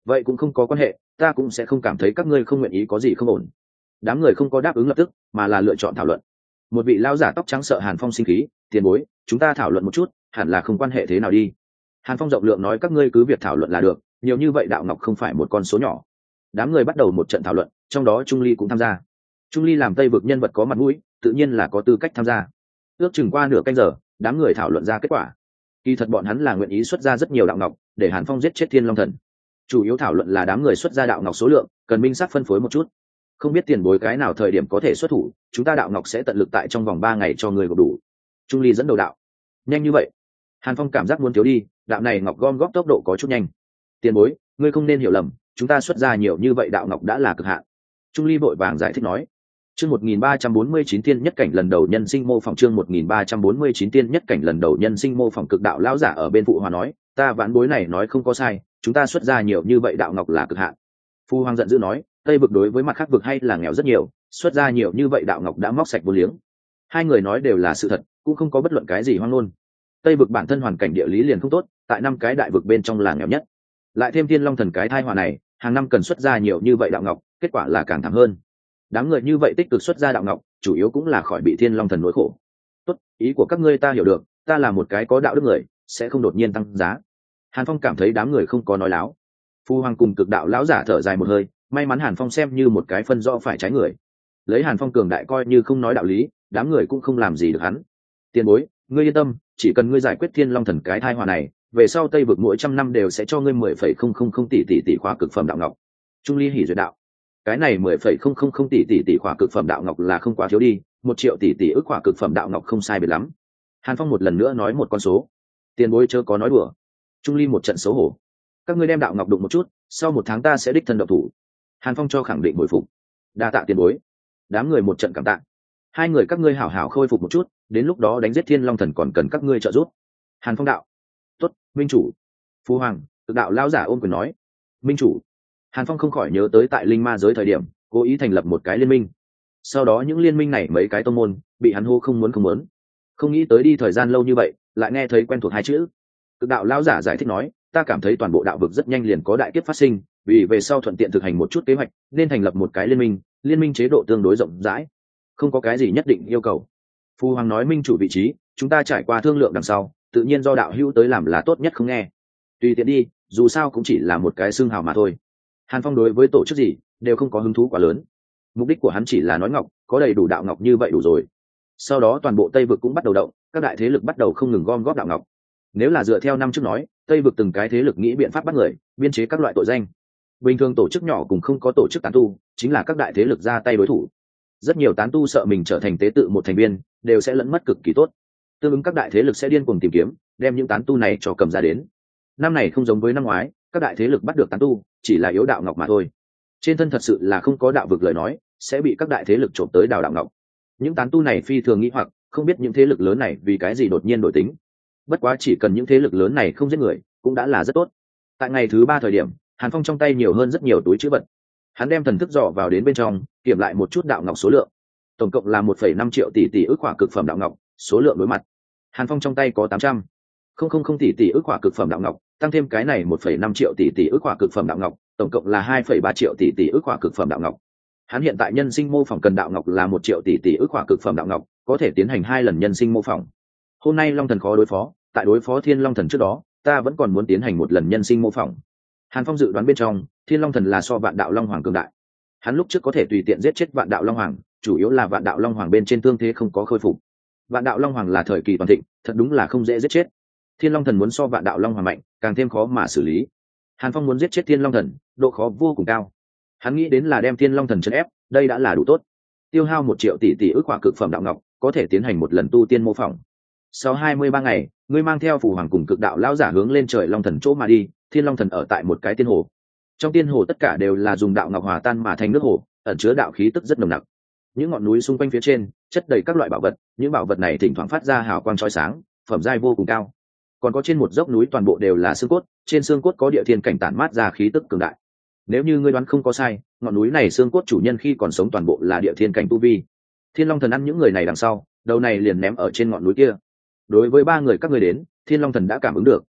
vậy cũng không có quan hệ, ta cũng sẽ không cảm thấy các ngươi không nguyện ý có gì không ổn. Đám người không có đáp ứng lập tức, mà là lựa chọn thảo luận. Một vị lão giả tóc trắng sợ Hàn Phong sinh khí, tiền bối, chúng ta thảo luận một chút, hẳn là không quan hệ thế nào đi. Hàn Phong rộng lượng nói, các ngươi cứ việc thảo luận là được, nhiều như vậy đạo ngọc không phải một con số nhỏ. Đám người bắt đầu một trận thảo luận, trong đó Trung Ly cũng tham gia. Trung Ly làm Tây vực nhân vật có mặt mũi, tự nhiên là có tư cách tham gia. Ước chừng qua nửa canh giờ, đám người thảo luận ra kết quả. Kỳ thật bọn hắn là nguyện ý xuất ra rất nhiều đạo ngọc để Hàn Phong giết chết Thiên Long Thần. Chủ yếu thảo luận là đám người xuất ra đạo ngọc số lượng cần minh xác phân phối một chút. Không biết tiền bối cái nào thời điểm có thể xuất thủ, chúng ta đạo ngọc sẽ tận lực tại trong vòng ba ngày cho người gộp đủ. Trung Ly dẫn đầu đạo. Nhanh như vậy? Hàn Phong cảm giác muốn thiếu đi, đạo này ngọc gom góp tốc độ có chút nhanh. Tiền bối, ngươi không nên hiểu lầm, chúng ta xuất ra nhiều như vậy đạo ngọc đã là cực hạn. Trung Ly vội vàng giải thích nói. Chương một nghìn ba trăm bốn mươi chín tiên nhất cảnh lần đầu nhân sinh mô phỏng, chương một nghìn ba trăm bốn mươi chín tiên nhất cảnh lần đầu nhân sinh mô phỏng. Cực đạo lão giả ở bên phụ hòa nói, ta vãn bối này nói không có sai, chúng ta xuất ra nhiều như vậy đạo ngọc là cực hạn. Phu hoàng giận dữ nói, Tây vực đối với mặt khác vực hay là nghèo rất nhiều, xuất ra nhiều như vậy đạo ngọc đã móc sạch vô liếng. Hai người nói đều là sự thật, cũng không có bất luận cái gì hoang ngôn. Tây vực bản thân hoàn cảnh địa lý liền không tốt, tại năm cái đại vực bên trong là nghèo nhất, lại thêm Thiên Long Thần cái thai họa này, hàng năm cần xuất ra nhiều như vậy đạo ngọc, kết quả là càng thảm hơn. Đám người như vậy tích cực xuất ra đạo ngọc, chủ yếu cũng là khỏi bị Thiên Long Thần nỗi khổ. Tốt, ý của các ngươi ta hiểu được, ta là một cái có đạo đức người, sẽ không đột nhiên tăng giá. Hàn Phong cảm thấy đám người không có nói láo. Phu hoàng cùng cực đạo lão giả thở dài một hơi, may mắn Hàn Phong xem như một cái phân rõ phải trái người. Lấy Hàn Phong cường đại coi như không nói đạo lý, đám người cũng không làm gì được hắn. Tiền bối, ngươi yên tâm, chỉ cần ngươi giải quyết Thiên Long Thần cái thai họa này, về sau Tây vực mỗi trăm năm đều sẽ cho ngươi mười phẩy không không không tỷ tỷ tỷ khóa cực phẩm đạo ngọc. Trung Ly hỉ duyệt đạo. Cái này mười phẩy không không không tỷ tỷ tỷ khóa cực phẩm đạo ngọc là không quá thiếu đi, một triệu tỷ tỷ ức khóa cực phẩm đạo ngọc không sai biệt lắm. Hàn Phong một lần nữa nói một con số. Tiền bối chớ có nói đùa. Trung Ly một trận xấu hổ. Các ngươi đem đạo ngọc đụng một chút, sau một tháng ta sẽ đích thân độc thủ. Hàn Phong cho khẳng định bồi phục. Đa tạ tiền bối. Đám người một trận cảm tạ. Hai người các ngươi hảo hảo khôi phục một chút, đến lúc đó đánh giết Thiên Long Thần còn cần các ngươi trợ giúp. Hàn Phong đạo. Tốt, minh chủ. Phu hoàng, cực đạo lão giả ôm quyền nói. Minh chủ. Hàn Phong không khỏi nhớ tới tại linh ma giới thời điểm cố ý thành lập một cái liên minh, sau đó những liên minh này mấy cái tông môn bị hắn hô không muốn không muốn, không nghĩ tới đi thời gian lâu như vậy lại nghe thấy quen thuộc hai chữ. Cực đạo lão giả giải thích nói, ta cảm thấy toàn bộ đạo vực rất nhanh liền có đại kiếp phát sinh, vì về sau thuận tiện thực hành một chút kế hoạch nên thành lập một cái liên minh. Liên minh chế độ tương đối rộng rãi, không có cái gì nhất định yêu cầu. Phu hoàng nói minh chủ vị trí chúng ta trải qua thương lượng đằng sau tự nhiên do đạo hữu tới làm là tốt nhất, không nghe tùy tiện đi, dù sao cũng chỉ là một cái xương hào mà thôi. Hàn Phong đối với tổ chức gì đều không có hứng thú quá lớn, mục đích của hắn chỉ là nói ngọc, có đầy đủ đạo ngọc như vậy đủ rồi. Sau đó toàn bộ Tây vực cũng bắt đầu động, các đại thế lực bắt đầu không ngừng gom góp đạo ngọc. Nếu là dựa theo năm trước nói, Tây vực từng cái thế lực nghĩ biện pháp bắt người, biên chế các loại tội danh. Bình thường tổ chức nhỏ cùng không có tổ chức tán tu, chính là các đại thế lực ra tay đối thủ. Rất nhiều tán tu sợ mình trở thành tế tự một thành viên, đều sẽ lẫn mất cực kỳ tốt. Tương ứng các đại thế lực sẽ điên cuồng tìm kiếm, đem những tán tu này cho cầm ra đến. Năm này không giống với năm ngoái, các đại thế lực bắt được tán tu chỉ là yếu đạo ngọc mà thôi, trên thân thật sự là không có đạo vực lời nói sẽ bị các đại thế lực trộm tới đào đạo ngọc. Những tán tu này phi thường nghĩ hoặc không biết những thế lực lớn này vì cái gì đột nhiên đổi tính. Bất quá chỉ cần những thế lực lớn này không giết người cũng đã là rất tốt. Tại ngày thứ ba thời điểm, Hàn Phong trong tay nhiều hơn rất nhiều túi chữ vật, hắn đem thần thức dò vào đến bên trong kiểm lại một chút đạo ngọc số lượng, tổng cộng là một phẩy năm triệu tỷ tỷ ức khỏa cực phẩm đạo ngọc. Số lượng đối mặt, Hàn Phong trong tay có tám trăm không không không tỷ tỷ ức khỏa cực phẩm đạo ngọc, tăng thêm cái này một phẩy năm triệu tỷ tỷ ức khỏa cực phẩm đạo ngọc, tổng cộng là hai phẩy ba triệu tỷ tỷ ức khỏa cực phẩm đạo ngọc. Hắn hiện tại nhân sinh mô phỏng cần đạo ngọc là một triệu tỷ tỷ ức khỏa cực phẩm đạo ngọc, có thể tiến hành hai lần nhân sinh mô phỏng. Hôm nay Long Thần khó đối phó, tại đối phó Thiên Long Thần trước đó, ta vẫn còn muốn tiến hành một lần nhân sinh mô phỏng. Hàn Phong dự đoán bên trong, Thiên Long Thần là so Vạn Đạo Long Hoàng cường đại. Hắn lúc trước có thể tùy tiện giết chết Vạn Đạo Long Hoàng, chủ yếu là Vạn Đạo Long Hoàng bên trên thương thế không có khôi phục. Vạn Đạo Long Hoàng là thời kỳ toàn thịnh, thật đúng là không dễ giết chết. Thiên Long Thần muốn so Vạn Đạo Long Hoàng mạnh, càng thêm khó mà xử lý. Hàn Phong muốn giết chết Thiên Long Thần, độ khó vô cùng cao. Hắn nghĩ đến là đem Thiên Long Thần trấn ép, đây đã là đủ tốt. Tiêu hao một triệu tỷ tỷ ức khỏa cực phẩm đạo ngọc, có thể tiến hành một lần tu tiên mô phỏng. Sau hai mươi ba ngày, ngươi mang theo Phù Hoàng cùng cực đạo lão giả hướng lên trời Long Thần chỗ mà đi. Thiên Long Thần ở tại một cái tiên hồ. Trong tiên hồ tất cả đều là dùng đạo ngọc hòa tan mà thành nước hồ, ẩn chứa đạo khí tức rất nồng nặc. Những ngọn núi xung quanh phía trên chất đầy các loại bảo vật, những bảo vật này thỉnh thoảng phát ra hào quang chói sáng, phẩm giai vô cùng cao. Còn có trên một dốc núi toàn bộ đều là xương cốt, trên xương cốt có địa thiên cảnh tản mát ra khí tức cường đại. Nếu như ngươi đoán không có sai, ngọn núi này xương cốt chủ nhân khi còn sống toàn bộ là địa thiên cảnh tu vi. Thiên Long Thần ăn những người này đằng sau, đầu này liền ném ở trên ngọn núi kia. Đối với ba người các ngươi đến, Thiên Long Thần đã cảm ứng được.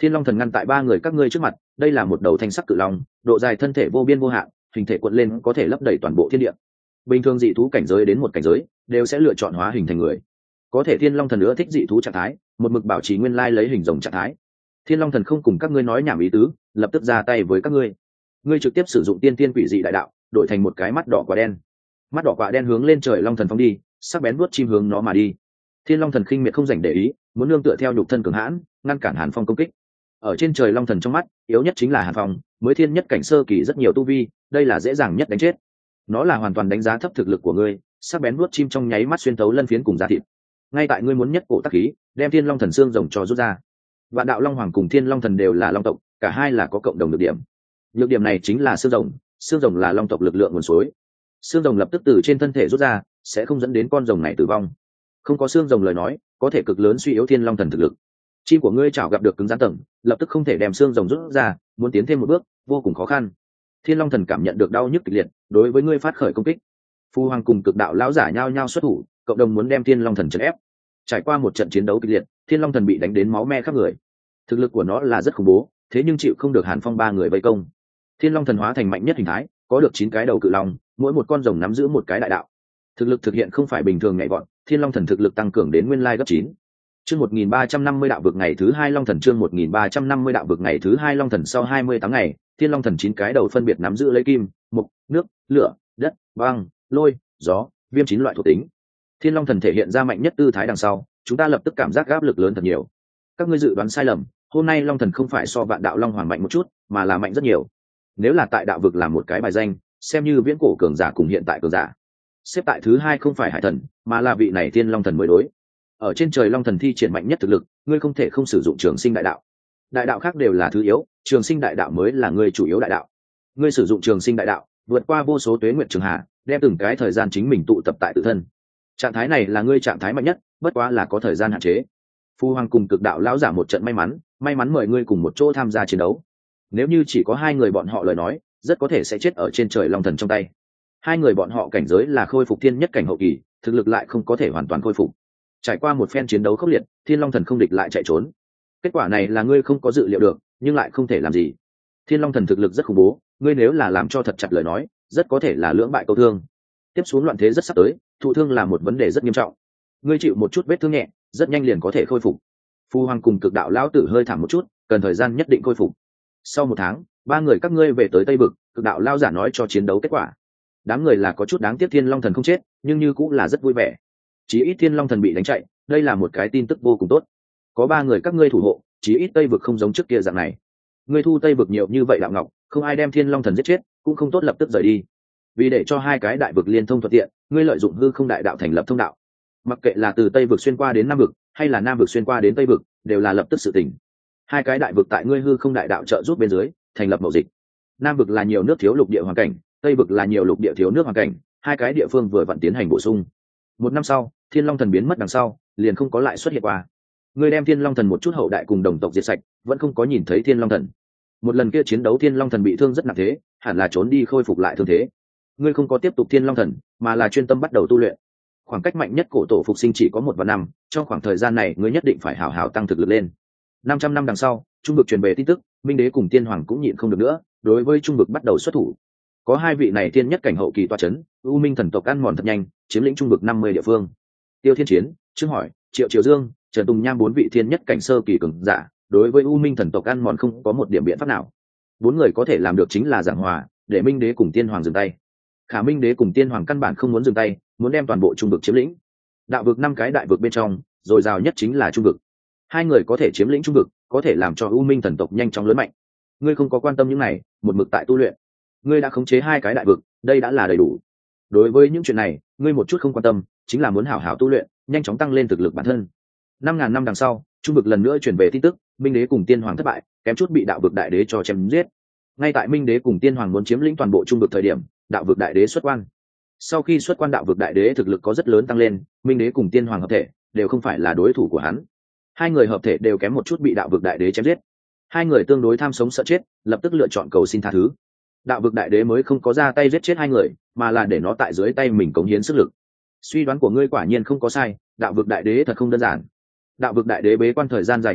Thiên Long Thần ngăn tại ba người các ngươi trước mặt, đây là một đầu thanh sắc cự long, độ dài thân thể vô biên vô hạn, hình thể cuộn lên có thể lấp đầy toàn bộ thiên địa. Bình thường dị thú cảnh giới đến một cảnh giới đều sẽ lựa chọn hóa hình thành người, có thể Thiên Long Thần nữa thích dị thú trạng thái, một mực bảo trì nguyên lai lấy hình rồng trạng thái. Thiên Long Thần không cùng các ngươi nói nhảm ý tứ, lập tức ra tay với các ngươi. Ngươi trực tiếp sử dụng tiên tiên quỷ dị đại đạo, đổi thành một cái mắt đỏ quả đen. Mắt đỏ quả đen hướng lên trời Long Thần phóng đi, sắc bén vuốt chim hướng nó mà đi. Thiên Long Thần khinh miệt không dành để ý, muốn nương tựa theo nhục thân cường hãn, ngăn cản Hàn Phong công kích. Ở trên trời Long Thần trong mắt, yếu nhất chính là Hàn Phong, mới thiên nhất cảnh sơ kỳ rất nhiều tu vi, đây là dễ dàng nhất đánh chết. Nó là hoàn toàn đánh giá thấp thực lực của ngươi, sắc bén vuốt chim trong nháy mắt xuyên tấu lân phiến cùng da thịt. Ngay tại ngươi muốn nhất cổ tắc khí, đem Thiên Long Thần xương rồng cho rút ra. Vạn đạo Long Hoàng cùng Thiên Long Thần đều là long tộc, cả hai là có cộng đồng nhược điểm. Nhược điểm này chính là xương rồng, xương rồng là long tộc lực lượng nguồn suối. Xương rồng lập tức từ trên thân thể rút ra, sẽ không dẫn đến con rồng này tử vong. Không có xương rồng lời nói, có thể cực lớn suy yếu Thiên Long Thần thực lực. Chim của ngươi chảo gặp được cứng rắn tầng, lập tức không thể đem xương rồng rút ra, muốn tiến thêm một bước, vô cùng khó khăn. Thiên Long Thần cảm nhận được đau nhức kịch liệt, đối với ngươi phát khởi công kích. Phu Hoàng cùng Cực Đạo lão giả nhao nhao xuất thủ, cộng đồng muốn đem Thiên Long Thần trấn ép. Trải qua một trận chiến đấu kịch liệt, Thiên Long Thần bị đánh đến máu me khắp người. Thực lực của nó là rất khủng bố, thế nhưng chịu không được Hàn Phong ba người vây công. Thiên Long Thần hóa thành mạnh nhất hình thái, có được chín cái đầu cự long, mỗi một con rồng nắm giữ một cái đại đạo. Thực lực thực hiện không phải bình thường nhảy vọt, Thiên Long Thần thực lực tăng cường đến nguyên lai gấp chín. Chương một nghìn ba trăm năm mươi đạo vực ngày thứ hai Long Thần chương một nghìn ba trăm năm mươi đạo vực ngày thứ hai Long Thần sau hai mươi tám ngày, Thiên Long Thần chín cái đầu phân biệt nắm giữ lấy kim, mộc, nước, lửa, đất, băng, lôi, gió, viêm chín loại thuộc tính. Thiên Long Thần thể hiện ra mạnh nhất tư thái đằng sau, chúng ta lập tức cảm giác áp lực lớn thật nhiều. Các ngươi dự đoán sai lầm, hôm nay Long Thần không phải so Vạn Đạo Long Hoàng mạnh một chút, mà là mạnh rất nhiều. Nếu là tại đạo vực làm một cái bài danh, xem như viễn cổ cường giả cùng hiện tại cường giả. Xếp tại thứ hai không phải Hải Thần, mà là vị này Thiên Long Thần mới đối. Ở trên trời Long Thần thi triển mạnh nhất thực lực, ngươi không thể không sử dụng Trường Sinh đại đạo. Đại đạo khác đều là thứ yếu, Trường Sinh đại đạo mới là ngươi chủ yếu đại đạo. Ngươi sử dụng Trường Sinh đại đạo, vượt qua vô số tuế nguyệt trường hà, đem từng cái thời gian chính mình tụ tập tại tự thân. Trạng thái này là ngươi trạng thái mạnh nhất, bất quá là có thời gian hạn chế. Phu Hoàng cùng Cực Đạo lão giả một trận may mắn, may mắn mời ngươi cùng một chỗ tham gia chiến đấu. Nếu như chỉ có hai người bọn họ lời nói, rất có thể sẽ chết ở trên trời Long Thần trong tay. Hai người bọn họ cảnh giới là khôi phục thiên nhất cảnh hậu kỳ, thực lực lại không có thể hoàn toàn khôi phục. Trải qua một phen chiến đấu khốc liệt, Thiên Long Thần không địch lại chạy trốn. Kết quả này là ngươi không có dự liệu được, nhưng lại không thể làm gì. Thiên Long Thần thực lực rất khủng bố, ngươi nếu là làm cho thật chặt lời nói, rất có thể là lưỡng bại câu thương. Tiếp xuống loạn thế rất sắp tới, thụ thương là một vấn đề rất nghiêm trọng. Ngươi chịu một chút vết thương nhẹ, rất nhanh liền có thể khôi phục. Phu Hoàng cùng Cực Đạo lão tử hơi thảm một chút, cần thời gian nhất định khôi phục. Sau một tháng, ba người các ngươi về tới Tây Vực, Cực Đạo lão giả nói cho chiến đấu kết quả. Đám người là có chút đáng tiếc Thiên Long Thần không chết, nhưng như cũng là rất vui vẻ. Chí ít Thiên Long Thần bị đánh chạy, đây là một cái tin tức vô cùng tốt. Có ba người các ngươi thủ hộ, chí ít Tây Vực không giống trước kia dạng này. Ngươi thu Tây Vực nhiều như vậy đạo ngọc, không ai đem Thiên Long Thần giết chết, cũng không tốt lập tức rời đi. Vì để cho hai cái đại vực liên thông thuận tiện, ngươi lợi dụng hư không đại đạo thành lập thông đạo. Mặc kệ là từ Tây Vực xuyên qua đến Nam Vực, hay là Nam Vực xuyên qua đến Tây Vực, đều là lập tức sự tỉnh. Hai cái đại vực tại ngươi hư không đại đạo trợ giúp bên dưới, thành lập mậu dịch. Nam Vực là nhiều nước thiếu lục địa hoàn cảnh, Tây Vực là nhiều lục địa thiếu nước hoàn cảnh, hai cái địa phương vừa vặn tiến hành bổ sung. Một năm sau, Thiên Long Thần biến mất đằng sau, liền không có lại xuất hiện qua. Ngươi đem Thiên Long Thần một chút hậu đại cùng đồng tộc diệt sạch, vẫn không có nhìn thấy Thiên Long Thần. Một lần kia chiến đấu Thiên Long Thần bị thương rất nặng thế, hẳn là trốn đi khôi phục lại thương thế. Ngươi không có tiếp tục Thiên Long Thần, mà là chuyên tâm bắt đầu tu luyện. Khoảng cách mạnh nhất cổ tổ phục sinh chỉ có một và năm, trong khoảng thời gian này ngươi nhất định phải hào hào tăng thực lực lên. Năm trăm năm đằng sau, trung vực truyền về tin tức, Minh Đế cùng Tiên Hoàng cũng nhịn không được nữa, đối với trung vực bắt đầu xuất thủ. Có hai vị này thiên nhất cảnh hậu kỳ toa chấn, U Minh thần tộc ăn mòn thật nhanh, chiếm lĩnh trung vực năm mươi địa phương. Tiêu Thiên Chiến, Trương Hỏi, Triệu Triều Dương, Trần Tùng Nham bốn vị thiên nhất cảnh sơ kỳ cường giả, đối với U Minh thần tộc ăn mòn không có một điểm biện pháp nào. Bốn người có thể làm được chính là giảng hòa, để Minh Đế cùng Tiên Hoàng dừng tay. Khả Minh Đế cùng Tiên Hoàng căn bản không muốn dừng tay, muốn đem toàn bộ trung vực chiếm lĩnh. Đạo vực năm cái đại vực bên trong, rồi rào nhất chính là trung vực. Hai người có thể chiếm lĩnh trung vực, có thể làm cho U Minh thần tộc nhanh chóng lớn mạnh. Ngươi không có quan tâm những này, một mực tại tu luyện. Ngươi đã khống chế hai cái đại vực, đây đã là đầy đủ. Đối với những chuyện này, ngươi một chút không quan tâm, chính là muốn hảo hảo tu luyện, nhanh chóng tăng lên thực lực bản thân. Năm ngàn năm đằng sau, trung vực lần nữa truyền về tin tức, Minh Đế cùng Tiên Hoàng thất bại, kém chút bị đạo vực đại đế cho chém giết. Ngay tại Minh Đế cùng Tiên Hoàng muốn chiếm lĩnh toàn bộ trung vực thời điểm, đạo vực đại đế xuất quan. Sau khi xuất quan đạo vực đại đế thực lực có rất lớn tăng lên, Minh Đế cùng Tiên Hoàng hợp thể đều không phải là đối thủ của hắn. Hai người hợp thể đều kém một chút bị đạo vực đại đế chém giết. Hai người tương đối tham sống sợ chết, lập tức lựa chọn cầu xin tha thứ. Đạo vực đại đế mới không có ra tay giết chết hai người, mà là để nó tại dưới tay mình cống hiến sức lực. Suy đoán của ngươi quả nhiên không có sai, đạo vực đại đế thật không đơn giản. Đạo vực đại đế bế quan thời gian dài như vậy,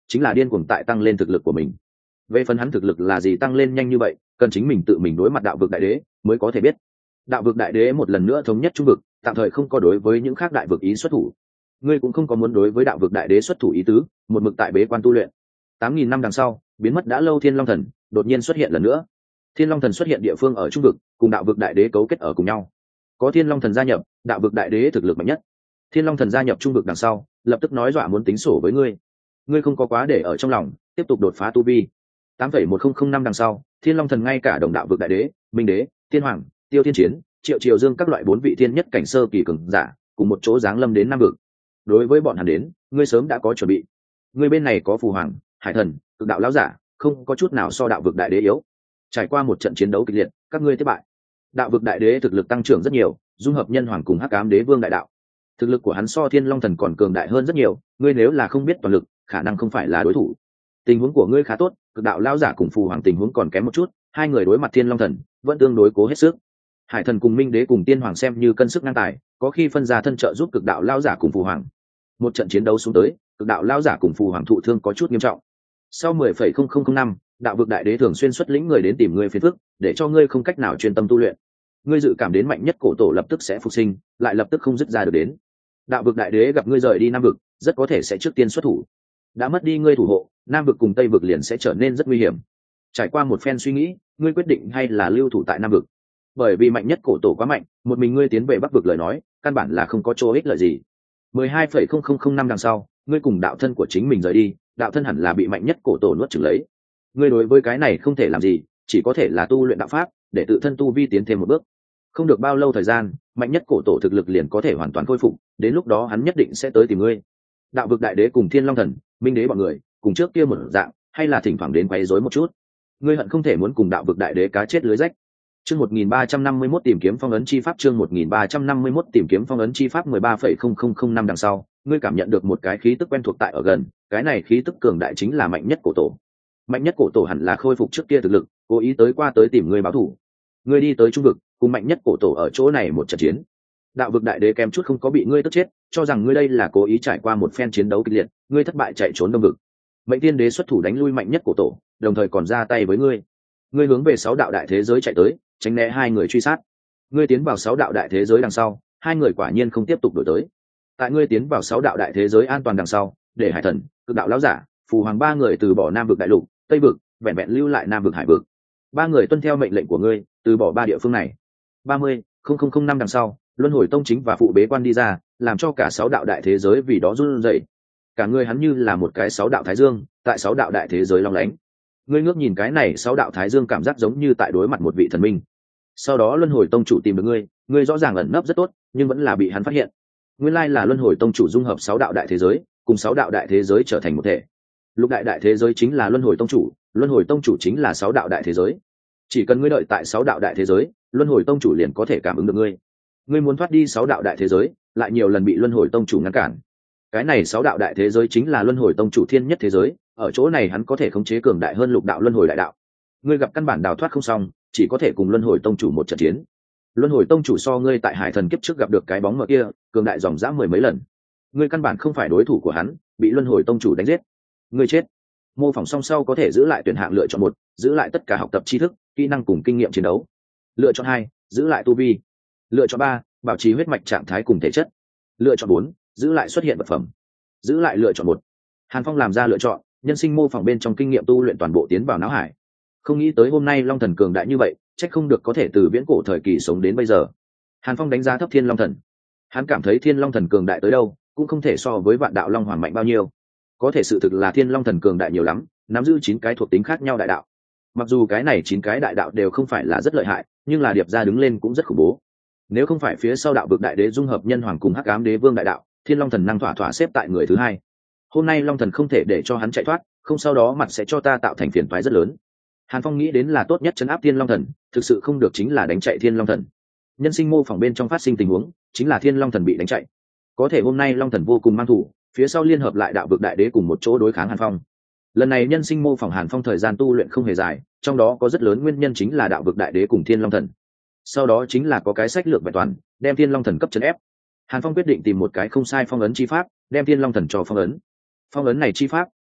chính là điên cuồng tại tăng lên thực lực của mình. Về phần hắn thực lực là gì tăng lên nhanh như vậy, cần chính mình tự mình đối mặt đạo vực đại đế mới có thể biết. Đạo vực đại đế một lần nữa thống nhất trung vực, tạm thời không có đối với những khác đại vực ý xuất thủ. Ngươi cũng không có muốn đối với đạo vực đại đế xuất thủ ý tứ, một mực tại bế quan tu luyện. Tám nghìn năm đằng sau, biến mất đã lâu Thiên Long Thần đột nhiên xuất hiện lần nữa. Thiên Long Thần xuất hiện địa phương ở trung vực, cùng đạo vực đại đế cấu kết ở cùng nhau. Có Thiên Long Thần gia nhập, đạo vực đại đế thực lực mạnh nhất. Thiên Long Thần gia nhập trung vực đằng sau, lập tức nói dọa muốn tính sổ với ngươi. Ngươi không có quá để ở trong lòng, tiếp tục đột phá tu vi. tám phẩy một không không năm đằng sau, Thiên Long Thần ngay cả đồng đạo vực đại đế, Minh đế, Thiên Hoàng, Tiêu Thiên Chiến, Triệu Triều Dương các loại bốn vị thiên nhất cảnh sơ kỳ cường giả, cùng một chỗ giáng lâm đến Nam vực. Đối với bọn hắn đến, ngươi sớm đã có chuẩn bị. Ngươi bên này có phù hoàng, hải thần, cực đạo lão giả, không có chút nào so đạo vực đại đế yếu. Trải qua một trận chiến đấu kịch liệt, các ngươi thất bại. Đạo vực đại đế thực lực tăng trưởng rất nhiều, dung hợp nhân hoàng cùng hắc ám đế vương đại đạo. Thực lực của hắn so Thiên Long Thần còn cường đại hơn rất nhiều, ngươi nếu là không biết toàn lực, khả năng không phải là đối thủ. Tình huống của ngươi khá tốt, cực đạo lão giả cùng phù hoàng tình huống còn kém một chút, hai người đối mặt Thiên Long Thần vẫn tương đối cố hết sức. Hải thần cùng Minh đế cùng Tiên Hoàng xem như cân sức ngang tài, có khi phân ra thân trợ giúp cực đạo lão giả cùng phù hoàng. Một trận chiến đấu xuống tới, cực đạo lão giả cùng phù hoàng thụ thương có chút nghiêm trọng. Sau mười phẩy không không không năm, đạo vực đại đế thường xuyên xuất lĩnh người đến tìm ngươi phiền phức, để cho ngươi không cách nào chuyên tâm tu luyện. Ngươi dự cảm đến mạnh nhất cổ tổ lập tức sẽ phục sinh, lại lập tức không dứt ra được đến. Đạo vực đại đế gặp ngươi rời đi Nam vực, rất có thể sẽ trước tiên xuất thủ. Đã mất đi ngươi thủ hộ, Nam vực cùng Tây vực liền sẽ trở nên rất nguy hiểm. Trải qua một phen suy nghĩ, ngươi quyết định hay là lưu thủ tại Nam vực. Bởi vì mạnh nhất cổ tổ quá mạnh, một mình ngươi tiến về Bắc vực lời nói, căn bản là không có chỗ ích lợi gì. mười hai phẩy không không không năm đằng sau, ngươi cùng đạo thân của chính mình rời đi, đạo thân hẳn là bị mạnh nhất cổ tổ nuốt chửng lấy. Ngươi đối với cái này không thể làm gì, chỉ có thể là tu luyện đạo pháp, để tự thân tu vi tiến thêm một bước. Không được bao lâu thời gian, mạnh nhất cổ tổ thực lực liền có thể hoàn toàn khôi phục, đến lúc đó hắn nhất định sẽ tới tìm ngươi. Đạo vực đại đế cùng Thiên Long Thần, Minh đế bọn người, cùng trước kia một dạng, hay là thỉnh thoảng đến quấy rối một chút. Ngươi hận không thể muốn cùng đạo vực đại đế cá chết lưới rách. Chương một nghìn ba trăm năm mươi mốt tìm kiếm phong ấn chi pháp, chương một nghìn ba trăm năm mươi mốt tìm kiếm phong ấn chi pháp. Mười ba phẩy không không không năm đằng sau, ngươi cảm nhận được một cái khí tức quen thuộc tại ở gần, cái này khí tức cường đại chính là mạnh nhất cổ tổ. Mạnh nhất cổ tổ hẳn là khôi phục trước kia thực lực, cố ý tới qua tới tìm ngươi báo thù. Ngươi đi tới trung vực, cùng mạnh nhất cổ tổ ở chỗ này một trận chiến. Đạo vực đại đế kém chút không có bị ngươi tức chết, cho rằng ngươi đây là cố ý trải qua một phen chiến đấu kịch liệt, ngươi thất bại chạy trốn đông vực. Mệnh tiên đế xuất thủ đánh lui mạnh nhất cổ tổ, đồng thời còn ra tay với ngươi. Ngươi hướng về sáu đạo đại thế giới chạy tới, tránh né hai người truy sát. Ngươi tiến vào sáu đạo đại thế giới đằng sau, hai người quả nhiên không tiếp tục đuổi tới. Tại ngươi tiến vào sáu đạo đại thế giới an toàn đằng sau, để hải thần, cực đạo lão giả, phù hoàng ba người từ bỏ Nam vực đại lục, Tây vực, vẹn vẹn lưu lại Nam vực hải vực. Ba người tuân theo mệnh lệnh của ngươi, từ bỏ ba địa phương này. ba mươi không không không năm đằng sau, luân hồi tông chính và phụ bế quan đi ra, làm cho cả sáu đạo đại thế giới vì đó run rẩy. Cả người hắn như là một cái sáu đạo thái dương, tại sáu đạo đại thế giới long lánh. Ngươi ngước nhìn cái này sáu đạo thái dương, cảm giác giống như tại đối mặt một vị thần minh. Sau đó luân hồi tông chủ tìm được ngươi, ngươi rõ ràng ẩn nấp rất tốt, nhưng vẫn là bị hắn phát hiện. Nguyên lai là luân hồi tông chủ dung hợp sáu đạo đại thế giới, cùng sáu đạo đại thế giới trở thành một thể. Lục đại đại thế giới chính là luân hồi tông chủ, luân hồi tông chủ chính là sáu đạo đại thế giới. Chỉ cần ngươi đợi tại sáu đạo đại thế giới, luân hồi tông chủ liền có thể cảm ứng được ngươi. Ngươi muốn thoát đi sáu đạo đại thế giới, lại nhiều lần bị luân hồi tông chủ ngăn cản. Cái này sáu đạo đại thế giới chính là luân hồi tông chủ thiên nhất thế giới, ở chỗ này hắn có thể khống chế cường đại hơn lục đạo luân hồi đại đạo. Ngươi gặp căn bản đào thoát không xong, chỉ có thể cùng luân hồi tông chủ một trận chiến. Luân hồi tông chủ so ngươi tại hải thần kiếp trước gặp được cái bóng mờ kia cường đại dòng dã mười mấy lần. Ngươi căn bản không phải đối thủ của hắn, bị luân hồi tông chủ đánh giết. Ngươi chết. Mô phỏng song sau có thể giữ lại tuyển hạng lựa chọn một, giữ lại tất cả học tập tri thức, kỹ năng cùng kinh nghiệm chiến đấu. Lựa chọn hai, giữ lại tu vi. Lựa chọn ba, bảo trì huyết mạch trạng thái cùng thể chất. Lựa chọn bốn, giữ lại xuất hiện vật phẩm. Giữ lại lựa chọn một. Hàn Phong làm ra lựa chọn, nhân sinh mô phỏng bên trong kinh nghiệm tu luyện toàn bộ tiến vào não hải. Không nghĩ tới hôm nay Long Thần cường đại như vậy, trách không được có thể từ viễn cổ thời kỳ sống đến bây giờ. Hàn Phong đánh giá thấp Thiên Long Thần. Hắn cảm thấy Thiên Long Thần cường đại tới đâu, cũng không thể so với Vạn Đạo Long Hoàng mạnh bao nhiêu. Có thể sự thực là Thiên Long Thần cường đại nhiều lắm, nắm giữ chín cái thuộc tính khác nhau đại đạo. Mặc dù cái này chín cái đại đạo đều không phải là rất lợi hại, nhưng là điệp ra đứng lên cũng rất khủng bố. Nếu không phải phía sau đạo vực đại đế dung hợp nhân hoàng cùng hắc ám đế vương đại đạo, Thiên Long Thần năng thỏa thỏa xếp tại người thứ hai. Hôm nay Long Thần không thể để cho hắn chạy thoát, không sau đó mặt sẽ cho ta tạo thành phiền toái rất lớn. Hàn Phong nghĩ đến là tốt nhất trấn áp Thiên Long Thần, thực sự không được chính là đánh chạy Thiên Long Thần. Nhân sinh mô phỏng bên trong phát sinh tình huống, chính là Thiên Long Thần bị đánh chạy. Có thể hôm nay Long Thần vô cùng mang thủ, phía sau liên hợp lại đạo vực đại đế cùng một chỗ đối kháng Hàn Phong. Lần này nhân sinh mô phỏng Hàn Phong thời gian tu luyện không hề dài, trong đó có rất lớn nguyên nhân chính là đạo vực đại đế cùng Thiên Long Thần. Sau đó chính là có cái sách lược vẹn toàn, đem Thiên Long Thần cấp trấn ép. Hàn Phong quyết định tìm một cái không sai phong ấn chi pháp, đem Thiên Long Thần cho phong ấn. Phong ấn này chi pháp,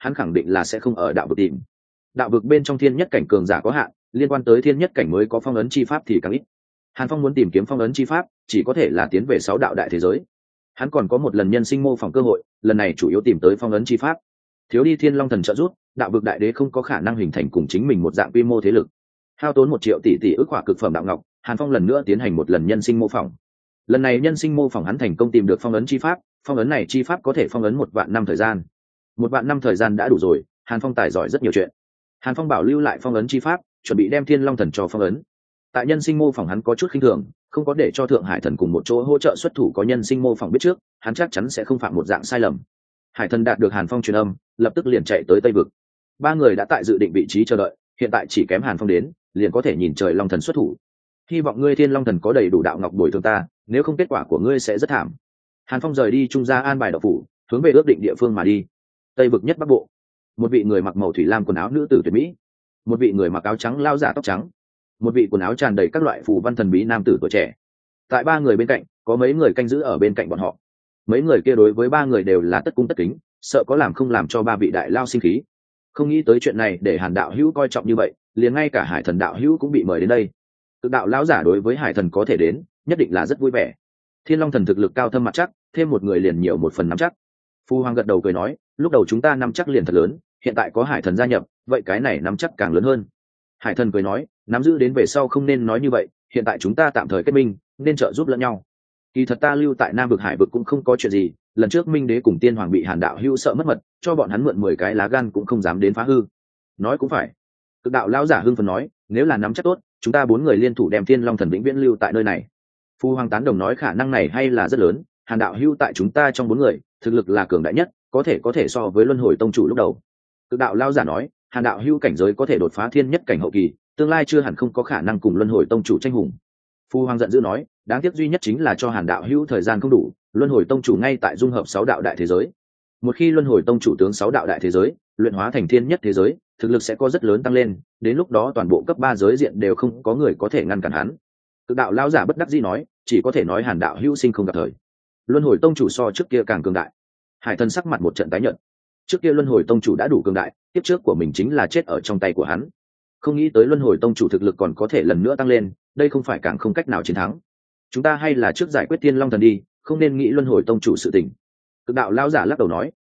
hắn khẳng định là sẽ không ở đạo vực tìm. Đạo vực bên trong thiên nhất cảnh cường giả có hạn, liên quan tới thiên nhất cảnh mới có phong ấn chi pháp thì càng ít. Hàn Phong muốn tìm kiếm phong ấn chi pháp, chỉ có thể là tiến về sáu đạo đại thế giới. Hắn còn có một lần nhân sinh mô phỏng cơ hội, lần này chủ yếu tìm tới phong ấn chi pháp. Thiếu đi Thiên Long Thần trợ giúp, đạo vực đại đế không có khả năng hình thành cùng chính mình một dạng quy mô thế lực. Hao tốn một triệu tỷ tỷ ước hỏa cực phẩm đạo ngọc, Hàn Phong lần nữa tiến hành một lần nhân sinh mô phỏng. Lần này nhân sinh mô phỏng hắn thành công tìm được phong ấn chi pháp, phong ấn này chi pháp có thể phong ấn một vạn năm thời gian. Một vạn năm thời gian đã đủ rồi, Hàn Phong tài giỏi rất nhiều chuyện. Hàn Phong bảo lưu lại phong ấn chi pháp, chuẩn bị đem Thiên Long Thần cho phong ấn. Tại nhân sinh mô phỏng hắn có chút khinh thường, không có để cho Thượng Hải Thần cùng một chỗ hỗ trợ xuất thủ có nhân sinh mô phỏng biết trước, hắn chắc chắn sẽ không phạm một dạng sai lầm. Hải Thần đạt được Hàn Phong truyền âm, lập tức liền chạy tới Tây vực. Ba người đã tại dự định vị trí chờ đợi, hiện tại chỉ kém Hàn Phong đến, liền có thể nhìn trời Long Thần xuất thủ. Hy vọng ngươi Thiên Long Thần có đầy đủ đạo ngọc bồi thường ta, nếu không kết quả của ngươi sẽ rất thảm. Hàn Phong rời đi trung gia an bài đạo phủ, hướng về ước định địa phương mà đi. Tây vực nhất Bắc Bộ, một vị người mặc màu thủy lam quần áo nữ tử tuyệt mỹ, một vị người mặc áo trắng lao giả tóc trắng, một vị quần áo tràn đầy các loại phù văn thần bí nam tử tuổi trẻ. Tại ba người bên cạnh có mấy người canh giữ ở bên cạnh bọn họ. Mấy người kia đối với ba người đều là tất cung tất kính, sợ có làm không làm cho ba vị đại lao sinh khí. Không nghĩ tới chuyện này để Hàn đạo hữu coi trọng như vậy, liền ngay cả Hải Thần đạo hữu cũng bị mời đến đây. Cực đạo lão giả đối với Hải Thần có thể đến, nhất định là rất vui vẻ. Thiên Long Thần thực lực cao thâm mặt chắc, thêm một người liền nhiều một phần nắm chắc. Phu Hoàng gật đầu cười nói, lúc đầu chúng ta nắm chắc liền thật lớn, hiện tại có Hải Thần gia nhập, vậy cái này nắm chắc càng lớn hơn. Hải Thần cười nói, nắm giữ đến về sau không nên nói như vậy, hiện tại chúng ta tạm thời kết minh, nên trợ giúp lẫn nhau. Kỳ thật ta lưu tại Nam vực Hải vực cũng không có chuyện gì, lần trước Minh Đế cùng Tiên Hoàng bị Hàn đạo hữu sợ mất mật, cho bọn hắn mượn mười cái lá gan cũng không dám đến phá hư. Nói cũng phải. Cực đạo lão giả hưng phấn nói, nếu là nắm chắc tốt, chúng ta bốn người liên thủ đem Thiên Long Thần vĩnh viễn lưu tại nơi này. Phu Hoàng tán đồng nói khả năng này hay là rất lớn, Hàn đạo hữu tại chúng ta trong bốn người, thực lực là cường đại nhất, có thể có thể so với Luân Hồi tông chủ lúc đầu. Cực đạo lão giả nói, Hàn đạo hữu cảnh giới có thể đột phá thiên nhất cảnh hậu kỳ, tương lai chưa hẳn không có khả năng cùng Luân Hồi tông chủ tranh hùng. Phu Hoàng giận dữ nói, đáng tiếc duy nhất chính là cho Hàn đạo hữu thời gian không đủ, Luân Hồi tông chủ ngay tại dung hợp sáu đạo đại thế giới. Một khi Luân Hồi tông chủ tướng sáu đạo đại thế giới luyện hóa thành thiên nhất thế giới, thực lực sẽ có rất lớn tăng lên, đến lúc đó toàn bộ cấp ba giới diện đều không có người có thể ngăn cản hắn. Cực đạo lão giả bất đắc dĩ nói, chỉ có thể nói Hàn đạo hữu sinh không gặp thời. Luân Hồi tông chủ so trước kia càng cường đại. Hải Thần sắc mặt một trận tái nhợt. Trước kia Luân Hồi tông chủ đã đủ cường đại, tiếp trước của mình chính là chết ở trong tay của hắn. Không nghĩ tới Luân Hồi tông chủ thực lực còn có thể lần nữa tăng lên, đây không phải càng không cách nào chiến thắng. Chúng ta hay là trước giải quyết Thiên Long Thần đi, không nên nghĩ Luân Hồi tông chủ sự tình. Cực đạo lão giả lắc đầu nói,